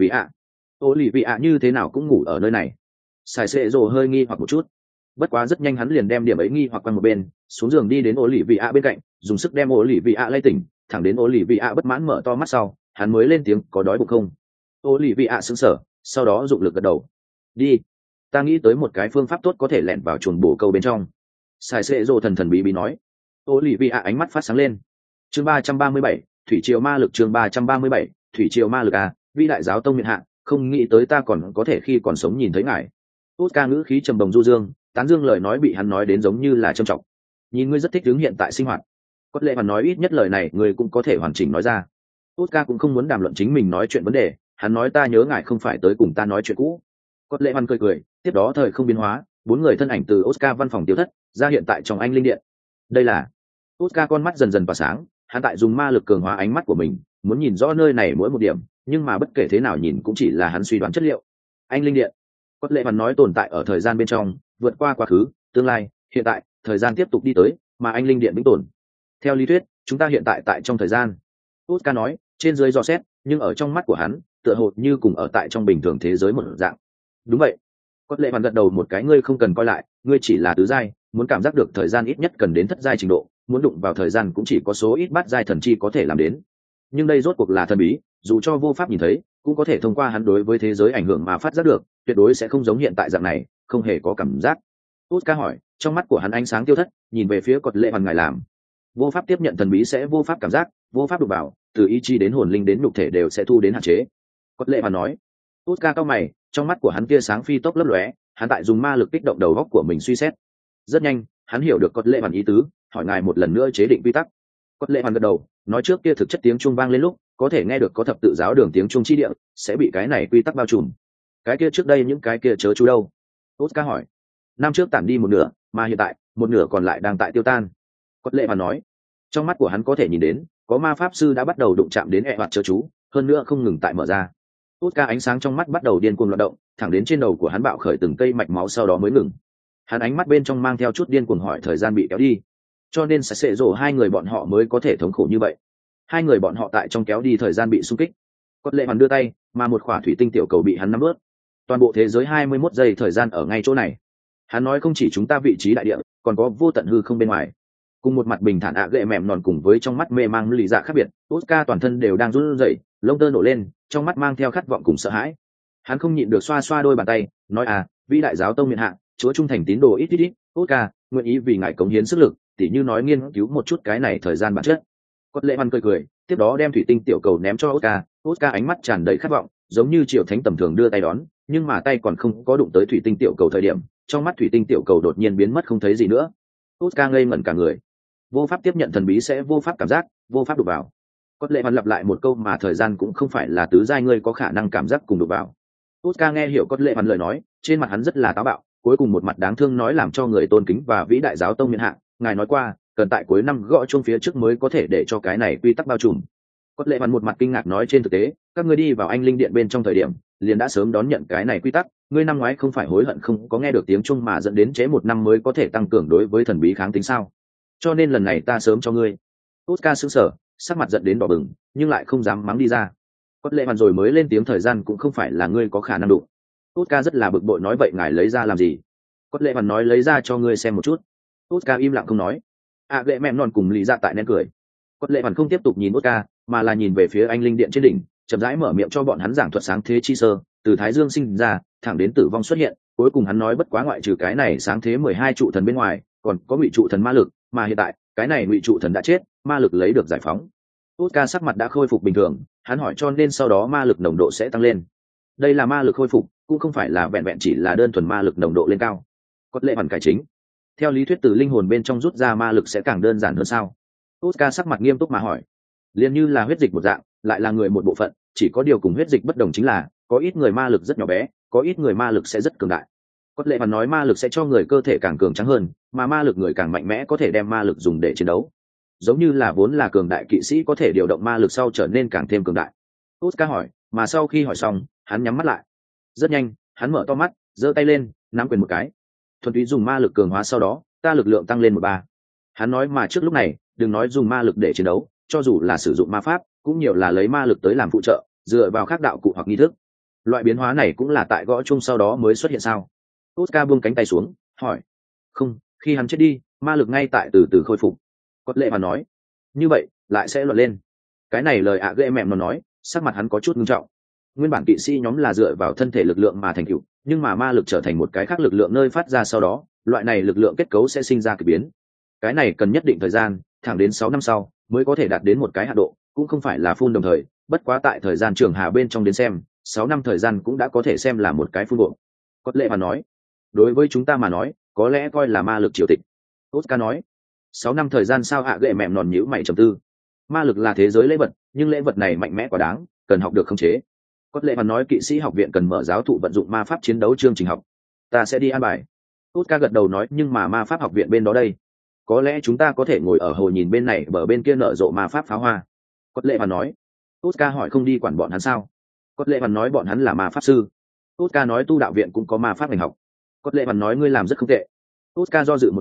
Olivia như thế nào cũng ngủ ở nơi này. Sải Xế Rồ hơi nghi hoặc một chút, bất quá rất nhanh hắn liền đem điểm ấy nghi hoặc qua một bên, xuống giường đi đến Olivia bên cạnh, dùng sức đem Olivia lay tỉnh, thẳng đến Olivia bất mãn mở to mắt sau, hắn mới lên tiếng có đói bụng không? Olivia sững sờ, sau đó dụng lực gật đầu. Đi, ta nghĩ tới một cái phương pháp tốt có thể lẻn vào chuồng bồ câu bên trong. Sải Xế Rồ thần thần bí bí nói. Olivia ánh mắt phát sáng lên. Chương 337, thủy triều ma lực. Chương 337, thủy triều ma lực à, vĩ đại giáo tông miện hạ, không nghĩ tới ta còn có thể khi còn sống nhìn thấy ngài. Oscar ngữ khí trầm đồng du dương, tán dương lời nói bị hắn nói đến giống như là trầm trọng. Nhìn ngươi rất thích hướng hiện tại sinh hoạt. Cốt lệ hoàn nói ít nhất lời này ngươi cũng có thể hoàn chỉnh nói ra. Oscar cũng không muốn đàm luận chính mình nói chuyện vấn đề, hắn nói ta nhớ ngài không phải tới cùng ta nói chuyện cũ. Cốt lệ hoàn cười, tiếp đó thời không biến hóa, bốn người thân ảnh từ Oscar văn phòng tiêu thất, ra hiện tại trong anh linh điện. Đây là Oscar con mắt dần dần tỏa sáng, hắn tại dùng ma lực cường hóa ánh mắt của mình, muốn nhìn rõ nơi này mỗi một điểm, nhưng mà bất kể thế nào nhìn cũng chỉ là hắn suy đoán chất liệu. Anh linh điện. Cốt lệ hoàn nói tồn tại ở thời gian bên trong, vượt qua quá khứ, tương lai, hiện tại, thời gian tiếp tục đi tới mà anh linh điện vĩnh tồn. Theo lý thuyết chúng ta hiện tại tại trong thời gian, Oscar nói, trên dưới dò xét, nhưng ở trong mắt của hắn tựa hồ như cùng ở tại trong bình thường thế giới một dạng. Đúng vậy. Có lệ hoàn gật đầu một cái, ngươi không cần coi lại, ngươi chỉ là tứ giai, muốn cảm giác được thời gian ít nhất cần đến thất giai trình độ, muốn đụng vào thời gian cũng chỉ có số ít bát giai thần chi có thể làm đến. Nhưng đây rốt cuộc là thần bí, dù cho vô pháp nhìn thấy cũng có thể thông qua hắn đối với thế giới ảnh hưởng mà phát giác được, tuyệt đối sẽ không giống hiện tại dạng này không hề có cảm giác. Oscar hỏi, trong mắt của hắn ánh sáng tiêu thất, nhìn về phía Cột Lệ Hoàn, ngài làm vô pháp tiếp nhận thần bí sẽ vô pháp cảm giác, vô pháp đụng vào, từ ý chí đến hồn linh đến nhục thể đều sẽ thu đến hạn chế. Cột Lệ Hoàn nói. Oscar cao mày, trong mắt của hắn tia sáng phi tốc lấp lóe, hắn tại dùng ma lực kích động đầu óc của mình suy xét. Rất nhanh hắn hiểu được Cột Lệ Hoàn ý tứ, hỏi ngài một lần nữa chế định quy tắc. Cột Lệ Hoàn gật đầu, nói trước kia thực chất tiếng chuông vang lên lúc có thể nghe được có thập tự giáo đường tiếng chuông chi địa sẽ bị cái này quy tắc bao trùm. Cái kia trước đây những cái kia chớ chú đâu? Oscar hỏi. Năm trước tản đi một nửa, mà hiện tại một nửa còn lại đang tại tiêu tan. Cột Lệ Hoàn nói. Trong mắt của hắn có thể nhìn đến có ma pháp sư đã bắt đầu đụng chạm đến hoạt chớ chú, hơn nữa không ngừng tại mở ra. Oscar ánh sáng trong mắt bắt đầu điên cuồng loạn động, thẳng đến trên đầu của hắn bạo khởi từng cây mạch máu, sau đó mới ngừng. Hắn ánh mắt bên trong mang theo chút điên cuồng hỏi, thời gian bị kéo đi, cho nên sẽ xệ rổ hai người bọn họ mới có thể thống khổ như vậy. Hai người bọn họ tại trong kéo đi thời gian bị xung kích. Cốt Lệ Hoàn đưa tay, mà một khỏa thủy tinh tiểu cầu bị hắn nắm ướt. Toàn bộ thế giới 21 giây thời gian ở ngay chỗ này. Hắn nói không chỉ chúng ta vị trí đại địa, còn có vô tận hư không bên ngoài. Cùng một mặt bình thản gệ mềm nòn cùng với trong mắt mê mang lì dạ khác biệt, Oscar toàn thân đều đang run rẩy, lông tơ nổ lên, trong mắt mang theo khát vọng cùng sợ hãi. Hắn không nhịn được xoa xoa đôi bàn tay, nói vĩ đại giáo tông miện hạ, chúa trung thành tín đồ ít, Oscar nguyện ý vì ngài cống hiến sức lực, tỉ như nói nghiên cứu một chút cái này thời gian bản chất. Cốt Lệ Văn cười, tiếp đó đem thủy tinh tiểu cầu ném cho Oscar ánh mắt tràn đầy khát vọng, giống như triều thánh tầm thường đưa tay đón, nhưng mà tay còn không có đụng tới thủy tinh tiểu cầu thời điểm, trong mắt thủy tinh tiểu cầu đột nhiên biến mất không thấy gì nữa. Oscar ngây ngẩn cả người, vô pháp tiếp nhận thần bí sẽ vô pháp cảm giác, vô pháp đụng vào. Cốt Lệ Văn lặp lại một câu, mà thời gian cũng không phải là tứ giai ngươi có khả năng cảm giác cùng đụng vào. Oscar nghe hiểu Cốt Lệ Văn lời nói, trên mặt hắn rất là táo bạo, cuối cùng một mặt đáng thương nói, làm cho người tôn kính và vĩ đại giáo tông miện hạ, ngài nói qua cần tại cuối năm gõ chuông phía trước mới có thể để cho cái này quy tắc bao trùm. Cốt Lệ Văn một mặt kinh ngạc nói, trên thực tế các ngươi đi vào anh linh điện bên trong thời điểm liền đã sớm đón nhận cái này quy tắc, ngươi năm ngoái không phải hối hận không có nghe được tiếng chuông mà dẫn đến trễ một năm mới có thể tăng cường đối với thần bí kháng tính sao? Cho nên lần này ta sớm cho ngươi. Oscar sững sờ, sắc mặt giận đến đỏ bừng, nhưng lại không dám mắng đi ra. Cốt Lệ Văn rồi mới lên tiếng, thời gian cũng không phải là ngươi có khả năng đụng. Oscar rất là bực bội nói, vậy ngài lấy ra làm gì? Cốt Lệ Văn nói, lấy ra cho ngươi xem một chút. Oscar im lặng không nói. Gệ mềm non cùng lý dạ tại nén cười. Cốt Lệ Văn không tiếp tục nhìn Oscar, mà là nhìn về phía anh linh điện trên đỉnh, chậm rãi mở miệng cho bọn hắn giảng thuật sáng thế chi sơ, từ thái dương sinh ra thẳng đến tử vong xuất hiện, cuối cùng hắn nói bất quá ngoại trừ cái này sáng thế 12 trụ thần bên ngoài còn có ngụy trụ thần ma lực, mà hiện tại cái này ngụy trụ thần đã chết, ma lực lấy được giải phóng. Oscar sắc mặt đã khôi phục bình thường, hắn hỏi cho nên sau đó ma lực nồng độ sẽ tăng lên. Đây là ma lực khôi phục, cũng không phải là vẹn vẹn chỉ là đơn thuần ma lực nồng độ lên cao. Cốt Lệ Hoàn cải chính, theo lý thuyết từ linh hồn bên trong rút ra ma lực sẽ càng đơn giản hơn sao? Oscar sắc mặt nghiêm túc mà hỏi. Liên như là huyết dịch một dạng, lại là người một bộ phận, chỉ có điều cùng huyết dịch bất đồng chính là có ít người ma lực rất nhỏ bé, có ít người ma lực sẽ rất cường đại. Cốt Lệ Hoàn nói ma lực sẽ cho người cơ thể càng cường tráng hơn, mà ma lực người càng mạnh mẽ có thể đem ma lực dùng để chiến đấu, giống như là vốn là cường đại kỵ sĩ có thể điều động ma lực sau trở nên càng thêm cường đại. Oscar hỏi, mà sau khi hỏi xong hắn nhắm mắt lại. Rất nhanh hắn mở to mắt, giơ tay lên nắm quyền một cái, thuần túy dùng ma lực cường hóa, sau đó ta lực lượng tăng lên 13. Hắn nói, mà trước lúc này đừng nói dùng ma lực để chiến đấu, cho dù là sử dụng ma pháp cũng nhiều là lấy ma lực tới làm phụ trợ, dựa vào khác đạo cụ hoặc nghi thức. Loại biến hóa này cũng là tại gõ chung sau đó mới xuất hiện sao? Oscar buông cánh tay xuống hỏi. Không, khi hắn chết đi ma lực ngay tại từ từ khôi phục. Cốt Lệ Hoàn nói. Như vậy lại sẽ luận lên. Cái này lời ghê mẹm nó nói, sắc mặt hắn có chút nghiêm trọng. Nguyên bản kỵ sĩ nhóm là dựa vào thân thể lực lượng mà thành tựu, nhưng mà ma lực trở thành một cái khác lực lượng nơi phát ra, sau đó loại này lực lượng kết cấu sẽ sinh ra kỳ biến. Cái này cần nhất định thời gian, thẳng đến 6 năm sau mới có thể đạt đến một cái hạ độ, cũng không phải là phun đồng thời, bất quá tại thời gian trường hà bên trong đến xem 6 năm thời gian cũng đã có thể xem là một cái phun bộ. Cốt Lệ Hoàn nói. Đối với chúng ta mà nói có lẽ coi là ma lực triều tịch. Oscar nói. 6 năm thời gian sao? Ghệ mẹm nòn nhíu mày trầm tư. Ma lực là thế giới lễ vật, nhưng lễ vật này mạnh mẽ quá đáng, cần học được khống chế. Cốt Lệ Hoàn nói, kỵ sĩ học viện cần mở giáo thụ vận dụng ma pháp chiến đấu chương trình học, ta sẽ đi an bài. Oscar gật đầu nói, nhưng mà ma pháp học viện bên đó đây, có lẽ chúng ta có thể ngồi ở hồ nhìn bên này bờ bên kia nở rộ ma pháp pháo hoa. Cốt Lệ Hoàn nói. Oscar hỏi, không đi quản bọn hắn sao? Cốt Lệ Hoàn nói, bọn hắn là ma pháp sư. Oscar nói, tu đạo viện cũng có ma pháp ngành học. Cốt Lệ Hoàn nói, ngươi làm rất không tệ. Oscar do dự một chút,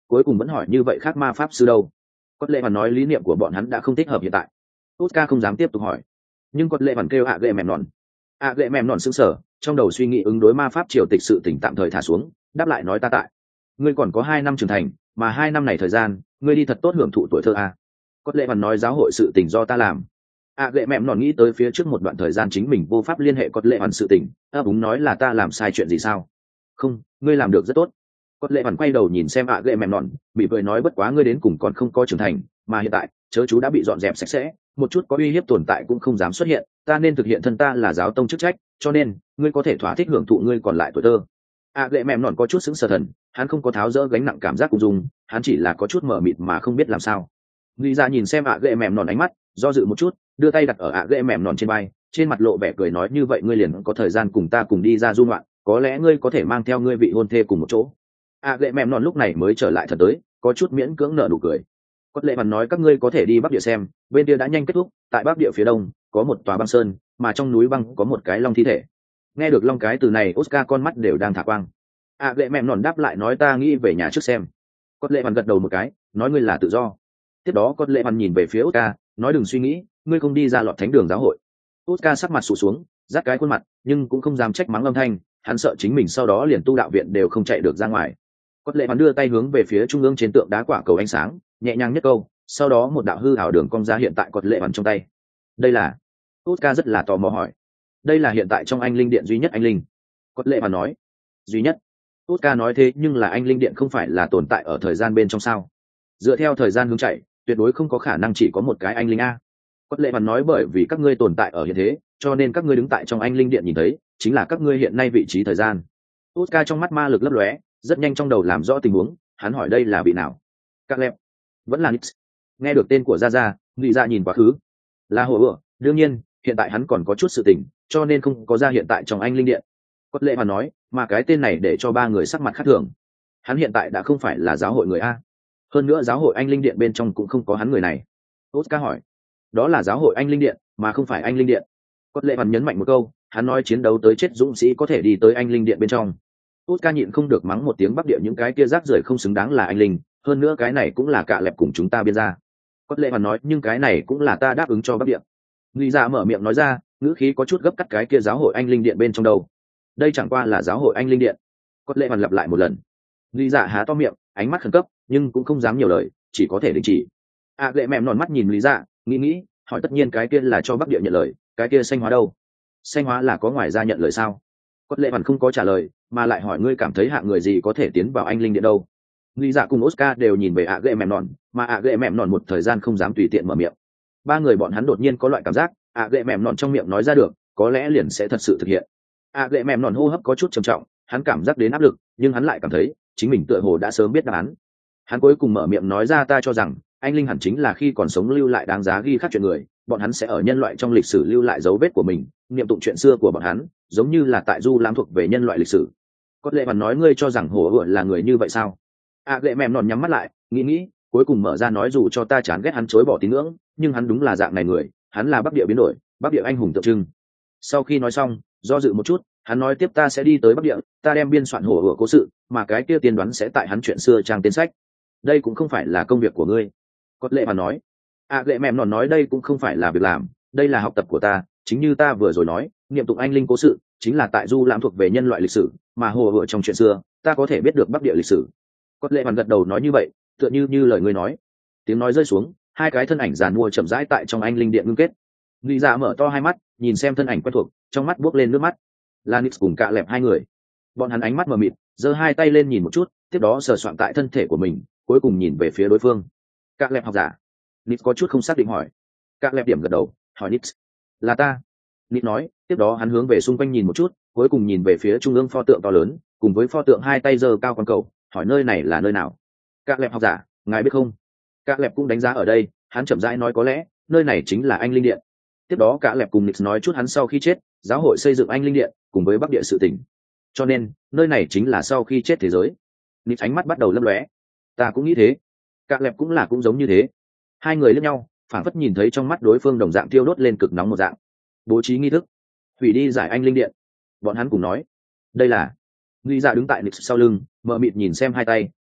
cuối cùng vẫn hỏi như vậy khác ma pháp sư đâu? Có lệ hoàn nói lý niệm của bọn hắn đã không thích hợp hiện tại. Oscar không dám tiếp tục hỏi, nhưng có lệ hoàn kêu ạ ghệ mềm nòn. ạ ghệ mềm nòn sững sờ, trong đầu suy nghĩ ứng đối ma pháp triều tịch sự tỉnh tạm thời thả xuống, đáp lại nói ta tại. Ngươi còn có 2 năm trưởng thành, mà 2 năm này thời gian, ngươi đi thật tốt hưởng thụ tuổi thơ a. Có lệ hoàn nói giáo hội sự tình do ta làm. ạ ghệ mềm nòn nghĩ tới phía trước một đoạn thời gian chính mình vô pháp liên hệ có lệ hoàn sự tình, úng nói là ta làm sai chuyện gì sao? Không, ngươi làm được rất tốt. Có lệ hoàn quay đầu nhìn xem ạ ghệ mềm nòn, bị cười nói bất quá ngươi đến cùng còn không có trưởng thành, mà hiện tại chớ chú đã bị dọn dẹp sạch sẽ, một chút có uy hiếp tồn tại cũng không dám xuất hiện, ta nên thực hiện thân ta là giáo tông chức trách, cho nên ngươi có thể thỏa thích hưởng thụ ngươi còn lại tuổi thơ. ạ ghệ mềm nòn có chút sững sờ thần, hắn không có tháo dỡ gánh nặng cảm giác cùng dùng, hắn chỉ là có chút mờ mịt mà không biết làm sao. Lý ra nhìn xem ạ ghệ mềm nòn ánh mắt do dự một chút, đưa tay đặt ở ạ ghệ mềm nòn trên vai, trên mặt lộ vẻ cười nói như vậy ngươi liền có thời gian cùng ta cùng đi ra du ngoạn, có lẽ ngươi có thể mang theo ngươi vị hôn thê cùng một chỗ. ạ ghệ mềm nòn lúc này mới trở lại thật tới, có chút miễn cưỡng nở nụ cười. Có lệ hoàn nói các ngươi có thể đi bắc địa xem, bên kia đã nhanh kết thúc, tại bắc địa phía đông có một tòa băng sơn, mà trong núi băng có một cái long thi thể. Nghe được long cái từ này, Oscar con mắt đều đang thả quang. Lệ mềm nòn đáp lại nói ta nghĩ về nhà trước xem. Có lệ hoàn gật đầu một cái, nói ngươi là tự do. Tiếp đó có lệ hoàn nhìn về phía Oscar, nói đừng suy nghĩ, ngươi không đi ra lọt thánh đường giáo hội. Oscar sắc mặt sụt xuống, rát cái khuôn mặt, nhưng cũng không dám trách mắng âm thanh, hắn sợ chính mình sau đó liền tu đạo viện đều không chạy được ra ngoài. Có lệ hoàn đưa tay hướng về phía trung ương trên tượng đá quả cầu ánh sáng, nhẹ nhàng nhất câu, sau đó một đạo hư ảo đường cong ra hiện tại có lệ hoàn trong tay. Đây là? Oscar rất là tò mò hỏi. Đây là hiện tại trong anh linh điện duy nhất anh linh. Có lệ hoàn nói. Duy nhất? Oscar nói thế nhưng là anh linh điện không phải là tồn tại ở thời gian bên trong sao? Dựa theo thời gian hướng chạy, tuyệt đối không có khả năng chỉ có một cái anh linh a. Có lệ hoàn nói bởi vì các ngươi tồn tại ở hiện thế, cho nên các ngươi đứng tại trong anh linh điện nhìn thấy, chính là các ngươi hiện nay vị trí thời gian. Oscar trong mắt ma lực lấp lóe, rất nhanh trong đầu làm rõ tình huống, hắn hỏi đây là vị nào? Các lẹp, vẫn là Nix. Nghe được tên của Gia Gia, Nghị Dạ nhìn quá khứ. Là Hồ Ửa, đương nhiên, hiện tại hắn còn có chút sự tình, cho nên không có ra hiện tại trong anh linh điện. Có lệ hoàn nói, mà cái tên này để cho 3 người sắc mặt khác thường. Hắn hiện tại đã không phải là giáo hội người a. Hơn nữa giáo hội anh linh điện bên trong cũng không có hắn người này. Oscar hỏi, đó là giáo hội anh linh điện, mà không phải anh linh điện. Có lệ hoàn nhấn mạnh một câu, hắn nói chiến đấu tới chết dũng sĩ có thể đi tới anh linh điện bên trong. Oscar nhịn không được mắng một tiếng bắc địa những cái kia rác rưởi không xứng đáng là anh linh, hơn nữa cái này cũng là cạ lẹp cùng chúng ta biên ra. Có lệ hoàn nói nhưng cái này cũng là ta đáp ứng cho bắc địa. Lý Dạ mở miệng nói ra, ngữ khí có chút gấp cắt cái kia giáo hội anh linh điện bên trong đầu. Đây chẳng qua là giáo hội anh linh điện. Có lệ hoàn lặp lại một lần. Lý Dạ há to miệng, ánh mắt khẩn cấp, nhưng cũng không dám nhiều lời, chỉ có thể đình chỉ. Lệ mềm nòn mắt nhìn Lý Dạ, nghĩ, hỏi tất nhiên cái kia là cho bắc địa nhận lời, cái kia xanh hóa đâu? Xanh hóa là có ngoài ra nhận lời sao? Có lệ hoàn không có trả lời, mà lại hỏi ngươi cảm thấy hạng người gì có thể tiến vào anh linh điện đâu? Lý Dạ cùng Oscar đều nhìn về lệ mềm nòn, mà lệ mềm nòn một thời gian không dám tùy tiện mở miệng. 3 người bọn hắn đột nhiên có loại cảm giác, lệ mềm nòn trong miệng nói ra được, có lẽ liền sẽ thật sự thực hiện. Lệ mềm nòn hô hấp có chút trầm trọng, hắn cảm giác đến áp lực, nhưng hắn lại cảm thấy chính mình tựa hồ đã sớm biết đáp án. Hắn cuối cùng mở miệng nói ra ta cho rằng anh linh hẳn chính là khi còn sống lưu lại đáng giá ghi khắc chuyện người, bọn hắn sẽ ở nhân loại trong lịch sử lưu lại dấu vết của mình, niệm tụng chuyện xưa của bọn hắn, giống như là tại du lãm thuộc về nhân loại lịch sử. Có lẽ bạn nói ngươi cho rằng Hồ Ửa là người như vậy sao? Lệ mềm nòn nhắm mắt lại, nghĩ, cuối cùng mở ra nói dù cho ta chán ghét hắn chối bỏ tín ngưỡng, nhưng hắn đúng là dạng này người, hắn là bắc địa biến đổi, bắc địa anh hùng tượng trưng. Sau khi nói xong, do dự một chút, hắn nói tiếp ta sẽ đi tới bắc địa, ta đem biên soạn Hồ Ửa cố sự, mà cái kia tiên đoán sẽ tại hắn chuyện xưa trang tên sách. Đây cũng không phải là công việc của ngươi. Có lệ mà nói. Lệ mềm nòn nói đây cũng không phải là việc làm, đây là học tập của ta, chính như ta vừa rồi nói, niệm tụng anh linh cố sự chính là tại du lãm thuộc về nhân loại lịch sử, mà Hồ Ửa trong chuyện xưa ta có thể biết được bắc địa lịch sử. Có lệ hoàn gật đầu nói như vậy, tựa như lời ngươi nói. Tiếng nói rơi xuống, 2 cái thân ảnh giàn mua chậm rãi tại trong anh linh điện ngưng kết. Lý Dạ mở to 2 mắt, nhìn xem thân ảnh quen thuộc, trong mắt buốc lên nước mắt. Là Nix cùng cạ lẹp 2 người. Bọn hắn ánh mắt mờ mịt, giơ 2 tay lên nhìn một chút, tiếp đó sờ soạng tại thân thể của mình, cuối cùng nhìn về phía đối phương. Cạ lẹp học giả. Nix có chút không xác định hỏi. Cạ lẹp điểm gật đầu, hỏi Nix. Là ta. Nix nói, tiếp đó hắn hướng về xung quanh nhìn một chút, cuối cùng nhìn về phía trung ương pho tượng to lớn, cùng với pho tượng 2 tay giơ cao con cầu, hỏi nơi này là nơi nào? Cạ lẹp học giả, ngài biết không? Cạ lẹp cũng đánh giá ở đây, hắn chậm rãi nói có lẽ nơi này chính là anh linh điện. Tiếp đó Cạ lẹp cùng Nix nói chút hắn sau khi chết giáo hội xây dựng anh linh điện cùng với bắc địa sự tỉnh, cho nên nơi này chính là sau khi chết thế giới. Nix ánh mắt bắt đầu lấp lóe. Ta cũng nghĩ thế. Cạ lẹp cũng giống như thế. 2 người lẫn nhau, phảng phất nhìn thấy trong mắt đối phương đồng dạng tiêu đốt lên cực nóng một dạng. Bố trí nghi thức, hủy đi giải anh linh điện. Bọn hắn cùng nói, đây là. Lý Dạ đứng tại Nix sau lưng, mờ mịt nhìn xem 2 tay,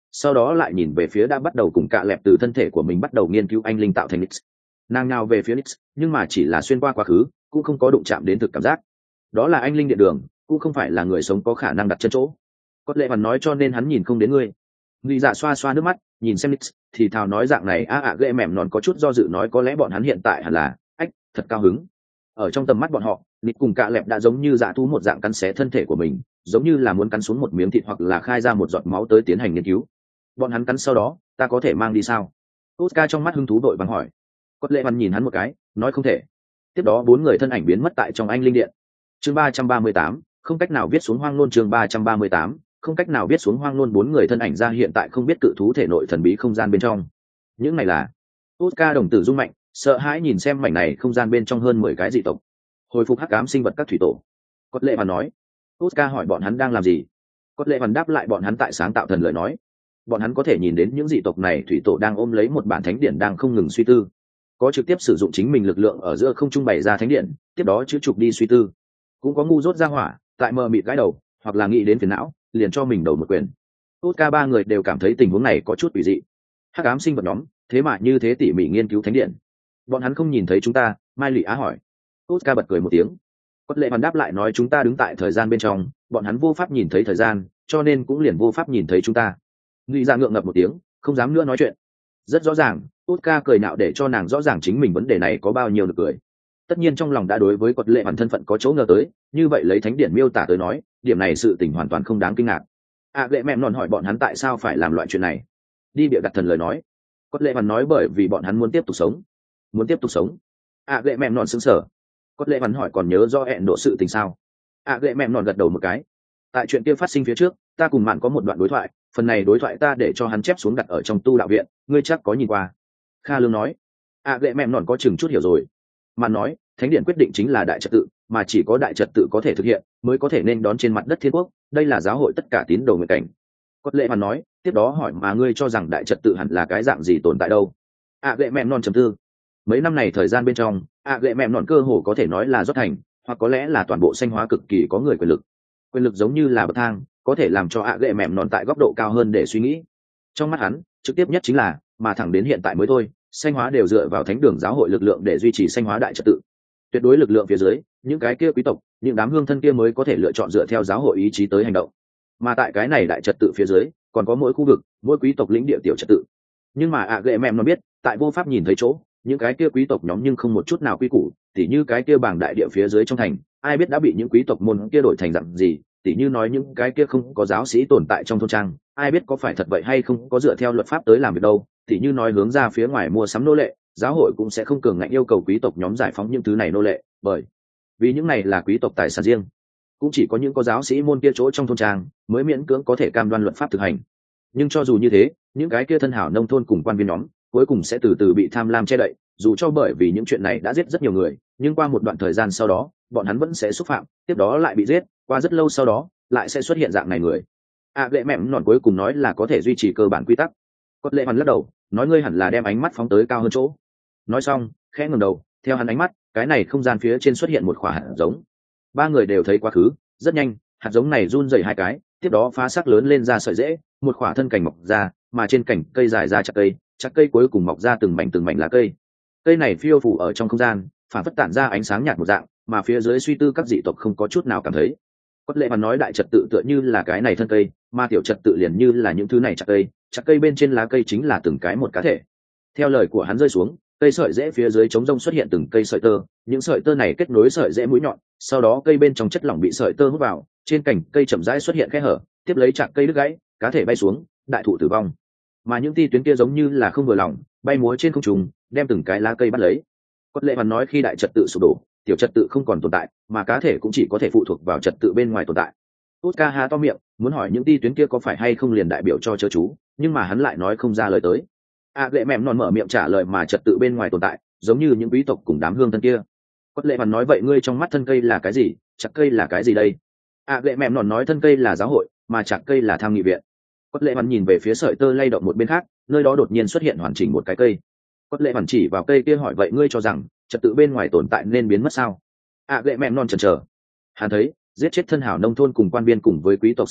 sau đó lại nhìn về phía đã bắt đầu cùng cạ lẹp từ thân thể của mình bắt đầu nghiên cứu anh linh tạo thành Nix. Nàng nào về phía Nix, nhưng mà chỉ là xuyên qua quá khứ, cũng không có đụng chạm đến thực cảm giác. Đó là anh linh điện đường, cũng không phải là người sống có khả năng đặt chân chỗ. Có lẽ hắn nói cho nên hắn nhìn không đến ngươi. Lý Dạ xoa xoa nước mắt, nhìn xem Nix, thì thào nói dạng này ghệ mẻm nón có chút do dự nói có lẽ bọn hắn hiện tại hẳn là, thật cao hứng. Ở trong tầm mắt bọn họ, Nix cùng cạ lẹp đã giống như dạ thú một dạng cắn xé thân thể của mình, giống như là muốn cắn xuống một miếng thịt hoặc là khai ra một giọt máu tới tiến hành nghiên cứu. Bọn hắn cắn sau đó, ta có thể mang đi sao? Oscar trong mắt hứng thú đội vàng hỏi. Có lẽ hắn nhìn hắn một cái, nói không thể. Tiếp đó 4 người thân ảnh biến mất tại trong anh linh điện. Chương 338, không cách nào viết xuống hoang nôn. Chương 338, không cách nào viết xuống hoang nôn. 4 người thân ảnh ra hiện tại không biết cự thú thể nội thần bí không gian bên trong. Những này là Oscar đồng tử rung mạnh, sợ hãi nhìn xem mảnh này không gian bên trong hơn 10 cái dị tộc. Hồi phục hắc ám sinh vật các thủy tổ. Có lẽ hắn nói. Oscar hỏi bọn hắn đang làm gì. Có lẽ hắn đáp lại bọn hắn tại sáng tạo thần lời nói. Bọn hắn có thể nhìn đến những dị tộc này thủy tổ đang ôm lấy một bản thánh điển đang không ngừng suy tư, có trực tiếp sử dụng chính mình lực lượng ở giữa không trung bày ra thánh điện, tiếp đó chữ trục đi suy tư, cũng có ngu dốt ra hỏa tại mờ mịt gãi đầu hoặc là nghĩ đến phiền não liền cho mình đầu một quyền. Tốt ca 3 người đều cảm thấy tình huống này có chút quỷ dị. Hắc ám sinh vật nhóm thế mà như thế tỉ mỉ nghiên cứu thánh điện, bọn hắn không nhìn thấy chúng ta? Mai Lị Á hỏi. Tốt ca bật cười một tiếng. Có lệ hoàn đáp lại nói chúng ta đứng tại thời gian bên trong, bọn hắn vô pháp nhìn thấy thời gian, cho nên cũng liền vô pháp nhìn thấy chúng ta. Nghĩ ra ngượng ngập một tiếng, không dám nữa nói chuyện. Rất rõ ràng, Oscar cười nạo để cho nàng rõ ràng chính mình vấn đề này có bao nhiêu được cười. Tất nhiên trong lòng đã đối với Quật Lệ Hoàn thân phận có chỗ ngờ tới, như vậy lấy thánh điển miêu tả tới nói, điểm này sự tình hoàn toàn không đáng kinh ngạc. Lệ mẹ nòn hỏi bọn hắn tại sao phải làm loại chuyện này. Đi bịa đặt thần lời nói. Quật Lệ Hoàn nói bởi vì bọn hắn muốn tiếp tục sống. Muốn tiếp tục sống. Lệ mẹ nòn sững sờ. Quật Lệ Hoàn hỏi còn nhớ do hẹn độ sự tình sao? Lệ mẹ nòn gật đầu một cái. Tại chuyện kia phát sinh phía trước, ta cùng Mạn có một đoạn đối thoại, phần này đối thoại ta để cho hắn chép xuống đặt ở trong tu đạo viện, ngươi chắc có nhìn qua. Kha Lương nói. Lệ mẹ nòn có chừng chút hiểu rồi. Mạn nói, thánh điện quyết định chính là đại trật tự, mà chỉ có đại trật tự có thể thực hiện, mới có thể nên đón trên mặt đất thiên quốc, đây là giáo hội tất cả tín đồ nguyện cảnh. Cốt Lệ Mạn nói, tiếp đó hỏi mà ngươi cho rằng đại trật tự hẳn là cái dạng gì tồn tại đâu? Lệ mẹ nòn trầm tư. Mấy năm này thời gian bên trong, Lệ mẹ nòn cơ hồ có thể nói là rót thành, hoặc có lẽ là toàn bộ sanh hóa cực kỳ có người quyền lực. Quyền lực giống như là bậc thang, có thể làm cho Lệ mẹ nòn tại góc độ cao hơn để suy nghĩ. Trong mắt hắn, trực tiếp nhất chính là, mà thẳng đến hiện tại mới thôi, sanh hóa đều dựa vào thánh đường giáo hội lực lượng để duy trì sanh hóa đại trật tự. Tuyệt đối lực lượng phía dưới, những cái kia quý tộc, những đám hương thân kia mới có thể lựa chọn dựa theo giáo hội ý chí tới hành động. Mà tại cái này đại trật tự phía dưới, còn có mỗi khu vực, mỗi quý tộc lĩnh địa tiểu trật tự. Nhưng mà Lệ mẹ nó biết, tại vô pháp nhìn thấy chỗ, những cái kia quý tộc nhóm nhưng không một chút nào quy củ, tỉ như cái kia bảng đại địa phía dưới trong thành, ai biết đã bị những quý tộc môn kia đổi thành dạng gì, tỉ như nói những cái kia không có giáo sĩ tồn tại trong thôn trang, ai biết có phải thật vậy hay không có dựa theo luật pháp tới làm việc đâu, tỉ như nói hướng ra phía ngoài mua sắm nô lệ, giáo hội cũng sẽ không cường ngạnh yêu cầu quý tộc nhóm giải phóng những thứ này nô lệ, bởi vì những này là quý tộc tài sản riêng, cũng chỉ có những có giáo sĩ môn kia chỗ trong thôn trang mới miễn cưỡng có thể cam đoan luật pháp thực hành. Nhưng cho dù như thế, những cái kia thân hảo nông thôn cùng quan viên nhóm cuối cùng sẽ từ từ bị tham lam che đậy, dù cho bởi vì những chuyện này đã giết rất nhiều người, nhưng qua một đoạn thời gian sau đó bọn hắn vẫn sẽ xúc phạm, tiếp đó lại bị giết, qua rất lâu sau đó lại sẽ xuất hiện dạng này người. Lệ mẹ nòn cuối cùng nói là có thể duy trì cơ bản quy tắc. Cốt Lệ Hoàn lắc đầu, nói ngươi hẳn là đem ánh mắt phóng tới cao hơn chỗ. Nói xong, khẽ ngẩng đầu, theo hắn ánh mắt, cái này không gian phía trên xuất hiện một quả hạt giống. 3 người đều thấy quá khứ, rất nhanh, hạt giống này run rẩy 2 cái, tiếp đó phá sắc lớn lên ra sợi rễ, một quả thân cành mọc ra, mà trên cành cây dài ra chặt cây cuối cùng mọc ra từng mảnh lá cây. Cây này phiêu phù ở trong không gian, phản phất tản ra ánh sáng nhạt một dạng, mà phía dưới suy tư các dị tộc không có chút nào cảm thấy. Cốt Lệ Hoàn nói đại trật tự tựa như là cái này thân cây, mà tiểu trật tự liền như là những thứ này chặt cây bên trên lá cây chính là từng cái một cá thể. Theo lời của hắn rơi xuống, cây sợi rễ phía dưới trống rông xuất hiện từng cây sợi tơ, những sợi tơ này kết nối sợi rễ mũi nhọn, sau đó cây bên trong chất lỏng bị sợi tơ hút vào, trên cành cây chậm rãi xuất hiện khe hở, tiếp lấy chặt cây đứt gãy, cá thể bay xuống, đại thụ tử vong. Mà những tia tuyến kia giống như là không vừa lòng, bay múa trên không trung, đem từng cái lá cây bắt lấy. Cốt Lệ Hoàn nói khi đại trật tự sụp đổ, tiểu trật tự không còn tồn tại, mà cá thể cũng chỉ có thể phụ thuộc vào trật tự bên ngoài tồn tại. Oscar há to miệng, muốn hỏi những tia tuyến kia có phải hay không liền đại biểu cho chớ chú, nhưng mà hắn lại nói không ra lời tới. Lệ mẹ nòn mở miệng trả lời mà trật tự bên ngoài tồn tại, giống như những quý tộc cùng đám hương thân kia. Cốt Lệ Hoàn nói vậy ngươi trong mắt thân cây là cái gì, chặt cây là cái gì đây? Lệ mẹ nòn nói thân cây là giáo hội, mà chặt cây là tham nghị viện. Cốt Lệ Hoàn nhìn về phía sợi tơ lay động một bên khác, nơi đó đột nhiên xuất hiện hoàn chỉnh một cái cây. Cốt Lệ Hoàn chỉ vào cây kia hỏi vậy ngươi cho rằng trật tự bên ngoài tồn tại nên biến mất sao? Lệ mẹ non chần chờ. Hắn thấy giết chết thân hảo nông thôn cùng quan viên cùng với quý tộc sau đó,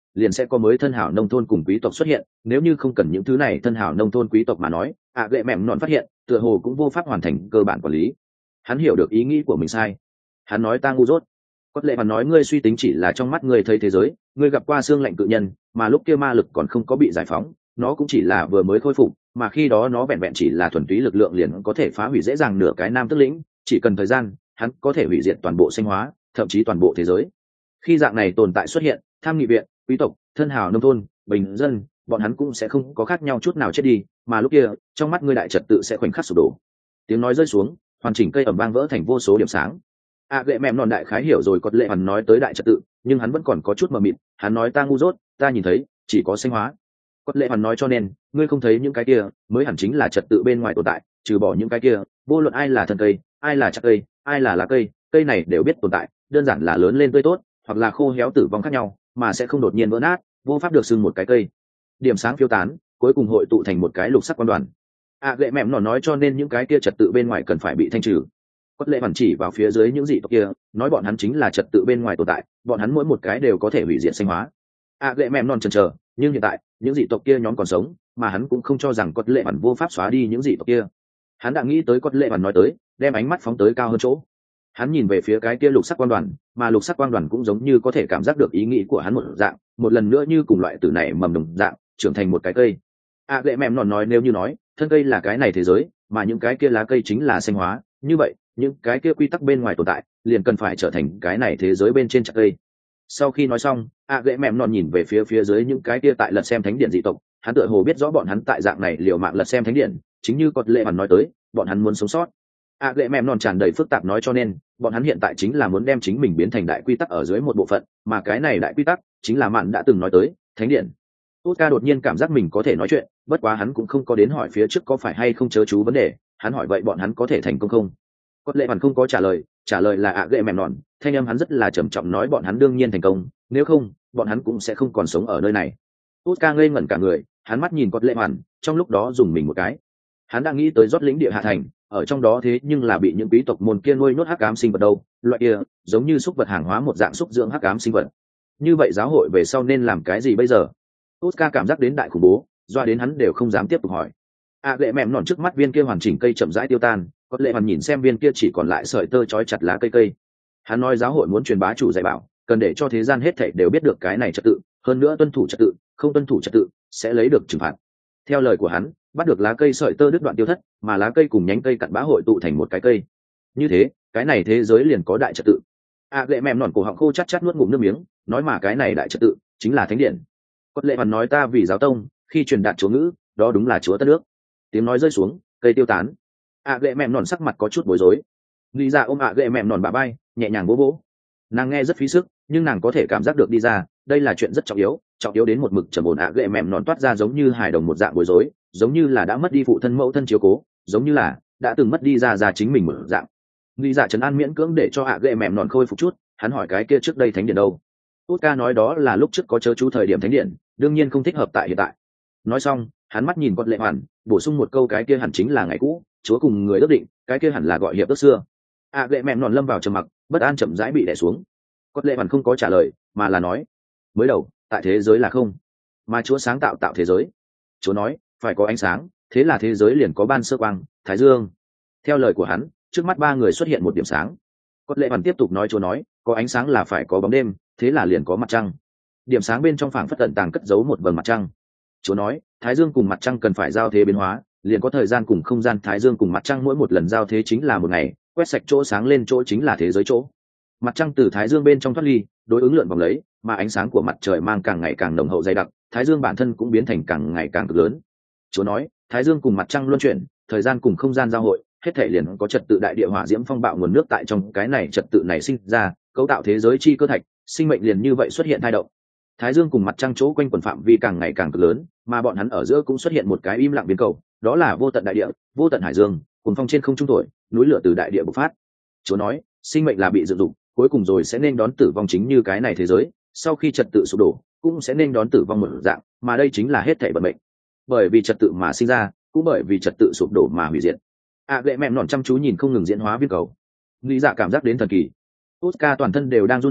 liền sẽ có mới thân hảo nông thôn cùng quý tộc xuất hiện, nếu như không cần những thứ này thân hảo nông thôn quý tộc mà nói, gệ mẹm nọn phát hiện tựa hồ cũng vô pháp hoàn thành cơ bản quản lý. Hắn hiểu được ý nghĩ của mình sai. Hắn nói ta ngu dốt. Có lẽ mà nói ngươi suy tính chỉ là trong mắt ngươi thấy thế giới, ngươi gặp qua xương lạnh cự nhân, mà lúc kia ma lực còn không có bị giải phóng, nó cũng chỉ là vừa mới khôi phục, mà khi đó nó vẹn vẹn chỉ là thuần túy lực lượng liền có thể phá hủy dễ dàng nửa cái nam tức lĩnh, chỉ cần thời gian, hắn có thể hủy diệt toàn bộ sinh hóa, thậm chí toàn bộ thế giới. Khi dạng này tồn tại xuất hiện, tham nghị viện, quý tộc, thân hào nông thôn, bình dân, bọn hắn cũng sẽ không có khác nhau chút nào chết đi, mà lúc kia, trong mắt ngươi đại trật tự sẽ khoảnh khắc sụp đổ. Tiếng nói rơi xuống, hoàn chỉnh cây ẩm vang vỡ thành vô số điểm sáng. Gệ mẹm nòn đại khái hiểu rồi có lệ hoàn nói tới đại trật tự, nhưng hắn vẫn còn có chút mờ mịt. Hắn nói ta ngu dốt, ta nhìn thấy chỉ có sinh hóa. Có lệ hoàn nói cho nên ngươi không thấy những cái kia mới hẳn chính là trật tự bên ngoài tồn tại, trừ bỏ những cái kia, vô luận ai là thân cây, ai là chặt cây, ai là lá cây, cây này đều biết tồn tại, đơn giản là lớn lên tươi tốt, hoặc là khô héo tử vong khác nhau, mà sẽ không đột nhiên vỡ nát, vô pháp được xưng một cái cây. Điểm sáng phiêu tán, cuối cùng hội tụ thành một cái lục sắc quan đoàn. Gệ mẹm nòn nói cho nên những cái kia trật tự bên ngoài cần phải bị thanh trừ. Quất lệ hoàn chỉ vào phía dưới những dị tộc kia, nói bọn hắn chính là trật tự bên ngoài tồn tại, bọn hắn mỗi một cái đều có thể hủy diệt sinh hóa. Gệ mẹm non chần chờ, nhưng hiện tại những dị tộc kia nhóm còn sống, mà hắn cũng không cho rằng Quất lệ hoàn vô pháp xóa đi những dị tộc kia. Hắn đã nghĩ tới Quất lệ hoàn nói tới, đem ánh mắt phóng tới cao hơn chỗ. Hắn nhìn về phía cái kia lục sắc quang đoàn, mà lục sắc quang đoàn cũng giống như có thể cảm giác được ý nghĩ của hắn một dạng, một lần nữa như cùng loại tử này mầm đồng dạng, trưởng thành một cái cây. Gệ mẹm non nói nếu như nói, thân cây là cái này thế giới, mà những cái kia lá cây chính là sinh hóa, như vậy những cái kia quy tắc bên ngoài tồn tại liền cần phải trở thành cái này thế giới bên trên chặt cây. Sau khi nói xong, gệ mẹm nọn nhìn về phía dưới những cái kia tại lật xem thánh điện dị tộc, hắn tựa hồ biết rõ bọn hắn tại dạng này liều mạng lật xem thánh điện, chính như Cột lệ hoàn nói tới, bọn hắn muốn sống sót. Gệ mẹm nọn tràn đầy phức tạp nói cho nên bọn hắn hiện tại chính là muốn đem chính mình biến thành đại quy tắc ở dưới một bộ phận, mà cái này đại quy tắc chính là mạn đã từng nói tới thánh điện. Oscar đột nhiên cảm giác mình có thể nói chuyện, bất quá hắn cũng không có đến hỏi phía trước có phải hay không chớ chú vấn đề, hắn hỏi vậy bọn hắn có thể thành công không. Cốt lệ hoàn không có trả lời là gệ mẹm nọn, thanh âm hắn rất là trầm trọng nói bọn hắn đương nhiên thành công, nếu không bọn hắn cũng sẽ không còn sống ở nơi này. Oscar ngây ngẩn cả người, hắn mắt nhìn Cốt lệ hoàn, trong lúc đó dùng mình một cái. Hắn đang nghĩ tới rót lĩnh địa hạ thành, ở trong đó thế nhưng là bị những quý tộc môn kia nuôi nhốt hắc ám sinh vật đâu, loại kia giống như súc vật hàng hóa một dạng súc dưỡng hắc ám sinh vật. Như vậy giáo hội về sau nên làm cái gì bây giờ? Oscar cảm giác đến đại khủng bố, doa đến hắn đều không dám tiếp tục hỏi. Gệ mẹm nọn trước mắt viên kia hoàn chỉnh cây chậm rãi tiêu tan, Cốt lệ hoàn nhìn xem viên kia chỉ còn lại sợi tơ trói chặt lá cây. Hắn nói giáo hội muốn truyền bá chủ dạy bảo, cần để cho thế gian hết thảy đều biết được cái này trật tự, hơn nữa tuân thủ trật tự, không tuân thủ trật tự sẽ lấy được trừng phạt. Theo lời của hắn, bắt được lá cây sợi tơ đứt đoạn tiêu thất, mà lá cây cùng nhánh cây cặn bã hội tụ thành một cái cây. Như thế, cái này thế giới liền có đại trật tự. Gệ mẹm nọn cổ họng khô chát nuốt ngụm nước miếng, nói mà cái này đại trật tự chính là thánh điện. Cốt lệ hoàn nói ta vì giáo tông, khi truyền đạt chúa ngữ, đó đúng là chúa tất nước. Tiếng nói rơi xuống, cây tiêu tán. Gệ mẹm nọn sắc mặt có chút bối rối. Lý ra ôm gệ mẹm nọn bả vai, nhẹ nhàng vỗ vỗ. Nàng nghe rất phí sức, nhưng nàng có thể cảm giác được đi ra, đây là chuyện rất trọng yếu đến một mực trầm ổn. Gệ mẹm nọn toát ra giống như hài đồng một dạng bối rối, giống như là đã mất đi phụ thân mẫu thân chiếu cố, giống như là đã từng mất đi ra chính mình một dạng. Lý dạ trấn an miễn cưỡng để cho gệ mẹm nọn khôi phục chút, hắn hỏi cái kia trước đây thánh điện đâu? Oscar nói đó là lúc trước có chớ chú thời điểm thánh điện, đương nhiên không thích hợp tại hiện tại. Nói xong, hắn mắt nhìn Cốt lệ hoàn, bổ sung một câu cái kia hẳn chính là ngày cũ, chúa cùng người ước định, cái kia hẳn là gọi hiệp ước xưa. Gệ mẹm nọn lâm vào trầm mặc, bất an chậm rãi bị đè xuống. Cốt lệ hoàn không có trả lời, mà là nói, mới đầu, tại thế giới là không, mà chúa sáng tạo thế giới. Chúa nói, phải có ánh sáng, thế là thế giới liền có ban sơ quang, thái dương. Theo lời của hắn, trước mắt ba người xuất hiện một điểm sáng. Cốt lệ hoàn tiếp tục nói, chúa nói, có ánh sáng là phải có bóng đêm, thế là liền có mặt trăng. Điểm sáng bên trong phảng phất tận tàng cất giấu một vầng mặt trăng. Chúa nói, thái dương cùng mặt trăng cần phải giao thế biến hóa, liền có thời gian cùng không gian. Thái dương cùng mặt trăng mỗi một lần giao thế chính là một ngày, quét sạch chỗ sáng lên chỗ chính là thế giới chỗ. Mặt trăng từ thái dương bên trong thoát ly, đối ứng lượn vòng lấy, mà ánh sáng của mặt trời mang càng ngày càng nồng hậu dày đặc, thái dương bản thân cũng biến thành càng ngày càng cực lớn. Chúa nói, thái dương cùng mặt trăng luân chuyển, thời gian cùng không gian giao hội, hết thể liền có trật tự đại địa hỏa diễm phong bạo nguồn nước tại trong cái này trật tự này sinh ra, cấu tạo thế giới chi cơ thạch, sinh mệnh liền như vậy xuất hiện thai động. Thái dương cùng mặt trăng chỗ quanh quần phạm vi càng ngày càng cực lớn, mà bọn hắn ở giữa cũng xuất hiện một cái im lặng biến cầu, đó là vô tận đại địa, vô tận hải dương, cuồng phong trên không trung thổi, núi lửa từ đại địa bộc phát. Chúa nói, sinh mệnh là bị dựng dục, cuối cùng rồi sẽ nên đón tử vong, chính như cái này thế giới, sau khi trật tự sụp đổ, cũng sẽ nên đón tử vong một dạng, mà đây chính là hết thảy vận mệnh. Bởi vì trật tự mà sinh ra, cũng bởi vì trật tự sụp đổ mà hủy diệt. Gệ mẹm nọn chăm chú nhìn không ngừng diễn hóa viên cầu. Lý Dạ cảm giác đến thần kỳ. Oscar toàn thân đều đang run rẩy,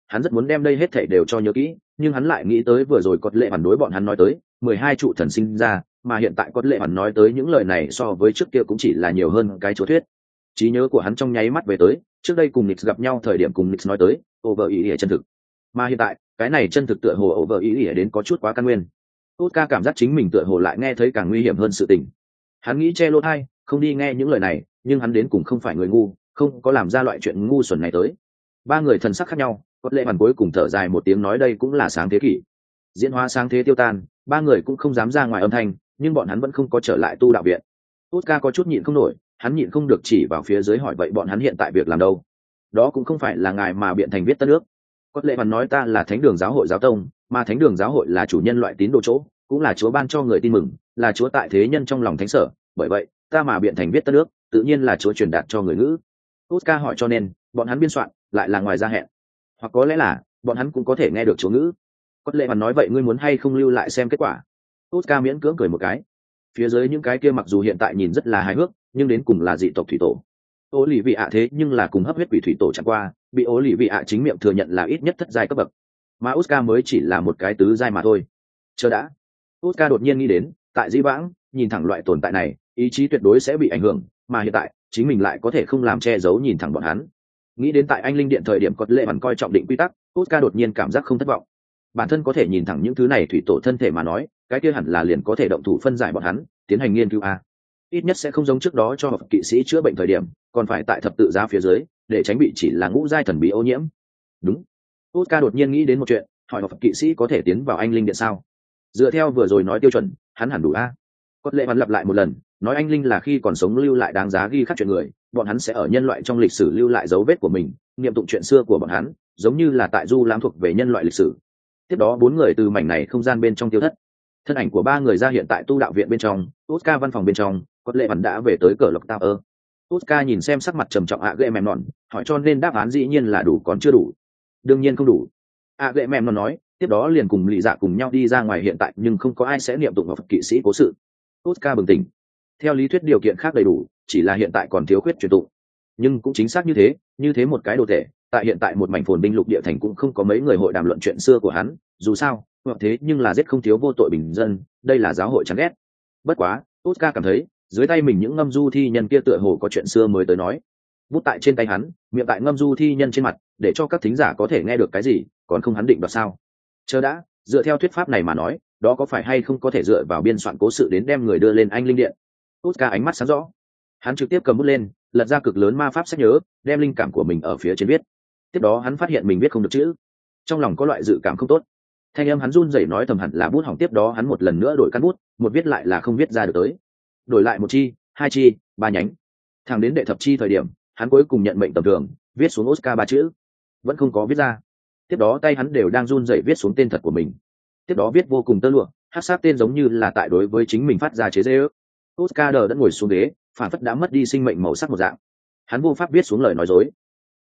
hắn rất muốn đem đây hết thảy đều cho nhớ kỹ, nhưng hắn lại nghĩ tới vừa rồi Cốt Lệ Bản đối bọn hắn nói tới 12 trụ thần sinh ra, mà hiện tại Cốt Lệ Bản nói tới những lời này so với trước kia cũng chỉ là nhiều hơn cái chúa thuyết. Trí nhớ của hắn trong nháy mắt về tới trước đây cùng Nix gặp nhau thời điểm cùng Nix nói tới over ý nghĩa chân thực, mà hiện tại cái này chân thực tựa hồ over ý nghĩa đến có chút quá căn nguyên. Oscar cảm giác chính mình tựa hồ lại nghe thấy càng nguy hiểm hơn sự tình. Hắn nghĩ che lỗ tai, không đi nghe những lời này, nhưng hắn đến cùng không phải người ngu, không có làm ra loại chuyện ngu xuẩn này tới. Ba người thần sắc khác nhau, Cốt Lệ Hoàn cuối cùng thở dài một tiếng nói đây cũng là sáng thế kỷ. Diễn hóa sáng thế tiêu tan, ba người cũng không dám ra ngoài âm thanh, nhưng bọn hắn vẫn không có trở lại tu đạo viện. Oscar có chút nhịn không nổi, hắn nhịn không được chỉ vào phía dưới hỏi vậy bọn hắn hiện tại việc làm đâu? Đó cũng không phải là ngài mà biện thành viết tất nước. Cốt Lệ Hoàn nói ta là Thánh đường giáo hội giáo tông, mà Thánh đường giáo hội là chủ nhân loại tín đồ chỗ, cũng là Chúa ban cho người tin mừng, là Chúa tại thế nhân trong lòng thánh sở, bởi vậy, ta mà biện thành viết tất nước, tự nhiên là Chúa truyền đạt cho người ngữ. Oscar hỏi cho nên, bọn hắn biên soạn, lại là ngoài ra hẹn. Hoặc có lẽ là, bọn hắn cũng có thể nghe được Chúa ngữ. Cốt Lệ Hoàn nói vậy ngươi muốn hay không lưu lại xem kết quả? Oscar miễn cưỡng cười một cái. Phía dưới những cái kia mặc dù hiện tại nhìn rất là hài hước, nhưng đến cùng là dị tộc thủy tổ. Ô lì vị ạ thế nhưng là cùng hấp huyết quỷ thủy tổ chẳng qua, bị ô lì vị ạ chính miệng thừa nhận là ít nhất thất giai cấp bậc, mà Oscar mới chỉ là một cái tứ giai mà thôi. Chờ đã, Oscar đột nhiên nghĩ đến, tại Dĩ Vãng, nhìn thẳng loại tồn tại này, ý chí tuyệt đối sẽ bị ảnh hưởng, mà hiện tại, chính mình lại có thể không làm che giấu nhìn thẳng bọn hắn. Nghĩ đến tại Anh Linh Điện thời điểm Cốt Lệ Hoàn coi trọng định quy tắc, Oscar đột nhiên cảm giác không thất vọng. Bản thân có thể nhìn thẳng những thứ này thủy tổ thân thể mà nói, cái kia hẳn là liền có thể động thủ phân giải bọn hắn, tiến hành nghiên cứu a. Ít nhất sẽ không giống trước đó cho kỵ sĩ chữa bệnh thời điểm, còn phải tại thập tự giá phía dưới, để tránh bị chỉ là ngũ giai thần bí ô nhiễm. Đúng. Oscar đột nhiên nghĩ đến một chuyện, hỏi Phật kỵ sĩ có thể tiến vào Anh Linh Điện sao? Dựa theo vừa rồi nói tiêu chuẩn, hắn hẳn đủ a. Cốt Lệ Hoàn lặp lại một lần, nói Anh Linh là khi còn sống lưu lại đáng giá ghi khắc chuyện người, bọn hắn sẽ ở nhân loại trong lịch sử lưu lại dấu vết của mình, niệm tụng chuyện xưa của bọn hắn, giống như là tại du lãm thuộc về nhân loại lịch sử. Tiếp đó bốn người từ mảnh này không gian bên trong tiêu thất. Thân ảnh của ba người ra hiện tại tu đạo viện bên trong, Oscar văn phòng bên trong, Cốt Lệ Hoàn đã về tới cờ lộc Tower. Oscar nhìn xem sắc mặt trầm trọng Agamemnon, hỏi cho nên đáp án dĩ nhiên là đủ còn chưa đủ. Đương nhiên không đủ. Agamemnon nói, tiếp đó liền cùng Lý Dạ cùng nhau đi ra ngoài hiện tại nhưng không có ai sẽ niệm tụng vào Phật kỵ sĩ cố sự. Oscar bừng tỉnh. Theo lý thuyết điều kiện khác đầy đủ, chỉ là hiện tại còn thiếu khuyết truyền tụng. Nhưng cũng chính xác như thế một cái đồ thể, tại hiện tại một mảnh phồn binh lục địa thành cũng không có mấy người hội đàm luận chuyện xưa của hắn, dù sao, hoặc thế nhưng là giết không thiếu vô tội bình dân, đây là giáo hội chán ghét. Bất quá, Oscar cảm thấy, dưới tay mình những ngâm du thi nhân kia tựa hồ có chuyện xưa mới tới nói. Bút tại trên tay hắn, miệng tại ngâm du thi nhân trên mặt, để cho các thính giả có thể nghe được cái gì, còn không hắn định đoạt sao? Chờ đã, dựa theo thuyết pháp này mà nói, đó có phải hay không có thể dựa vào biên soạn cố sự đến đem người đưa lên Anh Linh Điện? Oscar ánh mắt sáng rõ. Hắn trực tiếp cầm bút lên, lật ra cực lớn ma pháp sách nhớ, đem linh cảm của mình ở phía trên viết. Tiếp đó hắn phát hiện mình viết không được chữ, trong lòng có loại dự cảm không tốt. Thanh âm hắn run rẩy nói thầm hẳn là bút hỏng, tiếp đó hắn một lần nữa đổi căn bút, một viết lại là không viết ra được tới. Đổi lại một chi, hai chi, ba nhánh. Thẳng đến đệ thập chi thời điểm, hắn cuối cùng nhận mệnh tầm thường, viết xuống Oscar ba chữ, vẫn không có viết ra. Tiếp đó tay hắn đều đang run rẩy viết xuống tên thật của mình. Tiếp đó viết vô cùng tơ lụa, hắc sát tên giống như là tại đối với chính mình phát ra chế giễu. Oscar đờ đã ngồi xuống ghế, phản phất đã mất đi sinh mệnh màu sắc một dạng. Hắn vô pháp viết xuống lời nói dối,